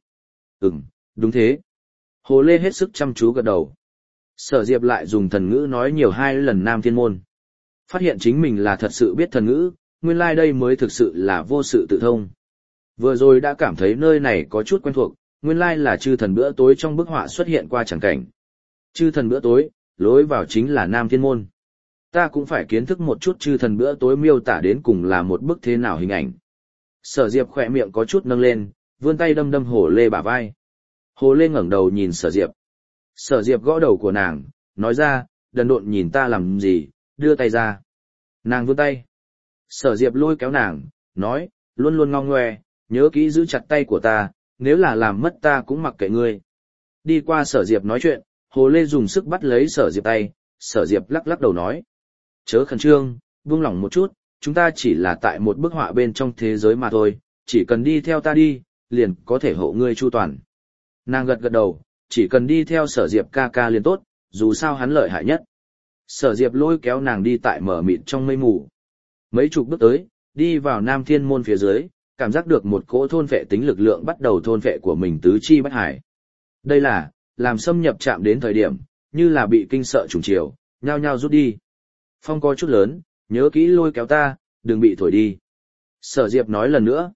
đúng thế. Hồ Lê hết sức chăm chú gật đầu. Sở Diệp lại dùng thần ngữ nói nhiều 2 lần Nam Thiên Môn. Phát hiện chính mình là thật sự biết thần ngữ, nguyên lai đây mới thực sự là vô sự tự thông. Vừa rồi đã cảm thấy nơi này có chút quen thuộc, nguyên lai là chư thần bữa tối trong bức họa xuất hiện qua chẳng cảnh. Chư thần bữa tối, lối vào chính là Nam Thiên Môn. Ta cũng phải kiến thức một chút chư thần bữa tối miêu tả đến cùng là một bức thế nào hình ảnh. Sở Diệp khỏe miệng có chút nâng lên, vươn tay đâm đâm Hồ Lê bả vai. Hồ Lê ngẩng đầu nhìn Sở Diệp. Sở Diệp gõ đầu của nàng, nói ra, đần độn nhìn ta làm gì, đưa tay ra. Nàng vươn tay. Sở Diệp lôi kéo nàng, nói, luôn luôn ngong ngoe, nhớ kỹ giữ chặt tay của ta, nếu là làm mất ta cũng mặc kệ ngươi. Đi qua Sở Diệp nói chuyện, Hồ Lê dùng sức bắt lấy Sở Diệp tay, Sở Diệp lắc lắc đầu nói. Chớ khẩn trương, buông lỏng một chút, chúng ta chỉ là tại một bức họa bên trong thế giới mà thôi, chỉ cần đi theo ta đi, liền có thể hộ ngươi chu toàn. Nàng gật gật đầu, chỉ cần đi theo Sở Diệp ca ca liền tốt, dù sao hắn lợi hại nhất. Sở Diệp lôi kéo nàng đi tại mở mịt trong mây mù. Mấy chục bước tới, đi vào Nam Thiên Môn phía dưới, cảm giác được một cỗ thôn phệ tính lực lượng bắt đầu thôn phệ của mình tứ chi bách hải. Đây là, làm xâm nhập chạm đến thời điểm, như là bị kinh sợ trùng chiều, nhao nhao rút đi. Phong có chút lớn, nhớ kỹ lôi kéo ta, đừng bị thổi đi. Sở Diệp nói lần nữa.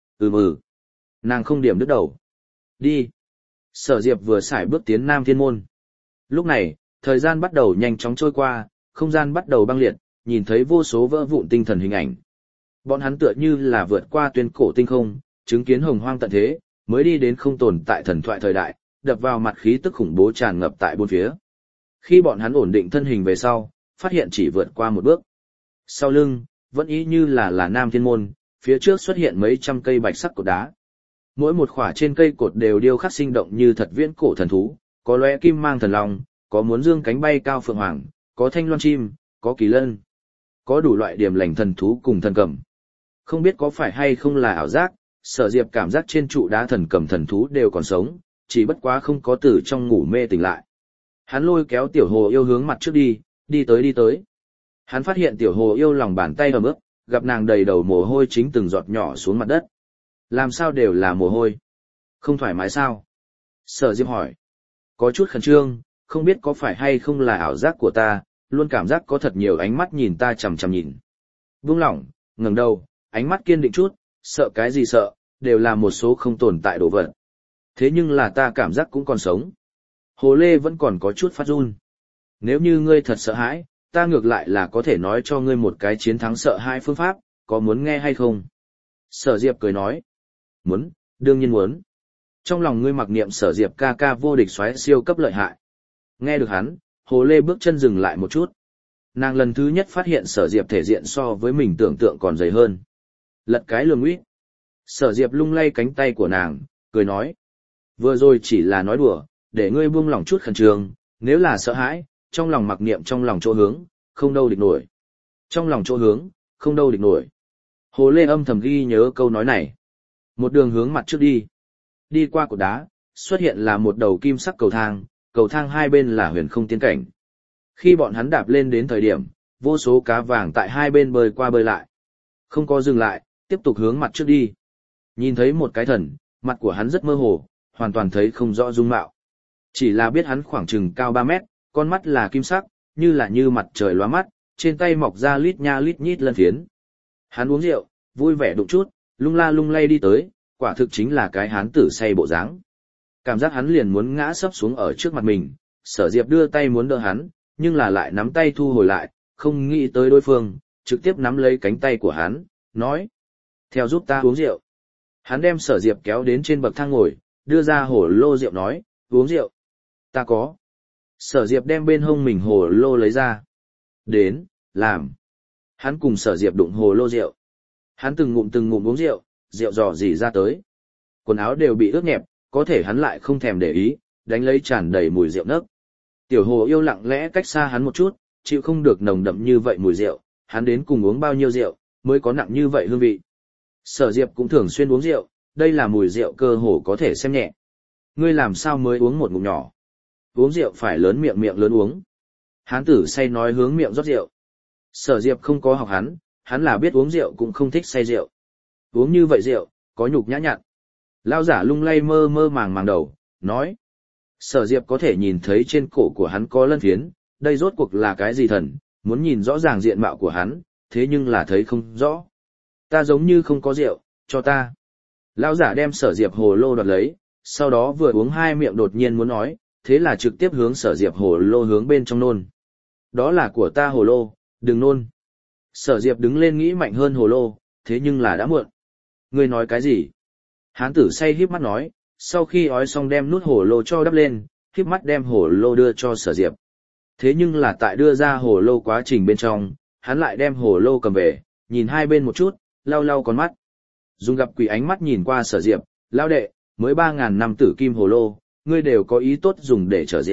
Nàng không điểm đứt đầu. Đi. Sở Diệp vừa xài bước tiến Nam Thiên Môn. Lúc này, thời gian bắt đầu nhanh chóng trôi qua, không gian bắt đầu băng liệt, nhìn thấy vô số vỡ vụn tinh thần hình ảnh. Bọn hắn tựa như là vượt qua tuyên cổ tinh không, chứng kiến hồng hoang tận thế, mới đi đến không tồn tại thần thoại thời đại, đập vào mặt khí tức khủng bố tràn ngập tại bốn phía. Khi bọn hắn ổn định thân hình về sau, phát hiện chỉ vượt qua một bước. Sau lưng, vẫn ý như là Nam Thiên Môn, phía trước xuất hiện mấy trăm cây bạch sắc cột đá. Mỗi một khỏa trên cây cột đều điêu khắc sinh động như thật viễn cổ thần thú, có lóe kim mang thần long, có muốn dương cánh bay cao phượng hoàng, có thanh loan chim, có kỳ lân, có đủ loại điểm lành thần thú cùng thần cầm. Không biết có phải hay không là ảo giác, Sở Diệp cảm giác trên trụ đá thần cầm thần thú đều còn sống, chỉ bất quá không có từ trong ngủ mê tỉnh lại. Hắn lôi kéo tiểu hồ yêu hướng mặt trước đi tới. Hắn phát hiện tiểu hồ yêu lòng bàn tay ẩm ướt, gặp nàng đầy đầu mồ hôi chính từng giọt nhỏ xuống mặt đất. Làm sao đều là mồ hôi? Không thoải mái sao? Sở Diệp hỏi. Có chút khẩn trương, không biết có phải hay không là ảo giác của ta, luôn cảm giác có thật nhiều ánh mắt nhìn ta chằm chằm nhìn. Buông lỏng, ngẩng đầu, ánh mắt kiên định chút, sợ cái gì sợ, đều là một số không tồn tại đồ vật. Thế nhưng là ta cảm giác cũng còn sống. Hồ Lê vẫn còn có chút phát run. Nếu như ngươi thật sợ hãi, ta ngược lại là có thể nói cho ngươi một cái chiến thắng sợ hãi phương pháp, có muốn nghe hay không? Sở Diệp cười nói. Muốn, đương nhiên muốn. Trong lòng ngươi mặc niệm Sở Diệp ca ca vô địch xoáy siêu cấp lợi hại. Nghe được hắn, Hồ Lê bước chân dừng lại một chút. Nàng lần thứ nhất phát hiện Sở Diệp thể diện so với mình tưởng tượng còn dày hơn. Lật cái lường uýt. Sở Diệp lung lay cánh tay của nàng, cười nói. Vừa rồi chỉ là nói đùa, để ngươi buông lòng chút khẩn trương, nếu là sợ hãi, trong lòng mặc niệm trong lòng chỗ hướng, không đâu địch nổi. Trong lòng chỗ hướng, không đâu địch nổi. Hồ Lê âm thầm ghi nhớ câu nói này. Một đường hướng mặt trước đi. Đi qua cột đá, xuất hiện là một đầu kim sắc cầu thang hai bên là huyền không tiên cảnh. Khi bọn hắn đạp lên đến thời điểm, vô số cá vàng tại hai bên bơi qua bơi lại. Không có dừng lại, tiếp tục hướng mặt trước đi. Nhìn thấy một cái thần, mặt của hắn rất mơ hồ, hoàn toàn thấy không rõ dung mạo. Chỉ là biết hắn khoảng chừng cao 3 mét, con mắt là kim sắc, như mặt trời lóa mắt, trên tay mọc ra lít nha lít nhít lân phiến. Hắn uống rượu, vui vẻ đụng chút, lung la lung lay đi tới, quả thực chính là cái hán tử say bộ dáng. Cảm giác hắn liền muốn ngã sấp xuống ở trước mặt mình, Sở Diệp đưa tay muốn đỡ hắn, nhưng là lại nắm tay thu hồi lại, không nghĩ tới đối phương, trực tiếp nắm lấy cánh tay của hắn, nói. Theo giúp ta uống rượu. Hắn đem Sở Diệp kéo đến trên bậc thang ngồi, đưa ra hồ lô rượu nói, uống rượu. Ta có. Sở Diệp đem bên hông mình hồ lô lấy ra. Đến, làm. Hắn cùng Sở Diệp đụng hồ lô rượu. Hắn từng ngụm uống rượu, rượu rò rỉ ra tới. Quần áo đều bị ướt nhẹp, có thể hắn lại không thèm để ý, đánh lấy tràn đầy mùi rượu nấc. Tiểu hồ yêu lặng lẽ cách xa hắn một chút, chịu không được nồng đậm như vậy mùi rượu, hắn đến cùng uống bao nhiêu rượu, mới có nặng như vậy hương vị. Sở Diệp cũng thường xuyên uống rượu, đây là mùi rượu cơ hồ có thể xem nhẹ. Ngươi làm sao mới uống một ngụm nhỏ? Uống rượu phải lớn miệng lớn uống. Hán tử say nói hướng miệng rót rượu. Sở Diệp không có học hắn là biết uống rượu cũng không thích say rượu. Uống như vậy rượu, có nhục nhã nhặn. Lao giả lung lay mơ màng đầu, nói. Sở Diệp có thể nhìn thấy trên cổ của hắn có lân phiến, đây rốt cuộc là cái gì thần, muốn nhìn rõ ràng diện mạo của hắn, thế nhưng là thấy không rõ. Ta giống như không có rượu, cho ta. Lão giả đem Sở Diệp hồ lô đoạt lấy, sau đó vừa uống hai miệng đột nhiên muốn nói, thế là trực tiếp hướng Sở Diệp hồ lô hướng bên trong nôn. Đó là của ta hồ lô, đừng nôn. Sở Diệp đứng lên nghĩ mạnh hơn hồ lô, thế nhưng là đã muộn. Ngươi nói cái gì? Hán tử say híp mắt nói, sau khi ói xong đem nút hồ lô cho đắp lên, híp mắt đem hồ lô đưa cho Sở Diệp. Thế nhưng là tại đưa ra hồ lô quá trình bên trong, hắn lại đem hồ lô cầm về, nhìn hai bên một chút, lau con mắt. Dùng gặp quỷ ánh mắt nhìn qua Sở Diệp, lao đệ, mới 3.000 năm tử kim hồ lô, ngươi đều có ý tốt dùng để chở rượu,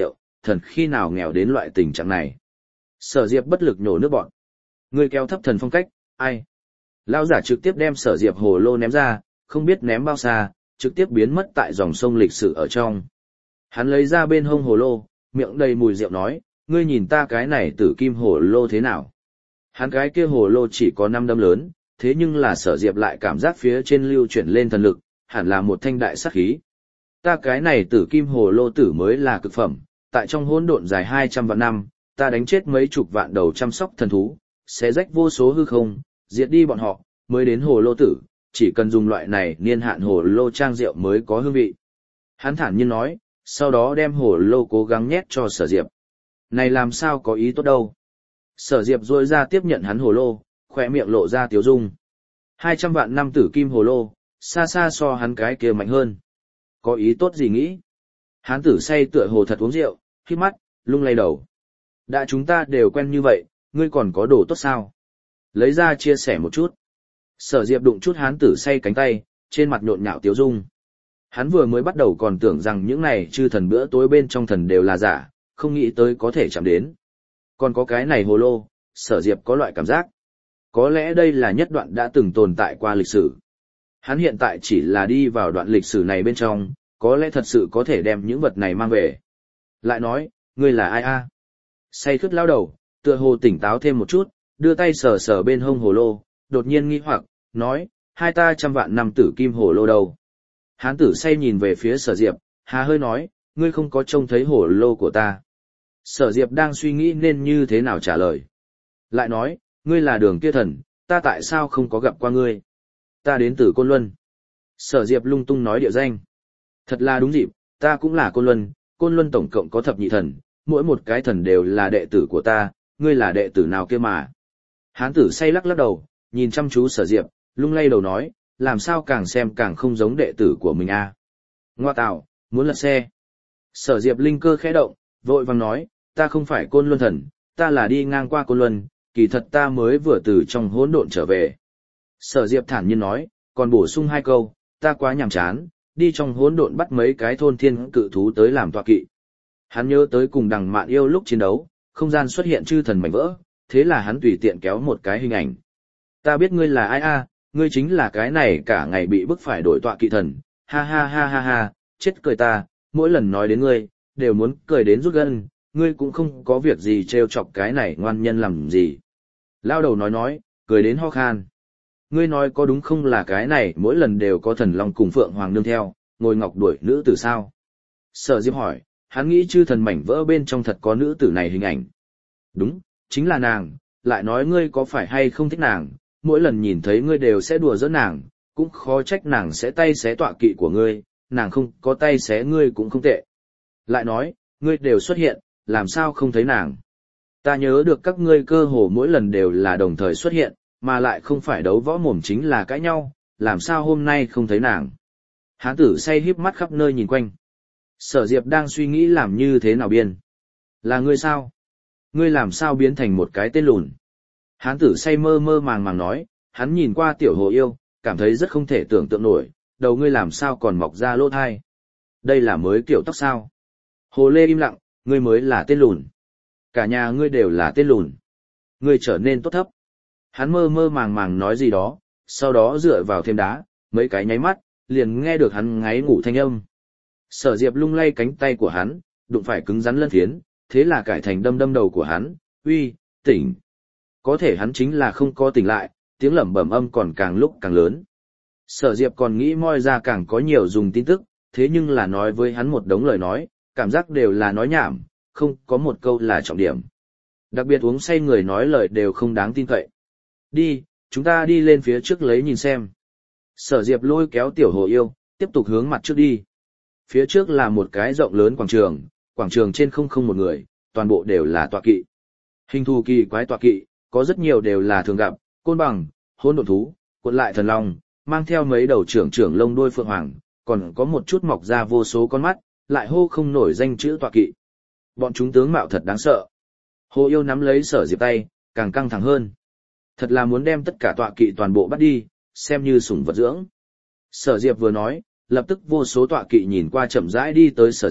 thần khi nào nghèo đến loại tình trạng này. Sở Diệp bất lực nhổ nước bọt. Ngươi kéo thấp thần phong cách, ai? Lão giả trực tiếp đem Sở Diệp hồ lô ném ra, không biết ném bao xa, trực tiếp biến mất tại dòng sông lịch sử ở trong. Hắn lấy ra bên hông hồ lô, miệng đầy mùi rượu nói, ngươi nhìn ta cái này tử kim hồ lô thế nào? Hắn cái kia hồ lô chỉ có 5 đâm lớn, thế nhưng là Sở Diệp lại cảm giác phía trên lưu chuyển lên thần lực, hẳn là một thanh đại sát khí. Ta cái này tử kim hồ lô tử mới là cực phẩm, tại trong hỗn độn dài 200 vạn năm, ta đánh chết mấy chục vạn đầu chăm sóc thần thú, xé rách vô số hư không, diệt đi bọn họ, mới đến hồ lô tử, chỉ cần dùng loại này niên hạn hồ lô trang rượu mới có hương vị. Hắn thản nhiên nói, sau đó đem hồ lô cố gắng nhét cho Sở Diệp. Này làm sao có ý tốt đâu. Sở Diệp rôi ra tiếp nhận hắn hồ lô, khỏe miệng lộ ra tiếu dung. 200 vạn năm tử kim hồ lô, xa xa so hắn cái kia mạnh hơn. Có ý tốt gì nghĩ? Hán tử say tựa hồ thật uống rượu, khít mắt, lung lay đầu. Đã chúng ta đều quen như vậy, ngươi còn có đồ tốt sao? Lấy ra chia sẻ một chút. Sở Diệp đụng chút hán tử say cánh tay, trên mặt nhộn nhạo tiếu dung. Hắn vừa mới bắt đầu còn tưởng rằng những này chư thần bữa tối bên trong thần đều là giả, không nghĩ tới có thể chạm đến. Còn có cái này hồ lô, Sở Diệp có loại cảm giác. Có lẽ đây là nhất đoạn đã từng tồn tại qua lịch sử. Hắn hiện tại chỉ là đi vào đoạn lịch sử này bên trong, có lẽ thật sự có thể đem những vật này mang về. Lại nói, ngươi là ai a? Say khướt lao đầu, tựa hồ tỉnh táo thêm một chút, đưa tay sờ sờ bên hông hồ lô, đột nhiên nghi hoặc, nói, hai ta 100 vạn năm tử kim hồ lô đâu? Hán tử say nhìn về phía Sở Diệp, hà hơi nói, ngươi không có trông thấy hồ lô của ta. Sở Diệp đang suy nghĩ nên như thế nào trả lời. Lại nói, ngươi là Đường kia thần, ta tại sao không có gặp qua ngươi? Ta đến từ Côn Luân. Sở Diệp lung tung nói địa danh. Thật là đúng dịp, ta cũng là Côn Luân tổng cộng có thập nhị thần, mỗi một cái thần đều là đệ tử của ta, ngươi là đệ tử nào kia mà? Hán tử say lắc lắc đầu, nhìn chăm chú Sở Diệp, lung lay đầu nói, làm sao càng xem càng không giống đệ tử của mình a? Ngoa tạo, muốn lật xe. Sở Diệp linh cơ khẽ động, vội vàng nói, ta không phải Côn Luân thần, ta là đi ngang qua Côn Luân, kỳ thật ta mới vừa từ trong hỗn độn trở về. Sở Diệp thản nhiên nói, còn bổ sung 2 câu, ta quá nhàm chán, đi trong hỗn độn bắt mấy cái thôn thiên cự thú tới làm tọa kỵ. Hắn nhớ tới cùng Đằng Mạn Yêu lúc chiến đấu, không gian xuất hiện chư thần mảnh vỡ, thế là hắn tùy tiện kéo một cái hình ảnh. Ta biết ngươi là ai a, ngươi chính là cái này cả ngày bị bức phải đổi tọa kỵ thần, ha ha ha ha ha, chết cười ta, mỗi lần nói đến ngươi, đều muốn cười đến rút gân, ngươi cũng không có việc gì trêu chọc cái này ngoan nhân làm gì. Lao đầu nói, cười đến ho khan. Ngươi nói có đúng không là cái này mỗi lần đều có thần long cùng phượng hoàng nương theo, ngồi ngọc đuổi nữ tử sao? Sở Diệp hỏi, hắn nghĩ chư thần mảnh vỡ bên trong thật có nữ tử này hình ảnh. Đúng, chính là nàng, lại nói ngươi có phải hay không thích nàng, mỗi lần nhìn thấy ngươi đều sẽ đùa giỡn nàng, cũng khó trách nàng sẽ tay xé tọa kỵ của ngươi, nàng không có tay xé ngươi cũng không tệ. Lại nói, ngươi đều xuất hiện, làm sao không thấy nàng? Ta nhớ được các ngươi cơ hồ mỗi lần đều là đồng thời xuất hiện, mà lại không phải đấu võ mồm chính là cãi nhau, làm sao hôm nay không thấy nàng? Hán tử say híp mắt khắp nơi nhìn quanh. Sở Diệp đang suy nghĩ làm như thế nào biên. Là ngươi sao? Ngươi làm sao biến thành một cái tên lùn? Hán tử say mơ mơ màng màng nói, hắn nhìn qua tiểu hồ yêu, cảm thấy rất không thể tưởng tượng nổi, đầu ngươi làm sao còn mọc ra lỗ thai. Đây là mới kiểu tóc sao? Hồ Lê im lặng, ngươi mới là tên lùn. Cả nhà ngươi đều là tên lùn. Ngươi trở nên tốt thấp. Hắn mơ mơ màng màng nói gì đó, sau đó dựa vào thêm đá, mấy cái nháy mắt, liền nghe được hắn ngáy ngủ thanh âm. Sở Diệp lung lay cánh tay của hắn, đụng phải cứng rắn lân phiến, thế là cải thành đâm đâm đầu của hắn, uy, tỉnh. Có thể hắn chính là không có tỉnh lại, tiếng lẩm bẩm âm còn càng lúc càng lớn. Sở Diệp còn nghĩ moi ra càng có nhiều dùng tin tức, thế nhưng là nói với hắn một đống lời nói, cảm giác đều là nói nhảm, không có một câu là trọng điểm. Đặc biệt uống say người nói lời đều không đáng tin cậy. Đi, chúng ta đi lên phía trước lấy nhìn xem. Sở Diệp lôi kéo tiểu hồ yêu, tiếp tục hướng mặt trước đi. Phía trước là một cái rộng lớn quảng trường trên không một người, toàn bộ đều là tọa kỵ. Hình thù kỳ quái tọa kỵ, có rất nhiều đều là thường gặp, côn bằng, hỗn độn thú, cuộn lại thần long, mang theo mấy đầu trưởng lông đuôi phượng hoàng, còn có một chút mọc ra vô số con mắt, lại hô không nổi danh chữ tọa kỵ. Bọn chúng tướng mạo thật đáng sợ. Hồ yêu nắm lấy Sở Diệp tay, càng căng thẳng hơn. Thật là muốn đem tất cả tọa kỵ toàn bộ bắt đi, xem như sủng vật dưỡng. Sở Diệp vừa nói, lập tức vô số tọa kỵ nhìn qua chậm rãi đi tới Sở Diệp,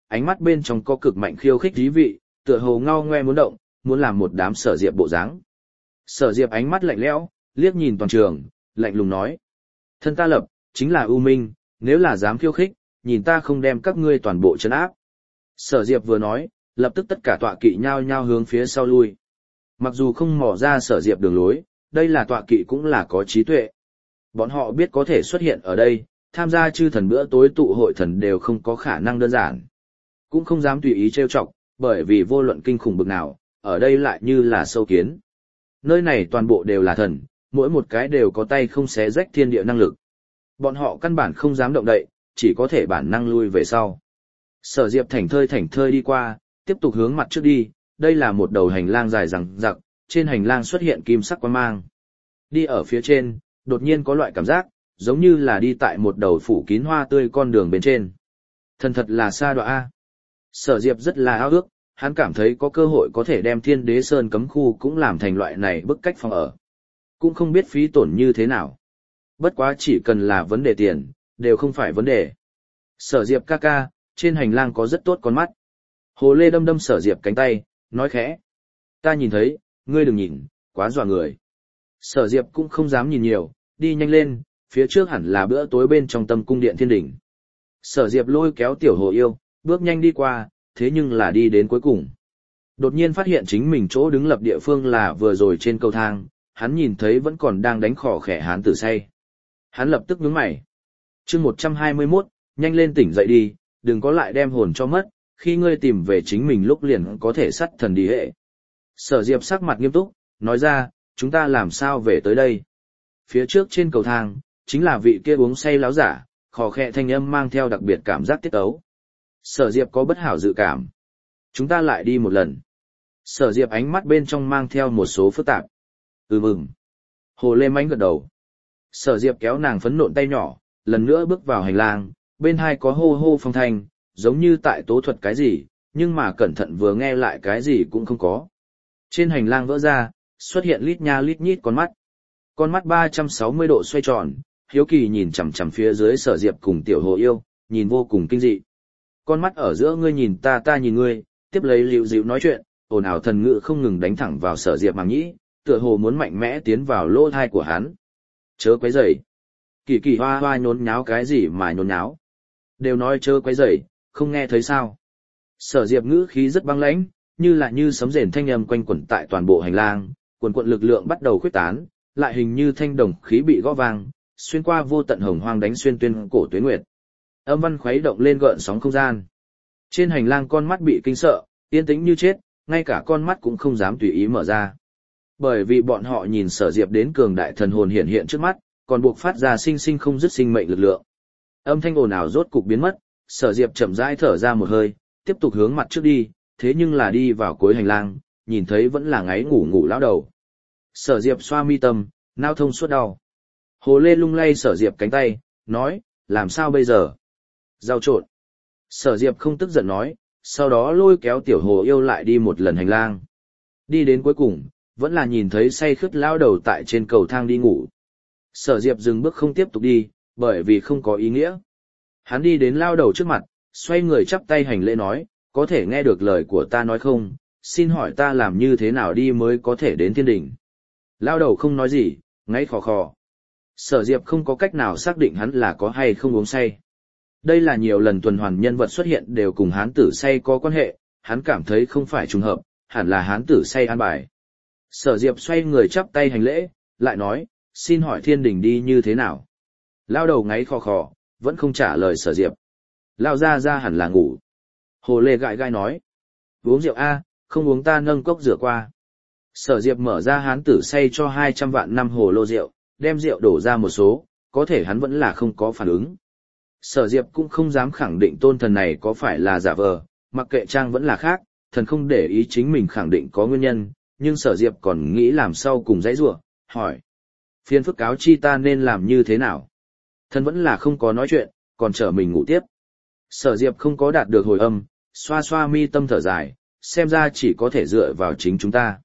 ánh mắt bên trong có cực mạnh khiêu khích dí vị, tựa hồ ngao ngoe muốn động, muốn làm một đám Sở Diệp bộ dáng. Sở Diệp ánh mắt lạnh lẽo, liếc nhìn toàn trường, lạnh lùng nói: "Thân ta lập, chính là ưu minh, nếu là dám khiêu khích, nhìn ta không đem các ngươi toàn bộ trấn áp." Sở Diệp vừa nói, lập tức tất cả tọa kỵ nhao nhao hướng phía sau lui. Mặc dù không mò ra Sở Diệp đường lối, đây là tọa kỵ cũng là có trí tuệ. Bọn họ biết có thể xuất hiện ở đây, tham gia chư thần bữa tối tụ hội thần đều không có khả năng đơn giản. Cũng không dám tùy ý trêu chọc, bởi vì vô luận kinh khủng bực nào, ở đây lại như là sâu kiến. Nơi này toàn bộ đều là thần, mỗi một cái đều có tay không xé rách thiên địa năng lực. Bọn họ căn bản không dám động đậy, chỉ có thể bản năng lui về sau. Sở Diệp thảnh thơi đi qua, tiếp tục hướng mặt trước đi, đây là một đầu hành lang dài dằng dặc, trên hành lang xuất hiện kim sắc quang mang. Đi ở phía trên, đột nhiên có loại cảm giác, giống như là đi tại một đầu phủ kín hoa tươi con đường bên trên. Thần thật là xa đọa a. Sở Diệp rất là ao ước, hắn cảm thấy có cơ hội có thể đem Thiên Đế Sơn cấm khu cũng làm thành loại này bức cách phòng ở. Cũng không biết phí tổn như thế nào. Bất quá chỉ cần là vấn đề tiền, đều không phải vấn đề. Sở Diệp ca ca, trên hành lang có rất tốt con mắt. Hồ Lê đâm đâm Sở Diệp cánh tay, nói khẽ: "Ta nhìn thấy, ngươi đừng nhìn, quá dọa người." Sở Diệp cũng không dám nhìn nhiều, đi nhanh lên, phía trước hẳn là bữa tối bên trong Tâm cung điện thiên đỉnh. Sở Diệp lôi kéo Tiểu Hồ Yêu, bước nhanh đi qua, thế nhưng là đi đến cuối cùng. Đột nhiên phát hiện chính mình chỗ đứng lập địa phương là vừa rồi trên cầu thang, hắn nhìn thấy vẫn còn đang đánh khỏ khẻ hán tử say. Hắn lập tức nhướng mày. Chương 121, nhanh lên tỉnh dậy đi, đừng có lại đem hồn cho mất, khi ngươi tìm về chính mình lúc liền có thể sắt thần đi hệ. Sở Diệp sắc mặt nghiêm túc, nói ra: "Chúng ta làm sao về tới đây?" Phía trước trên cầu thang, chính là vị kia uống say láo giả, khò khẽ thanh âm mang theo đặc biệt cảm giác tiết ấu. Sở Diệp có bất hảo dự cảm. Chúng ta lại đi một lần. Sở Diệp ánh mắt bên trong mang theo một số phức tạp. Mừng. Hồ Lê Mánh gật đầu. Sở Diệp kéo nàng phấn nộn tay nhỏ, lần nữa bước vào hành lang, bên hai có hô hô phong thanh, giống như tại tố thuật cái gì, nhưng mà cẩn thận vừa nghe lại cái gì cũng không có. Trên hành lang vỡ ra, xuất hiện lít nha lít nhít con mắt. Con mắt 360 độ xoay tròn, hiếu kỳ nhìn chằm chằm phía dưới Sở Diệp cùng Tiểu Hồ Yêu, nhìn vô cùng kinh dị. Con mắt ở giữa ngươi nhìn ta ta nhìn ngươi, tiếp lấy liễu dịu nói chuyện, ồn ào thần ngữ không ngừng đánh thẳng vào Sở Diệp màng nhĩ, tựa hồ muốn mạnh mẽ tiến vào lỗ thai của hắn. Chớ quấy rầy. Kỳ kỳ hoa hoa nhốn nháo cái gì mà nhốn nháo. Đều nói chớ quấy rầy, không nghe thấy sao. Sở Diệp ngữ khí rất băng lãnh, như sấm rền thanh âm quanh quẩn tại toàn bộ hành lang, quần quận lực lượng bắt đầu khuếch tán, lại hình như thanh đồng khí bị gõ vang, xuyên qua vô tận hồng hoang đánh xuyên tuyên cổ tuế nguyệt. Âm văn khuấy động lên gợn sóng không gian. Trên hành lang con mắt bị kinh sợ, yên tĩnh như chết, ngay cả con mắt cũng không dám tùy ý mở ra. Bởi vì bọn họ nhìn Sở Diệp đến cường đại thần hồn hiện hiện trước mắt, còn buộc phát ra sinh sinh không dứt sinh mệnh lực lượng. Âm thanh ồn ào rốt cục biến mất, Sở Diệp chậm rãi thở ra một hơi, tiếp tục hướng mặt trước đi, thế nhưng là đi vào cuối hành lang, nhìn thấy vẫn là ngáy ngủ lão đầu. Sở Diệp xoa mi tâm, nao thông suốt đau. Hồ Lê lung lay Sở Diệp cánh tay, nói: "Làm sao bây giờ?" "Giao trộn." Sở Diệp không tức giận nói, sau đó lôi kéo Tiểu Hồ Yêu lại đi một lần hành lang. Đi đến cuối cùng, vẫn là nhìn thấy say khướt lão đầu tại trên cầu thang đi ngủ. Sở Diệp dừng bước không tiếp tục đi, bởi vì không có ý nghĩa. Hắn đi đến lão đầu trước mặt, xoay người chắp tay hành lễ nói: "Có thể nghe được lời của ta nói không? Xin hỏi ta làm như thế nào đi mới có thể đến thiên đỉnh?" Lão đầu không nói gì, ngáy khò khò. Sở Diệp không có cách nào xác định hắn là có hay không uống say. Đây là nhiều lần tuần hoàn nhân vật xuất hiện đều cùng hán tử say có quan hệ, hắn cảm thấy không phải trùng hợp, hẳn là hán tử say an bài. Sở Diệp xoay người chắp tay hành lễ, lại nói: "Xin hỏi thiên đình đi như thế nào?" Lao đầu ngáy khò khò, vẫn không trả lời Sở Diệp. Lao ra hẳn là ngủ. Hồ Lê gãi gai nói: "Uống rượu a, không uống ta nâng cốc rửa qua." Sở Diệp mở ra hán tử say cho 200 vạn năm hồ lô rượu, đem rượu đổ ra một số, có thể hắn vẫn là không có phản ứng. Sở Diệp cũng không dám khẳng định tôn thần này có phải là giả vờ, mặc kệ trang vẫn là khác, thần không để ý chính mình khẳng định có nguyên nhân, nhưng Sở Diệp còn nghĩ làm sao cùng dãy rủa, hỏi: "Phiên phức cáo chi ta nên làm như thế nào?" Thần vẫn là không có nói chuyện, còn trở mình ngủ tiếp. Sở Diệp không có đạt được hồi âm, xoa xoa mi tâm thở dài, xem ra chỉ có thể dựa vào chính chúng ta.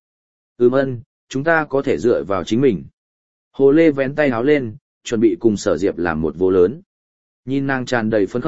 Chúng ta có thể dựa vào chính mình. Hồ Lê vén tay áo lên, chuẩn bị cùng Sở Diệp làm một vô lớn. Nhìn nàng tràn đầy phấn khởi,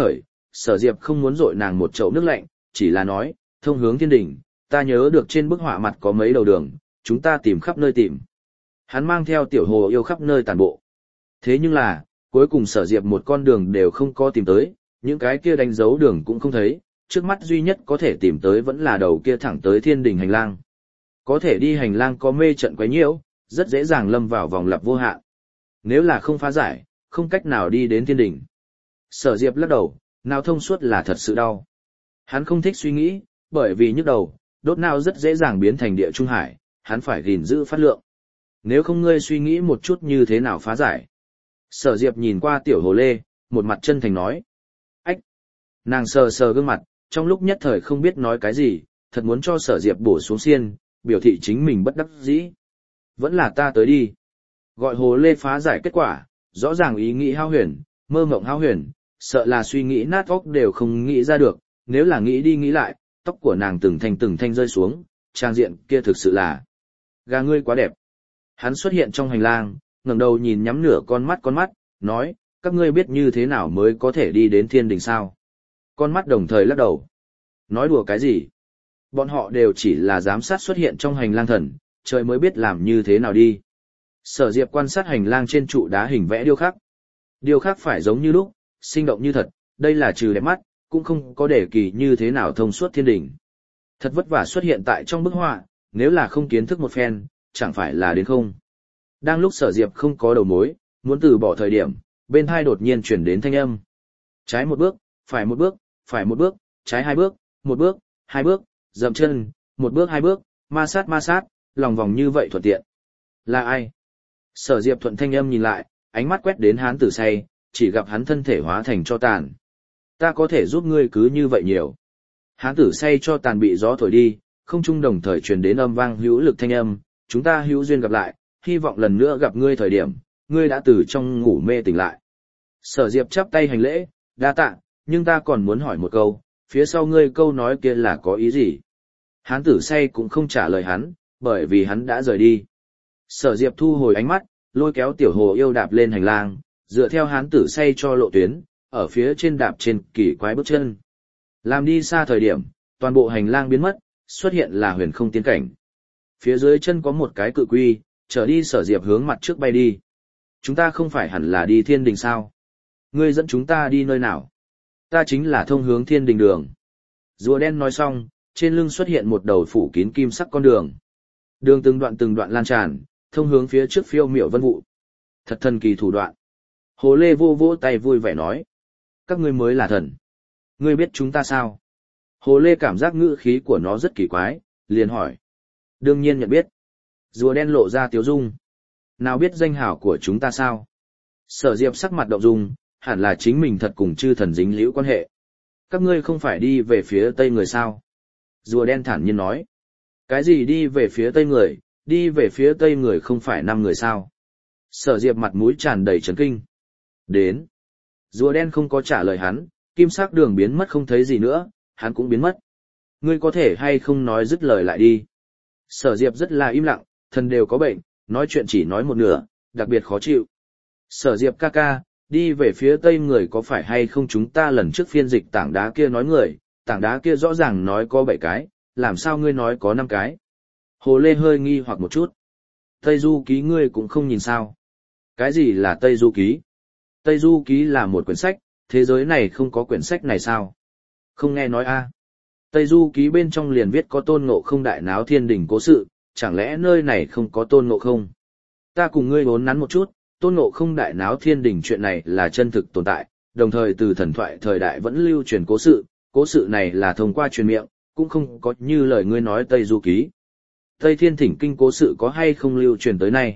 Sở Diệp không muốn dội nàng một chậu nước lạnh, chỉ là nói, thông hướng thiên đỉnh, ta nhớ được trên bức họa mặt có mấy đầu đường, chúng ta tìm khắp nơi tìm. Hắn mang theo tiểu hồ yêu khắp nơi tàn bộ. Thế nhưng là, cuối cùng Sở Diệp một con đường đều không có tìm tới, những cái kia đánh dấu đường cũng không thấy, trước mắt duy nhất có thể tìm tới vẫn là đầu kia thẳng tới thiên đỉnh hành lang. Có thể đi hành lang có mê trận quấy nhiễu, rất dễ dàng lâm vào vòng lặp vô hạn. Nếu là không phá giải, không cách nào đi đến thiên đỉnh. Sở Diệp lắc đầu, não thông suốt là thật sự đau. Hắn không thích suy nghĩ, bởi vì nhức đầu, đốt não rất dễ dàng biến thành địa trung hải, hắn phải gìn giữ phát lượng. Nếu không ngươi suy nghĩ một chút như thế nào phá giải. Sở Diệp nhìn qua tiểu hồ lê, một mặt chân thành nói. Ách! Nàng sờ sờ gương mặt, trong lúc nhất thời không biết nói cái gì, thật muốn cho Sở Diệp bổ xuống xiên, biểu thị chính mình bất đắc dĩ. Vẫn là ta tới đi. Gọi hồ lê phá giải kết quả, rõ ràng ý nghĩ hao huyền, mơ mộng hao huyền, sợ là suy nghĩ nát óc đều không nghĩ ra được, nếu là nghĩ đi nghĩ lại, tóc của nàng từng thanh rơi xuống, trang diện kia thực sự là gà ngươi quá đẹp. Hắn xuất hiện trong hành lang, ngẩng đầu nhìn nhắm nửa con mắt, nói, các ngươi biết như thế nào mới có thể đi đến thiên đình sao? Con mắt đồng thời lắc đầu. Nói đùa cái gì? Bọn họ đều chỉ là giám sát xuất hiện trong hành lang thần, trời mới biết làm như thế nào đi. Sở Diệp quan sát hành lang trên trụ đá hình vẽ điêu khắc. Điêu khắc phải giống như lúc, sinh động như thật, đây là trừ đẹp mắt, cũng không có để kỳ như thế nào thông suốt thiên đỉnh. Thật vất vả xuất hiện tại trong bức họa, nếu là không kiến thức một phen, chẳng phải là đến không. Đang lúc Sở Diệp không có đầu mối, muốn từ bỏ thời điểm, bên hai đột nhiên chuyển đến thanh âm. Trái một bước, phải một bước, phải một bước, trái hai bước, một bước, hai bước, dậm chân, một bước hai bước, ma sát, lòng vòng như vậy thuận tiện. Là ai? Sở Diệp thuận thanh âm nhìn lại, ánh mắt quét đến hán tử say, chỉ gặp hắn thân thể hóa thành cho tàn. Ta có thể giúp ngươi cứ như vậy nhiều. Hán tử say cho tàn bị gió thổi đi, không trung đồng thời truyền đến âm vang hữu lực thanh âm, chúng ta hữu duyên gặp lại, hy vọng lần nữa gặp ngươi thời điểm, ngươi đã từ trong ngủ mê tỉnh lại. Sở Diệp chắp tay hành lễ, đa tạ, nhưng ta còn muốn hỏi một câu, phía sau ngươi câu nói kia là có ý gì? Hán tử say cũng không trả lời hắn, bởi vì hắn đã rời đi. Sở Diệp thu hồi ánh mắt, lôi kéo tiểu hồ yêu đạp lên hành lang, dựa theo hán tử say cho lộ tuyến, ở phía trên đạp trên kỳ quái bước chân. Làm đi xa thời điểm, toàn bộ hành lang biến mất, xuất hiện là huyền không tiên cảnh. Phía dưới chân có một cái cự quy, trở đi Sở Diệp hướng mặt trước bay đi. Chúng ta không phải hẳn là đi thiên đình sao? Ngươi dẫn chúng ta đi nơi nào? Ta chính là thông hướng thiên đình đường. Rùa đen nói xong, trên lưng xuất hiện một đầu phủ kín kim sắc con đường. Đường từng đoạn lan tràn, thông hướng phía trước phiêu miểu vân vụ. Thật thần kỳ thủ đoạn. Hồ Lê vô vỗ tay vui vẻ nói. Các ngươi mới là thần. Ngươi biết chúng ta sao? Hồ Lê cảm giác ngữ khí của nó rất kỳ quái, liền hỏi. Đương nhiên nhận biết. Rùa đen lộ ra tiếu dung. Nào biết danh hảo của chúng ta sao? Sở Diệp sắc mặt động dung, hẳn là chính mình thật cùng chư thần dính liễu quan hệ. Các ngươi không phải đi về phía tây người sao? Rùa đen thản nhiên nói. Cái gì đi về phía tây người, đi về phía tây người không phải 5 người sao? Sở Diệp mặt mũi tràn đầy chấn kinh. Đến. Rùa đen không có trả lời hắn, kim sắc đường biến mất không thấy gì nữa, hắn cũng biến mất. Ngươi có thể hay không nói dứt lời lại đi. Sở Diệp rất là im lặng, thần đều có bệnh, nói chuyện chỉ nói một nửa, đặc biệt khó chịu. Sở Diệp ca ca, đi về phía tây người có phải hay không chúng ta lần trước phiên dịch tảng đá kia nói người, tảng đá kia rõ ràng nói có 7 cái, làm sao ngươi nói có 5 cái. Hồ Lê hơi nghi hoặc một chút. Tây Du Ký ngươi cũng không nhìn sao. Cái gì là Tây Du Ký? Tây Du Ký là một quyển sách, thế giới này không có quyển sách này sao? Không nghe nói a? Tây Du Ký bên trong liền viết có Tôn Ngộ Không đại náo thiên đình cố sự, chẳng lẽ nơi này không có Tôn Ngộ Không? Ta cùng ngươi vốn nắn một chút, Tôn Ngộ Không đại náo thiên đình chuyện này là chân thực tồn tại, đồng thời từ thần thoại thời đại vẫn lưu truyền cố sự này là thông qua truyền miệng, cũng không có như lời ngươi nói Tây Du Ký. Tây Thiên Thỉnh Kinh cố sự có hay không lưu truyền tới nay?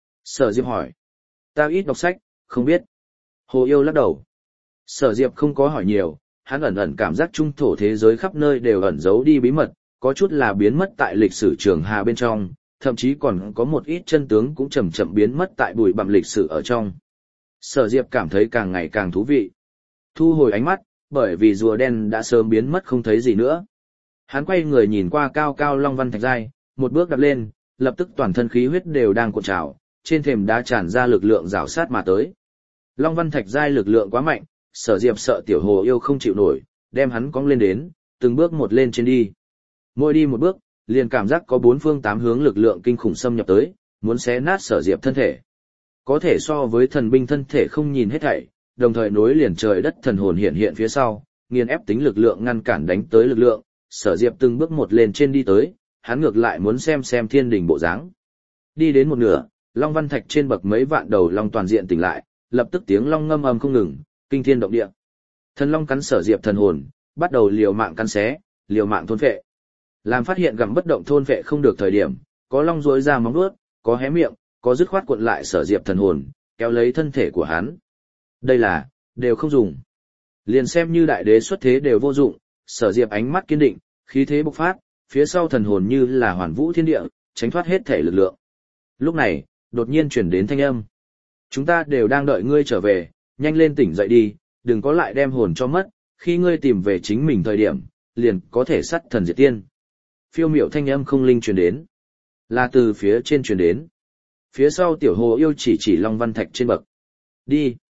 Sở Diệp hỏi. Ta ít đọc sách, không biết. Hồ Yêu lắc đầu. Sở Diệp không có hỏi nhiều, hắn ẩn cảm giác trung thổ thế giới khắp nơi đều ẩn giấu đi bí mật, có chút là biến mất tại lịch sử trường hà bên trong, thậm chí còn có một ít chân tướng cũng chậm chậm biến mất tại bụi bặm lịch sử ở trong. Sở Diệp cảm thấy càng ngày càng thú vị. Thu hồi ánh mắt, bởi vì rùa đen đã sớm biến mất không thấy gì nữa. Hắn quay người nhìn qua cao cao Long Văn Thạch Giai, một bước đạp lên, lập tức toàn thân khí huyết đều đang cuộn trào, trên thềm đá tràn ra lực lượng rào sát mà tới. Long Văn Thạch Giai lực lượng quá mạnh, Sở Diệp sợ tiểu hồ yêu không chịu nổi, đem hắn cong lên đến, từng bước một lên trên đi. Mỗi đi một bước, liền cảm giác có bốn phương tám hướng lực lượng kinh khủng xâm nhập tới, muốn xé nát Sở Diệp thân thể. Có thể so với thần binh thân thể không nhìn hết thảy, đồng thời nối liền trời đất thần hồn hiện hiện phía sau, nghiền ép tính lực lượng ngăn cản đánh tới lực lượng, Sở Diệp từng bước một lên trên đi tới, hắn ngược lại muốn xem thiên đình bộ dáng. Đi đến một nửa, Long Văn Thạch trên bậc mấy vạn đầu long toàn diện tỉnh lại, lập tức tiếng long ngâm ầm không ngừng, kinh thiên động địa. Thần long cắn Sở Diệp thần hồn, bắt đầu liều mạng cắn xé, liều mạng thôn phệ. Làm phát hiện gặm bất động thôn phệ không được thời điểm, có long rỗi ra móng vuốt, có hé miệng, có dứt khoát cuộn lại Sở Diệp thần hồn, kéo lấy thân thể của hắn. Đây là, đều không dùng. Liền xem như đại đế xuất thế đều vô dụng, Sở Diệp ánh mắt kiên định, khí thế bộc phát, phía sau thần hồn như là hoàn vũ thiên địa, tránh thoát hết thể lực lượng. Lúc này, đột nhiên chuyển đến thanh âm. Chúng ta đều đang đợi ngươi trở về, nhanh lên tỉnh dậy đi, đừng có lại đem hồn cho mất, khi ngươi tìm về chính mình thời điểm, liền có thể sát thần diệt tiên. Phiêu miểu thanh âm không linh truyền đến, là từ phía trên truyền đến. Phía sau tiểu hồ yêu chỉ Long Văn Thạch trên bậc. Đi.